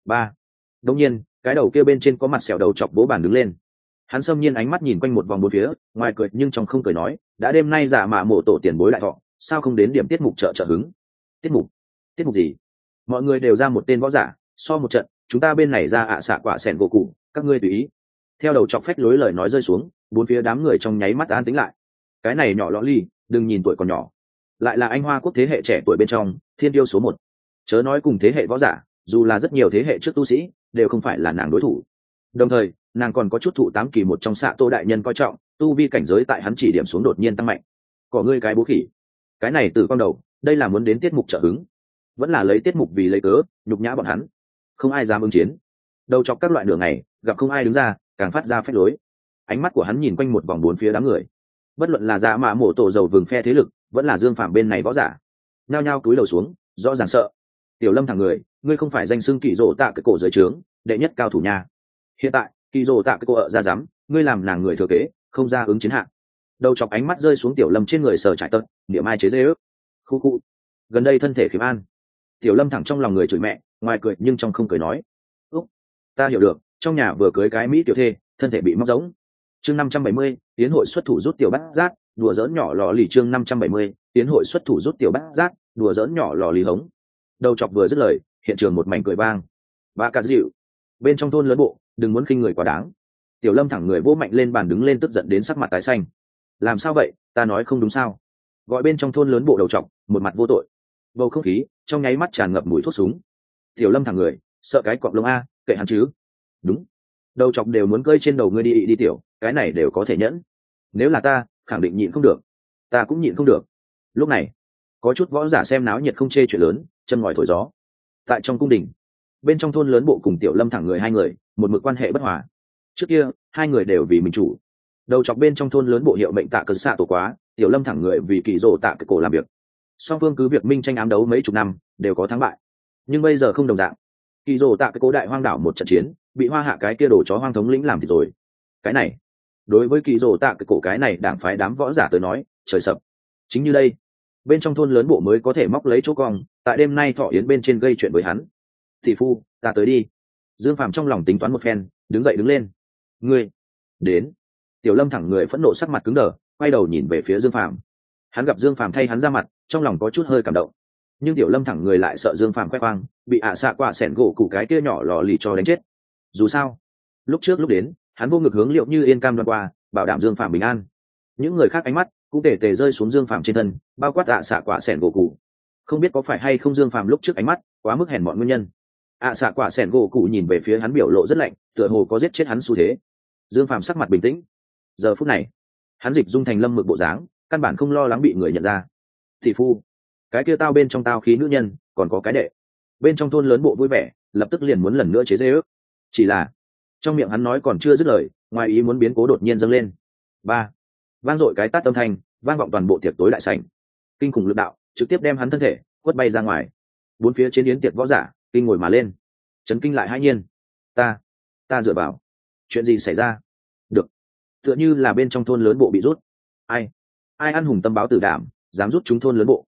Đống nhiên, cái đầu kia bên trên có mặt sẹo đầu chọc bố bàn đứng lên. Hắn xâm nhiên ánh mắt nhìn quanh một vòng bốn phía, ngoài cười nhưng trong không cười nói, đã đêm nay giả mạ mộ tổ tiền bối đại thọ, sao không đến điểm tiết mục trợ hứng? Tiết mục gì? Mọi người đều ra một tên võ giả, so một trận, chúng ta bên này ra xạ quả sẻn gỗ cụ, các ngươi tùy ý. Theo đầu chọc phách lối lời nói rơi xuống, bốn phía đám người trong nháy mắt an tĩnh lại. Cái này nhỏ lõ ly, đừng nhìn tuổi còn nhỏ, lại là anh Hoa Quốc thế hệ trẻ tuổi bên trong thiên tiêu số 1. Chớ nói cùng thế hệ võ giả, dù là rất nhiều thế hệ trước tu sĩ đều không phải là nàng đối thủ. Đồng thời nàng còn có chút thụ 8 kỳ một trong xạ tô đại nhân coi trọng, tu vi cảnh giới tại hắn chỉ điểm xuống đột nhiên tăng mạnh. Có ngươi cái bố khỉ, cái này từ con đầu, đây là muốn đến tiết mục trợ hứng, vẫn là lấy tiết mục vì lấy cớ nhục nhã bọn hắn. Không ai dám ứng chiến, đầu chọc các loại nửa ngày gặp không ai đứng ra, càng phát ra phách lối. Ánh mắt của hắn nhìn quanh một vòng bốn phía đám người, bất luận là dạ mạ mổ tổ dầu vừng phe thế lực, vẫn là Dương Phạm bên này võ giả, nhao nhao cúi đầu xuống, rõ ràng sợ. Tiểu Lâm thằng người, ngươi không phải danh xưng kỳ rộ tạ cái cổ dưới trướng đệ nhất cao thủ nha. Hiện tại kỳ rộ tạ cái cổ ở ra dám, ngươi làm nàng người thừa kế, không ra ứng chiến hạng. Đầu chọc ánh mắt rơi xuống Tiểu Lâm trên người sờ trải tật, niệm ai chế dê ước. Khu gần đây thân thể khiếm an. Tiểu Lâm thẳng trong lòng người chửi mẹ, ngoài cười nhưng trong không cười nói, úc, ta hiểu được, trong nhà vừa cưới cái mỹ tiểu thê, thân thể bị móc giống. Chương 570, tiến hội xuất thủ rút tiểu bát giác, đùa giỡn nhỏ lò lì. Chương 570, tiến hội xuất thủ rút tiểu bát giác, đùa giỡn nhỏ lò lì hống. Đầu chọc vừa dứt lời, hiện trường một mảnh cười vang. Ba ca dịu, bên trong thôn lớn bộ, đừng muốn khinh người quá đáng. Tiểu Lâm thẳng người vô mạnh lên bàn đứng lên tức giận đến sắc mặt tái xanh. Làm sao vậy, ta nói không đúng sao? Gọi bên trong thôn lớn bộ đầu chọc, một mặt vô tội. Bầu không khí trong nháy mắt tràn ngập mùi thuốc súng. Tiểu Lâm thẳng người, sợ cái cọp lông a, kệ hắn chứ. Đúng, đầu chọc đều muốn cơi trên đầu ngươi đi tiểu, cái này đều có thể nhẫn. Nếu là ta, khẳng định nhịn không được. Ta cũng nhịn không được. Lúc này, có chút võ giả xem náo nhiệt không chê chuyện lớn, châm ngòi thổi gió. Tại trong cung đình, bên trong thôn lớn bộ cùng Tiểu Lâm thẳng người hai người, một mực quan hệ bất hòa. Trước kia, hai người đều vì mình chủ. Đầu chọc bên trong thôn lớn bộ hiệu mệnh tạ cơn xạ tổ quá, Tiểu Lâm thẳng người vì kỳ rồ tạ cái cổ làm việc. Song phương cứ việc minh tranh ám đấu mấy chục năm, đều có thắng bại. Nhưng bây giờ không đồng dạng. Kỳ rồ tạ cái cố đại hoang đảo một trận chiến, bị hoa hạ cái kia đổ chó hoang thống lĩnh làm thì rồi. Cái này, đối với kỳ rồ tạ cái cổ cái này đảng phái đám võ giả tới nói, trời sập. Chính như đây, bên trong thôn lớn bộ mới có thể móc lấy chỗ cong, tại đêm nay thọ yến bên trên gây chuyện với hắn. Thị phu, ta tới đi. Dương Phàm trong lòng tính toán một phen, đứng dậy đứng lên. Ngươi đến. Tiểu Lâm thẳng người phẫn nộ sắc mặt cứng đờ, quay đầu nhìn về phía Dương Phàm. Hắn gặp Dương Phàm thay hắn ra mặt, trong lòng có chút hơi cảm động. Nhưng Tiểu Lâm thẳng người lại sợ Dương Phàm khoe khoang, bị xạ quả sẻn gỗ củ cái kia nhỏ lò lì cho đánh chết. Dù sao, lúc trước lúc đến, hắn vô ngực hướng Liệu Như Yên cam đoan qua, bảo đảm Dương Phàm bình an. Những người khác ánh mắt cũng tề tề rơi xuống Dương Phàm trên thân, bao quát xạ quả sẻn gỗ củ. Không biết có phải hay không Dương Phàm lúc trước ánh mắt quá mức hèn mọn nguyên nhân. Xạ quả sẻn gỗ củ nhìn về phía hắn biểu lộ rất lạnh, tựa hồ có giết chết hắn xu thế. Dương Phàm sắc mặt bình tĩnh. Giờ phút này, hắn dịch dung thành lâm mực bộ dáng, căn bản không lo lắng bị người nhận ra. Thị phu, cái kia tao bên trong tao khí nữ nhân, còn có cái đệ. Bên trong thôn lớn bộ vui vẻ, lập tức liền muốn lần nữa chế giễu. Chỉ là, trong miệng hắn nói còn chưa dứt lời, ngoài ý muốn biến cố đột nhiên dâng lên. Vang dội cái tát âm thanh, vang vọng toàn bộ tiệc tối đại sảnh. Kinh khủng lực đạo, trực tiếp đem hắn thân thể quất bay ra ngoài. Bốn phía trên yến tiệc võ giả, kinh ngồi mà lên. Chấn kinh lại hãi nhiên. Ta dựa vào. Chuyện gì xảy ra? Được. Tựa như là bên trong thôn lớn bộ bị rút. Ai ăn hùng tâm báo tử đảm, dám rút chúng thôn lớn bộ.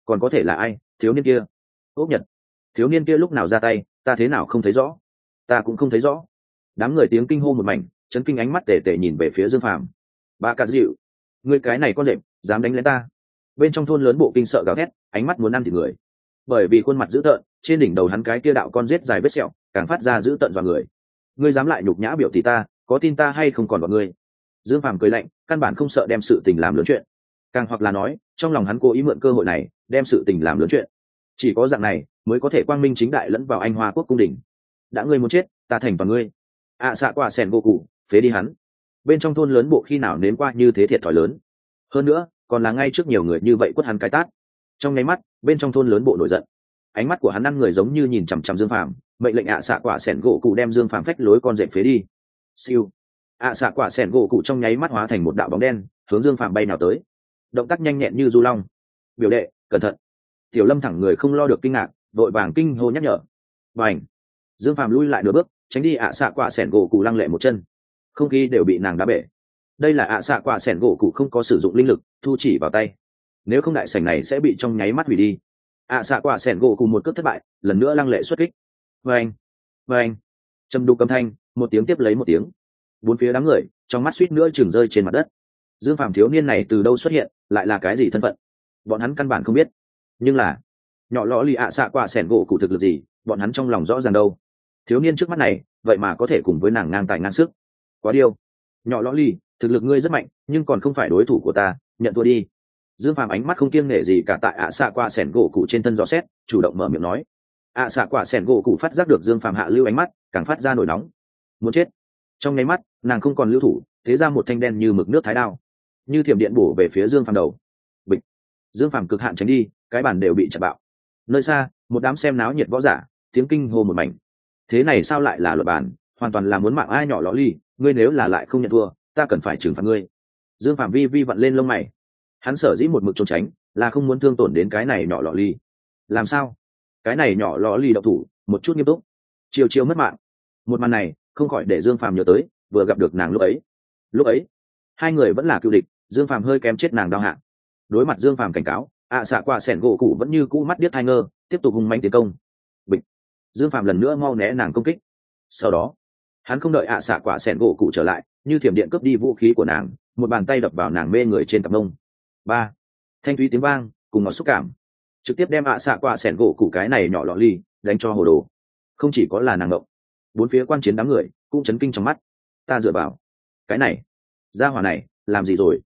còn có thể là ai? Thiếu niên kia. Ốc Nhật. Thiếu niên kia lúc nào ra tay, ta thế nào không thấy rõ? Ta cũng không thấy rõ. Đám người tiếng kinh hô một mảnh, chấn kinh ánh mắt tề tề nhìn về phía Dương Phàm. Ba Cà Dịu, ngươi cái này con đệm, dám đánh lén ta? Bên trong thôn lớn bộ kinh sợ gào thét, ánh mắt muốn ăn thịt người. Bởi vì khuôn mặt dữ tợn, trên đỉnh đầu hắn cái kia đạo con rết dài vết sẹo, càng phát ra dữ tợn dọa người. Ngươi dám lại nhục nhã biểu tỷ ta, có tin ta hay không còn bọn ngươi? Dương Phàm cười lạnh, căn bản không sợ đem sự tình làm lớn chuyện. Càng hoặc là nói, trong lòng hắn cố ý mượn cơ hội này, đem sự tình làm lớn chuyện. Chỉ có dạng này mới có thể quang minh chính đại lẫn vào Anh Hoa quốc cung đình. Đã ngươi muốn chết, ta thành toàn ngươi. Xạ quả sẻn gỗ cụ, phế đi hắn. Bên trong thôn lớn bộ khi nào nếm qua như thế thiệt thòi lớn. Hơn nữa, còn là ngay trước nhiều người như vậy quất hắn cái tát. Trong nháy mắt, bên trong thôn lớn bộ nổi giận. Ánh mắt của hắn ăn người giống như nhìn chằm chằm Dương Phàm, mệnh lệnh xạ quả sẻn gỗ cụ đem Dương Phàm phách lối con dẹp phế đi. Siêu. Xạ quả sẻn gỗ cụ trong nháy mắt hóa thành một đạo bóng đen, hướng Dương Phàm bay nào tới. Động tác nhanh nhẹn như du long. Biểu đệ, cẩn thận. Tiểu Lâm thẳng người không lo được kinh ngạc, vội vàng kinh hô nhắc nhở. Bành. Dương Phàm lui lại nửa bước, tránh đi xạ quả sẻn gỗ cụ lăng lệ một chân. Không khí đều bị nàng đá bể. Đây là xạ quả sẻn gỗ cụ không có sử dụng linh lực, thu chỉ vào tay. Nếu không đại sảnh này sẽ bị trong nháy mắt hủy đi. Xạ quả sẻn gỗ cụ một cước thất bại, lần nữa lăng lệ xuất kích. Vâng, vâng. Trầm đục âm thanh, một tiếng tiếp lấy một tiếng. Bốn phía đám người, trong mắt suýt nữa chừng rơi trên mặt đất. Dương Phàm thiếu niên này từ đâu xuất hiện, lại là cái gì thân phận? Bọn hắn căn bản không biết. Nhưng là nhỏ lọ lì xạ quả sẻn gỗ cụ thực lực gì, bọn hắn trong lòng rõ ràng đâu. Thiếu niên trước mắt này, vậy mà có thể cùng với nàng ngang tài ngang sức. Quá điêu. Nhỏ lọ lì, thực lực ngươi rất mạnh, nhưng còn không phải đối thủ của ta, nhận thua đi. Dương Phàm ánh mắt không kiêng nể gì cả tại xạ quả sẻn gỗ cụ trên thân dò xét, chủ động mở miệng nói. Xạ quả sẻn gỗ cụ phát giác được Dương Phàm hạ lưu ánh mắt, càng phát ra nổi nóng. Muốn chết. Trong nháy mắt, nàng không còn lưu thủ, thế ra một thanh đen như mực nước thái đao, như thiểm điện bổ về phía Dương Phàm đầu. Bịch. Dương Phàm cực hạn tránh đi, cái bàn đều bị chặt bạo. Nơi xa, một đám xem náo nhiệt võ giả, tiếng kinh hô một mảnh. Thế này sao lại là luật bàn, hoàn toàn là muốn mạng ai nhỏ lõ ly, ngươi nếu là lại không nhận thua, ta cần phải trừng phạt ngươi. Dương Phàm vi vi vặn lên lông mày. Hắn sở dĩ một mực trốn tránh, là không muốn thương tổn đến cái này nhỏ lọ ly. Làm sao? Cái này nhỏ lọ ly động thủ, một chút nghiêm túc. Chiều chiều mất mạng. Một màn này, không khỏi để Dương Phàm nhớ tới, vừa gặp được nàng lúc ấy. Lúc ấy, hai người vẫn là cựu địch, Dương Phàm hơi kém chết nàng đau hạ. Đối mặt Dương Phàm cảnh cáo, xạ quả sẻn gỗ cụ vẫn như cũ mắt điếc hai ngơ, tiếp tục hung manh tiến công. Bịch. Dương Phàm lần nữa mau né nàng công kích. Sau đó, hắn không đợi xạ quả sẻn gỗ cụ trở lại, như thiểm điện cướp đi vũ khí của nàng, một bàn tay đập vào nàng mê người trên cặp mông. Ba. Thanh thúy tiếng vang, cùng ngọt xúc cảm, trực tiếp đem xạ quả sẻn gỗ cụ cái này nhỏ lọ ly đánh cho hồ đồ. Không chỉ có là nàng ngộng, bốn phía quan chiến đám người cũng chấn kinh trong mắt. Ta dựa vào, cái này, gia hỏa này làm gì rồi?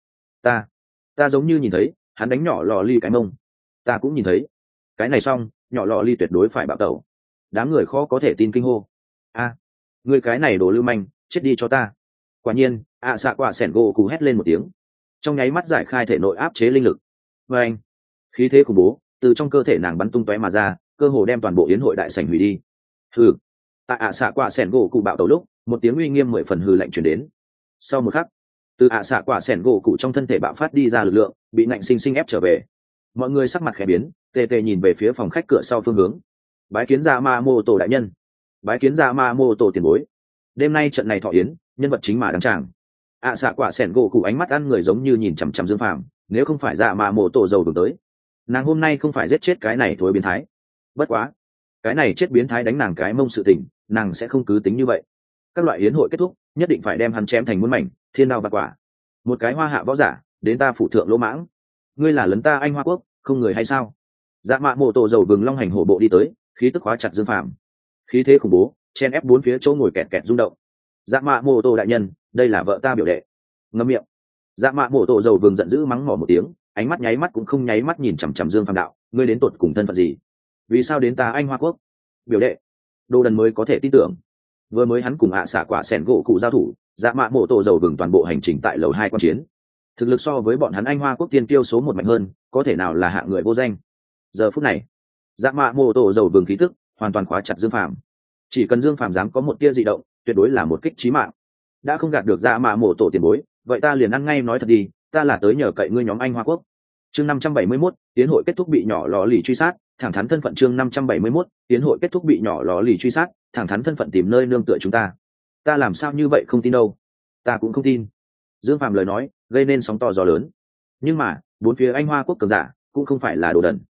Ta giống như nhìn thấy hắn đánh nhỏ lò ly cái mông. Ta cũng nhìn thấy. Cái này xong, nhỏ lò ly tuyệt đối phải bạo tẩu. Đám người khó có thể tin kinh hô. Người cái này đồ lưu manh, chết đi cho ta. Quả nhiên, xạ quả sẻn gỗ cụ hét lên một tiếng, trong nháy mắt giải khai thể nội áp chế linh lực. Và anh, khí thế khủng bố từ trong cơ thể nàng bắn tung tóe mà ra, cơ hồ đem toàn bộ yến hội đại sảnh hủy đi. Hừ. Tại xạ quả sẻn gỗ cụ bạo tẩu lúc, một tiếng uy nghiêm 10 phần hừ lạnh truyền đến. Sau một khắc, từ xạ quả sẻn gỗ cụ trong thân thể bạo phát đi ra lực lượng, bị nạnh sinh sinh ép trở về. Mọi người sắc mặt khẽ biến, tê tê nhìn về phía phòng khách cửa sau phương hướng. Bái kiến ra ma mô tổ đại nhân. Bái kiến ra ma mô tổ tiền bối. Đêm nay trận này thọ yến, nhân vật chính mà đăng tràng. Xạ quả sẻn gỗ cụ ánh mắt ăn người giống như nhìn chằm chằm Dương Phàm, nếu không phải ra ma mô tổ giàu đường tới, nàng hôm nay không phải giết chết cái này thối biến thái. Bất quá, cái này chết biến thái đánh nàng cái mông sự tình, nàng sẽ không cứ tính như vậy. Các loại yến hội kết thúc, nhất định phải đem hắn chém thành muôn mảnh, thiên đao bạc quả. Một cái hoa hạ võ giả đến ta phụ thượng lỗ mãng, ngươi là lấn ta Anh Hoa quốc, không người hay sao? Dạ mạ mộ tổ dầu vừng long hành hổ bộ đi tới, khí tức khóa chặt Dương Phàm, khí thế khủng bố chen ép bốn phía chỗ ngồi kẹt kẹt rung động. Dạ mạ mộ tổ đại nhân, đây là vợ ta biểu đệ. Ngậm miệng. Dạ mạ mộ tổ dầu vừng giận dữ mắng mỏ một tiếng, ánh mắt nháy mắt cũng không nháy mắt nhìn chằm chằm Dương Phàm đạo, ngươi đến tột cùng thân phận gì? Vì sao đến ta Anh Hoa quốc? Biểu đệ. Đồ đần mới có thể tin tưởng. Vừa mới hắn cùng xạ quả sẻn gỗ cụ giao thủ, dạ mạ mộ tổ dầu vừng toàn bộ hành trình tại lầu 2 quan chiến. Thực lực so với bọn hắn Anh Hoa quốc tiên tiêu số 1 mạnh hơn, có thể nào là hạng người vô danh. Giờ phút này, dạ mạ mộ tổ dầu vừng khí tức hoàn toàn khóa chặt Dương Phàm. Chỉ cần Dương Phàm dám có một tia dị động, tuyệt đối là một kích chí mạng. Đã không gạt được dạ mạ mộ tổ tiền bối, vậy ta liền ăn ngay nói thật đi, ta là tới nhờ cậy ngươi nhóm Anh Hoa quốc. Chương 571, tiến hội kết thúc bị nhỏ lò lì truy sát, thẳng thắn thân phận. Chương 571, tiến hội kết thúc bị nhỏ lò lì truy sát, thẳng thắn thân phận tìm nơi nương tựa chúng ta. Ta làm sao như vậy không tin đâu? Ta cũng không tin. Dương Phàm lời nói gây nên sóng to gió lớn. Nhưng mà, bốn phía Anh Hoa quốc cường giả cũng không phải là đồ đần.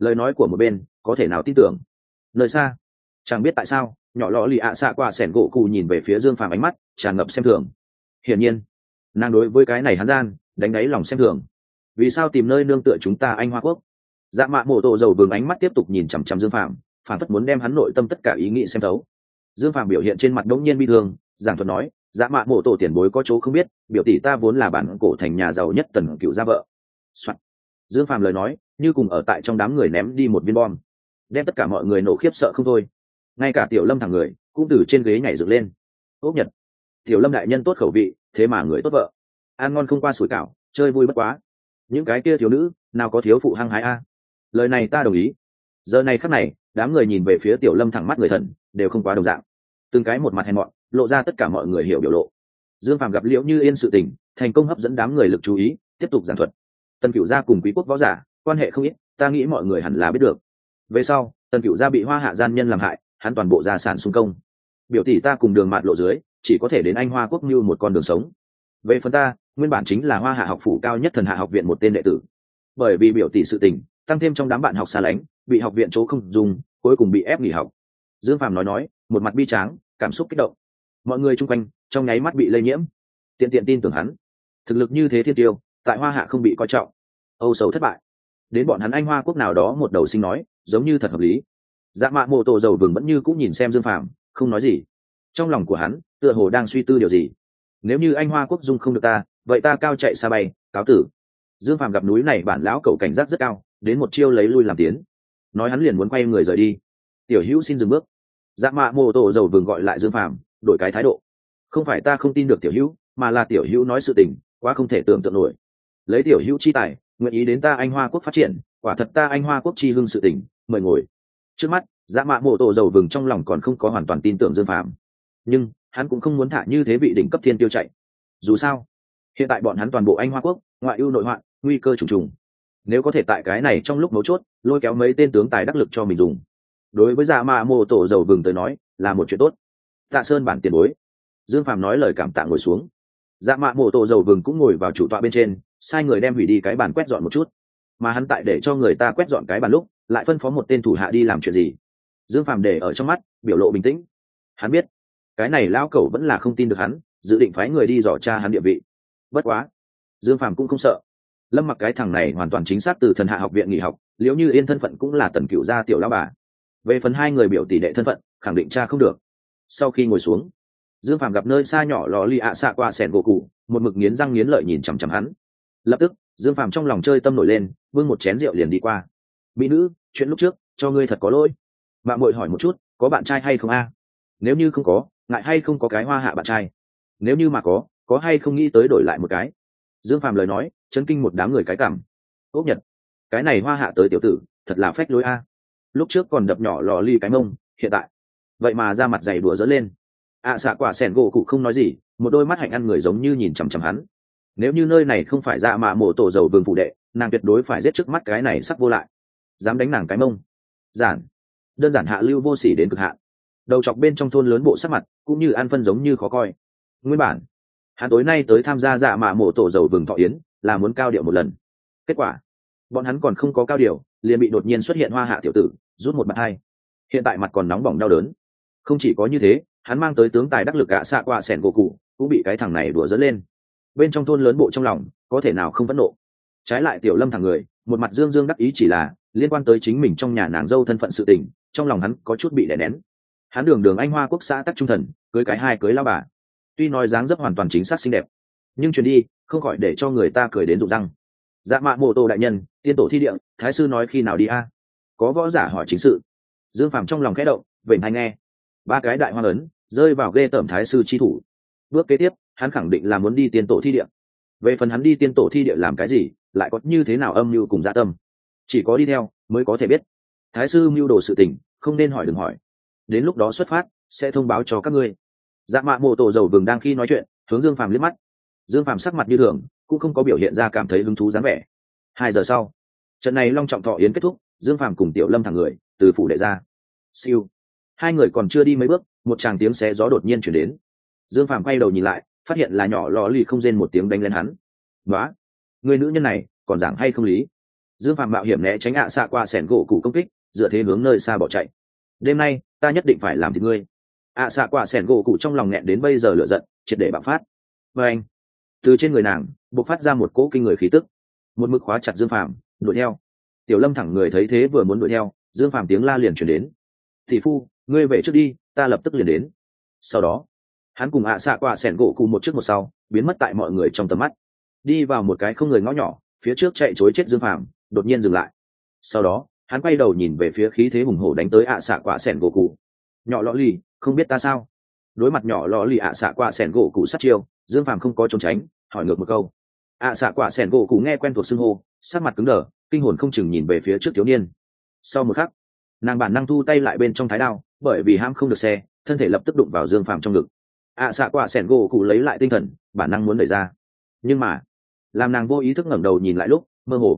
lời nói của một bên có thể nào tin tưởng. Nơi xa, chẳng biết tại sao nhỏ lọ lì ạ xạ qua sẻn gỗ cụ nhìn về phía Dương Phàm, ánh mắt tràn ngập xem thường. Hiển nhiên nàng đối với cái này hắn gian đánh đáy lòng xem thường. Vì sao tìm nơi nương tựa chúng ta anh Hoa Quốc? Dạ mạ mổ tổ dầu vừng ánh mắt tiếp tục nhìn chằm chằm Dương Phàm, phản phất muốn đem hắn nội tâm tất cả ý nghĩ xem thấu. Dương Phàm biểu hiện trên mặt đống nhiên bi thương, giảng thuật nói, dạ mạ mổ tổ tiền bối có chỗ không biết, biểu tỷ ta vốn là bản cổ thành nhà giàu nhất Tần Cựu gia vợ. Soạn. Dương Phàm lời nói như cùng ở tại trong đám người ném đi một viên bom, đem tất cả mọi người nổ khiếp sợ không thôi. Ngay cả Tiểu Lâm thằng người cũng từ trên ghế nhảy dựng lên. Ốc Nhật, Tiểu Lâm đại nhân tốt khẩu vị, thế mà người tốt vợ, ăn ngon không qua sủi cảo, chơi vui bất quá. Những cái kia thiếu nữ nào có thiếu phụ hăng hái a. Lời này ta đồng ý. Giờ này khắc này, đám người nhìn về phía Tiểu Lâm thẳng mắt người thần đều không quá đồng dạng, từng cái một mặt hèn mọn, lộ ra tất cả mọi người hiểu biểu lộ. Dương Phàm gặp Liễu Như Yên sự tình, thành công hấp dẫn đám người lực chú ý, tiếp tục giảng thuật. Tần Cựu gia cùng Quý quốc võ giả quan hệ không ít, ta nghĩ mọi người hẳn là biết được. Về sau, Tần Cựu gia bị Hoa Hạ gian nhân làm hại, hắn toàn bộ gia sản xung công. Biểu tỷ ta cùng Đường Mạt lộ dưới, chỉ có thể đến Anh Hoa Quốc như một con đường sống. Về phần ta, nguyên bản chính là Hoa Hạ học phủ cao nhất Thần Hạ học viện một tên đệ tử. Bởi vì biểu tỷ sự tình, tăng thêm trong đám bạn học xa lánh, bị học viện chỗ không dùng, cuối cùng bị ép nghỉ học. Dương Phàm nói, một mặt bi tráng, cảm xúc kích động. Mọi người chung quanh trong nháy mắt bị lây nhiễm, tiện tin tưởng hắn. Thực lực như thế thiên tiêu, tại Hoa Hạ không bị coi trọng, âu sầu thất bại. Đến bọn hắn Anh Hoa Quốc nào đó một đầu sinh nói, giống như thật hợp lý. Dạ mạ mô tổ dầu vừng vẫn như cũng nhìn xem Dương Phàm, không nói gì. Trong lòng của hắn tựa hồ đang suy tư điều gì. Nếu như Anh Hoa Quốc dung không được ta, vậy ta cao chạy xa bay, cáo tử. Dương Phàm gặp núi này bản lão cẩu cảnh giác rất cao, đến một chiêu lấy lui làm tiến. Nói hắn liền muốn quay người rời đi. Tiểu Hữu xin dừng bước. Dạ mạ mô tổ dầu vừng gọi lại Dương Phàm, đổi cái thái độ. Không phải ta không tin được Tiểu Hữu, mà là Tiểu Hữu nói sự tình quá không thể tưởng tượng nổi. Lấy Tiểu Hữu chi tài, nguyện ý đến ta Anh Hoa Quốc phát triển, quả thật ta Anh Hoa Quốc chi hưng sự tình, mời ngồi. Trước mắt, dạ mạ mô tổ dầu vừng trong lòng còn không có hoàn toàn tin tưởng Dương Phàm, nhưng hắn cũng không muốn thả như thế vị đỉnh cấp thiên tiêu chạy. Dù sao, hiện tại bọn hắn toàn bộ Anh Hoa Quốc, ngoại ưu nội hoạn, nguy cơ trùng trùng. Nếu có thể tại cái này trong lúc mấu chốt lôi kéo mấy tên tướng tài đắc lực cho mình dùng, đối với dạ mạ mô tổ dầu vừng tới nói là một chuyện tốt. Tạ Sơn bản tiền bối. Dương Phàm nói lời cảm tạ ngồi xuống. Dạ mạ mô tổ dầu vừng cũng ngồi vào chủ tọa bên trên, sai người đem hủy đi cái bàn quét dọn một chút. Mà hắn tại để cho người ta quét dọn cái bàn lúc, lại phân phó một tên thủ hạ đi làm chuyện gì. Dương Phàm để ở trong mắt, biểu lộ bình tĩnh. Hắn biết cái này lão cẩu vẫn là không tin được hắn, dự định phái người đi dò tra hắn địa vị. Bất quá Dương Phàm cũng không sợ. Lâm Mặc cái thằng này hoàn toàn chính xác từ Thần Hạ học viện nghỉ học, Liễu Như Yên thân phận cũng là Tần Cựu gia tiểu lão bà. Về phần hai người biểu tỷ đệ thân phận, khẳng định tra không được. Sau khi ngồi xuống, Dương Phàm gặp nơi xa nhỏ lò lì ạ xạ qua sẻn gỗ cụ, một mực nghiến răng nghiến lợi nhìn chằm chằm hắn. Lập tức Dương Phàm trong lòng chơi tâm nổi lên, bưng một chén rượu liền đi qua. Mỹ nữ, chuyện lúc trước cho ngươi thật có lỗi. Mạng muội hỏi một chút, có bạn trai hay không a? Nếu như không có, ngại hay không có cái Hoa Hạ bạn trai? Nếu như mà có hay không nghĩ tới đổi lại một cái? Dương Phàm lời nói chấn kinh một đám người cái cảm. Ốc Nhật, cái này Hoa Hạ tới tiểu tử thật là phách lối a. Lúc trước còn đập nhỏ lò ly cái mông, hiện tại vậy mà ra mặt dày đùa dỡ lên. Xạ quả sẻn gỗ cụ không nói gì, một đôi mắt hạnh ăn người giống như nhìn chằm chằm hắn. Nếu như nơi này không phải dạ mạ mổ tổ dầu vương phụ đệ, nàng tuyệt đối phải giết trước mắt cái này sắc vô lại. Dám đánh nàng cái mông, đơn giản hạ lưu vô sỉ đến cực hạn. Đầu chọc bên trong thôn lớn bộ sắc mặt cũng như ăn phân giống như khó coi. Nguyên bản hắn tối nay tới tham gia dạ mạ mổ tổ dầu vừng thọ yến là muốn cao điệu một lần. Kết quả bọn hắn còn không có cao điệu, liền bị đột nhiên xuất hiện Hoa Hạ tiểu tử rút một bàn hai. Hiện tại mặt còn nóng bỏng đau đớn. Không chỉ có như thế, hắn mang tới tướng tài đắc lực xạ qua sẻn gỗ cụ cũng bị cái thằng này đùa dỡ lên. Bên trong thôn lớn bộ trong lòng có thể nào không phẫn nộ. Trái lại Tiểu Lâm thằng người một mặt dương dương đắc ý, chỉ là liên quan tới chính mình trong nhà nàng dâu thân phận sự tình, trong lòng hắn có chút bị đè nén. Hắn đường Anh Hoa Quốc xã tắc trung thần, cưới cái hai cưới lao bà, tuy nói dáng dấp hoàn toàn chính xác xinh đẹp, nhưng chuyến đi không khỏi để cho người ta cười đến rụng răng. Dạ mạ mô tô đại nhân, tiên tổ thi địa, thái sư nói khi nào đi a? Có võ giả hỏi chính sự. Dương Phàm trong lòng khẽ động, vểnh tai nghe. Ba cái đại hoa ấn rơi vào ghê tởm thái sư chi thủ. Bước kế tiếp hắn khẳng định là muốn đi tiên tổ thi địa. Về phần hắn đi tiên tổ thi địa làm cái gì, lại có như thế nào âm mưu cùng dạ tâm, chỉ có đi theo mới có thể biết. Thái sư mưu đồ sự tình không nên hỏi, đừng hỏi, đến lúc đó xuất phát sẽ thông báo cho các ngươi. Dạ mạ mô tổ dầu vừng đang khi nói chuyện hướng Dương Phàm liếc mắt. Dương Phàm sắc mặt như thường, cũng không có biểu hiện ra cảm thấy hứng thú dáng vẻ. 2 giờ sau, trận này long trọng thọ yến kết thúc, Dương Phàm cùng Tiểu Lâm thẳng người từ phủ đệ ra. Siêu, hai người còn chưa đi mấy bước, một tràng tiếng xé gió đột nhiên chuyển đến. Dương Phàm quay đầu nhìn lại, phát hiện là nhỏ lò lì không rên một tiếng đánh lên hắn. Nóa, người nữ nhân này còn giảng hay không lý? Dương Phàm mạo hiểm né tránh ạ xạ quả sẻn gỗ cụ công kích, dựa thế hướng nơi xa bỏ chạy. Đêm nay ta nhất định phải làm thịt ngươi. ạ xạ quả sẻn gỗ cụ trong lòng nghẹn đến bây giờ lửa giận triệt để bạo phát. Và anh, từ trên người nàng bộc phát ra một cỗ kinh người khí tức, một mực khóa chặt Dương Phàm, đuổi theo. Tiểu Lâm thẳng người thấy thế vừa muốn đuổi theo, Dương Phàm tiếng la liền truyền đến: "Thị phu, ngươi về trước đi, ta lập tức liền đến." Sau đó hắn cùng ạ xạ quả sẻn gỗ cụ một trước một sau biến mất tại mọi người trong tầm mắt, đi vào một cái không người ngõ nhỏ. Phía trước chạy chối chết Dương Phàm đột nhiên dừng lại, sau đó hắn quay đầu nhìn về phía khí thế hùng hổ đánh tới ạ xạ quả sẻn gỗ cụ. Nhỏ lọ lì, không biết ta sao? Đối mặt nhỏ lọ lì ạ xạ quả sẻn gỗ cụ sát chiêu, Dương Phàm không có trốn tránh, hỏi ngược một câu. ạ xạ quả sẻn gỗ cụ nghe quen thuộc xưng hô, sắc mặt cứng đờ, kinh hồn không chừng nhìn về phía trước thiếu niên. Sau một khắc, nàng bản năng thu tay lại bên trong thái đao, bởi vì ham không được xe, thân thể lập tức đụng vào Dương Phàm trong ngực. ạ xạ quả sẻn gỗ cụ lấy lại tinh thần, bản năng muốn đẩy ra, nhưng mà làm nàng vô ý thức ngẩng đầu nhìn lại lúc mơ hồ.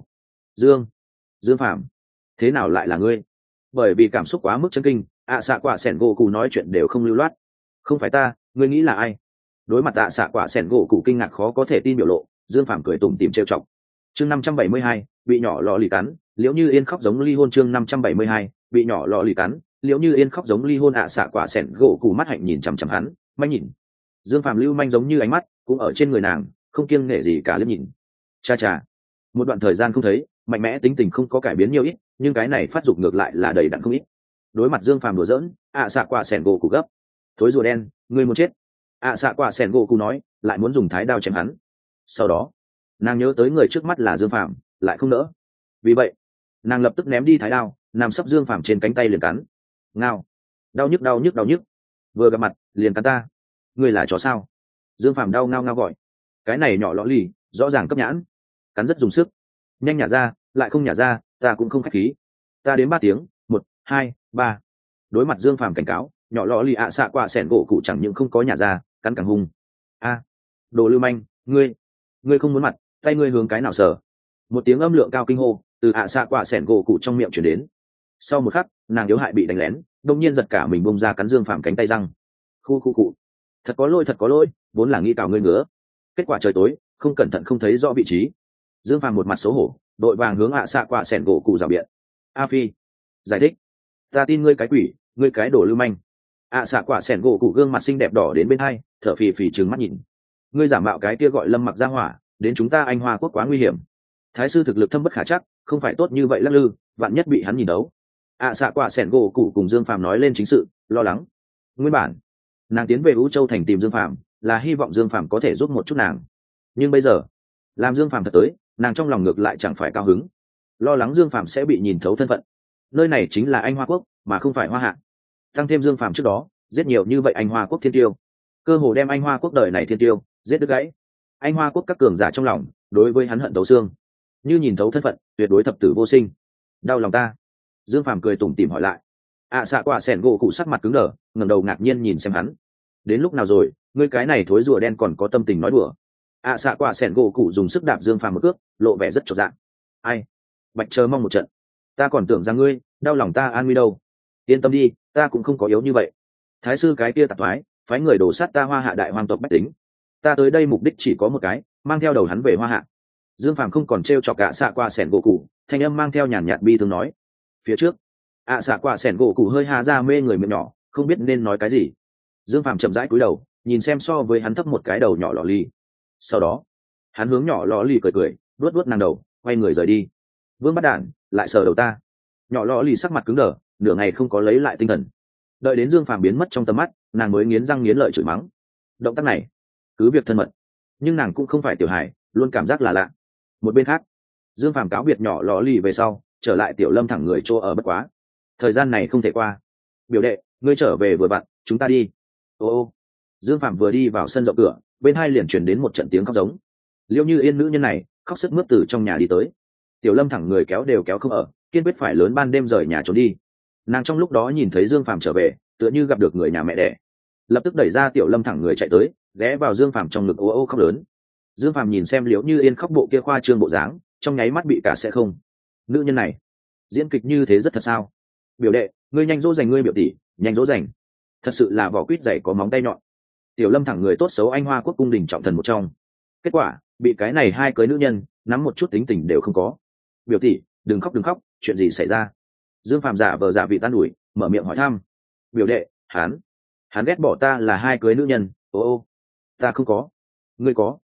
Dương Phàm, thế nào lại là ngươi? Bởi vì cảm xúc quá mức chấn kinh, ạ xạ quả sẻn gỗ cụ nói chuyện đều không lưu loát. Không phải ta, ngươi nghĩ là ai? Đối mặt ạ xạ quả sẻn gỗ cụ kinh ngạc khó có thể tin biểu lộ, Dương Phàm cười tủm tỉm trêu chọc. Chương 572, bị nhỏ lọ lì cắn, liễu như yên khóc giống ly hôn. Chương 572, bị nhỏ lọ lì cắn, liễu như yên khóc giống ly hôn. ạ xạ quả sẻn gỗ cụ mắt hạnh nhìn chằm chằm hắn, manh nhìn. Dương Phàm lưu manh giống như ánh mắt cũng ở trên người nàng, không kiêng nể gì cả liếc nhìn. Cha cha, một đoạn thời gian không thấy, mạnh mẽ tính tình không có cải biến nhiều ít, nhưng cái này phát dục ngược lại là đầy đặn không ít. Đối mặt Dương Phàm đùa giỡn, ạ xạ quả sẻn gỗ cụ gấp: thối rùa đen, ngươi muốn chết. ạ xạ quả sẻn gỗ cụ nói, lại muốn dùng thái đao chém hắn. Sau đó nàng nhớ tới người trước mắt là Dương Phàm, lại không nỡ, vì vậy nàng lập tức ném đi thái đao, nằm sấp Dương Phàm trên cánh tay liền cắn. Ngao, đau nhức đau nhức đau nhức, vừa gặp mặt liền cắn ta, ngươi là chó sao? Dương Phàm đau ngao ngao gọi. Cái này nhỏ lõ lì rõ ràng cấp nhãn, cắn rất dùng sức. Nhanh nhả ra, lại không nhả ra, ta cũng không khách khí. Ta đến 3 tiếng, 1, 2, 3. Đối mặt Dương Phàm cảnh cáo, nhỏ lõ lì ạ xạ quả sẻn gỗ cụ chẳng những không có nhả ra, cắn càng hung. A, đồ lưu manh, ngươi không muốn mặt, tay ngươi hướng cái nào sở? Một tiếng âm lượng cao kinh hô từ ạ xạ quả sẻn gỗ cụ trong miệng truyền đến. Sau một khắc, nàng yếu hại bị đánh lén, đông nhiên giật cả mình bông ra cắn Dương Phàm cánh tay răng. Khu cụ, thật có lỗi, vốn là nghĩ cào ngươi ngứa. Kết quả trời tối, không cẩn thận không thấy rõ vị trí. Dương Phàm một mặt xấu hổ, đội vàng hướng ạ xạ quả sẻn gỗ cụ rào biện. A Phi, giải thích, ta tin ngươi cái quỷ, ngươi cái đồ lưu manh. ạ xạ quả sẻn gỗ cụ gương mặt xinh đẹp đỏ đến bên hai, thở phì phì trừng mắt nhìn. Ngươi giả mạo cái kia gọi Lâm Mặc ra hỏa, đến chúng ta Anh Hoa quốc quá nguy hiểm. Thái sư thực lực thâm bất khả chắc, không phải tốt như vậy lắc lư, vạn nhất bị hắn nhìn đấu. ạ xạ quả sẻn gỗ cụ cùng Dương Phàm nói lên chính sự, lo lắng. Nguyên bản nàng tiến về Vũ Châu thành tìm Dương Phàm là hy vọng Dương Phàm có thể giúp một chút nàng, nhưng bây giờ làm Dương Phàm thật tới, nàng trong lòng ngược lại chẳng phải cao hứng, lo lắng Dương Phàm sẽ bị nhìn thấu thân phận. Nơi này chính là Anh Hoa quốc mà không phải Hoa Hạ, tăng thêm Dương Phàm trước đó giết nhiều như vậy Anh Hoa quốc thiên tiêu, cơ hồ đem Anh Hoa quốc đời này thiên tiêu giết đứt gãy. Anh Hoa quốc các cường giả trong lòng đối với hắn hận thấu xương, như nhìn thấu thân phận tuyệt đối thập tử vô sinh. Đau lòng ta? Dương Phàm cười tủm tỉm hỏi lại. ạ xạ quả sẻn gỗ cụ sắc mặt cứng đờ, ngẩng đầu ngạc nhiên nhìn xem hắn. Đến lúc nào rồi, ngươi cái này thối rùa đen còn có tâm tình nói đùa? ạ xạ quả sẻn gỗ cụ dùng sức đạp Dương Phàm một cước, lộ vẻ rất chột dạ. Ai, bạch chờ mong một trận, ta còn tưởng rằng ngươi đau lòng ta an nguy đâu. Yên tâm đi, ta cũng không có yếu như vậy. Thái sư cái kia tạp thoái phái người đổ sát ta Hoa Hạ đại hoàng tộc bách tính, ta tới đây mục đích chỉ có một cái, mang theo đầu hắn về Hoa Hạ. Dương Phàm không còn trêu chọc ạ xạ quả sẻn gỗ cụ, thanh âm mang theo nhàn nhạt bi thương nói. Phía trước ạ xạ quả sẻn gỗ cụ hơi hà ra mê người miệng nhỏ, không biết nên nói cái gì. Dương Phàm chậm rãi cúi đầu nhìn xem so với hắn thấp một cái đầu nhỏ lọ ly, sau đó hắn hướng nhỏ lọ ly cười cười, vuốt vuốt nàng đầu, quay người rời đi. Vương bắt đản, lại sờ đầu ta. Nhỏ lọ ly sắc mặt cứng đờ, nửa ngày không có lấy lại tinh thần. Đợi đến Dương Phàm biến mất trong tầm mắt, nàng mới nghiến răng nghiến lợi chửi mắng. Động tác này cứ việc thân mật, nhưng nàng cũng không phải tiểu hài, luôn cảm giác là lạ. Một bên khác, Dương Phàm cáo biệt nhỏ lọ ly về sau, trở lại Tiểu Lâm thẳng người chỗ ở bất quá. Thời gian này không thể qua. Biểu đệ, ngươi trở về vừa vặn, chúng ta đi. Ô, Dương Phạm vừa đi vào sân rộng cửa, bên hai liền truyền đến một trận tiếng khóc giống. Liêu Như Yên nữ nhân này khóc sức mướt từ trong nhà đi tới. Tiểu Lâm thẳng người kéo đều kéo không ở, kiên quyết phải lớn ban đêm rời nhà trốn đi. Nàng trong lúc đó nhìn thấy Dương Phạm trở về, tựa như gặp được người nhà mẹ đẻ, lập tức đẩy ra Tiểu Lâm thẳng người chạy tới, ghé vào Dương Phạm trong ngực ô ô khóc lớn. Dương Phạm nhìn xem Liễu Như Yên khóc bộ kia khoa trương bộ dáng, trong nháy mắt bị cả sẽ không. Nữ nhân này diễn kịch như thế rất thật sao? Biểu đệ, ngươi nhanh dỗ dành ngươi biểu tỷ, nhanh dỗ dành. Thật sự là vỏ quýt dày có móng tay nhọn. Tiểu Lâm thẳng người tốt xấu Anh Hoa quốc cung đình trọng thần một trong, kết quả bị cái này hai cưới nữ nhân nắm một chút tính tình đều không có. Biểu tỷ, đừng khóc đừng khóc, chuyện gì xảy ra? Dương Phạm giả vờ giả vị tan ủi, mở miệng hỏi thăm. Biểu đệ, hắn ghét bỏ ta là hai cưới nữ nhân. Ô, ta không có. Ngươi có.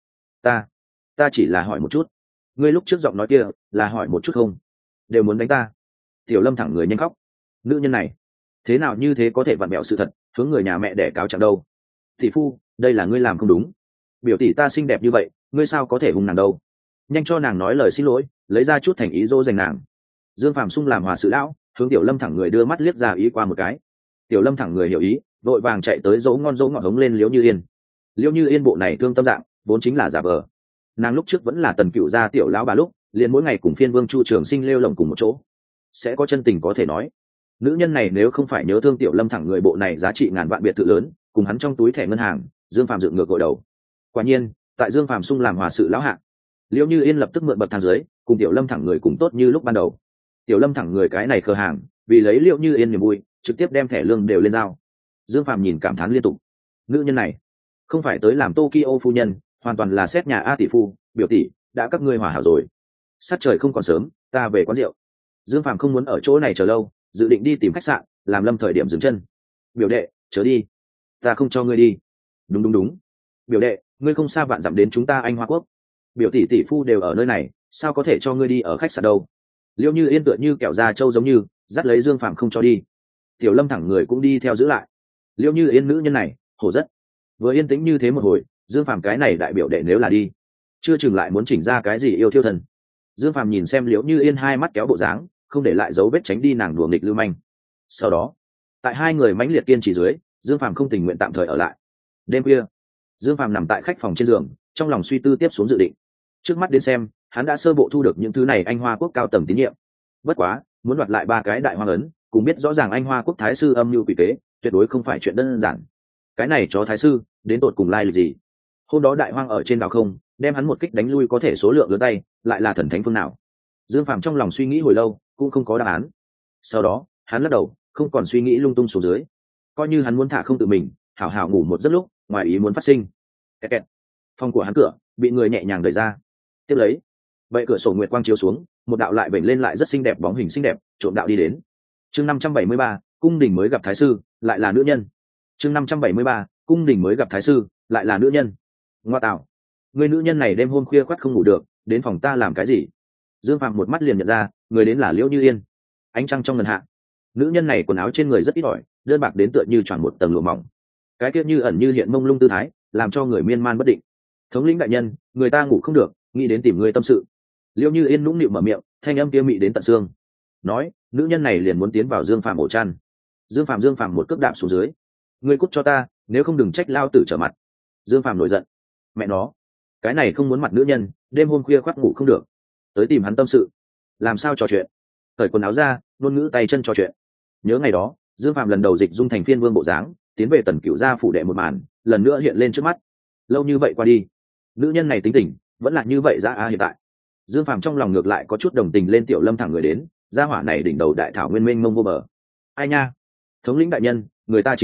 Ta chỉ là hỏi một chút. Ngươi lúc trước giọng nói kia là hỏi một chút không? Đều muốn đánh ta. Tiểu Lâm thẳng người nhanh khóc. Nữ nhân này thế nào như thế có thể vặn mẹo sự thật, hướng người nhà mẹ để cáo trạng đâu? Thị phu, đây là ngươi làm không đúng. Biểu tỷ ta xinh đẹp như vậy, ngươi sao có thể hung nàng đâu? Nhanh cho nàng nói lời xin lỗi, lấy ra chút thành ý dỗ dành nàng. Dương Phạm Sung làm hòa sự lão, hướng Tiểu Lâm thẳng người đưa mắt liếc ra ý qua một cái. Tiểu Lâm thẳng người hiểu ý, vội vàng chạy tới dỗ ngọn hống lên Liễu Như Yên. Liễu Như Yên bộ này thương tâm dạng, vốn chính là giả vờ. Nàng lúc trước vẫn là Tần Cựu gia tiểu lão bà lúc, liền mỗi ngày cùng phiên vương Chu Trường Sinh lêu lồng cùng một chỗ, sẽ có chân tình có thể nói. Nữ nhân này nếu không phải nhớ thương Tiểu Lâm thẳng người bộ này giá trị ngàn vạn biệt thự lớn, cùng hắn trong túi thẻ ngân hàng, Dương Phạm dựng ngược gội đầu. Quả nhiên, tại Dương Phạm Sung làm hòa sự lão hạ, Liễu Như Yên lập tức mượn bậc thang dưới, cùng Tiểu Lâm thẳng người cùng tốt như lúc ban đầu. Tiểu Lâm thẳng người cái này khờ hàng, vì lấy Liễu Như Yên niềm vui, trực tiếp đem thẻ lương đều lên giao. Dương Phạm nhìn cảm thán liên tục. Nữ nhân này không phải tới làm Tokyo phu nhân, hoàn toàn là xét nhà A tỷ phu. Biểu tỷ, đã các ngươi hòa hảo rồi, sát trời không còn sớm, ta về quán rượu. Dương Phạm không muốn ở chỗ này chờ lâu, dự định đi tìm khách sạn, làm Lâm thời điểm dừng chân. Biểu đệ, chớ đi, ta không cho ngươi đi. Đúng. Biểu đệ, ngươi không xa vạn dặm đến chúng ta Anh Hoa Quốc, biểu tỷ tỷ phu đều ở nơi này, sao có thể cho ngươi đi ở khách sạn đâu? Liễu Như Yên tựa như kẹo da trâu giống như dắt lấy Dương Phạm không cho đi. Tiểu Lâm thẳng người cũng đi theo giữ lại. Liễu Như Yên nữ nhân này hổ rất. Vừa yên tĩnh như thế một hồi, Dương Phạm cái này đại biểu đệ nếu là đi, chưa chừng lại muốn chỉnh ra cái gì yêu thiêu thần. Dương Phạm nhìn xem Liễu Như Yên hai mắt kéo bộ dáng, không để lại dấu vết tránh đi nàng đùa nghịch lưu manh. Sau đó, tại hai người mãnh liệt kiên trì dưới, Dương Phạm không tình nguyện tạm thời ở lại. Đêm khuya, Dương Phạm nằm tại khách phòng trên giường, trong lòng suy tư tiếp xuống dự định. Trước mắt đến xem, hắn đã sơ bộ thu được những thứ này Anh Hoa Quốc cao tầng tín nhiệm. Bất quá, muốn đoạt lại ba cái đại hoang ấn, cùng biết rõ ràng Anh Hoa Quốc thái sư âm mưu quỷ kế, tuyệt đối không phải chuyện đơn giản. Cái này cho thái sư, đến tột cùng lai lịch gì? Hôm đó đại hoang ở trên đảo không, đem hắn một kích đánh lui có thể số lượng lớn tay, lại là thần thánh phương nào? Dương Phạm trong lòng suy nghĩ hồi lâu, cũng không có đáp án. Sau đó, hắn lắc đầu, không còn suy nghĩ lung tung xuống dưới. Coi như hắn muốn thả không tự mình, hảo hảo ngủ một giấc lúc, ngoài ý muốn phát sinh. Kẹt. Phòng của hắn cửa bị người nhẹ nhàng đẩy ra. Tiếp lấy, bệ cửa sổ nguyệt quang chiếu xuống, một đạo lại vểnh lên lại rất xinh đẹp bóng hình xinh đẹp, trộm đạo đi đến. Chương 573, cung đình mới gặp thái sư, lại là nữ nhân. Chương 573, cung đình mới gặp thái sư, lại là nữ nhân. Ngoa tạo, người nữ nhân này đêm hôm khuya khoắt không ngủ được, đến phòng ta làm cái gì? Dương Phạm một mắt liền nhận ra, người đến là Liễu Như Yên. Ánh trăng trong ngần hạ, nữ nhân này quần áo trên người rất ít ỏi, đơn bạc đến tựa như tròn một tầng lụa mỏng. Cái kia như ẩn như hiện mông lung tư thái, làm cho người miên man bất định. Thống lĩnh đại nhân, người ta ngủ không được, nghĩ đến tìm người tâm sự. Liễu Như Yên nũng nịu mở miệng, thanh âm kia mị đến tận xương. Nói, nữ nhân này liền muốn tiến vào Dương Phạm ổ chăn. Dương Phạm một cước đạp xuống dưới. Ngươi cút cho ta, nếu không đừng trách lao tử trở mặt. Dương Phạm nổi giận. Mẹ nó, cái này không muốn mặt nữ nhân, đêm hôm khuya khoắt ngủ không được, tới tìm hắn tâm sự. Làm sao trò chuyện? Cởi quần áo ra, ngôn ngữ tay chân trò chuyện. Nhớ ngày đó, Dương Phạm lần đầu dịch dung thành phiên vương bộ dáng, tiến về Tần Cựu gia phủ đệ một màn, lần nữa hiện lên trước mắt. Lâu như vậy qua đi, nữ nhân này tính tình vẫn là như vậy ra hiện tại. Dương Phạm trong lòng ngược lại có chút đồng tình lên Tiểu Lâm thẳng người đến, gia hỏa này đỉnh đầu đại thảo nguyên mênh mông vô bờ. Ai nha, thống lĩnh đại nhân, người ta chính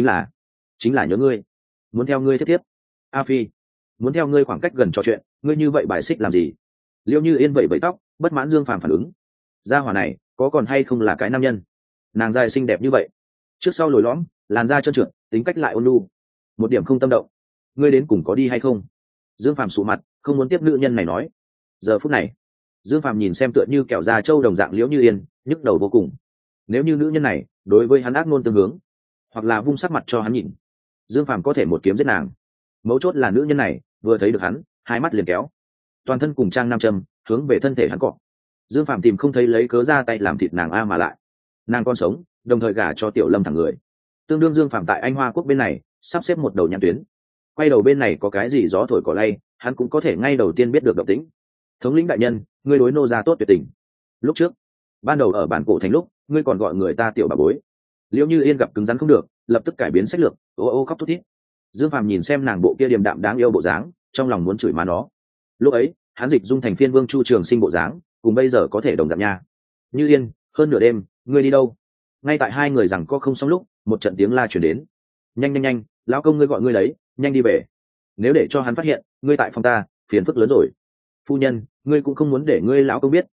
là nhớ ngươi, muốn theo ngươi tiếp A Phi, muốn theo ngươi khoảng cách gần trò chuyện, ngươi như vậy bài xích làm gì? Liễu Như Yên vẩy vẩy tóc, bất mãn Dương Phạm phản ứng. Gia hỏa này có còn hay không là cái nam nhân? Nàng dài xinh đẹp như vậy, trước sau lồi lõm, làn da trơn trượt, tính cách lại ôn nhu, một điểm không tâm động, ngươi đến cùng có đi hay không? Dương Phạm sụ mặt, không muốn tiếp nữ nhân này nói. Giờ phút này, Dương Phạm nhìn xem tựa như kẹo da trâu đồng dạng Liễu Như Yên, nhức đầu vô cùng. Nếu như nữ nhân này đối với hắn ác ngôn tương hướng, hoặc là vung sắc mặt cho hắn nhìn, Dương Phạm có thể một kiếm giết nàng. Mấu chốt là nữ nhân này vừa thấy được hắn, hai mắt liền kéo, toàn thân cùng trang nam châm hướng về thân thể hắn cọ. Dương Phạm tìm không thấy lấy cớ ra tay làm thịt nàng a, mà lại nàng còn sống, đồng thời gả cho Tiểu Lâm thẳng người. Tương đương Dương Phạm tại Anh Hoa Quốc bên này sắp xếp một đầu nhãn tuyến, quay đầu bên này có cái gì gió thổi cỏ lay, hắn cũng có thể ngay đầu tiên biết được động tĩnh. Thống lĩnh đại nhân, ngươi đối nô gia tốt tuyệt tình. Lúc trước ban đầu ở bản cổ thành lúc, ngươi còn gọi người ta tiểu bà bối. Liễu Như Yên gặp cứng rắn không được, lập tức cải biến sách lược, ô khóc thút thít. Dương Phạm nhìn xem nàng bộ kia điềm đạm đáng yêu bộ dáng, trong lòng muốn chửi má nó. Lúc ấy hắn dịch dung thành phiên vương Chu Trường Sinh bộ dáng, cùng bây giờ có thể đồng dạng nha. Như Yên, hơn nửa đêm, ngươi đi đâu? Ngay tại hai người rằng có không xong lúc, một trận tiếng la chuyển đến. Nhanh, lão công ngươi gọi ngươi lấy, nhanh đi về. Nếu để cho hắn phát hiện ngươi tại phòng ta, phiền phức lớn rồi. Phu nhân, ngươi cũng không muốn để ngươi lão công biết,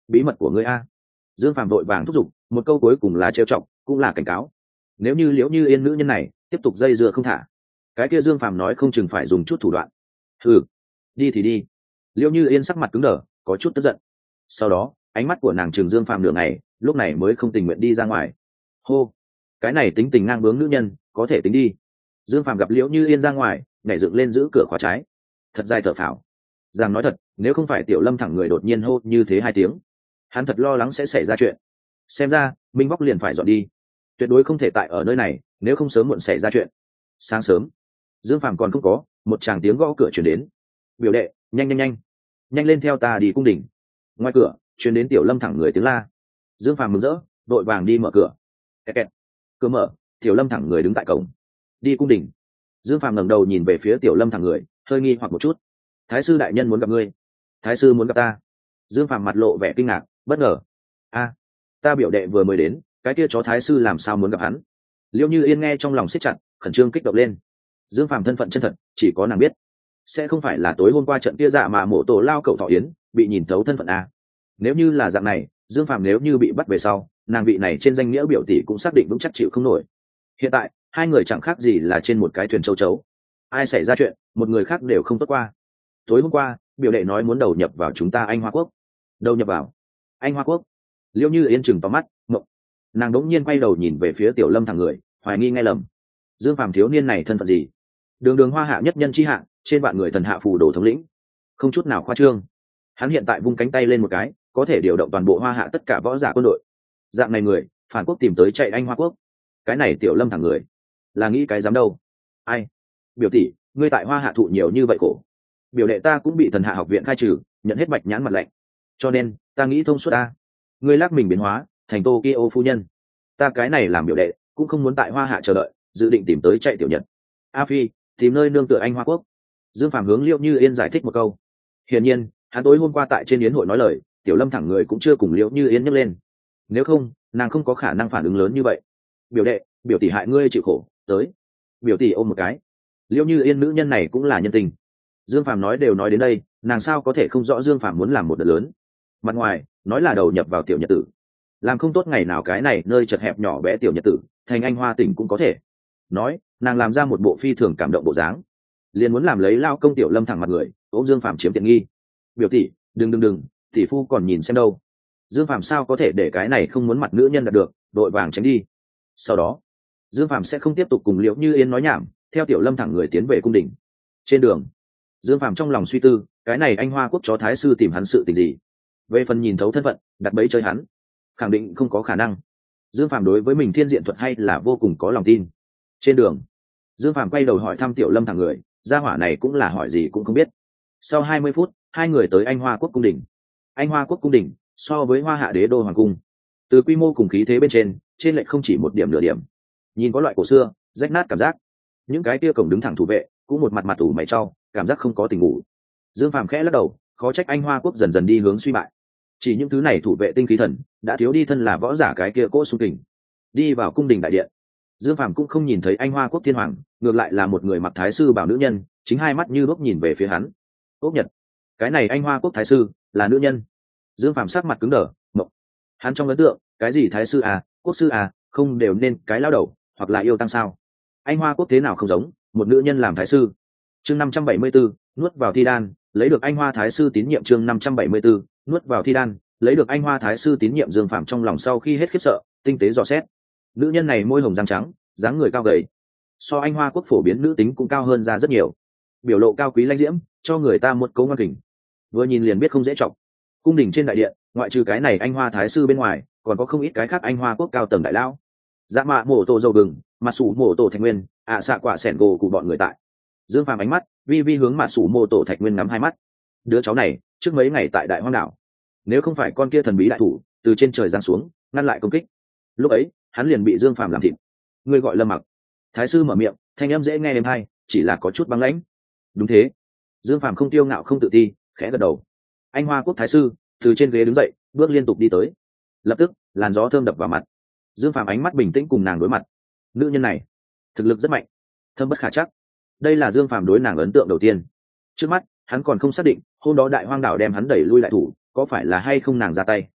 bí mật của ngươi a. Dương Phàm vội vàng thúc giục, một câu cuối cùng là trêu chọc, cũng là cảnh cáo. Nếu như Liễu Như Yên nữ nhân này tiếp tục dây dưa không thả, cái kia Dương Phàm nói không chừng phải dùng chút thủ đoạn. Ừ, đi thì đi. Liễu Như Yên sắc mặt cứng đờ, có chút tức giận. Sau đó ánh mắt của nàng trừng Dương Phàm nửa ngày, lúc này mới không tình nguyện đi ra ngoài. Hô, cái này tính tình ngang bướng nữ nhân có thể tính đi. Dương Phàm gặp Liễu Như Yên ra ngoài, nhảy dựng lên giữ cửa khóa trái, thật dài thở phào. Giang nói thật, nếu không phải Tiểu Lâm thẳng người đột nhiên hô như thế 2 tiếng, hắn thật lo lắng sẽ xảy ra chuyện. Xem ra Minh Vóc liền phải dọn đi, tuyệt đối không thể tại ở nơi này, nếu không sớm muộn xảy ra chuyện. Sáng sớm, Dương Phàm còn không có, một tràng tiếng gõ cửa truyền đến. Biểu đệ, nhanh nhanh nhanh, nhanh lên theo ta đi cung đình. Ngoài cửa truyền đến Tiểu Lâm thẳng người tiếng la. Dương Phàm mừng rỡ, đội vàng đi mở cửa. Kẹt kẹt. Cửa mở, Tiểu Lâm thẳng người đứng tại cổng. Đi cung đình. Dương Phàm ngẩng đầu nhìn về phía Tiểu Lâm thẳng người, hơi nghi hoặc một chút. Thái sư đại nhân muốn gặp ngươi. Thái sư muốn gặp ta. Dương Phàm mặt lộ vẻ kinh ngạc, bất ngờ. A, ta biểu đệ vừa mới đến, cái kia chó thái sư làm sao muốn gặp hắn? Liễu Như Yên nghe trong lòng siết chặt, khẩn trương kích động lên. Dương Phàm thân phận chân thật chỉ có nàng biết, sẽ không phải là tối hôm qua trận kia dạ mà mộ tổ lao cậu thọ yến bị nhìn thấu thân phận a. Nếu như là dạng này, Dương Phàm nếu như bị bắt về sau, nàng vị này trên danh nghĩa biểu tỷ cũng xác định vững chắc chịu không nổi. Hiện tại 2 người chẳng khác gì là trên một cái thuyền châu chấu, ai xảy ra chuyện một người khác đều không tốt qua. Tối hôm qua biểu đệ nói muốn đầu nhập vào chúng ta Anh Hoa Quốc. Đầu nhập vào Anh Hoa Quốc? Liễu Như Yên chừng to mắt mộng, nàng đống nhiên quay đầu nhìn về phía Tiểu Lâm thẳng người, hoài nghi nghe lầm. Dương Phàm thiếu niên này thân phận gì? Đường đường hoa hạ nhất nhân chi hạ, trên vạn người thần hạ phù đồ thống lĩnh, không chút nào khoa trương. Hắn hiện tại vung cánh tay lên một cái, có thể điều động toàn bộ hoa hạ tất cả võ giả quân đội. Dạng này người phản quốc tìm tới chạy Anh Hoa Quốc, cái này Tiểu Lâm thẳng người là nghĩ cái dám đâu. Ai? Biểu tỷ, ngươi tại hoa hạ thụ nhiều như vậy khổ, biểu đệ ta cũng bị thần hạ học viện khai trừ, nhận hết bạch nhãn mặt lạnh, cho nên ta nghĩ thông suốt ta. Ngươi lắc mình biến hóa thành Tokyo phu nhân, ta cái này làm biểu đệ cũng không muốn tại hoa hạ chờ đợi, dự định tìm tới chạy Tiểu Nhật. A Phi, tìm nơi nương tựa Anh Hoa Quốc. Dương Phàm hướng Liễu Như Yên giải thích một câu. Hiển nhiên hắn tối hôm qua tại trên yến hội nói lời, Tiểu Lâm thẳng người cũng chưa cùng Liễu Như Yên nhắc lên, nếu không nàng không có khả năng phản ứng lớn như vậy. Biểu đệ, biểu tỷ hại ngươi chịu khổ, tới. Biểu tỷ ôm một cái. Liễu Như Yên nữ nhân này cũng là nhân tình. Dương Phàm nói đều nói đến đây, nàng sao có thể không rõ Dương Phàm muốn làm một đợt lớn. Mặt ngoài nói là đầu nhập vào Tiểu Nhật tử, làm không tốt ngày nào cái này nơi chật hẹp nhỏ bé Tiểu Nhật tử thành Anh Hoa tỉnh cũng có thể. Nói nàng làm ra một bộ phi thường cảm động bộ dáng, liền muốn làm lấy lao công Tiểu Lâm thẳng mặt người, ôm Dương Phàm chiếm tiện nghi. Biểu tỷ, đừng, tỷ phu còn nhìn xem đâu. Dương Phàm sao có thể để cái này không muốn mặt nữ nhân đạt được, đội vàng tránh đi. Sau đó Dương Phàm sẽ không tiếp tục cùng Liễu Như Yên nói nhảm, theo Tiểu Lâm thẳng người tiến về cung đình. Trên đường Dương Phàm trong lòng suy tư, cái này Anh Hoa Quốc chó thái sư tìm hắn sự tình gì? Về phần nhìn thấu thân phận, đặt bẫy chơi hắn, khẳng định không có khả năng. Dương Phàm đối với mình thiên diện thuật hay là vô cùng có lòng tin. Trên đường Dương Phàm quay đầu hỏi thăm Tiểu Lâm thẳng người, gia hỏa này cũng là hỏi gì cũng không biết. Sau 20 phút 2 người tới Anh Hoa Quốc cung đình. Anh Hoa Quốc cung đình so với Hoa Hạ đế đô hoàng cung, từ quy mô cùng khí thế bên trên lệch không chỉ một điểm nửa điểm. Nhìn có loại cổ xưa rách nát cảm giác. Những cái kia cổng đứng thẳng thủ vệ cũng một mặt mặt ủ mày trao, cảm giác không có tình ngủ. Dương Phàm khẽ lắc đầu, khó trách Anh Hoa Quốc dần dần đi hướng suy bại. Chỉ những thứ này thủ vệ tinh khí thần đã thiếu đi thân là võ giả cái kia cỗ xung kình. Đi vào cung đình đại điện, Dương Phàm cũng không nhìn thấy Anh Hoa Quốc thiên hoàng, ngược lại là một người mặc thái sư bảo nữ nhân, chính hai mắt như đuốc nhìn về phía hắn. Ốc Nhật, cái này Anh Hoa Quốc thái sư là nữ nhân. Dương Phàm sắc mặt cứng đờ, mộng. Hắn trong ấn tượng, cái gì thái sư à, quốc sư à, không đều nên cái lao đầu hoặc là yêu tăng sao? Anh Hoa Quốc thế nào không giống một nữ nhân làm thái sư? Chương 574, nuốt vào thi đan, lấy được Anh Hoa thái sư tín nhiệm. Chương 574, nuốt vào thi đan, lấy được Anh Hoa thái sư tín nhiệm. Dương Phàm trong lòng sau khi hết khiếp sợ, tinh tế dò xét. Nữ nhân này môi hồng răng trắng, dáng người cao gầy, so Anh Hoa Quốc phổ biến nữ tính cũng cao hơn ra rất nhiều. Biểu lộ cao quý lãnh diễm, cho người ta một cấu ngoan kình. Vừa nhìn liền biết không dễ chọc. Cung đình trên đại điện, ngoại trừ cái này Anh Hoa thái sư bên ngoài, còn có không ít cái khác Anh Hoa Quốc cao tầng đại lao. Dạ mạ mổ tổ dầu gừng, mặt sủ mổ tổ Thạch Nguyên, xạ quả sẻn gỗ của bọn người tại. Dương Phàm ánh mắt vi vi hướng mặt sủ mổ tổ Thạch Nguyên ngắm hai mắt. Đứa cháu này trước mấy ngày tại Đại Hoang đảo, nếu không phải con kia thần bí đại thủ từ trên trời giáng xuống ngăn lại công kích, lúc ấy hắn liền bị Dương Phàm làm thịt. Người gọi Lâm Mặc. Thái sư mở miệng, thanh âm dễ nghe êm hay, chỉ là có chút băng lãnh. Đúng thế. Dương Phàm không tiêu ngạo không tự ti, khẽ gật đầu. Anh Hoa Quốc thái sư từ trên ghế đứng dậy, bước liên tục đi tới. Lập tức làn gió thơm đập vào mặt. Dương Phàm ánh mắt bình tĩnh cùng nàng đối mặt. Nữ nhân này thực lực rất mạnh, thâm bất khả chắc. Đây là Dương Phàm đối nàng ấn tượng đầu tiên. Trước mắt hắn còn không xác định hôm đó Đại Hoang đảo đem hắn đẩy lui lại thủ có phải là hay không nàng ra tay.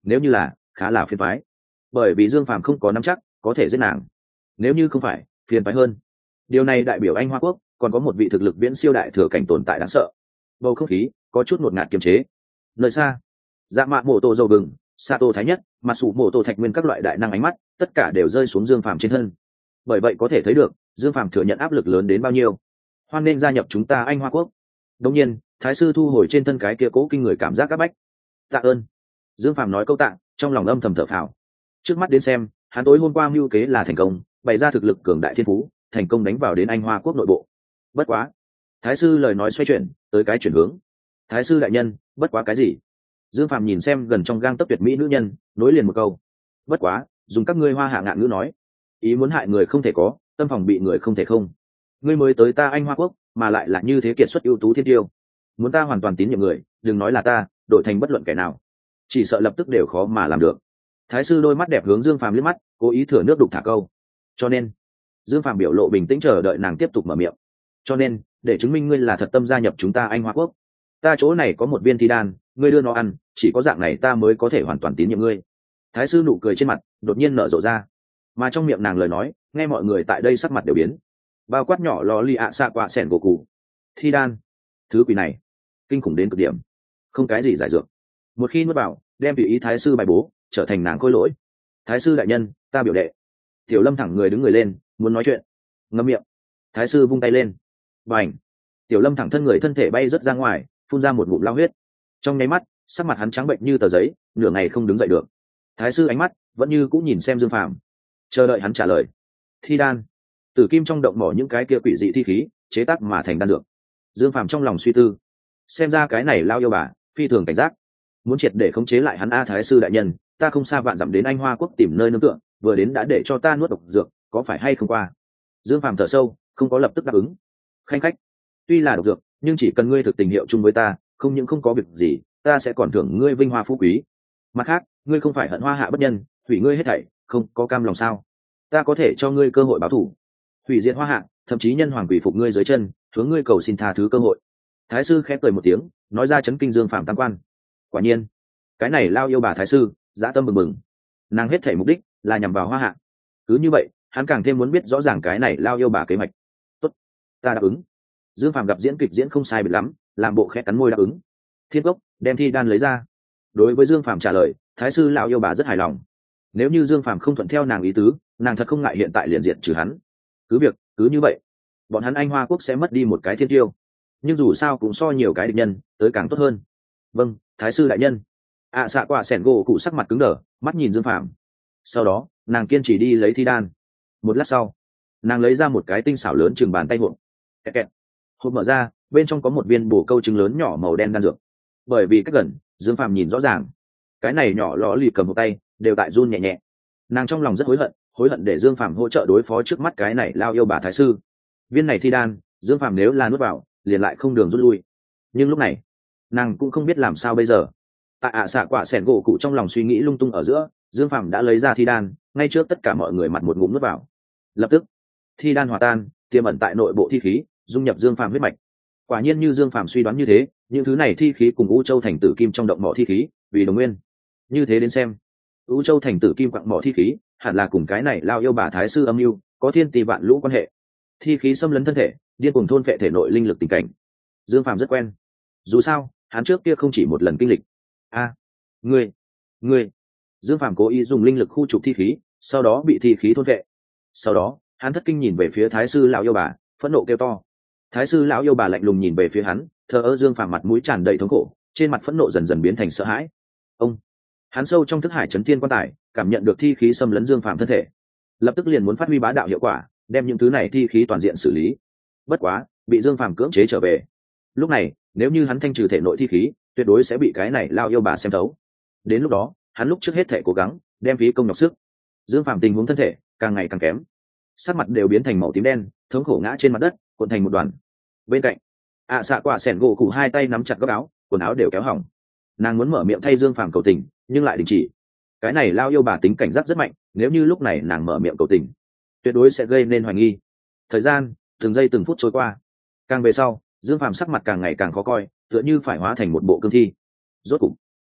nếu như là khá là phiền toái, bởi vì Dương Phàm không có nắm chắc có thể giết nàng. Nếu như không phải, phiền toái hơn. Điều này đại biểu Anh Hoa Quốc còn có một vị thực lực viễn siêu đại thừa cảnh tồn tại đáng sợ. Bầu không khí có chút ngột ngạt kiềm chế. Nơi xa, dạ mạ mộ tổ dầu bừng, Sato thái nhất, mà sủ mộ tổ thạch nguyên các loại đại năng ánh mắt tất cả đều rơi xuống Dương Phàm trên thân. Bởi vậy có thể thấy được Dương Phàm thừa nhận áp lực lớn đến bao nhiêu. Hoan nên gia nhập chúng ta Anh Hoa Quốc. Đương nhiên, thái sư thu hồi trên thân cái kia cố kinh người cảm giác các bách. Tạ ơn. Dương Phàm nói câu tạ, trong lòng âm thầm thở phào. Trước mắt đến xem, hắn tối hôm qua mưu kế là thành công, bày ra thực lực cường đại thiên phú, thành công đánh vào đến Anh Hoa Quốc nội bộ. Bất quá, thái sư lời nói xoay chuyển tới cái chuyển hướng. Thái sư đại nhân, bất quá cái gì? Dương Phàm nhìn xem gần trong gang tấc tuyệt mỹ nữ nhân, nối liền một câu. Bất quá, dùng các ngươi Hoa Hạ ngạn ngữ nói, ý muốn hại người không thể có, tâm phòng bị người không thể không. Ngươi mới tới ta Anh Hoa Quốc, mà lại là như thế kiệt xuất ưu tú thiên tiêu, muốn ta hoàn toàn tín nhiệm người, đừng nói là ta, đổi thành bất luận kẻ nào, chỉ sợ lập tức đều khó mà làm được. Thái sư đôi mắt đẹp hướng Dương Phàm liếc mắt, cố ý thừa nước đục thả câu. Cho nên, Dương Phàm biểu lộ bình tĩnh chờ đợi nàng tiếp tục mở miệng. Cho nên, để chứng minh ngươi là thật tâm gia nhập chúng ta Anh Hoa Quốc, ta chỗ này có một viên thi đan, ngươi đưa nó ăn, chỉ có dạng này ta mới có thể hoàn toàn tín nhiệm ngươi. Thái sư nụ cười trên mặt đột nhiên nở rộ ra, mà trong miệng nàng lời nói nghe mọi người tại đây sắc mặt đều biến. Bao quát nhỏ lò lì ạ xạ quạ sẻn gỗ cụ thi đan, thứ quỷ này kinh khủng đến cực điểm, không cái gì giải dược, một khi nuốt vào đem tùy ý thái sư bài bố, trở thành nàng khôi lỗi. Thái sư đại nhân, ta biểu đệ. Tiểu Lâm thẳng người đứng người lên muốn nói chuyện, ngậm miệng. Thái sư vung tay lên, bành. Tiểu Lâm thẳng thân người thân thể bay rớt ra ngoài, phun ra một ngụm lao huyết. Trong nháy mắt, sắc mặt hắn trắng bệnh như tờ giấy, nửa ngày không đứng dậy được. Thái sư ánh mắt vẫn như cũng nhìn xem Dương Phàm, chờ đợi hắn trả lời. Thi đan, tử kim trong động mỏ những cái kia quỷ dị thi khí chế tác mà thành đan dược. Dương Phàm trong lòng suy tư, xem ra cái này lao yêu bà phi thường cảnh giác, muốn triệt để khống chế lại hắn. Thái sư đại nhân, ta không xa vạn dặm đến Anh Hoa Quốc tìm nơi nương tựa, vừa đến đã để cho ta nuốt độc dược, có phải hay không qua? Dương Phàm thở sâu, không có lập tức đáp ứng. Khanh khách, tuy là độc dược, nhưng chỉ cần ngươi thực tình hiệu chung với ta, không những không có việc gì, ta sẽ còn thưởng ngươi vinh hoa phú quý. Mặt khác, ngươi không phải hận Hoa Hạ bất nhân, hủy ngươi hết thảy, không có cam lòng sao? Ta có thể cho ngươi cơ hội báo thù, hủy diệt Hoa Hạ, thậm chí nhân hoàng quỷ phục ngươi dưới chân, hướng ngươi cầu xin tha thứ cơ hội. Thái sư khẽ cười một tiếng, nói ra chấn kinh Dương Phàm tam quan. Quả nhiên, cái này lao yêu bà thái sư dã tâm bừng bừng, nàng hết thảy mục đích là nhằm vào Hoa Hạ. Cứ như vậy, hắn càng thêm muốn biết rõ ràng cái này lao yêu bà kế hoạch. Tốt, ta đáp ứng. Dương Phàm gặp diễn kịch diễn không sai biệt lắm, làm bộ khẽ cắn môi đáp ứng. Thiên Cốc đem thi đan lấy ra. Đối với Dương Phàm trả lời, thái sư lão yêu bà rất hài lòng. Nếu như Dương Phàm không thuận theo nàng ý tứ, nàng thật không ngại hiện tại liền diện trừ hắn. Cứ như vậy, bọn hắn Anh Hoa Quốc sẽ mất đi một cái thiên tiêu, nhưng dù sao cũng so nhiều cái địch nhân tới càng tốt hơn. Vâng, thái sư đại nhân. Xạ quả sẻn gỗ cụ sắc mặt cứng đờ, mắt nhìn Dương Phàm. Sau đó, nàng kiên trì đi lấy thi đan. Một lát sau, nàng lấy ra một cái tinh xảo lớn chừng bàn tay hộp. Kẹt. Hộp mở ra, bên trong có một viên bổ câu trứng lớn nhỏ màu đen đan dược. Bởi vì cách gần, Dương Phàm nhìn rõ ràng, cái này nhỏ lọ lì cầm một tay đều tại run nhẹ nhẹ. Nàng trong lòng rất hối hận để Dương Phàm hỗ trợ đối phó trước mắt cái này lao yêu bà thái sư. Viên này thi đan, Dương Phàm nếu là nuốt vào, liền lại không đường rút lui. Nhưng lúc này, nàng cũng không biết làm sao bây giờ. Tại xạ quả sẻn gỗ cụ trong lòng suy nghĩ lung tung ở giữa, Dương Phàm đã lấy ra thi đan, ngay trước tất cả mọi người mặt một ngụm nuốt vào. Lập tức, thi đan hòa tan, tiềm ẩn tại nội bộ thi khí, dung nhập Dương Phàm huyết mạch. Quả nhiên như Dương Phàm suy đoán như thế, những thứ này thi khí cùng U Châu thành tử kim trong động mỏ thi khí, vì đồng nguyên. Như thế đến xem, U Châu thành tử kim quặng mỏ thi khí, hẳn là cùng cái này lao yêu bà thái sư âm mưu có thiên tỷ vạn lũ quan hệ. Thi khí xâm lấn thân thể, điên cuồng thôn phệ thể nội linh lực tình cảnh. Dương Phàm rất quen. Dù sao, hắn trước kia không chỉ một lần kinh lịch. Ngươi. Dương Phàm cố ý dùng linh lực khu trục thi khí, sau đó bị thi khí thôn phệ. Sau đó, hắn thất kinh nhìn về phía thái sư lão yêu bà, phẫn nộ kêu to. Thái sư lão yêu bà lạnh lùng nhìn về phía hắn, thờ ơ. Dương Phàm mặt mũi tràn đầy thống khổ, trên mặt phẫn nộ dần dần biến thành sợ hãi. Hắn sâu trong thức hải chấn thiên quan tài, cảm nhận được thi khí xâm lấn Dương Phàm thân thể, lập tức liền muốn phát huy bá đạo hiệu quả, đem những thứ này thi khí toàn diện xử lý. Bất quá, bị Dương Phàm cưỡng chế trở về. Lúc này, nếu như hắn thanh trừ thể nội thi khí, tuyệt đối sẽ bị cái này lao yêu bà xem thấu. Đến lúc đó, hắn lúc trước hết thể cố gắng, đem phí công nhọc sức. Dương Phàm tình huống thân thể càng ngày càng kém, sắc mặt đều biến thành màu tím đen, thống khổ ngã trên mặt đất, cuộn thành một đoàn. Bên cạnh, xạ quả sẻn gỗ cụ hai tay nắm chặt góc áo, quần áo đều kéo hỏng. Nàng muốn mở miệng thay Dương Phàm cầu tình, nhưng lại đình chỉ. Cái này lao yêu bà tính cảnh giác rất mạnh, nếu như lúc này nàng mở miệng cầu tình, tuyệt đối sẽ gây nên hoài nghi. Thời gian từng giây từng phút trôi qua, càng về sau, Dương Phàm sắc mặt càng ngày càng khó coi, tựa như phải hóa thành một bộ cương thi. Rốt cục,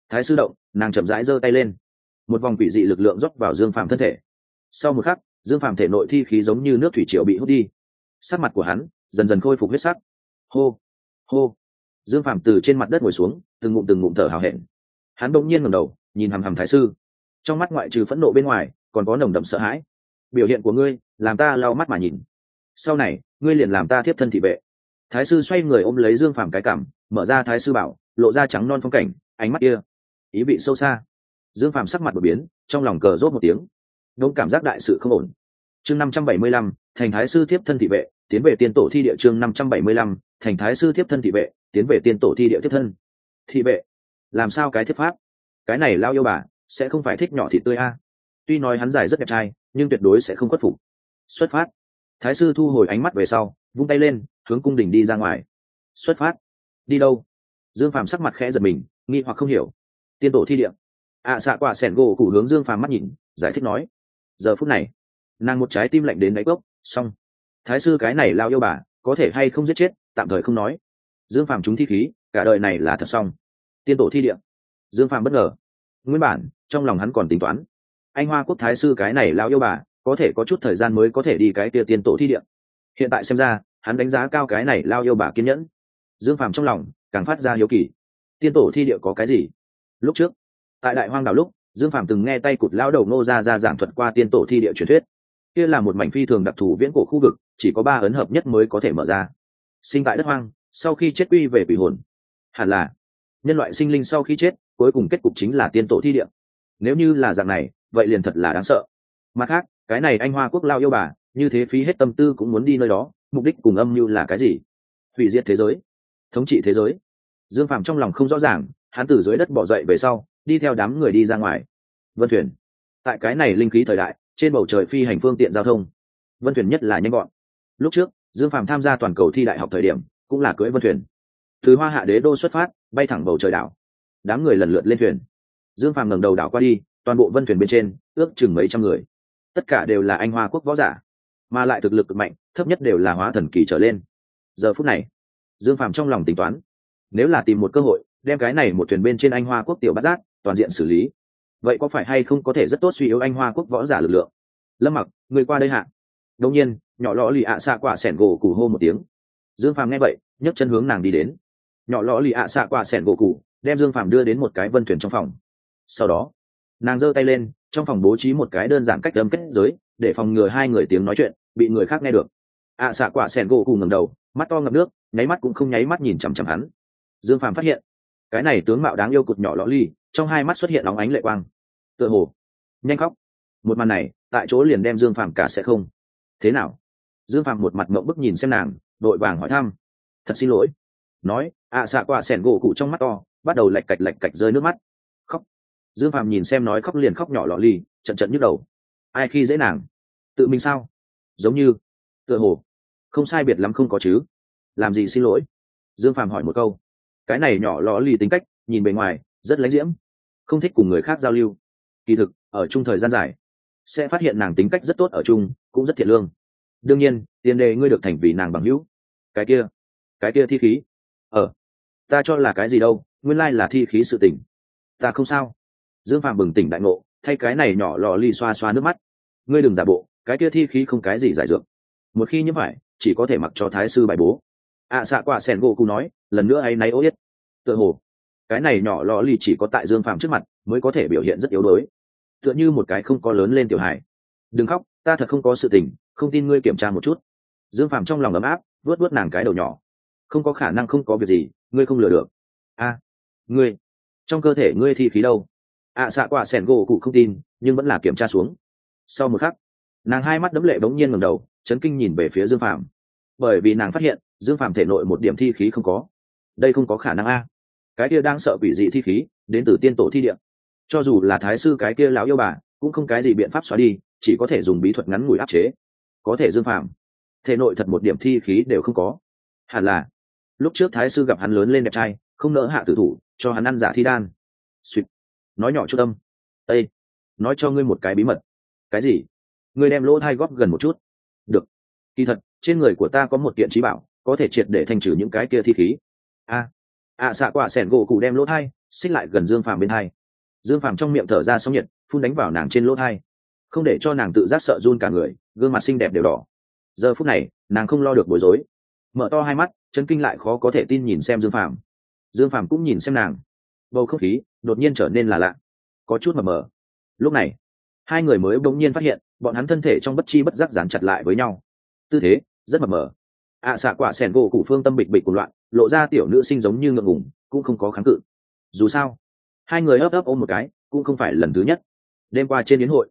Thái sư động, nàng chậm rãi giơ tay lên, một vòng quỷ dị lực lượng rót vào Dương Phàm thân thể. Sau một khắc, Dương Phàm thể nội thi khí giống như nước thủy triều bị hút đi, sắc mặt của hắn dần dần khôi phục huyết sắc. Hô, hô. Dương Phàm từ trên mặt đất ngồi xuống, từng ngụm thở hào hẹn. Hắn bỗng nhiên ngẩng đầu, nhìn hằm hằm Thái sư, trong mắt ngoại trừ phẫn nộ bên ngoài, còn có nồng đậm sợ hãi. Biểu hiện của ngươi, làm ta lau mắt mà nhìn. Sau này, ngươi liền làm ta thiếp thân thị vệ. Thái sư xoay người ôm lấy Dương Phàm cái cằm, mở ra Thái sư bảo, lộ ra trắng non phong cảnh, ánh mắt kia ý vị sâu xa. Dương Phàm sắc mặt đột biến, trong lòng cờ rốt một tiếng, đống cảm giác đại sự không ổn. Chương 575, thành Thái sư thiếp thân thị vệ, tiến về tiên tổ thi địa. Chương 575, thành Thái sư thiếp thân thị vệ, tiến về tiên tổ thi địa. Thiếp thân thị vệ, làm sao cái thiếp pháp? Cái này lao yêu bà sẽ không phải thích nhỏ thịt tươi a? Tuy nói hắn dài rất đẹp trai, nhưng tuyệt đối sẽ không khuất phục. Xuất phát. Thái sư thu hồi ánh mắt về sau, vung tay lên, hướng cung đình đi ra ngoài. Xuất phát? Đi đâu? Dương Phàm sắc mặt khẽ giật mình, nghi hoặc không hiểu. Tiên tổ thi địa. Xạ quả sẻn gỗ cụ hướng Dương Phàm mắt nhìn, giải thích nói. Giờ phút này, nàng một trái tim lạnh đến đáy cốc. Xong, Thái sư cái này lao yêu bà, có thể hay không giết chết, tạm thời không nói. Dương Phàm trúng thi khí, cả đời này là thật xong. Tiên tổ thi địa. Dương Phàm bất ngờ. Nguyên bản, trong lòng hắn còn tính toán, anh Hoa Quốc Thái sư cái này lao yêu bà, có thể có chút thời gian mới có thể đi cái kia tiên tổ thi địa. Hiện tại xem ra, hắn đánh giá cao cái này lao yêu bà kiên nhẫn. Dương Phàm trong lòng càng phát ra hiếu kỳ. Tiên tổ thi địa có cái gì? Lúc trước, tại Đại Hoang đảo lúc, Dương Phàm từng nghe tay cụt lão đầu Ngô ra giảng thuật qua tiên tổ thi địa truyền thuyết. Kia là một mảnh phi thường đặc thù viễn cổ khu vực, chỉ có 3 ấn hợp nhất mới có thể mở ra. Sinh tại đất hoang, sau khi chết quy về quỷ hồn. Hẳn là nhân loại sinh linh sau khi chết, cuối cùng kết cục chính là tiên tổ thi địa. Nếu như là dạng này, vậy liền thật là đáng sợ. Mặt khác, cái này anh Hoa Quốc lao yêu bà, như thế phí hết tâm tư cũng muốn đi nơi đó, mục đích cùng âm mưu là cái gì? Hủy diệt thế giới, thống trị thế giới. Dương Phàm trong lòng không rõ ràng, hắn từ dưới đất bò dậy về sau, đi theo đám người đi ra ngoài. Vân thuyền, tại cái này linh khí thời đại, trên bầu trời phi hành phương tiện giao thông, vân thuyền nhất là nhanh gọn. Lúc trước, Dương Phàm tham gia toàn cầu thi đại học thời điểm, cũng là cưỡi vân thuyền, từ Hoa Hạ Đế đô xuất phát, bay thẳng bầu trời đảo. Đám người lần lượt lên thuyền. Dương Phàm ngẩng đầu đảo qua đi, toàn bộ vân thuyền bên trên ước chừng mấy trăm người, tất cả đều là anh Hoa Quốc võ giả, mà lại thực lực cực mạnh, thấp nhất đều là hóa thần kỳ trở lên. Giờ phút này, Dương Phàm trong lòng tính toán, nếu là tìm một cơ hội đem cái này một thuyền bên trên anh Hoa Quốc tiểu bát giác toàn diện xử lý, vậy có phải hay không có thể rất tốt suy yếu anh Hoa Quốc võ giả lực lượng? Lâm Mặc, người qua đây hạ. Đột nhiên, nhỏ lọ lì xạ quả sẻn gỗ cụ hô một tiếng. Dương Phàm nghe vậy, nhấc chân hướng nàng đi đến. Nhỏ lọ lì xạ quả sẻn gỗ cụ đem Dương Phàm đưa đến một cái vân thuyền trong phòng. Sau đó, nàng giơ tay lên, trong phòng bố trí một cái đơn giản cách âm kết giới, để phòng ngừa hai người tiếng nói chuyện bị người khác nghe được. Xạ quả sẻn gỗ cụ ngẩng đầu, mắt to ngập nước, nháy mắt cũng không nháy mắt nhìn chằm chằm hắn. Dương Phàm phát hiện, cái này tướng mạo đáng yêu cụt nhỏ lọ lì, trong hai mắt xuất hiện óng ánh lệ quang, tựa hồ nhanh khóc. Một màn này, tại chỗ liền đem Dương Phàm cả sẽ không. Thế nào? Dương Phàm một mặt ngậm bức nhìn xem nàng, đội vàng hỏi thăm. Thật xin lỗi. Nói, xạ quả sẻn gỗ cụ trong mắt to, bắt đầu lạch cạch rơi nước mắt. Khóc. Dương Phàm nhìn xem nói khóc liền khóc nhỏ lọ lì, trận nhức đầu. Ai khi dễ nàng? Tự mình sao? Giống như, tựa hồ không sai biệt lắm không có chứ. Làm gì xin lỗi? Dương Phàm hỏi một câu. Cái này nhỏ lọ lì tính cách, nhìn bề ngoài rất lãnh diễm, không thích cùng người khác giao lưu. Kỳ thực, ở chung thời gian dài, sẽ phát hiện nàng tính cách rất tốt, ở chung cũng rất thiện lương. Đương nhiên, tiền đề ngươi được thành vì nàng bằng hữu. Cái kia thi khí, ta cho là cái gì đâu, nguyên lai là thi khí sự tình. Ta không sao. Dương Phàm bừng tỉnh đại ngộ, thay cái này nhỏ lò ly xoa xoa nước mắt. Ngươi đừng giả bộ, cái kia thi khí không cái gì giải dược, một khi nhiễm phải chỉ có thể mặc cho thái sư bài bố. Xạ quả sẻn gỗ cụ nói, lần nữa áy náy ố yết. Tựa hồ cái này nhỏ lò ly chỉ có tại Dương Phàm trước mặt mới có thể biểu hiện rất yếu đuối, tựa như một cái không có lớn lên tiểu hài. Đừng khóc, ta thật không có sự tình, không tin ngươi kiểm tra một chút. Dương Phàm trong lòng ấm áp, vuốt nàng cái đầu nhỏ. Không có khả năng không có việc gì, ngươi không lừa được. Ngươi trong cơ thể ngươi thi khí đâu? Xạ quả sẻn gỗ cụ không tin, nhưng vẫn là kiểm tra xuống. Sau một khắc, nàng hai mắt đẫm lệ bỗng nhiên ngẩng đầu, chấn kinh nhìn về phía Dương Phàm, bởi vì nàng phát hiện Dương Phàm thể nội một điểm thi khí không có. Đây không có khả năng a. Cái kia đang sợ quỷ dị thi khí đến từ tiên tổ thi địa, cho dù là thái sư cái kia lão yêu bà cũng không cái gì biện pháp xóa đi, chỉ có thể dùng bí thuật ngắn ngủi áp chế. Có thể Dương Phàm thể nội thật một điểm thi khí đều không có. Hẳn là lúc trước thái sư gặp hắn lớn lên đẹp trai, không nỡ hạ tử thủ, cho hắn ăn giả thi đan. Suýt, nói nhỏ chút âm. Ê, nói cho ngươi một cái bí mật. Cái gì? Ngươi đem lỗ thai góp gần một chút. Được. Kỳ thật, trên người của ta có một kiện trí bảo, có thể triệt để thanh trừ những cái kia thi khí. Xạ quả sẻn gỗ cụ đem lỗ thai xích lại gần Dương Phàm bên hai. Dương Phàm trong miệng thở ra sóng nhiệt, phun đánh vào nàng trên lỗ tai, không để cho nàng tự giác sợ run cả người, gương mặt xinh đẹp đều đỏ. Giờ phút này nàng không lo được bối rối, mở to hai mắt chấn kinh lại khó có thể tin nhìn xem Dương Phàm. Dương Phàm cũng nhìn xem nàng, bầu không khí đột nhiên trở nên là lạ, có chút mờ mờ. Lúc này hai người mới bỗng nhiên phát hiện bọn hắn thân thể trong bất chi bất giác dán chặt lại với nhau, tư thế rất mờ mờ. Xạ quả sẻn gỗ cụ phương tâm bịch bịch của loạn, lộ ra tiểu nữ sinh giống như ngượng ngùng, cũng không có kháng cự. Dù sao hai người ấp ấp ôm một cái cũng không phải lần thứ nhất. Đêm qua trên yến hội,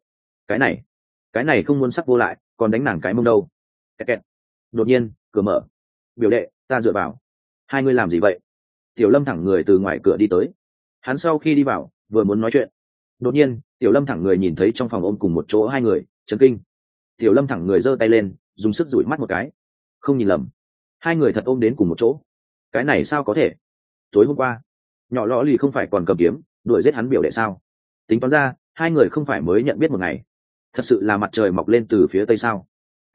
cái này không muốn sắc vô lại, còn đánh nàng cái mông đâu. Kẹt kẹt. Đột nhiên cửa mở. Biểu đệ, ta dựa vào. Hai người làm gì vậy? Tiểu Lâm thẳng người từ ngoài cửa đi tới. Hắn sau khi đi vào vừa muốn nói chuyện, đột nhiên Tiểu Lâm thẳng người nhìn thấy trong phòng ôm cùng một chỗ hai người, chấn kinh. Tiểu Lâm thẳng người giơ tay lên, dùng sức dụi mắt một cái. Không nhìn lầm, hai người thật ôm đến cùng một chỗ. Cái này sao có thể? Tối hôm qua nhỏ lõ lì không phải còn cầm kiếm đuổi giết hắn biểu đệ sao? Tính toán ra hai người không phải mới nhận biết một ngày. Thật sự là mặt trời mọc lên từ phía tây sao?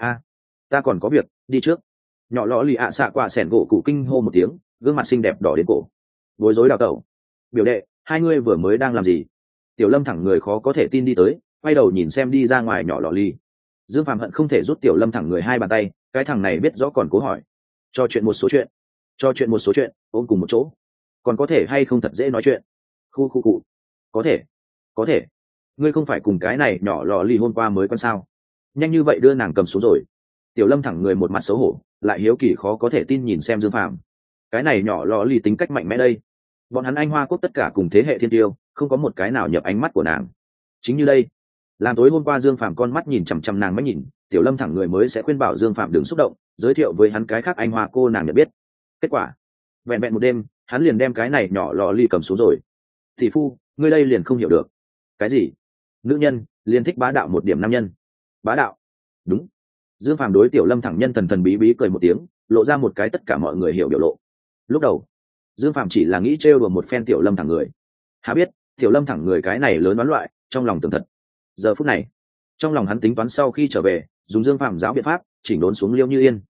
Ta còn có việc, đi trước. Nhỏ lõ lì xạ quả sẻn gỗ cụ kinh hô một tiếng, gương mặt xinh đẹp đỏ đến cổ, bối rối đào tẩu. Biểu đệ, hai ngươi vừa mới đang làm gì? Tiểu Lâm thẳng người khó có thể tin đi tới, quay đầu nhìn xem đi ra ngoài nhỏ lò lì. Dương Phạm hận không thể rút Tiểu Lâm thẳng người hai bàn tay, cái thằng này biết rõ còn cố hỏi. Cho chuyện một số chuyện, ôm cùng một chỗ, còn có thể hay không thật dễ nói chuyện. Khu cụ. Có thể. Ngươi không phải cùng cái này nhỏ lò lì hôm qua mới quen sao? Nhanh như vậy đưa nàng cầm xuống rồi. Tiểu Lâm thẳng người một mặt xấu hổ, lại hiếu kỳ khó có thể tin nhìn xem Dương Phạm. Cái này nhỏ lò lì tính cách mạnh mẽ đây. Bọn hắn Anh Hoa quốc tất cả cùng thế hệ thiên tiêu, không có một cái nào nhập ánh mắt của nàng. Chính như đây, làm tối hôm qua Dương Phạm con mắt nhìn chằm chằm nàng mới nhìn, Tiểu Lâm thẳng người mới sẽ khuyên bảo Dương Phạm đừng xúc động, giới thiệu với hắn cái khác Anh Hoa cô nàng nhận biết. Kết quả, vẹn vẹn một đêm, hắn liền đem cái này nhỏ lò lì cầm xuống rồi. Tỷ phu, ngươi đây liền không hiểu được. Cái gì? Nữ nhân liền thích bá đạo một điểm nam nhân. Bá đạo? Đúng. Dương Phạm đối Tiểu Lâm thẳng nhân thần thần bí bí cười một tiếng, lộ ra một cái tất cả mọi người hiểu biểu lộ. Lúc đầu Dương Phạm chỉ là nghĩ trêu đùa một phen Tiểu Lâm thẳng người, há biết Tiểu Lâm thẳng người cái này lớn đoán loại, trong lòng tưởng thật. Giờ phút này trong lòng hắn tính toán sau khi trở về dùng Dương Phạm giáo biện pháp chỉnh đốn xuống Liêu Như Yên.